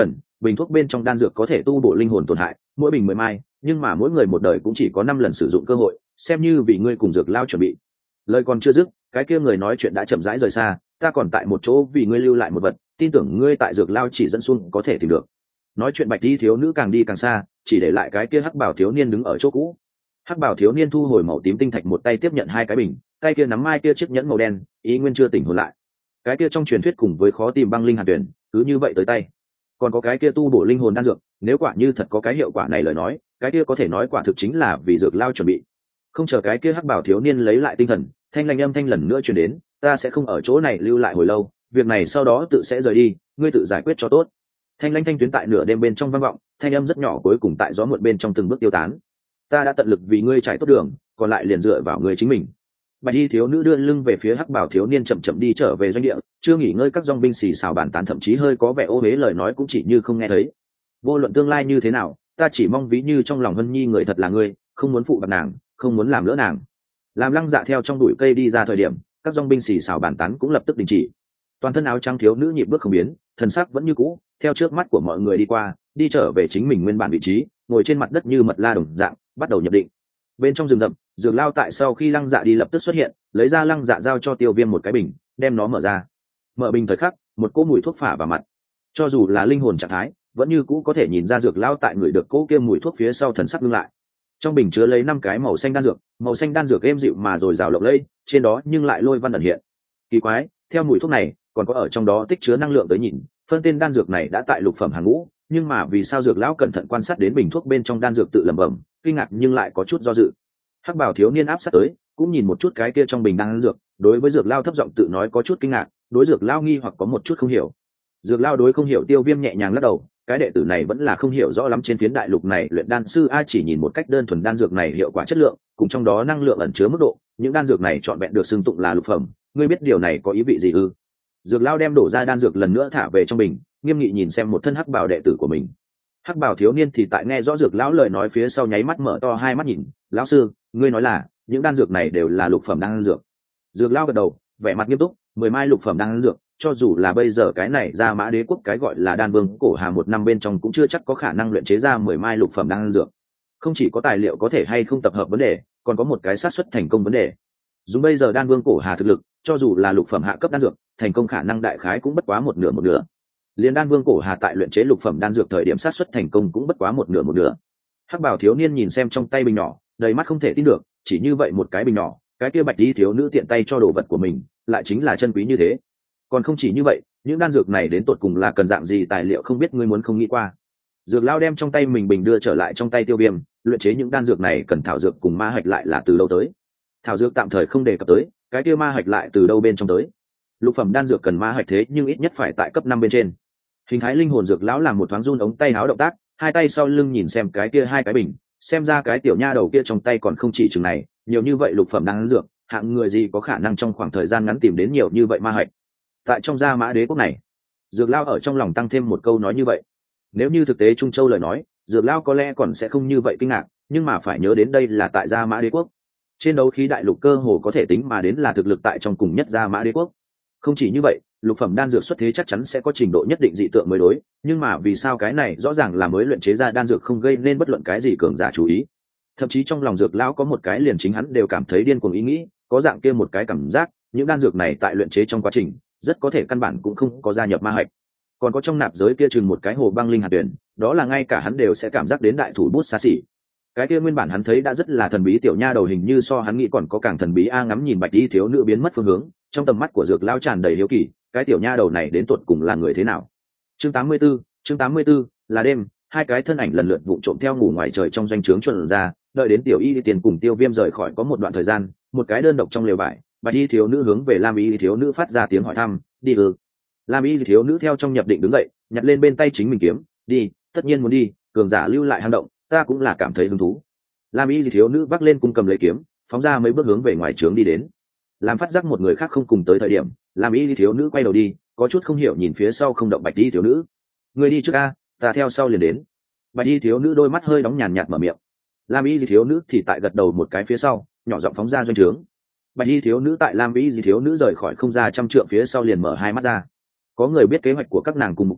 bình thuốc bên trong đan dược có thể tu bổ linh hồn tổn hại, mỗi bình mười mai, nhưng mà mỗi người một đời cũng chỉ có năm lần sử dụng cơ hội, xem như vì ngươi cùng dược lao chuẩn bị. Lời còn chưa dứt, cái kia người nói chuyện đã chậm rãi rời xa. Ta còn tại một chỗ vì ngươi lưu lại một vật, tin tưởng ngươi tại dược lao chỉ dẫn xuống có thể tìm được. Nói chuyện bạch y thiếu nữ càng đi càng xa, chỉ để lại cái kia hắc bảo thiếu niên đứng ở chỗ cũ. Hắc bảo thiếu niên thu hồi màu tím tinh thạch, một tay tiếp nhận hai cái bình, tay kia nắm mai kia chiếc nhẫn màu đen, ý nguyên chưa tỉnh hồn lại. Cái kia trong truyền thuyết cùng với khó tìm băng linh hàn tuyển, cứ như vậy tới tay. Còn có cái kia tu bổ linh hồn đan dược, nếu quả như thật có cái hiệu quả này lời nói, cái kia có thể nói quả thực chính là vì dược lao chuẩn bị. Không chờ cái kia hắc bảo thiếu niên lấy lại tinh thần, thanh lanh âm thanh lần nữa truyền đến, ta sẽ không ở chỗ này lưu lại hồi lâu, việc này sau đó tự sẽ rời đi, ngươi tự giải quyết cho tốt. Thanh lanh thanh tuyến tại nửa đêm bên trong vang vọng, thanh âm rất nhỏ cuối cùng tại gió muộn bên trong từng bước tiêu tán. Ta đã tận lực vì ngươi trải tốt đường, còn lại liền dựa vào ngươi chính mình. Bạch y thiếu nữ đưa lưng về phía hắc bảo thiếu niên, chậm chậm đi trở về doanh địa, chưa nghỉ ngơi các dòng binh xì xào bàn tán, thậm chí hơi có vẻ ô uế lời nói cũng chỉ như không nghe thấy. Vô luận tương lai như thế nào, ta chỉ mong ví như trong lòng Hân Nhi người thật là ngươi, không muốn phụ bạc nàng, không muốn làm lỡ nàng. Làm Lăng Dạ theo trong bụi cây đi ra thời điểm, các dòng binh xì xào bàn tán cũng lập tức đình chỉ. Toàn thân áo trắng thiếu nữ nhịp bước không biến, thần sắc vẫn như cũ, theo trước mắt của mọi người đi qua, đi trở về chính mình nguyên bản vị trí, ngồi trên mặt đất như mật la đồng dạng, bắt đầu nhập định. Bên trong rừng rậm, Dược Lao tại sau khi Lăng Dạ đi lập tức xuất hiện, lấy ra Lăng Dạ giao cho Tiêu Viêm một cái bình, đem nó mở ra. Mở bình thời khắc, một cỗ mùi thuốc phả vào mặt. Cho dù là linh hồn trạng thái, vẫn như cũ có thể nhìn ra Dược Lao tại người được cỗ kia mùi thuốc phía sau thần sắc ngưng lại. Trong bình chứa lấy năm cái màu xanh đan dược, màu xanh đan dược êm dịu mà rồi rào lộng lẫy, trên đó nhưng lại lôi văn ẩn hiện. Kỳ quái, theo mùi thuốc này, còn có ở trong đó tích chứa năng lượng tới nhìn, phân tên đan dược này đã tại lục phẩm hàng ngũ, nhưng mà vì sao Dược Lão cẩn thận quan sát đến bình thuốc bên trong đan dược tự lẩm bẩm, kinh ngạc nhưng lại có chút do dự. Hắc Bảo thiếu niên áp sát tới, cũng nhìn một chút cái kia trong bình đan dược, đối với Dược Lão thấp giọng tự nói có chút kinh ngạc, đối Dược Lão nghi hoặc có một chút không hiểu. Dược Lão đối không hiểu Tiêu Viêm nhẹ nhàng lắc đầu, cái đệ tử này vẫn là không hiểu rõ lắm trên phiến đại lục này luyện đan sư a, chỉ nhìn một cách đơn thuần đan dược này hiệu quả chất lượng, cùng trong đó năng lượng ẩn chứa mức độ, những đan dược này trọn vẹn được xưng tụng là lục phẩm, ngươi biết điều này có ý vị gì ư? Dược Lão đem đổ ra đan dược lần nữa thả về trong bình, nghiêm nghị nhìn xem một thân Hắc Bảo đệ tử của mình. Hắc Bảo thiếu niên thì tại nghe rõ Dược Lão lời nói phía sau nháy mắt mở to hai mắt nhìn, lão sư, ngươi nói là những đan dược này đều là lục phẩm đan dược? Dược Lão gật đầu, vẻ mặt nghiêm túc, mười mai lục phẩm đan dược, cho dù là bây giờ cái này ra Mã Đế quốc cái gọi là đan vương cổ hà một năm bên trong cũng chưa chắc có khả năng luyện chế ra mười mai lục phẩm đan dược. Không chỉ có tài liệu có thể hay không tập hợp vấn đề, còn có một cái xác suất thành công vấn đề. Dùng bây giờ đan vương cổ hà thực lực, cho dù là lục phẩm hạ cấp đan dược, thành công khả năng đại khái cũng bất quá một nửa một nửa. Liên đan vương cổ hà tại luyện chế lục phẩm đan dược thời điểm xác suất thành công cũng bất quá một nửa một nửa. Hắc Bảo thiếu niên nhìn xem trong tay bình nhỏ, đầy mắt không thể tin được, chỉ như vậy một cái bình nhỏ, cái kia bạch y thiếu nữ tiện tay cho đồ vật của mình, lại chính là chân quý như thế. Còn không chỉ như vậy, những đan dược này đến tột cùng là cần dạng gì tài liệu không biết, ngươi muốn không nghĩ qua. Dược Lao đem trong tay mình bình đưa trở lại trong tay Tiêu Viêm, luyện chế những đan dược này cần thảo dược cùng ma hạch lại là từ đâu tới? Thảo dược tạm thời không đề cập tới, cái kia ma hạch lại từ đâu bên trong tới? Lục phẩm đan dược cần ma hạch thế nhưng ít nhất phải tại cấp năm bên trên. Hình thái linh hồn Dược lão làm một thoáng run ống tay áo động tác, hai tay sau lưng nhìn xem cái kia hai cái bình, xem ra cái tiểu nha đầu kia trong tay còn không chỉ chừng này, nhiều như vậy lục phẩm đan dược, hạng người gì có khả năng trong khoảng thời gian ngắn tìm đến nhiều như vậy ma hạch? Tại trong gia Mã Đế quốc này, Dược Lao ở trong lòng tăng thêm một câu nói như vậy. Nếu như thực tế Trung Châu lời nói, Dược Lao có lẽ còn sẽ không như vậy kinh ngạc, nhưng mà phải nhớ đến đây là tại gia Mã Đế quốc. Trên đấu khí đại lục cơ hồ có thể tính mà đến là thực lực tại trong cùng nhất gia Mã Đế quốc. Không chỉ như vậy, lục phẩm đan dược xuất thế chắc chắn sẽ có trình độ nhất định dị tượng mới đối, nhưng mà vì sao cái này rõ ràng là mới luyện chế ra đan dược không gây nên bất luận cái gì cường giả chú ý. Thậm chí trong lòng Dược Lão có một cái liền chính hắn đều cảm thấy điên cuồng ý nghĩ, có dạng kia một cái cảm giác, những đan dược này tại luyện chế trong quá trình rất có thể căn bản cũng không có gia nhập ma hạch. Còn có trong nạp giới kia chừng một cái hồ băng linh hạt tuyển, đó là ngay cả hắn đều sẽ cảm giác đến đại thủ bút xa xỉ. Cái kia nguyên bản hắn thấy đã rất là thần bí tiểu nha đầu hình như so hắn nghĩ còn có càng thần bí a. Ngắm nhìn bạch y thiếu nữ biến mất phương hướng, trong tầm mắt của Dược Lao tràn đầy hiếu kỳ, cái tiểu nha đầu này đến tột cùng là người thế nào? Chương tám mươi 84, chương tám mươi 84, là đêm, hai cái thân ảnh lần lượt vụng trộm theo ngủ ngoài trời trong doanh trướng chuẩn ra, đợi đến tiểu y tiền cùng Tiêu Viêm rời khỏi có một đoạn thời gian, một cái đơn độc trong lều vải, bạch y thiếu nữ hướng về lam y thiếu nữ phát ra tiếng hỏi thăm, đi ư? Lam y thiếu nữ theo trong nhập định đứng dậy, nhặt lên bên tay chính mình kiếm, đi, tất nhiên muốn đi, cường giả lưu lại hang động, ta cũng là cảm thấy hứng thú. Lam y thiếu nữ vác lên cung cầm lấy kiếm, phóng ra mấy bước hướng về ngoài trướng đi đến. Làm phát giác một người khác không cùng tới thời điểm, Lam y thiếu nữ quay đầu đi, có chút không hiểu nhìn phía sau không động bạch y thiếu nữ. Người đi trước a, ta theo sau liền đến. Bạch y thiếu nữ đôi mắt hơi đóng nhàn nhạt mở miệng. Lam y thiếu nữ thì tại gật đầu một cái phía sau, nhỏ giọng phóng ra doanh trướng. Bạch y thiếu nữ tại Lam y thiếu nữ rời khỏi không ra trăm trượng phía sau liền mở hai mắt ra. Có người biết kế hoạch của các nàng cùng mục tiêu,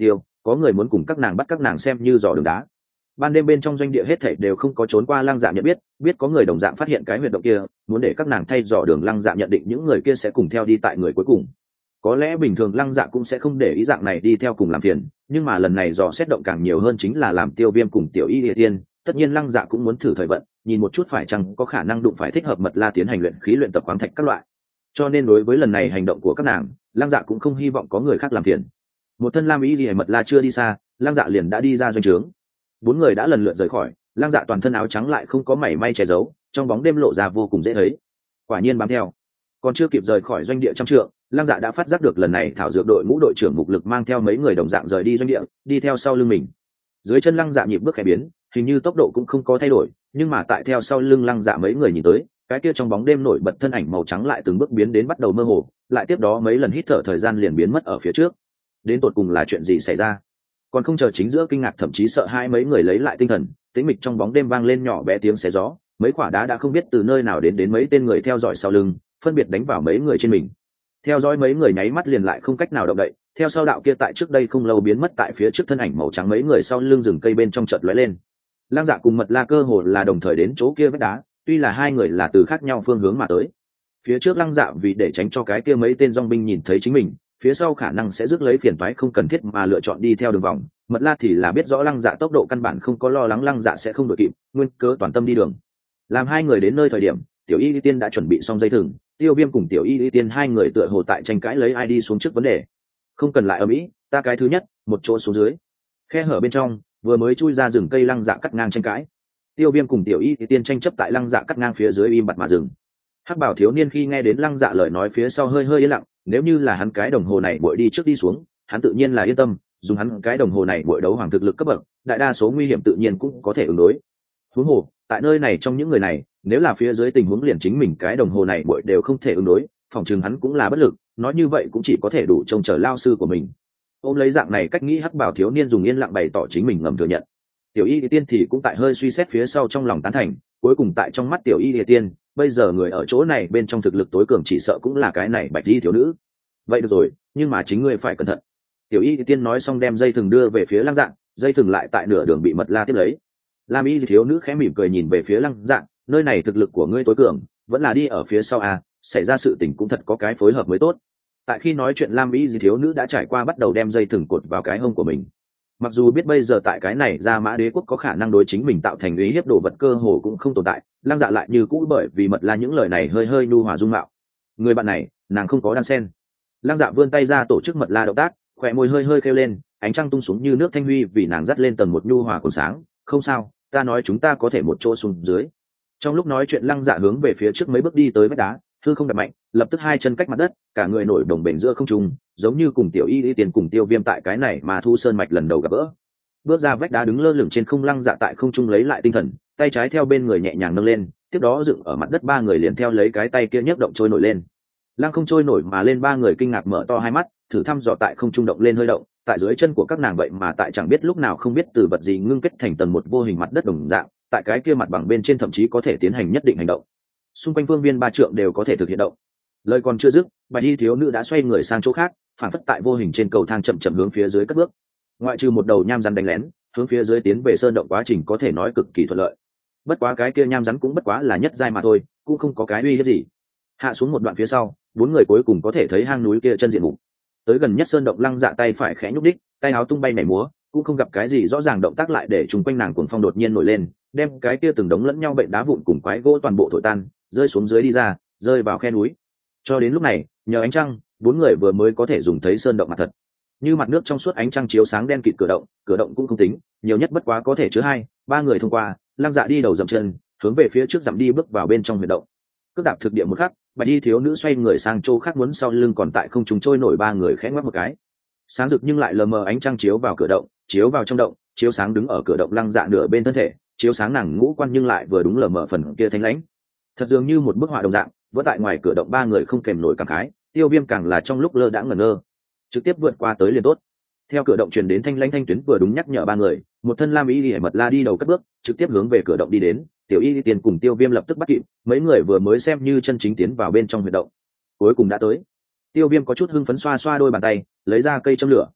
có người muốn cùng các nàng bắt các nàng xem như giò đường đá. Ban đêm bên trong doanh địa hết thảy đều không có trốn qua Lăng Dạ nhận biết, biết có người đồng dạng phát hiện cái huyệt động kia, muốn để các nàng thay dò đường. Lăng Dạ nhận định những người kia sẽ cùng theo đi tại người cuối cùng. Có lẽ bình thường Lăng Dạ cũng sẽ không để ý dạng này đi theo cùng làm phiền, nhưng mà lần này dò xét động càng nhiều hơn chính là làm Tiêu Viêm cùng Tiểu Y Lìa Tiên. Tất nhiên Lăng Dạ cũng muốn thử thời vận, nhìn một chút phải chăng có khả năng đụng phải thích hợp Mật La tiến hành luyện khí luyện tập khoáng thạch các loại. Cho nên đối với lần này hành động của các nàng, Lăng Dạ cũng không hy vọng có người khác làm phiền. Một thân lam y lìa Mật La chưa đi xa, Lăng Dạ liền đã đi ra doanh trướng. Bốn người đã lần lượt rời khỏi, Lăng Dạ toàn thân áo trắng lại không có mảy may che giấu, trong bóng đêm lộ ra vô cùng dễ thấy. Quả nhiên bám theo. Còn chưa kịp rời khỏi doanh địa trăm trượng, Lăng Dạ đã phát giác được lần này thảo dược đội ngũ đội trưởng Mục Lực mang theo mấy người đồng dạng rời đi doanh địa, đi theo sau lưng mình. Dưới chân Lăng Dạ nhịp bước khẽ biến, hình như tốc độ cũng không có thay đổi, nhưng mà tại theo sau lưng Lăng Dạ mấy người nhìn tới, cái kia trong bóng đêm nổi bật thân ảnh màu trắng lại từng bước biến đến bắt đầu mơ hồ, lại tiếp đó mấy lần hít thở thời gian liền biến mất ở phía trước. Đến tột cùng là chuyện gì xảy ra? Còn không chờ chính giữa kinh ngạc thậm chí sợ hai mấy người lấy lại tinh thần, tĩnh mịch trong bóng đêm vang lên nhỏ bé tiếng xé gió, mấy quả đá đã không biết từ nơi nào đến đến mấy tên người theo dõi sau lưng, phân biệt đánh vào mấy người trên mình. Theo dõi mấy người nháy mắt liền lại không cách nào động đậy, theo sau đạo kia tại trước đây không lâu biến mất tại phía trước thân ảnh màu trắng mấy người sau lưng rừng cây bên trong chợt lóe lên. Lang Dạ cùng Mật La cơ hồ là đồng thời đến chỗ kia vách đá, tuy là hai người là từ khác nhau phương hướng mà tới. Phía trước Lăng Dạ vì để tránh cho cái kia mấy tên dòng binh nhìn thấy chính mình, phía sau khả năng sẽ rước lấy phiền toái không cần thiết mà lựa chọn đi theo đường vòng. Mật La thì là biết rõ Lăng Dạ tốc độ căn bản không có lo lắng Lăng Dạ sẽ không đuổi kịp, nguyên cớ toàn tâm đi đường. Làm hai người đến nơi thời điểm, Tiểu Y Lý Tiên đã chuẩn bị xong dây thừng, Tiêu Viêm cùng Tiểu Y Lý Tiên hai người tựa hồ tại tranh cãi lấy ai đi xuống trước vấn đề. Không cần lại ở mỹ, ta cái thứ nhất, một chỗ xuống dưới. Khe hở bên trong, vừa mới chui ra rừng cây Lăng Dạ cắt ngang tranh cãi. Tiêu Viêm cùng Tiểu Y Lý Tiên tranh chấp tại Lăng Dạ cắt ngang phía dưới im bặt mà dừng. Hắc Bảo thiếu niên khi nghe đến Lăng Dạ lời nói phía sau hơi hơi yên lặng, nếu như là hắn cái đồng hồ này bội đi trước đi xuống, hắn tự nhiên là yên tâm, dùng hắn cái đồng hồ này bội đấu hoàng thực lực cấp bậc, đại đa số nguy hiểm tự nhiên cũng có thể ứng đối. Huống hồ, tại nơi này trong những người này, nếu là phía dưới tình huống liền chính mình cái đồng hồ này bội đều không thể ứng đối, phòng chừng hắn cũng là bất lực, nói như vậy cũng chỉ có thể đủ trông chờ lao sư của mình. Ôm lấy dạng này cách nghĩ, Hắc Bảo thiếu niên dùng yên lặng bày tỏ chính mình ngầm thừa nhận. Tiểu Y Lìa Tiên thì cũng tại hơi suy xét phía sau trong lòng tán thành, cuối cùng tại trong mắt Tiểu Y Lìa Tiên, bây giờ người ở chỗ này bên trong thực lực tối cường chỉ sợ cũng là cái này Bạch Y thiếu nữ. Vậy được rồi, nhưng mà chính ngươi phải cẩn thận. Tiểu Y Lìa Tiên nói xong đem dây thừng đưa về phía Lăng Dạ, dây thừng lại tại nửa đường bị Mật La tiếp lấy. Lam Y thiếu nữ khẽ mỉm cười nhìn về phía Lăng Dạ, nơi này thực lực của ngươi tối cường, vẫn là đi ở phía sau à, xảy ra sự tình cũng thật có cái phối hợp mới tốt. Tại khi nói chuyện, Lam Y thiếu nữ đã trải qua bắt đầu đem dây thừng cột vào cái hông của mình. Mặc dù biết bây giờ tại cái này Gia Mã Đế quốc có khả năng đối chính mình tạo thành uy hiếp đồ vật cơ hồ cũng không tồn tại, Lăng Dạ lại như cũ bởi vì Mật La những lời này hơi hơi nhu hòa dung mạo. Người bạn này, nàng không có đan sen. Lăng Dạ vươn tay ra tổ chức Mật La động tác, khỏe môi hơi hơi khêu lên, ánh trăng tung xuống như nước thanh huy vì nàng dắt lên tầng một nhu hòa còn sáng. Không sao, ta nói chúng ta có thể một chỗ xuống dưới. Trong lúc nói chuyện, Lăng Dạ hướng về phía trước mấy bước đi tới vách đá, hư không đập mạnh, lập tức hai chân cách mặt đất, cả người nổi đồng bền giữa không trung, giống như cùng Tiểu Y Lý Tiên cùng Tiêu Viêm tại cái này mà Thu Sơn mạch lần đầu gặp gỡ. Bước ra vách đá đứng lơ lửng trên không, Lăng Dạ tại không trung lấy lại tinh thần, tay trái theo bên người nhẹ nhàng nâng lên, tiếp đó dựng ở mặt đất, ba người liền theo lấy cái tay kia nhấc động trôi nổi lên. Lăng không trôi nổi mà lên, ba người kinh ngạc mở to hai mắt, thử thăm dò tại không trung động lên hơi động, tại dưới chân của các nàng vậy mà tại chẳng biết lúc nào không biết từ vật gì ngưng kết thành tầng một vô hình mặt đất đồng dạng, tại cái kia mặt bằng bên trên thậm chí có thể tiến hành nhất định hành động. Xung quanh phương viên ba trượng đều có thể thực hiện động. Lời còn chưa dứt, Bạch Y thiếu nữ đã xoay người sang chỗ khác, phản phất tại vô hình trên cầu thang chậm chậm hướng phía dưới cất bước. Ngoại trừ một đầu nham rắn đánh lén, hướng phía dưới tiến về sơn động quá trình có thể nói cực kỳ thuận lợi. Bất quá cái kia nham rắn cũng bất quá là nhất giai mà thôi, cũng không có cái uy hiếp gì. Hạ xuống một đoạn phía sau, bốn người cuối cùng có thể thấy hang núi kia chân diện mục. Tới gần nhất sơn động, Lăng Dạ tay phải khẽ nhúc đích, tay áo tung bay nảy múa, cũng không gặp cái gì rõ ràng động tác, lại để trùng quanh nàng cuồng phong đột nhiên nổi lên, đem cái kia từng đống lẫn nhau bệnh đá vụn cùng quái gỗ toàn bộ thổi tan, rơi xuống dưới đi ra, rơi vào khe núi. Cho đến lúc này, nhờ ánh trăng, bốn người vừa mới có thể dùng thấy sơn động mặt thật. Như mặt nước trong suốt, ánh trăng chiếu sáng đen kịt cửa động, cửa động cũng không tính, nhiều nhất bất quá có thể chứa hai, ba người thông qua. Lăng Dạ đi đầu dậm chân, hướng về phía trước dặm đi bước vào bên trong huyệt động. Cước đạp thực địa một khắc, Bạch Y thiếu nữ xoay người sang chỗ khác, muốn sau lưng còn tại không trung trôi nổi ba người khẽ ngoắc một cái. Sáng rực nhưng lại lờ mờ ánh trăng chiếu vào cửa động, chiếu vào trong động, chiếu sáng đứng ở cửa động Lăng Dạ nửa bên thân thể, chiếu sáng nàng ngũ quan nhưng lại vừa đúng lờ mờ phần kia thanh lãnh. Thật dường như một bức họa đồng dạng, vẫn tại ngoài cửa động ba người không kèm nổi cảm khái, Tiêu Viêm càng là trong lúc lơ đãng ngẩn ngơ, trực tiếp vượt qua tới liền tốt. Theo cửa động truyền đến thanh lãnh thanh tuyến vừa đúng nhắc nhở ba người, một thân lam y lìa Mật La đi đầu cất bước, trực tiếp hướng về cửa động đi đến. Tiểu Y Tiền cùng Tiêu Viêm lập tức bắt kịp, mấy người vừa mới xem như chân chính tiến vào bên trong huyệt động, cuối cùng đã tới. Tiêu Viêm có chút hưng phấn xoa xoa đôi bàn tay, lấy ra cây châm lửa.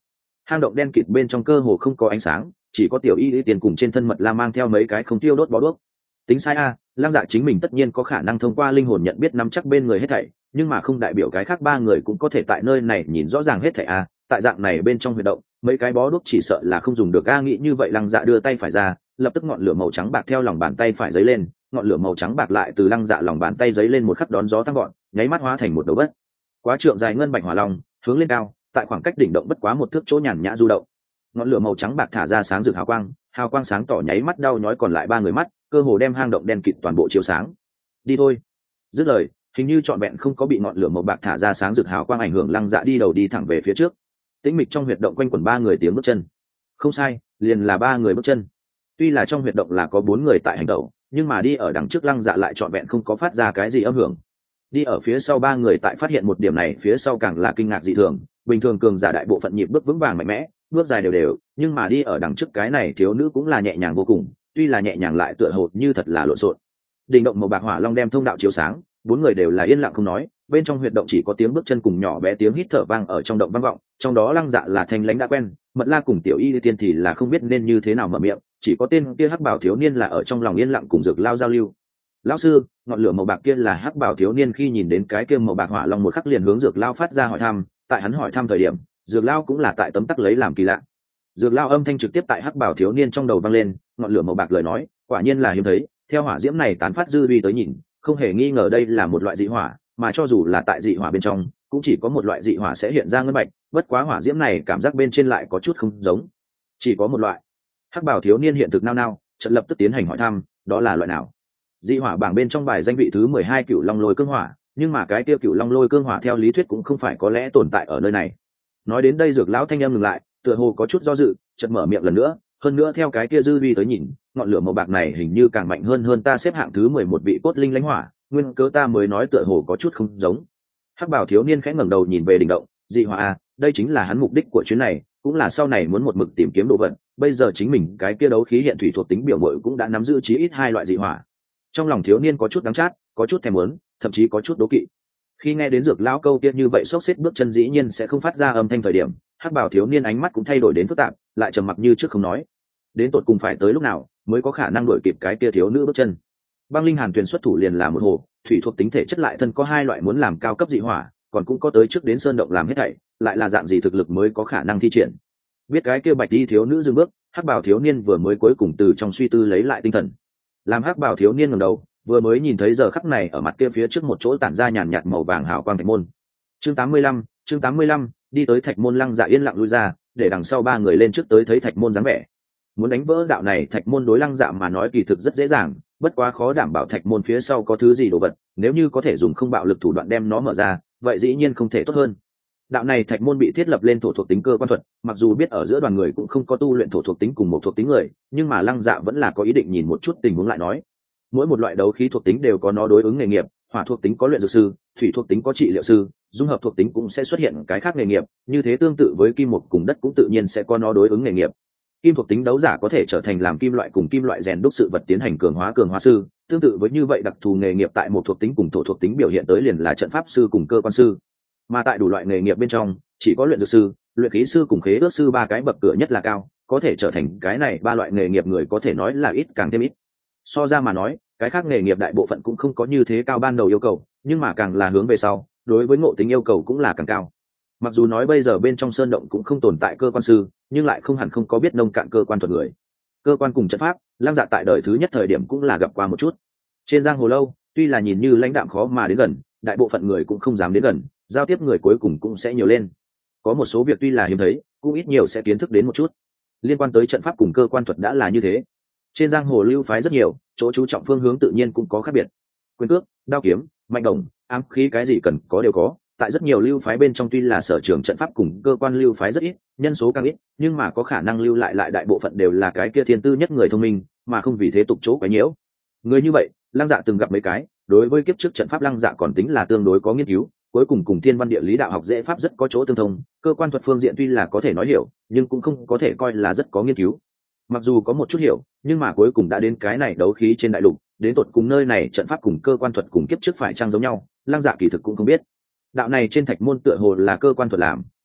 Hang động đen kịt bên trong cơ hồ không có ánh sáng, chỉ có tiểu y y tiền cùng trên thân mật la mang theo mấy cái không tiêu đốt bó đuốc. Tính sai a, Lăng Dạ chính mình tất nhiên có khả năng thông qua linh hồn nhận biết nắm chắc bên người hết thảy, nhưng mà không đại biểu cái khác ba người cũng có thể tại nơi này nhìn rõ ràng hết thảy a. Tại dạng này bên trong huy động, mấy cái bó đuốc chỉ sợ là không dùng được a. Nghĩ như vậy Lăng Dạ đưa tay phải ra, lập tức ngọn lửa màu trắng bạc theo lòng bàn tay phải giấy lên, ngọn lửa màu trắng bạc lại từ Lăng Dạ lòng bàn tay giấy lên một khắc đón gió tăng gọn, nháy mắt hóa thành một đầu bất quá trượng dài ngân bạch hỏa long, hướng lên cao, tại khoảng cách đỉnh động bất quá một thước chỗ nhàn nhã du động. Ngọn lửa màu trắng bạc thả ra sáng rực hào quang, hào quang sáng tỏ nháy mắt đau nhói còn lại ba người mắt, cơ hồ đem hang động đen kịt toàn bộ chiếu sáng. Đi thôi. Dứt lời, hình như trọn vẹn không có bị ngọn lửa màu bạc thả ra sáng rực hào quang ảnh hưởng, Lăng Dạ đi đầu đi thẳng về phía trước. Tĩnh mịch trong huyệt động quanh quẩn ba người tiếng bước chân. Không sai, liền là ba người bước chân. Tuy là trong huyệt động là có bốn người tại hành động, nhưng mà đi ở đằng trước Lăng Dạ lại trọn vẹn không có phát ra cái gì âm hưởng. Đi ở phía sau ba người tại phát hiện một điểm này phía sau càng là kinh ngạc dị thường. Bình thường cường giả đại bộ phận nhịp bước vững vàng mạnh mẽ, bước dài đều đều, nhưng mà đi ở đằng trước cái này thiếu nữ cũng là nhẹ nhàng vô cùng, tuy là nhẹ nhàng lại tựa hồ như thật là lộn xộn. Đỉnh động màu bạc hỏa long đem thông đạo chiếu sáng, bốn người đều là yên lặng không nói, bên trong huyệt động chỉ có tiếng bước chân cùng nhỏ bé tiếng hít thở vang ở trong động vang vọng, trong đó Lăng Dạ là thanh lãnh đã quen, Mật La cùng Tiểu Y Tiên thì là không biết nên như thế nào mở miệng, chỉ có tên kia hắc bảo thiếu niên là ở trong lòng yên lặng cùng Dược Lao giao lưu. Lão sư, ngọn lửa màu bạc kia là hắc bảo thiếu niên khi nhìn đến cái kia màu bạc hỏa long một khắc liền hướng Dược Lao phát ra hỏi thăm, tại hắn hỏi thăm thời điểm, Dược Lao cũng là tại tấm tắc lấy làm kỳ lạ. Dược Lao âm thanh trực tiếp tại hắc bảo thiếu niên trong đầu vang lên, ngọn lửa màu bạc lời nói, quả nhiên là hiếm thấy, theo hỏa diễm này tán phát dư uy tới nhìn, không hề nghi ngờ đây là một loại dị hỏa, mà cho dù là tại dị hỏa bên trong, cũng chỉ có một loại dị hỏa sẽ hiện ra ngân bạch, bất quá hỏa diễm này cảm giác bên trên lại có chút không giống, chỉ có một loại. Hắc bảo thiếu niên hiện thực nao nao, chợt lập tức tiến hành hỏi thăm, đó là loại nào? Dị hỏa bảng bên trong bài danh vị thứ mười hai Cửu Long Lôi Cương Hỏa, nhưng mà cái kia Cửu Long Lôi Cương Hỏa theo lý thuyết cũng không phải có lẽ tồn tại ở nơi này. Nói đến đây Dược lão thanh âm ngừng lại, tựa hồ có chút do dự, chợt mở miệng lần nữa, hơn nữa theo cái kia dư vi tới nhìn, ngọn lửa màu bạc này hình như càng mạnh hơn hơn ta xếp hạng thứ mười một vị cốt linh lãnh hỏa, nguyên cớ ta mới nói tựa hồ có chút không giống. Hắc bảo thiếu niên khẽ ngẩng đầu nhìn về đỉnh động, dị hỏa a, đây chính là hắn mục đích của chuyến này, cũng là sau này muốn một mực tìm kiếm đồ vật, bây giờ chính mình cái kia đấu khí hiện thủy thuộc tính biểu muội cũng đã nắm giữ chí ít hai loại dị hỏa. Trong lòng thiếu niên có chút đắng chát, có chút thèm muốn, thậm chí có chút đố kỵ. Khi nghe đến Dược lão câu tiết như vậy xốc xếp bước chân dĩ nhiên sẽ không phát ra âm thanh thời điểm, hắc bảo thiếu niên ánh mắt cũng thay đổi đến phức tạp, lại trầm mặc như trước không nói. Đến tột cùng phải tới lúc nào mới có khả năng đuổi kịp cái kia thiếu nữ bước chân? Băng linh hàn tuyền xuất thủ liền là một hồ, thủy thuộc tính thể chất lại thân có hai loại muốn làm cao cấp dị hỏa, còn cũng có tới trước đến sơn động làm hết thảy, lại là dạng gì thực lực mới có khả năng thi triển? Biết cái kia bạch đi thiếu nữ dừng bước, hắc bảo thiếu niên vừa mới cuối cùng từ trong suy tư lấy lại tinh thần. Làm hắc bảo thiếu niên ngẩng đầu, vừa mới nhìn thấy giờ khắc này ở mặt kia phía trước một chỗ tản ra nhàn nhạt màu vàng hào quang thạch môn. Chương tám mươi lăm, chương tám mươi lăm, đi tới thạch môn. Lăng Dạ yên lặng lui ra, để đằng sau ba người lên trước tới thấy thạch môn dáng vẻ. Muốn đánh vỡ đạo này thạch môn đối Lăng Dạ mà nói kỳ thực rất dễ dàng, bất quá khó đảm bảo thạch môn phía sau có thứ gì đồ vật, nếu như có thể dùng không bạo lực thủ đoạn đem nó mở ra, vậy dĩ nhiên không thể tốt hơn. Đạo này thạch môn bị thiết lập lên thổ thuộc tính cơ quan thuật, mặc dù biết ở giữa đoàn người cũng không có tu luyện thổ thuộc tính cùng một thuộc tính người, nhưng mà Lăng Dạ vẫn là có ý định nhìn một chút tình huống lại nói. Mỗi một loại đấu khí thuộc tính đều có nó đối ứng nghề nghiệp, hỏa thuộc tính có luyện dược sư, thủy thuộc tính có trị liệu sư, dung hợp thuộc tính cũng sẽ xuất hiện cái khác nghề nghiệp, như thế tương tự với kim mộc cùng đất cũng tự nhiên sẽ có nó đối ứng nghề nghiệp. Kim thuộc tính đấu giả có thể trở thành làm kim loại cùng kim loại rèn đúc sự vật tiến hành cường hóa cường hóa sư, tương tự với như vậy đặc thù nghề nghiệp tại một thuộc tính cùng thổ thuộc tính biểu hiện tới liền là trận pháp sư cùng cơ quan sư. Mà tại đủ loại nghề nghiệp bên trong, chỉ có luyện dược sư, luyện khí sư cùng khế ước sư ba cái bậc cửa nhất là cao, có thể trở thành cái này ba loại nghề nghiệp người có thể nói là ít càng thêm ít. So ra mà nói, cái khác nghề nghiệp đại bộ phận cũng không có như thế cao ban đầu yêu cầu, nhưng mà càng là hướng về sau, đối với ngộ tính yêu cầu cũng là càng cao. Mặc dù nói bây giờ bên trong sơn động cũng không tồn tại cơ quan sư, nhưng lại không hẳn không có biết nông cạn cơ quan thuật người. Cơ quan cùng trận pháp, Lăng Dạ tại đời thứ nhất thời điểm cũng là gặp qua một chút. Trên giang hồ lâu, tuy là nhìn như lãnh đạm khó mà đến gần, đại bộ phận người cũng không dám đến gần, giao tiếp người cuối cùng cũng sẽ nhiều lên. Có một số việc tuy là hiếm thấy, cũng ít nhiều sẽ kiến thức đến một chút. Liên quan tới trận pháp cùng cơ quan thuật đã là như thế. Trên giang hồ lưu phái rất nhiều, chỗ chú trọng phương hướng tự nhiên cũng có khác biệt. Quyền cước, đao kiếm, mạnh đồng, ám khí cái gì cần có đều có. Tại rất nhiều lưu phái bên trong tuy là sở trường trận pháp cùng cơ quan lưu phái rất ít, nhân số càng ít, nhưng mà có khả năng lưu lại lại đại bộ phận đều là cái kia thiên tư nhất người thông minh, mà không vì thế tục chỗ quấy nhiễu. Người như vậy, Lăng Dạ từng gặp mấy cái, đối với kiếp trước trận pháp Lăng Dạ còn tính là tương đối có nghiên cứu, cuối cùng cùng thiên văn địa lý đạo học dễ pháp rất có chỗ tương thông, cơ quan thuật phương diện tuy là có thể nói hiểu, nhưng cũng không có thể coi là rất có nghiên cứu. Mặc dù có một chút hiểu, nhưng mà cuối cùng đã đến cái này đấu khí trên đại lục, đến tột cùng nơi này trận pháp cùng cơ quan thuật cùng kiếp trước phải chăng giống nhau, Lăng Dạ kỳ thực cũng không biết. Đạo này trên thạch môn tựa hồ là cơ quan thuật làm,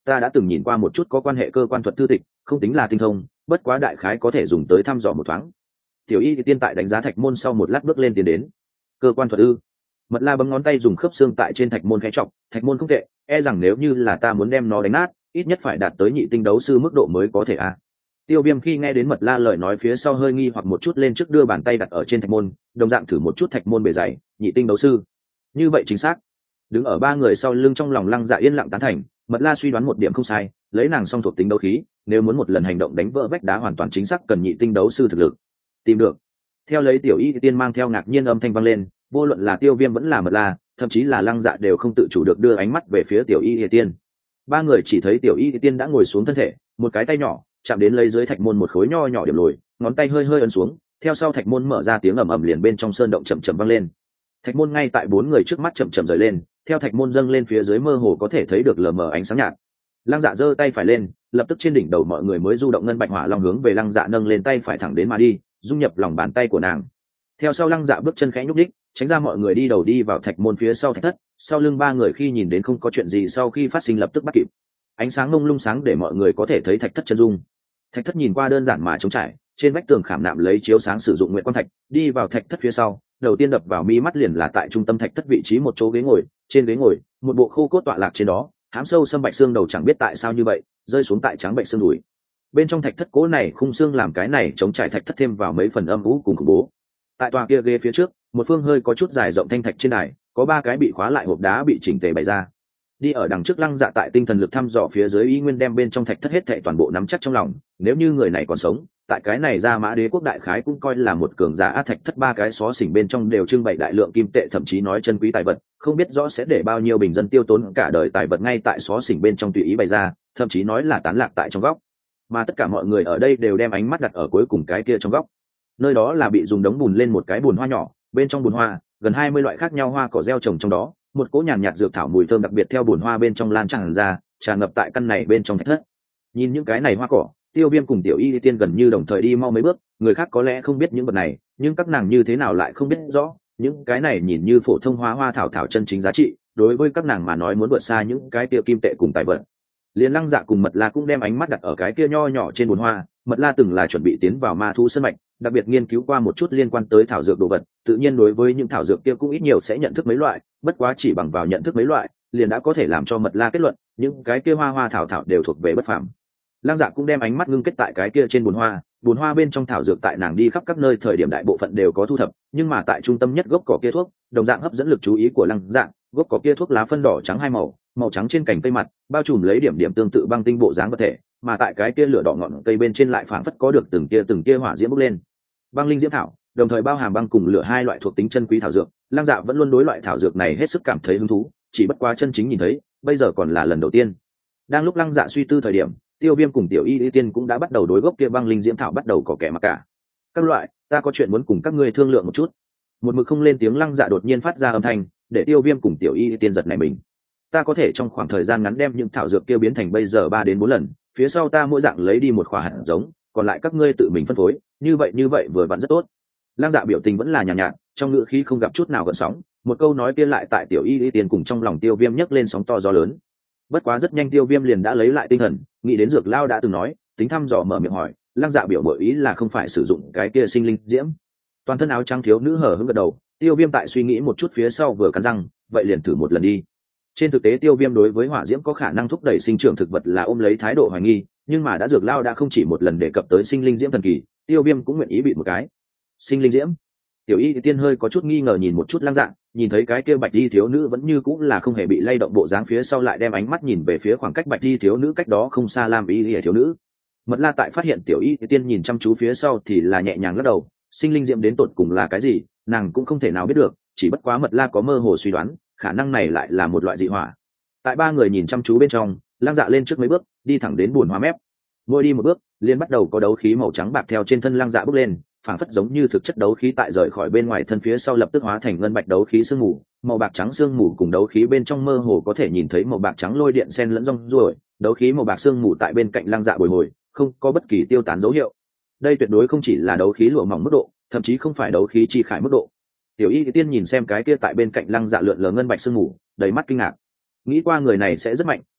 ta đã từng nhìn qua một chút có quan hệ cơ quan thuật thư tịch, không tính là tinh thông, bất quá đại khái có thể dùng tới thăm dò một thoáng. Tiểu y tiên tại đánh giá thạch môn sau một lát bước lên tiến đến. Cơ quan thuật ư? Mật La bấm ngón tay dùng khớp xương tại trên thạch môn khẽ chọc, thạch môn không tệ, e rằng nếu như là ta muốn đem nó đánh nát, ít nhất phải đạt tới nhị tinh đấu sư mức độ mới có thể à. Tiêu Viêm khi nghe đến Mật La lời nói phía sau hơi nghi hoặc một chút, lên trước đưa bàn tay đặt ở trên thạch môn, đồng dạng thử một chút thạch môn bề dày, nhị tinh đấu sư. Như vậy chính xác. Đứng ở ba người sau lưng trong lòng Lăng Dạ yên lặng tán thành, Mật La suy đoán một điểm không sai, lấy nàng song thuộc tính đấu khí, nếu muốn một lần hành động đánh vỡ vách đá hoàn toàn chính xác cần nhị tinh đấu sư thực lực. Tìm được. Theo lấy Tiểu Y tiên mang theo ngạc nhiên âm thanh vang lên, vô luận là Tiêu Viêm vẫn là Mật La, thậm chí là Lăng Dạ đều không tự chủ được đưa ánh mắt về phía Tiểu Y tiên. Ba người chỉ thấy Tiểu Y tiên đã ngồi xuống thân thể, một cái tay nhỏ chạm đến lấy dưới thạch môn một khối nho nhỏ điểm lồi, ngón tay hơi hơi ấn xuống, theo sau thạch môn mở ra, tiếng ầm ầm liền bên trong sơn động chậm chậm vang lên. Thạch môn ngay tại bốn người trước mắt chậm chậm rời lên, theo thạch môn dâng lên phía dưới mơ hồ có thể thấy được lờ mờ ánh sáng nhạt. Lăng Dạ giơ tay phải lên, lập tức trên đỉnh đầu mọi người mới du động ngân bạch hỏa long hướng về Lăng Dạ nâng lên tay phải thẳng đến mà đi, dung nhập lòng bàn tay của nàng. Theo sau Lăng Dạ bước chân khẽ nhúc đích, tránh ra mọi người đi đầu đi vào thạch môn phía sau thạch thất. Sau lưng ba người khi nhìn đến không có chuyện gì sau khi phát sinh lập tức bắt kịp. Ánh sáng mông lung sáng để mọi người có thể thấy thạch thất chân dung. Thạch thất nhìn qua đơn giản mà trống trải, trên vách tường khảm nạm lấy chiếu sáng sử dụng nguyện quang thạch. Đi vào thạch thất phía sau, đầu tiên đập vào mi mắt liền là tại trung tâm thạch thất vị trí một chỗ ghế ngồi, trên ghế ngồi một bộ khô cốt tọa lạc trên đó, hám sâu xâm bạch xương đầu chẳng biết tại sao như vậy rơi xuống tại trắng bệnh xương đùi. Bên trong thạch thất cố này khung xương làm cái này chống trải thạch thất thêm vào mấy phần âm u cùng khủng bố. Tại tòa kia ghế phía trước, một phương hơi có chút dài rộng thanh thạch trên đài, có ba cái bị khóa lại hộp đá bị chỉnh tề bày ra. Đi ở đằng trước Lăng Dạ tại tinh thần lực thăm dò phía dưới ý nguyên đem bên trong thạch thất hết thảy toàn bộ nắm chắc trong lòng, nếu như người này còn sống, tại cái này ra Mã Đế quốc đại khái cũng coi là một cường giả. Á thạch thất ba cái xó xỉnh bên trong đều trưng bày đại lượng kim tệ, thậm chí nói chân quý tài vật, không biết rõ sẽ để bao nhiêu bình dân tiêu tốn cả đời tài vật ngay tại xó xỉnh bên trong tùy ý bày ra, thậm chí nói là tán lạc tại trong góc. Mà tất cả mọi người ở đây đều đem ánh mắt đặt ở cuối cùng cái kia trong góc. Nơi đó là bị dùng đống bùn lên một cái bùn hoa nhỏ, bên trong bùn hoa gần hai mươi loại khác nhau hoa cỏ gieo trồng trong đó, một cỗ nhàn nhạt dược thảo mùi thơm đặc biệt theo bùn hoa bên trong lan tràn ra, tràn ngập tại căn này bên trong thạch thất. Nhìn những cái này hoa cỏ, Tiêu Viêm cùng Tiểu Y tiên gần như đồng thời đi mau mấy bước, người khác có lẽ không biết những vật này, nhưng các nàng như thế nào lại không biết rõ, những cái này nhìn như phổ thông hoa hoa thảo thảo chân chính giá trị, đối với các nàng mà nói muốn vượt xa những cái kia kim tệ cùng tài vật. Liên Lăng Dạ cùng Mật La cũng đem ánh mắt đặt ở cái kia nho nhỏ trên bùn hoa. Mật La từng là chuẩn bị tiến vào ma thu sơn mạch, đặc biệt nghiên cứu qua một chút liên quan tới thảo dược đồ vật, tự nhiên đối với những thảo dược kia cũng ít nhiều sẽ nhận thức mấy loại, bất quá chỉ bằng vào nhận thức mấy loại, liền đã có thể làm cho Mật La kết luận, những cái kia hoa hoa thảo thảo đều thuộc về bất phàm. Lăng Dạ cũng đem ánh mắt ngưng kết tại cái kia trên bùn hoa, bùn hoa bên trong thảo dược tại nàng đi khắp các nơi thời điểm đại bộ phận đều có thu thập, nhưng mà tại trung tâm nhất gốc cỏ kia thuốc, đồng dạng hấp dẫn lực chú ý của Lăng Dạ, gốc cỏ kia thuốc lá phân đỏ trắng hai màu, màu trắng trên cành cây mặt bao trùm lấy điểm điểm tương tự băng tinh bộ dáng vật thể, mà tại cái kia lửa đỏ ngọn cây bên trên lại phảng phất có được từng kia từng kia hỏa diễm bốc lên. Băng linh diễm thảo, đồng thời bao hàm băng cùng lửa hai loại thuộc tính chân quý thảo dược. Lăng Dạ vẫn luôn đối loại thảo dược này hết sức cảm thấy hứng thú, chỉ bất quá chân chính nhìn thấy, bây giờ còn là lần đầu tiên. Đang lúc Lăng Dạ suy tư thời điểm, Tiêu Viêm cùng Tiểu Y Y tiên cũng đã bắt đầu đối gốc kia băng linh diễm thảo bắt đầu có kẻ mặc cả. Các loại, ta có chuyện muốn cùng các ngươi thương lượng một chút. Một mực không lên tiếng Lăng Dạ đột nhiên phát ra âm thanh, để Tiêu Viêm cùng Tiểu Y Y tiên giật nảy mình. Ta có thể trong khoảng thời gian ngắn đem những thảo dược kia biến thành bây giờ ba đến bốn lần, phía sau ta mỗi dạng lấy đi một khỏa hạt giống, còn lại các ngươi tự mình phân phối, như vậy như vậy vừa vặn rất tốt. Lăng Dạ biểu tình vẫn là nhàn nhạt, nhạt, trong ngữ khí không gặp chút nào gợn sóng, một câu nói kia lại tại Tiểu Y Y tiên cùng trong lòng Tiêu Viêm nhấc lên sóng to gió lớn. Bất quá rất nhanh Tiêu Viêm liền đã lấy lại tinh thần, nghĩ đến dược lao đã từng nói, tính thăm dò mở miệng hỏi, Lăng Dạ biểu bội ý là không phải sử dụng cái kia sinh linh diễm. Toàn thân áo trắng thiếu nữ hở hững gật đầu. Tiêu Viêm tại suy nghĩ một chút phía sau vừa cắn răng, vậy liền thử một lần đi. Trên thực tế Tiêu Viêm đối với hỏa diễm có khả năng thúc đẩy sinh trưởng thực vật là ôm lấy thái độ hoài nghi, nhưng mà đã dược lao đã không chỉ một lần đề cập tới sinh linh diễm thần kỳ, Tiêu Viêm cũng nguyện ý bị một cái. Sinh linh diễm? Tiểu Y tiên hơi có chút nghi ngờ nhìn một chút Lăng Dạ, nhìn thấy cái kia bạch y thiếu nữ vẫn như cũng là không hề bị lay động bộ dáng, phía sau lại đem ánh mắt nhìn về phía khoảng cách bạch y thiếu nữ cách đó không xa Lam Y thiếu nữ. Mật La tại phát hiện Tiểu Y tiên nhìn chăm chú phía sau thì là nhẹ nhàng lắc đầu, sinh linh diễm đến tột cùng là cái gì, nàng cũng không thể nào biết được, chỉ bất quá Mật La có mơ hồ suy đoán, khả năng này lại là một loại dị hỏa. Tại ba người nhìn chăm chú bên trong, Lăng Dạ lên trước mấy bước, đi thẳng đến buồn hoa mép. Mỗi đi một bước, liền bắt đầu có đấu khí màu trắng bạc theo trên thân Lăng Dạ bốc lên, phảng phất giống như thực chất đấu khí tại rời khỏi bên ngoài thân phía sau lập tức hóa thành ngân bạch đấu khí sương mù, màu bạc trắng sương mù cùng đấu khí bên trong mơ hồ có thể nhìn thấy màu bạc trắng lôi điện xen lẫn rong ruổi, đấu khí màu bạc sương mù tại bên cạnh Lăng Dạ bồi hồi, không có bất kỳ tiêu tán dấu hiệu. Đây tuyệt đối không chỉ là đấu khí lụa mỏng mức độ, thậm chí không phải đấu khí chi khải mức độ. Tiểu Y tiên nhìn xem cái kia tại bên cạnh Lăng Dạ lượn lờ ngân bạch sương mù, đầy mắt kinh ngạc. Nghĩ qua người này sẽ rất mạnh,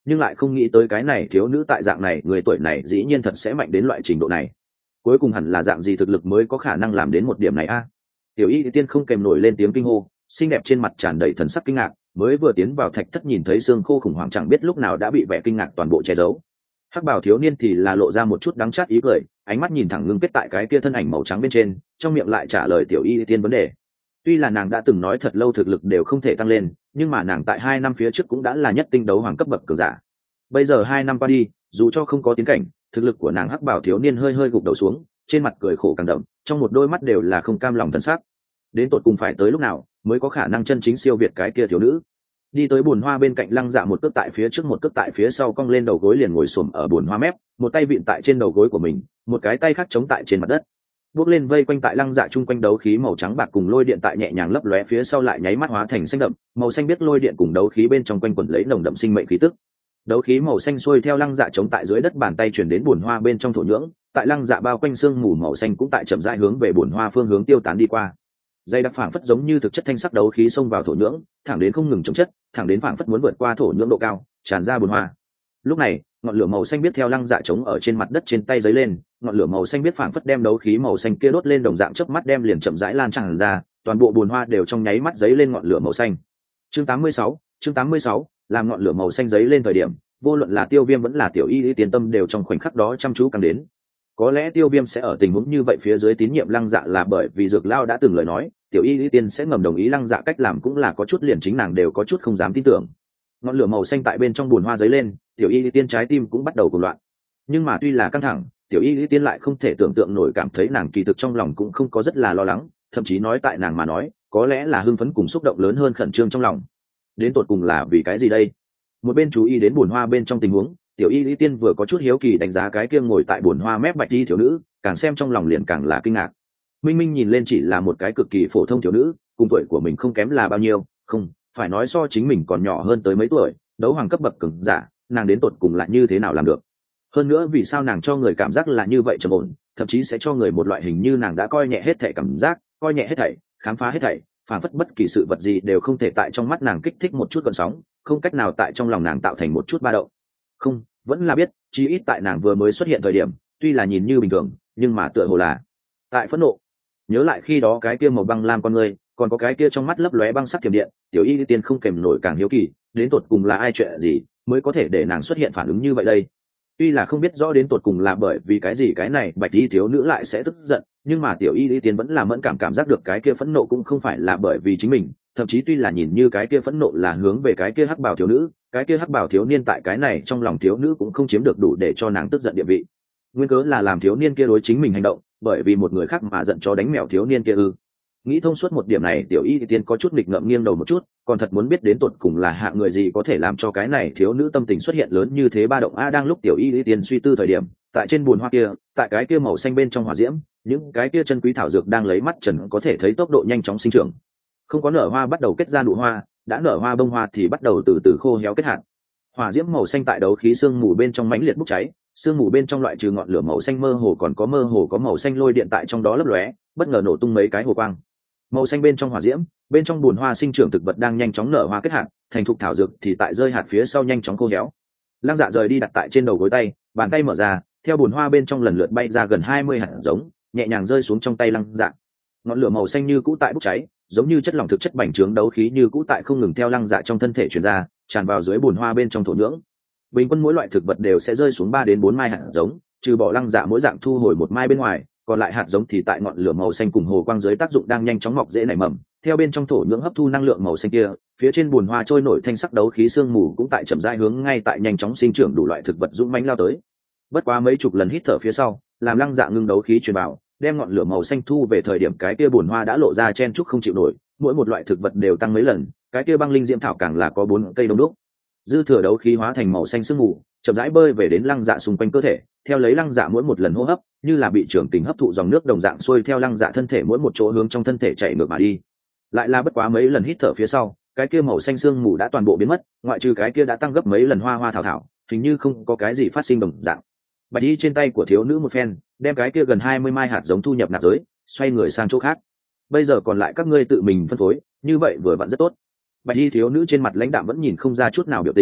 nhưng lại không nghĩ tới cái này thiếu nữ tại dạng này người tuổi này dĩ nhiên thật sẽ mạnh đến loại trình độ này. Cuối cùng hẳn là dạng gì thực lực mới có khả năng làm đến một điểm này a? Tiểu Y Tiên không kèm nổi lên tiếng kinh hô, xinh đẹp trên mặt tràn đầy thần sắc kinh ngạc, mới vừa tiến vào thạch thất nhìn thấy xương khô khủng hoảng chẳng biết lúc nào đã bị vẻ kinh ngạc toàn bộ che giấu. Hắc bảo thiếu niên thì là lộ ra một chút đắng chát ý cười, ánh mắt nhìn thẳng ngưng kết tại cái kia thân ảnh màu trắng bên trên, trong miệng lại trả lời Tiểu Y Tiên vấn đề. Tuy là nàng đã từng nói thật lâu thực lực đều không thể tăng lên, nhưng mà nàng tại hai năm phía trước cũng đã là nhất tinh đấu hoàng cấp bậc cường giả. Bây giờ hai năm qua đi, dù cho không có tiến cảnh, thực lực của nàng hắc bảo thiếu niên hơi hơi gục đầu xuống, trên mặt cười khổ càng đậm, trong một đôi mắt đều là không cam lòng thần sắc. Đến tột cùng phải tới lúc nào mới có khả năng chân chính siêu việt cái kia thiếu nữ? Đi tới bùn hoa bên cạnh Lăng Dạ, một cước tại phía trước một cước tại phía sau, cong lên đầu gối liền ngồi xổm ở bùn hoa mép, một tay vịn tại trên đầu gối của mình, một cái tay khác chống tại trên mặt đất. Bước lên vây quanh tại Lăng Dạ chung quanh đấu khí màu trắng bạc cùng lôi điện tại nhẹ nhàng lấp lóe phía sau lại nháy mắt hóa thành xanh đậm, màu xanh biết lôi điện cùng đấu khí bên trong quanh quẩn lấy nồng đậm sinh mệnh khí tức. Đấu khí màu xanh xuôi theo Lăng Dạ chống tại dưới đất bàn tay chuyển đến bùn hoa bên trong thổ nhưỡng, tại Lăng Dạ bao quanh xương mù màu xanh cũng tại chậm rãi hướng về bùn hoa phương hướng tiêu tán đi qua. Dây đặc phảng phất giống như thực chất thanh sắc đấu khí xông vào thổ nhưỡng, thẳng đến không ngừng chống chất, thẳng đến phảng phất muốn vượt qua thổ nhưỡng độ cao, tràn ra bùn hoa. Lúc này, ngọn lửa màu xanh biết theo Lăng Dạ chống ở trên mặt đất trên tay giấy lên, ngọn lửa màu xanh biết phảng phất đem đấu khí màu xanh kia đốt lên đồng dạng chớp mắt đem liền chậm rãi lan tràn ra, toàn bộ bùn hoa đều trong nháy mắt giấy lên ngọn lửa màu xanh. Chương tám mươi sáu, chương tám mươi sáu, làm ngọn lửa màu xanh giấy lên thời điểm, vô luận là Tiêu Viêm vẫn là Tiểu Y Y Tiên tâm đều trong khoảnh khắc đó chăm chú càng đến. Có lẽ Tiêu Viêm sẽ ở tình huống như vậy phía dưới tín nhiệm Lăng Dạ là bởi vì Dược Lao đã từng lời nói, Tiểu Y Y Tiên sẽ ngầm đồng ý Lăng Dạ cách làm cũng là có chút liền chính nàng đều có chút không dám tin tưởng. Ngọn lửa màu xanh tại bên trong bùn hoa giấy lên, Tiểu Y Y Tiên trái tim cũng bắt đầu cuồng loạn. Nhưng mà tuy là căng thẳng, Tiểu Y Y Tiên lại không thể tưởng tượng nổi, cảm thấy nàng kỳ thực trong lòng cũng không có rất là lo lắng, thậm chí nói tại nàng mà nói, có lẽ là hưng phấn cùng xúc động lớn hơn khẩn trương trong lòng. Đến tột cùng là vì cái gì đây? Một bên chú ý đến bùn hoa bên trong tình huống, Tiểu Y Y Tiên vừa có chút hiếu kỳ đánh giá cái kia ngồi tại bùn hoa mép bạch y thiếu nữ, càng xem trong lòng liền càng là kinh ngạc. Minh Minh nhìn lên chỉ là một cái cực kỳ phổ thông thiếu nữ, cùng tuổi của mình không kém là bao nhiêu, không, phải nói so chính mình còn nhỏ hơn tới mấy tuổi, đấu hoàng cấp bậc cường giả, nàng đến tột cùng là như thế nào làm được? Hơn nữa vì sao nàng cho người cảm giác là như vậy trầm ổn, thậm chí sẽ cho người một loại hình như nàng đã coi nhẹ hết thảy cảm giác, coi nhẹ hết thảy, khám phá hết thảy, phản phất bất kỳ sự vật gì đều không thể tại trong mắt nàng kích thích một chút gợn sóng, không cách nào tại trong lòng nàng tạo thành một chút ba động. Không, vẫn là biết, chí ít tại nàng vừa mới xuất hiện thời điểm, tuy là nhìn như bình thường, nhưng mà tựa hồ là tại phẫn nộ. Nhớ lại khi đó cái kia màu băng lam con người, còn có cái kia trong mắt lấp lóe băng sắc thiểm điện, Tiểu Y Tiên không kèm nổi càng hiếu kỳ, đến tột cùng là ai chuyện gì mới có thể để nàng xuất hiện phản ứng như vậy đây? Tuy là không biết rõ đến tột cùng là bởi vì cái gì cái này bạch y thiếu nữ lại sẽ tức giận, nhưng mà Tiểu Y Tiên vẫn là mẫn cảm cảm giác được cái kia phẫn nộ cũng không phải là bởi vì chính mình, thậm chí tuy là nhìn như cái kia phẫn nộ là hướng về cái kia hắc bào thiếu nữ, cái kia hắc bào thiếu niên tại cái này trong lòng thiếu nữ cũng không chiếm được đủ để cho nàng tức giận địa vị. Nguyên cớ là làm thiếu niên kia đối chính mình hành động, bởi vì một người khác mà giận cho đánh mèo thiếu niên kia ư? Nghĩ thông suốt một điểm này, Tiểu Y Tiên có chút nghịch ngợm nghiêng đầu một chút, còn thật muốn biết đến tột cùng là hạ người gì có thể làm cho cái này thiếu nữ tâm tình xuất hiện lớn như thế ba động a. Đang lúc Tiểu Y Tiên suy tư thời điểm, tại trên bùn hoa kia, tại cái kia màu xanh bên trong hỏa diễm, những cái kia chân quý thảo dược đang lấy mắt trần có thể thấy tốc độ nhanh chóng sinh trưởng. Không có nở hoa bắt đầu kết ra nụ hoa, đã nở hoa bông hoa thì bắt đầu từ từ khô héo kết hạt. Hỏa diễm màu xanh tại đấu khí sương mù bên trong mãnh liệt bốc cháy, sương mù bên trong loại trừ ngọn lửa màu xanh mơ hồ còn có mơ hồ có màu xanh lôi điện tại trong đó lấp lóe, bất ngờ nổ tung mấy cái hồ quang. Màu xanh bên trong hỏa diễm, bên trong bùn hoa sinh trưởng thực vật đang nhanh chóng nở hoa kết hạt, thành thục thảo dược thì tại rơi hạt phía sau nhanh chóng khô héo. Lăng Dạ rời đi đặt tại trên đầu gối tay, bàn tay mở ra, theo bùn hoa bên trong lần lượt bay ra gần hai mươi hạt giống, nhẹ nhàng rơi xuống trong tay Lăng Dạ. Ngọn lửa màu xanh như cũ tại bốc cháy, giống như chất lỏng thực chất bành trướng đấu khí như cũ tại không ngừng theo Lăng Dạ trong thân thể truyền ra, tràn vào dưới bùn hoa bên trong thổ nhưỡng. Bình quân mỗi loại thực vật đều sẽ rơi xuống ba đến bốn mai hạt giống, trừ bỏ Lăng Dạ mỗi dạng thu hồi một mai bên ngoài, còn lại hạt giống thì tại ngọn lửa màu xanh cùng hồ quang dưới tác dụng đang nhanh chóng mọc rễ nảy mầm, theo bên trong thổ nhưỡng hấp thu năng lượng màu xanh kia, phía trên bùn hoa trôi nổi thanh sắc đấu khí sương mù cũng tại chậm rãi hướng ngay tại nhanh chóng sinh trưởng đủ loại thực vật dũng mãnh lao tới. Bất quá mấy chục lần hít thở phía sau, làm Lăng Dạ ngưng đấu khí truyền vào, đem ngọn lửa màu xanh thu về thời điểm cái kia bùn hoa đã lộ ra chen trúc không chịu nổi, mỗi một loại thực vật đều tăng mấy lần, cái kia băng linh diễm thảo càng là có bốn cây đông đúc. Dư thừa đấu khí hóa thành màu xanh sương mù, chậm rãi bơi về đến Lăng Dạ xung quanh cơ thể, theo lấy Lăng Dạ mỗi một lần hô hấp, như là bị trưởng tình hấp thụ dòng nước đồng dạng xuôi theo Lăng Dạ thân thể mỗi một chỗ hướng trong thân thể chạy ngược mà đi. Lại là bất quá mấy lần hít thở phía sau, cái kia màu xanh sương mù đã toàn bộ biến mất, ngoại trừ cái kia đã tăng gấp mấy lần hoa hoa thảo thảo, hình như không có cái gì phát sinh đồng dạng. Bạch y trên tay của thiếu nữ một phen, đem cái kia gần hai mươi mai hạt giống thu nhập nạp giới, xoay người sang chỗ khác. Bây giờ còn lại các ngươi tự mình phân phối, như vậy vừa vặn rất tốt. Bạch y thiếu nữ trên mặt lãnh đạm vẫn nhìn không ra chút nào biểu tình,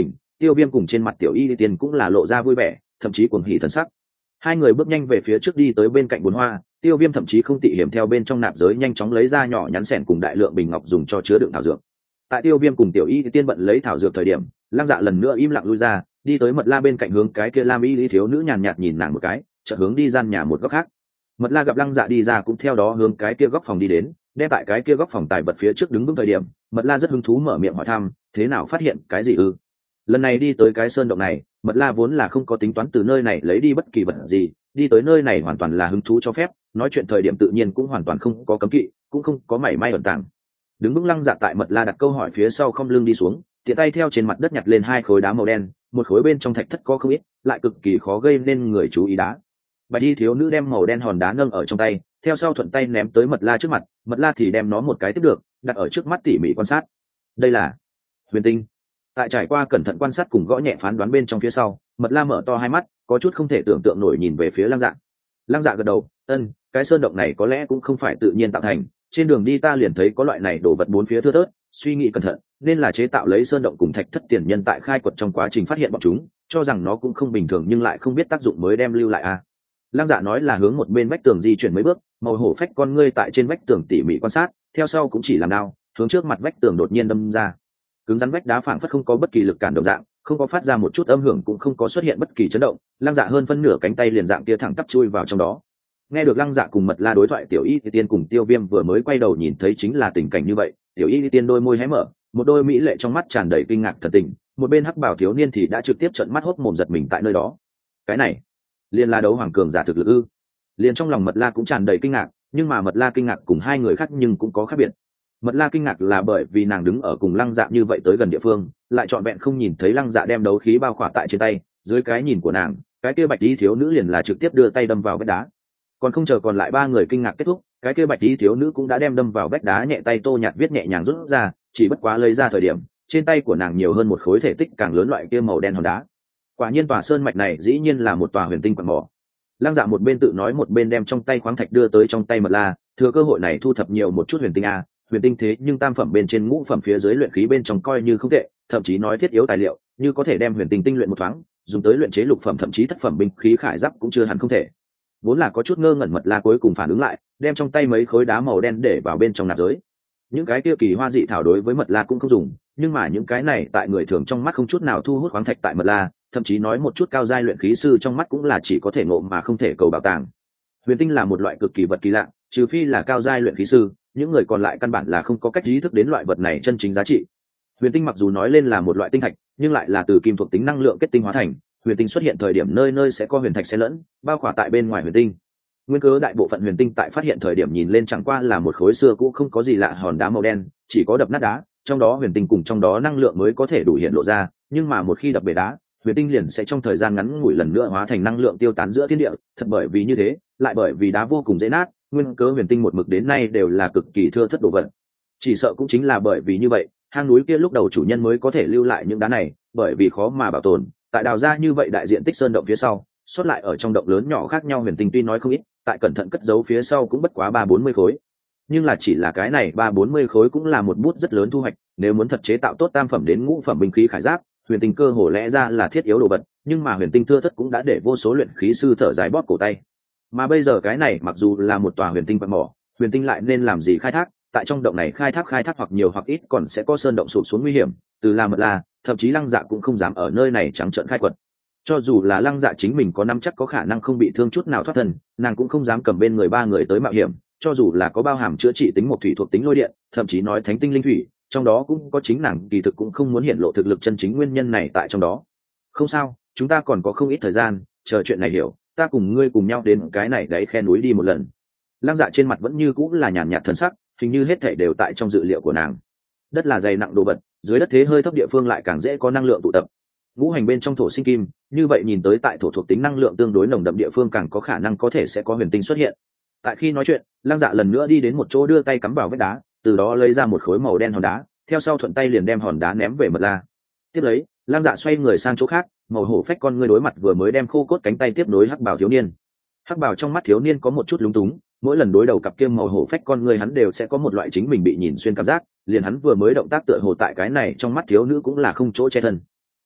Tiêu Viêm cùng trên mặt Tiểu Y Tiên cũng là lộ ra vui vẻ, thậm chí cuồng hỉ thần sắc. Hai người bước nhanh về phía trước đi tới bên cạnh bồn hoa, Tiêu Viêm thậm chí không tị hiểm theo bên trong nạp giới nhanh chóng lấy ra nhỏ nhắn xẻn cùng đại lượng bình ngọc dùng cho chứa đựng thảo dược. Tại Tiêu Viêm cùng Tiểu Y Tiên bận lấy thảo dược thời điểm, Lăng Dạ lần nữa im lặng lui ra, đi tới Mật La bên cạnh hướng cái kia Lam Y Lý thiếu nữ nhàn nhạt nhìn nàng một cái, chợt hướng đi gian nhà một góc khác. Mật La gặp Lăng Dạ đi ra cũng theo đó hướng cái kia góc phòng đi đến, đem tại cái kia góc phòng tài vật phía trước đứng vững thời điểm, Mật La rất hứng thú mở miệng hỏi thăm, thế nào phát hiện cái gì ư? Lần này đi tới cái sơn động này, Mật La vốn là không có tính toán từ nơi này lấy đi bất kỳ vật gì, đi tới nơi này hoàn toàn là hứng thú cho phép, nói chuyện thời điểm tự nhiên cũng hoàn toàn không có cấm kỵ, cũng không có mảy may ẩn tàng. Đứng vững Lăng Dạ tại Mật La đặt câu hỏi phía sau không lưng đi xuống, tiện tay theo trên mặt đất nhặt lên hai khối đá màu đen, một khối bên trong thạch thất có không ít, lại cực kỳ khó gây nên người chú ý đá. Bạch y thiếu nữ đem màu đen hòn đá nâng ở trong tay, theo sau thuận tay ném tới Mật La trước mặt, Mật La thì đem nó một cái tiếp được, đặt ở trước mắt tỉ mỉ quan sát. Đây là huyền tinh. Tại trải qua cẩn thận quan sát cùng gõ nhẹ phán đoán bên trong phía sau, Mật La mở to hai mắt, có chút không thể tưởng tượng nổi nhìn về phía Lăng Dạ. Lăng Dạ gật đầu, ân, cái sơn động này có lẽ cũng không phải tự nhiên tạo thành, trên đường đi ta liền thấy có loại này đổ vật bốn phía thưa thớt, suy nghĩ cẩn thận, nên là chế tạo lấy sơn động cùng thạch thất tiền nhân tại khai quật trong quá trình phát hiện bọn chúng, cho rằng nó cũng không bình thường nhưng lại không biết tác dụng mới đem lưu lại à. Lăng Dạ nói là hướng một bên vách tường di chuyển mấy bước, màu hổ phách con ngươi tại trên vách tường tỉ mỉ quan sát, theo sau cũng chỉ làm đao, hướng trước mặt vách tường đột nhiên đâm ra. Cứng rắn vách đá phảng phất không có bất kỳ lực cản đồng dạng, không có phát ra một chút âm hưởng cũng không có xuất hiện bất kỳ chấn động, Lăng Dạ hơn phân nửa cánh tay liền dạng kia thẳng tắp chui vào trong đó. Nghe được Lăng Dạ cùng Mật La đối thoại, Tiểu Y Tiên cùng Tiêu Viêm vừa mới quay đầu nhìn thấy chính là tình cảnh như vậy, Tiểu Y Tiên đôi môi hé mở, một đôi mỹ lệ trong mắt tràn đầy kinh ngạc thần tình, một bên hắc bảo thiếu niên thì đã trực tiếp trợn mắt hốt mồm giật mình tại nơi đó. Cái này, liên la đấu hoàng cường giả thực lực ư? Liên trong lòng Mật La cũng tràn đầy kinh ngạc, nhưng mà Mật La kinh ngạc cùng hai người khác nhưng cũng có khác biệt. Mật La kinh ngạc là bởi vì nàng đứng ở cùng Lăng Dạ như vậy tới gần địa phương, lại trọn vẹn không nhìn thấy Lăng Dạ đem đấu khí bao khỏa tại trên tay, dưới cái nhìn của nàng, cái kia bạch y thiếu nữ liền là trực tiếp đưa tay đâm vào vách đá. Còn không chờ còn lại ba người kinh ngạc kết thúc, cái kia bạch y thiếu nữ cũng đã đem đâm vào vách đá nhẹ tay tô nhạt viết nhẹ nhàng rút ra, chỉ bất quá lấy ra thời điểm, trên tay của nàng nhiều hơn một khối thể tích càng lớn loại kia màu đen hòn đá. Quả nhiên tòa sơn mạch này dĩ nhiên là một tòa huyền tinh quặng mỏ. Lăng Dạ một bên tự nói một bên đem trong tay khoáng thạch đưa tới trong tay Mật La, thừa cơ hội này thu thập nhiều một chút huyền tinh a, huyền tinh thế nhưng tam phẩm bên trên ngũ phẩm phía dưới luyện khí bên trong coi như không tệ, thậm chí nói thiết yếu tài liệu, như có thể đem huyền tinh tinh luyện một thoáng, dùng tới luyện chế lục phẩm thậm chí thất phẩm binh khí khải giáp cũng chưa hẳn không thể. Vốn là có chút ngơ ngẩn Mật La cuối cùng phản ứng lại, đem trong tay mấy khối đá màu đen để vào bên trong nạp giới. Những cái kia kỳ hoa dị thảo đối với Mật La cũng không dùng, nhưng mà những cái này tại người thường trong mắt không chút nào thu hút khoáng thạch tại Mật La, thậm chí nói một chút cao giai luyện khí sư trong mắt cũng là chỉ có thể ngộ mà không thể cầu bảo tàng. Huyền tinh là một loại cực kỳ vật kỳ lạ, trừ phi là cao giai luyện khí sư, những người còn lại căn bản là không có cách ý thức đến loại vật này chân chính giá trị. Huyền tinh mặc dù nói lên là một loại tinh thạch, nhưng lại là từ kim thuộc tính năng lượng kết tinh hóa thành. Huyền tinh xuất hiện thời điểm nơi nơi sẽ có huyền thạch xen lẫn, bao khỏa tại bên ngoài huyền tinh. Nguyên cớ đại bộ phận huyền tinh tại phát hiện thời điểm nhìn lên chẳng qua là một khối xưa cũ không có gì lạ hòn đá màu đen, chỉ có đập nát đá, trong đó huyền tinh cùng trong đó năng lượng mới có thể đủ hiện lộ ra, nhưng mà một khi đập bể đá, huyền tinh liền sẽ trong thời gian ngắn ngủi lần nữa hóa thành năng lượng tiêu tán giữa thiên địa, thật bởi vì như thế, lại bởi vì đá vô cùng dễ nát, nguyên cớ huyền tinh một mực đến nay đều là cực kỳ thưa thất đồ vật. Chỉ sợ cũng chính là bởi vì như vậy, hang núi kia lúc đầu chủ nhân mới có thể lưu lại những đá này, bởi vì khó mà bảo tồn, tại đào ra như vậy đại diện tích sơn động phía sau, xuất lại ở trong động lớn nhỏ khác nhau huyền tinh tuy nói không ít, tại cẩn thận cất giấu phía sau cũng bất quá ba bốn mươi khối. Nhưng là chỉ là cái này ba bốn mươi khối cũng là một bút rất lớn thu hoạch, nếu muốn thật chế tạo tốt tam phẩm đến ngũ phẩm binh khí khải giáp, huyền tinh cơ hồ lẽ ra là thiết yếu đồ vật, nhưng mà huyền tinh thưa thất cũng đã để vô số luyện khí sư thở dài bóp cổ tay. Mà bây giờ cái này mặc dù là một tòa huyền tinh quặng mỏ, huyền tinh lại nên làm gì khai thác, tại trong động này khai thác khai thác hoặc nhiều hoặc ít còn sẽ có sơn động sụp xuống nguy hiểm, từ La Mật La, thậm chí Lăng Dạ cũng không dám ở nơi này trắng trợn khai quật. Cho dù là Lăng Dạ chính mình có nắm chắc có khả năng không bị thương chút nào thoát thân, nàng cũng không dám cầm bên người ba người tới mạo hiểm, cho dù là có bao hàm chữa trị tính một thủy thuộc tính lôi điện, thậm chí nói thánh tinh linh thủy, trong đó cũng có chính nàng kỳ thực cũng không muốn hiện lộ thực lực chân chính nguyên nhân này tại trong đó. Không sao, chúng ta còn có không ít thời gian, chờ chuyện này hiểu, ta cùng ngươi cùng nhau đến cái này đấy khe núi đi một lần. Lăng Dạ trên mặt vẫn như cũng là nhàn nhạt thần sắc, hình như hết thảy đều tại trong dự liệu của nàng. Đất là dày nặng đồ vật, dưới đất thế hơi thấp địa phương lại càng dễ có năng lượng tụ tập. Ngũ hành bên trong thổ sinh kim, như vậy nhìn tới tại thổ thuộc tính năng lượng tương đối nồng đậm địa phương càng có khả năng có thể sẽ có huyền tinh xuất hiện. Tại khi nói chuyện, Lăng Dạ lần nữa đi đến một chỗ đưa tay cắm vào vách đá, từ đó lấy ra một khối màu đen hòn đá, theo sau thuận tay liền đem hòn đá ném về Mật La. Tiếp lấy, Lăng Dạ xoay người sang chỗ khác, màu hổ phách con ngươi đối mặt vừa mới đem khô cốt cánh tay tiếp nối hắc bào thiếu niên. Hắc bào trong mắt thiếu niên có một chút lúng túng, mỗi lần đối đầu cặp kia màu hổ phách con ngươi hắn đều sẽ có một loại chính mình bị nhìn xuyên cảm giác, liền hắn vừa mới động tác tựa hồ tại cái này trong mắt thiếu nữ cũng là không chỗ che thân.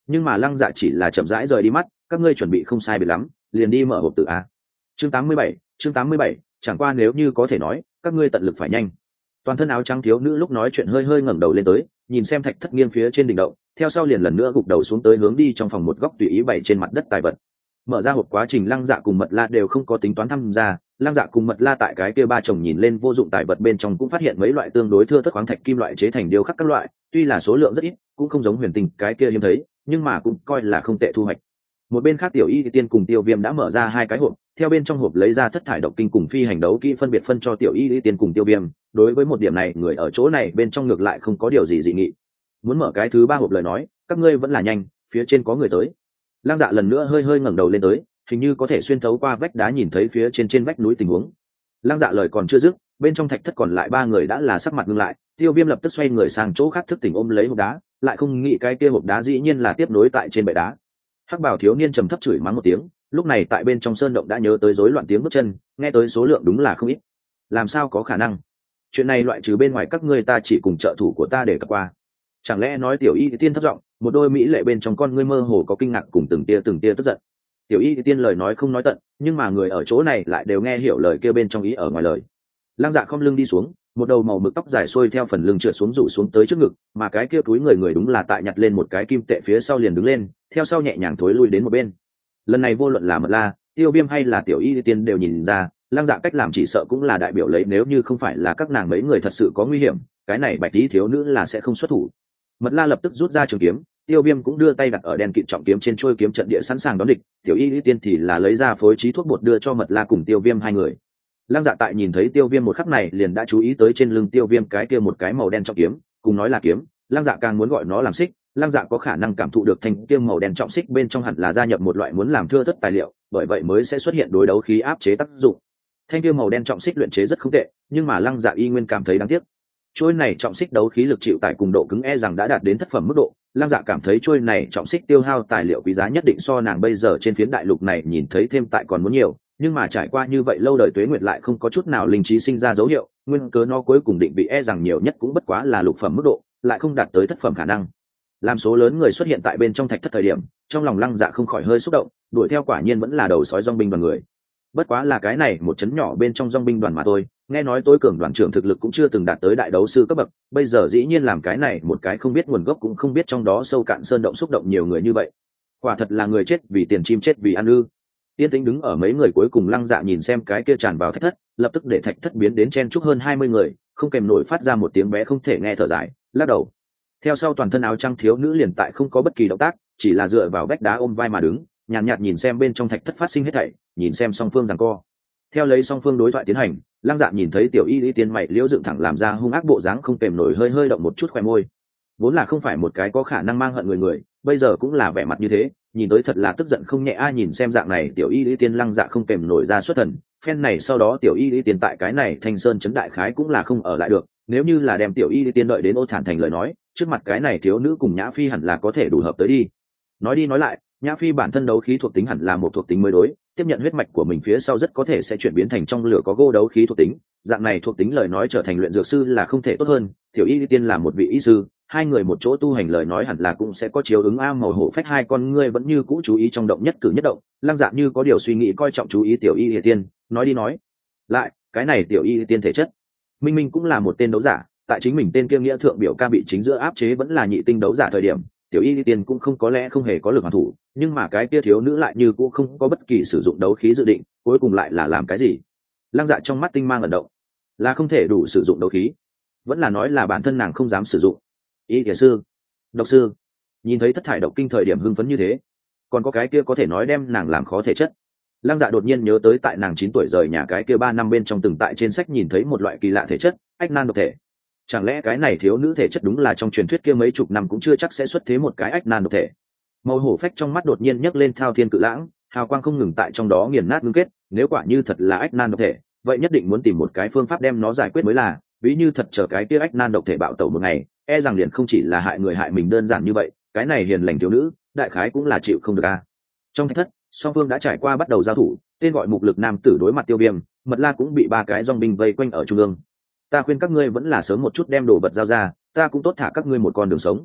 nhưng mà lăng dạ chỉ là chậm rãi rời đi mắt. Các ngươi chuẩn bị không sai biệt lắm, liền đi mở hộp tự a. Chương tám mươi bảy, chương tám mươi bảy, chẳng qua nếu như có thể nói, các ngươi tận lực phải nhanh. Toàn thân áo trắng thiếu nữ lúc nói chuyện hơi hơi ngẩng đầu lên tới, nhìn xem thạch thất nghiêng phía trên đỉnh động, theo sau liền lần nữa gục đầu xuống tới hướng đi trong phòng một góc tùy ý bày trên mặt đất tài vật. Mở ra hộp quá trình lăng dạ cùng mật la đều không có tính toán tham gia. Lăng dạ cùng mật la tại cái kia ba chồng nhìn lên vô dụng tài vật bên trong cũng phát hiện mấy loại tương đối thưa thớt khoáng thạch kim loại chế thành điêu khắc các loại, tuy là số lượng rất ít, cũng không giống huyền tinh cái kia hiếm thấy, nhưng mà cũng coi là không tệ thu hoạch. Một bên khác tiểu y tiên cùng tiêu viêm đã mở ra hai cái hộp, theo bên trong hộp lấy ra thất thải độc kinh cùng phi hành đấu kỹ phân biệt phân cho tiểu y tiên cùng tiêu viêm. Đối với một điểm này người ở chỗ này bên trong ngược lại không có điều gì dị nghị. Muốn mở cái thứ ba hộp lời nói, các ngươi vẫn là nhanh, phía trên có người tới. Lăng dạ lần nữa hơi hơi ngẩng đầu lên tới, hình như có thể xuyên thấu qua vách đá nhìn thấy phía trên trên vách núi tình huống. Lăng dạ lời còn chưa dứt, bên trong thạch thất còn lại ba người đã là sắc mặt ngưng lại. Tiêu viêm lập tức xoay người sang chỗ khác thức tỉnh ôm lấy hộp đá, lại không nghĩ cái kia hộp đá dĩ nhiên là tiếp nối tại trên bệ đá. Hắc bảo thiếu niên trầm thấp chửi mắng một tiếng, lúc này tại bên trong sơn động đã nhớ tới rối loạn tiếng bước chân, nghe tới số lượng đúng là không ít. Làm sao có khả năng? Chuyện này loại trừ bên ngoài các ngươi ta chỉ cùng trợ thủ của ta để cập qua. Chẳng lẽ nói tiểu y tiên thấp giọng, một đôi mỹ lệ bên trong con ngươi mơ hồ có kinh ngạc cùng từng tia từng tia tức giận. Tiểu y tiên lời nói không nói tận, nhưng mà người ở chỗ này lại đều nghe hiểu lời kia bên trong ý ở ngoài lời. Lăng dạ không lưng đi xuống, một đầu màu mực tóc dài xuôi theo phần lưng trượt xuống rủ xuống tới trước ngực, mà cái kia túi người người đúng là tại nhặt lên một cái kim tệ phía sau liền đứng lên, theo sau nhẹ nhàng thối lui đến một bên. Lần này vô luận là mật la, tiêu viêm hay là tiểu y tiên đều nhìn ra, lăng dạ cách làm chỉ sợ cũng là đại biểu lấy nếu như không phải là các nàng mấy người thật sự có nguy hiểm, cái này bạch tí thiếu nữ là sẽ không xuất thủ. Mật la lập tức rút ra trường kiếm, tiêu viêm cũng đưa tay đặt ở đèn kịt trọng kiếm trên trôi kiếm trận địa sẵn sàng đón địch, tiểu y tiên thì là lấy ra phối trí thuốc bột đưa cho mật la cùng tiêu viêm hai người. Lăng dạ tại nhìn thấy tiêu viêm một khắc này liền đã chú ý tới trên lưng tiêu viêm cái kia một cái màu đen trọng kiếm, cùng nói là kiếm, lăng dạ càng muốn gọi nó làm xích. Lăng dạ có khả năng cảm thụ được thanh kiếm màu đen trọng xích bên trong hẳn là gia nhập một loại muốn làm thưa thất tài liệu, bởi vậy mới sẽ xuất hiện đối đấu khí áp chế tác dụng. Thanh kiếm màu đen trọng xích luyện chế rất không tệ, nhưng mà lăng dạ y nguyên cảm thấy đáng tiếc. Chuôi này trọng xích đấu khí lực chịu tải cùng độ cứng e rằng đã đạt đến thất phẩm mức độ. Lăng dạ cảm thấy chuôi này trọng xích tiêu hao tài liệu quý giá nhất định so nàng bây giờ trên phiến đại lục này nhìn thấy thêm tại còn muốn nhiều, nhưng mà trải qua như vậy lâu đời tuế nguyệt lại không có chút nào linh trí sinh ra dấu hiệu, nguyên cớ nó cuối cùng định vị e rằng nhiều nhất cũng bất quá là lục phẩm mức độ, lại không đạt tới thất phẩm khả năng. Làm số lớn người xuất hiện tại bên trong thạch thất thời điểm, trong lòng lăng dạ không khỏi hơi xúc động, đuổi theo quả nhiên vẫn là đầu sói dòng binh đoàn người. Bất quá là cái này một chấn nhỏ bên trong dòng binh đoàn mà thôi, nghe nói tối cường đoàn trưởng thực lực cũng chưa từng đạt tới đại đấu sư cấp bậc, bây giờ dĩ nhiên làm cái này một cái không biết nguồn gốc cũng không biết trong đó sâu cạn sơn động xúc động nhiều người như vậy. Quả thật là người chết vì tiền, chim chết vì ăn ư. Tiên tĩnh đứng ở mấy người cuối cùng, lăng dạ nhìn xem cái kia tràn vào thạch thất, lập tức để thạch thất biến đến chen chúc hơn hai mươi người, không kèm nổi phát ra một tiếng bé không thể nghe thở dài, lắc đầu. Theo sau toàn thân áo trắng thiếu nữ liền tại không có bất kỳ động tác, chỉ là dựa vào vách đá ôm vai mà đứng, nhàn nhạt, nhạt nhìn xem bên trong thạch thất phát sinh hết thảy, nhìn xem song phương giằng co. Theo lấy song phương đối thoại tiến hành, lăng dạ nhìn thấy tiểu y lý tiên mày liễu dựng thẳng làm ra hung ác bộ dáng, không kèm nổi hơi hơi động một chút khoe môi. Vốn là không phải một cái có khả năng mang hận người người, bây giờ cũng là vẻ mặt như thế, nhìn tới thật là tức giận không nhẹ. Ai nhìn xem dạng này tiểu y lý tiên lăng dạ không kèm nổi ra xuất thần, phen này sau đó tiểu y lý tiên tại cái này thanh sơn chấn đại khái cũng là không ở lại được, nếu như là đem tiểu y lý tiên đợi đến ô thản thành lời nói, trước mặt cái này thiếu nữ cùng nhã phi hẳn là có thể đủ hợp tới đi. Nói đi nói lại, nhã phi bản thân đấu khí thuộc tính hẳn là một thuộc tính mới đối, tiếp nhận huyết mạch của mình phía sau rất có thể sẽ chuyển biến thành trong lửa có gô đấu khí thuộc tính, dạng này thuộc tính lời nói trở thành luyện dược sư là không thể tốt hơn. Tiểu y lý tiên là một vị y sư, hai người một chỗ tu hành lời nói hẳn là cũng sẽ có chiếu ứng. A màu hổ phách hai con ngươi vẫn như cũ chú ý trong động nhất cử nhất động, lăng dạ như có điều suy nghĩ coi trọng chú ý tiểu y lý tiên, nói đi nói lại, cái này tiểu y lý tiên thể chất minh minh cũng là một tên đấu giả, tại chính mình tên kia nghĩa thượng biểu ca bị chính giữa áp chế vẫn là nhị tinh đấu giả thời điểm, tiểu y lý tiên cũng không có lẽ không hề có lực hoàn thủ, nhưng mà cái kia thiếu nữ lại như cũng không có bất kỳ sử dụng đấu khí dự định, cuối cùng lại là làm cái gì? Lăng dạ trong mắt tinh mang ẩn động, là không thể đủ sử dụng đấu khí, vẫn là nói là bản thân nàng không dám sử dụng. Y thiền sư, độc sư, nhìn thấy thất thải độc kinh thời điểm hưng phấn như thế, còn có cái kia có thể nói đem nàng làm khó thể chất. Lăng dạ đột nhiên nhớ tới tại nàng chín tuổi rời nhà cái kia ba năm bên trong từng tại trên sách nhìn thấy một loại kỳ lạ thể chất, ách nan độc thể. Chẳng lẽ cái này thiếu nữ thể chất đúng là trong truyền thuyết kia mấy chục năm cũng chưa chắc sẽ xuất thế một cái ách nan độc thể. Màu hổ phách trong mắt đột nhiên nhấc lên thao thiên cự lãng, hào quang không ngừng tại trong đó nghiền nát ngưng kết, nếu quả như thật là ách nan độc thể, vậy nhất định muốn tìm một cái phương pháp đem nó giải quyết mới là, ví như thật chờ cái kia ách nan độc thể bạo tẩu một ngày, e rằng liền không chỉ là hại người hại mình đơn giản như vậy, cái này hiền lành thiếu nữ, đại khái cũng là chịu không được a. Trong thạch thất, song phương đã trải qua bắt đầu giao thủ, tên gọi mục lực nam tử đối mặt tiêu viêm, mật la cũng bị ba cái dòng binh vây quanh ở trung ương. Ta khuyên các ngươi vẫn là sớm một chút đem đồ vật giao ra, ta cũng tốt thả các ngươi một con đường sống.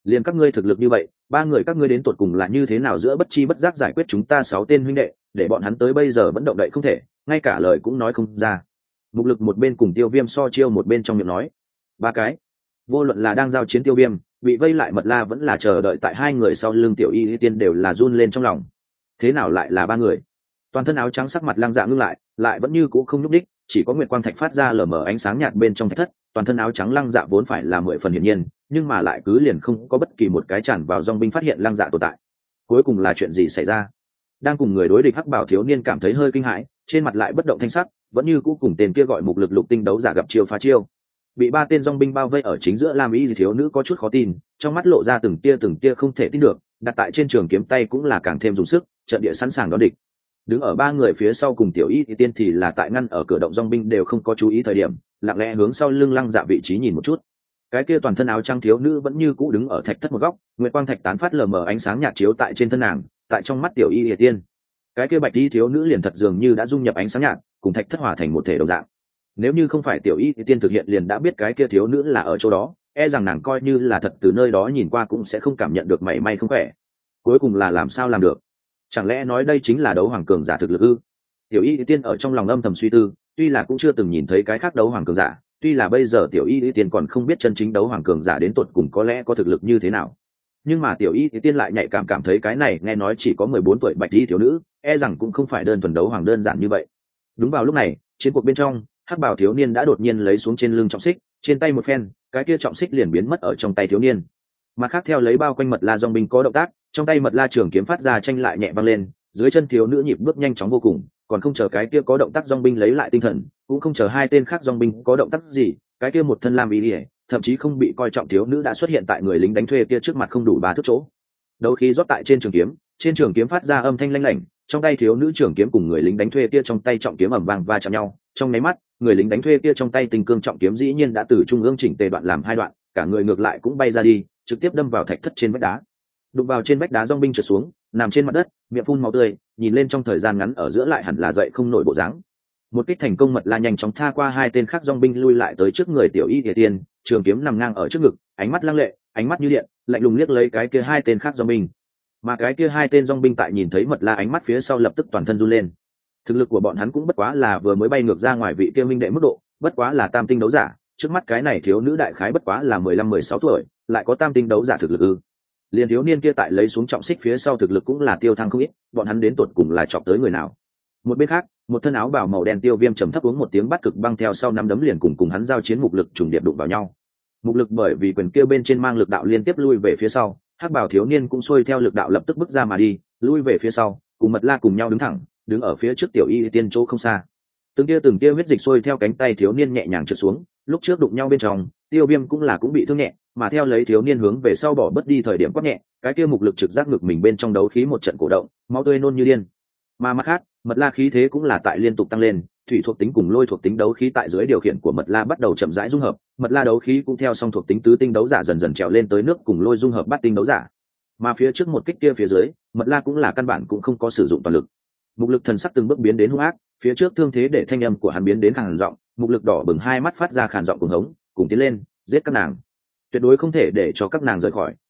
liền các ngươi thực lực như vậy, ba người các ngươi đến tột cùng là như thế nào giữa bất chi bất giác giải quyết chúng ta sáu tên huynh đệ, để bọn hắn tới bây giờ vẫn động đậy không thể, ngay cả lời cũng nói không ra. Mục Lực một bên cùng Tiêu Viêm so chiêu, một bên trong miệng nói: ba cái. Vô luận là đang giao chiến Tiêu Viêm, bị vây lại Mật La, vẫn là chờ đợi tại hai người sau lưng Tiểu Y Y Tiên, đều là run lên trong lòng. Thế nào lại là ba người? Toàn thân áo trắng sắc mặt Lăng Dạ ngưng lại, lại vẫn như cũ không nhúc đích, chỉ có nguyệt quang thạch phát ra lờ mờ ánh sáng nhạt bên trong thạch thất. Toàn thân áo trắng Lăng Dạ vốn phải là mười phần hiển nhiên, nhưng mà lại cứ liền không có bất kỳ một cái tràn vào dòng binh phát hiện Lăng Dạ tồn tại. Cuối cùng là chuyện gì xảy ra? Đang cùng người đối địch hắc bảo thiếu niên cảm thấy hơi kinh hãi, trên mặt lại bất động thanh sắc, vẫn như cũ cùng tên kia gọi Mục Lực lục tinh đấu giả gặp chiêu phá chiêu. Bị ba tên dòng binh bao vây ở chính giữa lam y thiếu nữ có chút khó tin, trong mắt lộ ra từng tia từng tia không thể tin được, đặt tại trên trường kiếm tay cũng là càng thêm dùng sức, trận địa sẵn sàng đón địch. Đứng ở ba người phía sau cùng Tiểu Y Tiên thì là tại ngăn ở cửa động dòng binh đều không có chú ý thời điểm, lặng lẽ hướng sau lưng Lăng Dạ vị trí nhìn một chút. Cái kia toàn thân áo trắng thiếu nữ vẫn như cũ đứng ở thạch thất một góc, nguyệt quang thạch tán phát lờ mờ ánh sáng nhạt chiếu tại trên thân nàng, tại trong mắt Tiểu Y Tiên, cái kia bạch y thiếu nữ liền thật dường như đã dung nhập ánh sáng nhạt, cùng thạch thất hòa thành một thể đồng dạng. Nếu như không phải Tiểu Y Tiên thực hiện liền đã biết cái kia thiếu nữ là ở chỗ đó, e rằng nàng coi như là thật từ nơi đó nhìn qua cũng sẽ không cảm nhận được mảy may không khỏe. Cuối cùng là làm sao làm được? Chẳng lẽ nói đây chính là đấu hoàng cường giả thực lực ư? Tiểu Y Tiên ở trong lòng âm thầm suy tư, tuy là cũng chưa từng nhìn thấy cái khác đấu hoàng cường giả, tuy là bây giờ Tiểu Y Tiên còn không biết chân chính đấu hoàng cường giả đến tột cùng có lẽ có thực lực như thế nào, nhưng mà Tiểu Y Tiên lại nhạy cảm cảm thấy cái này nghe nói chỉ có mười bốn tuổi bạch y thiếu nữ, e rằng cũng không phải đơn thuần đấu hoàng đơn giản như vậy. Đúng vào lúc này, chiến cuộc bên trong, hắc bào thiếu niên đã đột nhiên lấy xuống trên lưng trọng xích, trên tay một phen, cái kia trọng xích liền biến mất ở trong tay thiếu niên. Mặt khác theo lấy bao quanh Mật La dòng binh có động tác, trong tay Mật La trường kiếm phát ra tranh lại nhẹ văng lên, dưới chân thiếu nữ nhịp bước nhanh chóng vô cùng, còn không chờ cái kia có động tác dòng binh lấy lại tinh thần, cũng không chờ hai tên khác dòng binh có động tác gì, cái kia một thân lam y liễu, thậm chí không bị coi trọng thiếu nữ đã xuất hiện tại người lính đánh thuê kia trước mặt không đủ ba thước chỗ. Đấu khí rót tại trên trường kiếm, trên trường kiếm phát ra âm thanh lanh lảnh, trong tay thiếu nữ trường kiếm cùng người lính đánh thuê kia trong tay trọng kiếm ầm vang va chạm nhau, trong nháy mắt, người lính đánh thuê kia trong tay tinh cương trọng kiếm dĩ nhiên đã từ trung ương chỉnh tề đoạn làm hai đoạn, cả người ngược lại cũng bay ra đi, trực tiếp đâm vào thạch thất trên vách đá. Đụng vào trên vách đá dòng binh trượt xuống, nằm trên mặt đất, miệng phun máu tươi, nhìn lên trong thời gian ngắn ở giữa lại hẳn là dậy không nổi bộ dáng. Một kích thành công, Mật La nhanh chóng tha qua hai tên khác dòng binh lui lại tới trước người Tiểu Y Tiên, trường kiếm nằm ngang ở trước ngực, ánh mắt lăng lệ, ánh mắt như điện, lạnh lùng liếc lấy cái kia hai tên khác dòng binh. Mà cái kia hai tên dòng binh tại nhìn thấy Mật La ánh mắt phía sau lập tức toàn thân run lên. Thực lực của bọn hắn cũng bất quá là vừa mới bay ngược ra ngoài vị kia minh đệ mức độ, bất quá là tam tinh đấu giả, trước mắt cái này thiếu nữ đại khái bất quá là mười lăm mười sáu tuổi, lại có tam tinh đấu giả thực lực ư? Liên thiếu niên kia tại lấy xuống trọng xích phía sau thực lực cũng là tiêu thăng không ít, bọn hắn đến tột cùng là chọc tới người nào? Một bên khác, một thân áo bào màu đen Tiêu Viêm trầm thấp uống một tiếng bắt cực băng theo sau năm đấm liền cùng cùng hắn giao chiến Mục Lực trùng điệp đụng vào nhau. Mục Lực bởi vì quyền kia bên trên mang lực đạo liên tiếp lui về phía sau, hắc bào thiếu niên cũng xuôi theo lực đạo lập tức bước ra mà đi, lui về phía sau, cùng Mật La cùng nhau đứng thẳng, đứng ở phía trước Tiểu Y Tiên chỗ không xa. Từng tia từng tia huyết dịch xuôi theo cánh tay thiếu niên nhẹ nhàng trượt xuống, lúc trước đụng nhau bên trong, Tiêu Viêm cũng là cũng bị thương nhẹ, mà theo lấy thiếu niên hướng về sau bỏ bất đi thời điểm quát nhẹ, cái kia Mục Lực trực giác ngực mình bên trong đấu khí một trận cổ động, máu tươi nôn như điên. Mà mặt khác, Mật La khí thế cũng là tại liên tục tăng lên, thủy thuộc tính cùng lôi thuộc tính đấu khí tại dưới điều khiển của Mật La bắt đầu chậm rãi dung hợp, Mật La đấu khí cũng theo song thuộc tính tứ tinh đấu giả dần dần trèo lên tới nước cùng lôi dung hợp bát tinh đấu giả. Mà phía trước một kích kia phía dưới, Mật La cũng là căn bản cũng không có sử dụng toàn lực. Mục Lực thần sắc từng bước biến đến hung ác, phía trước thương thế để thanh âm của hắn biến đến khàn giọng, Mục Lực đỏ bừng hai mắt phát ra khàn giọng cuồng hống, cùng tiến lên, giết các nàng, tuyệt đối không thể để cho các nàng rời khỏi.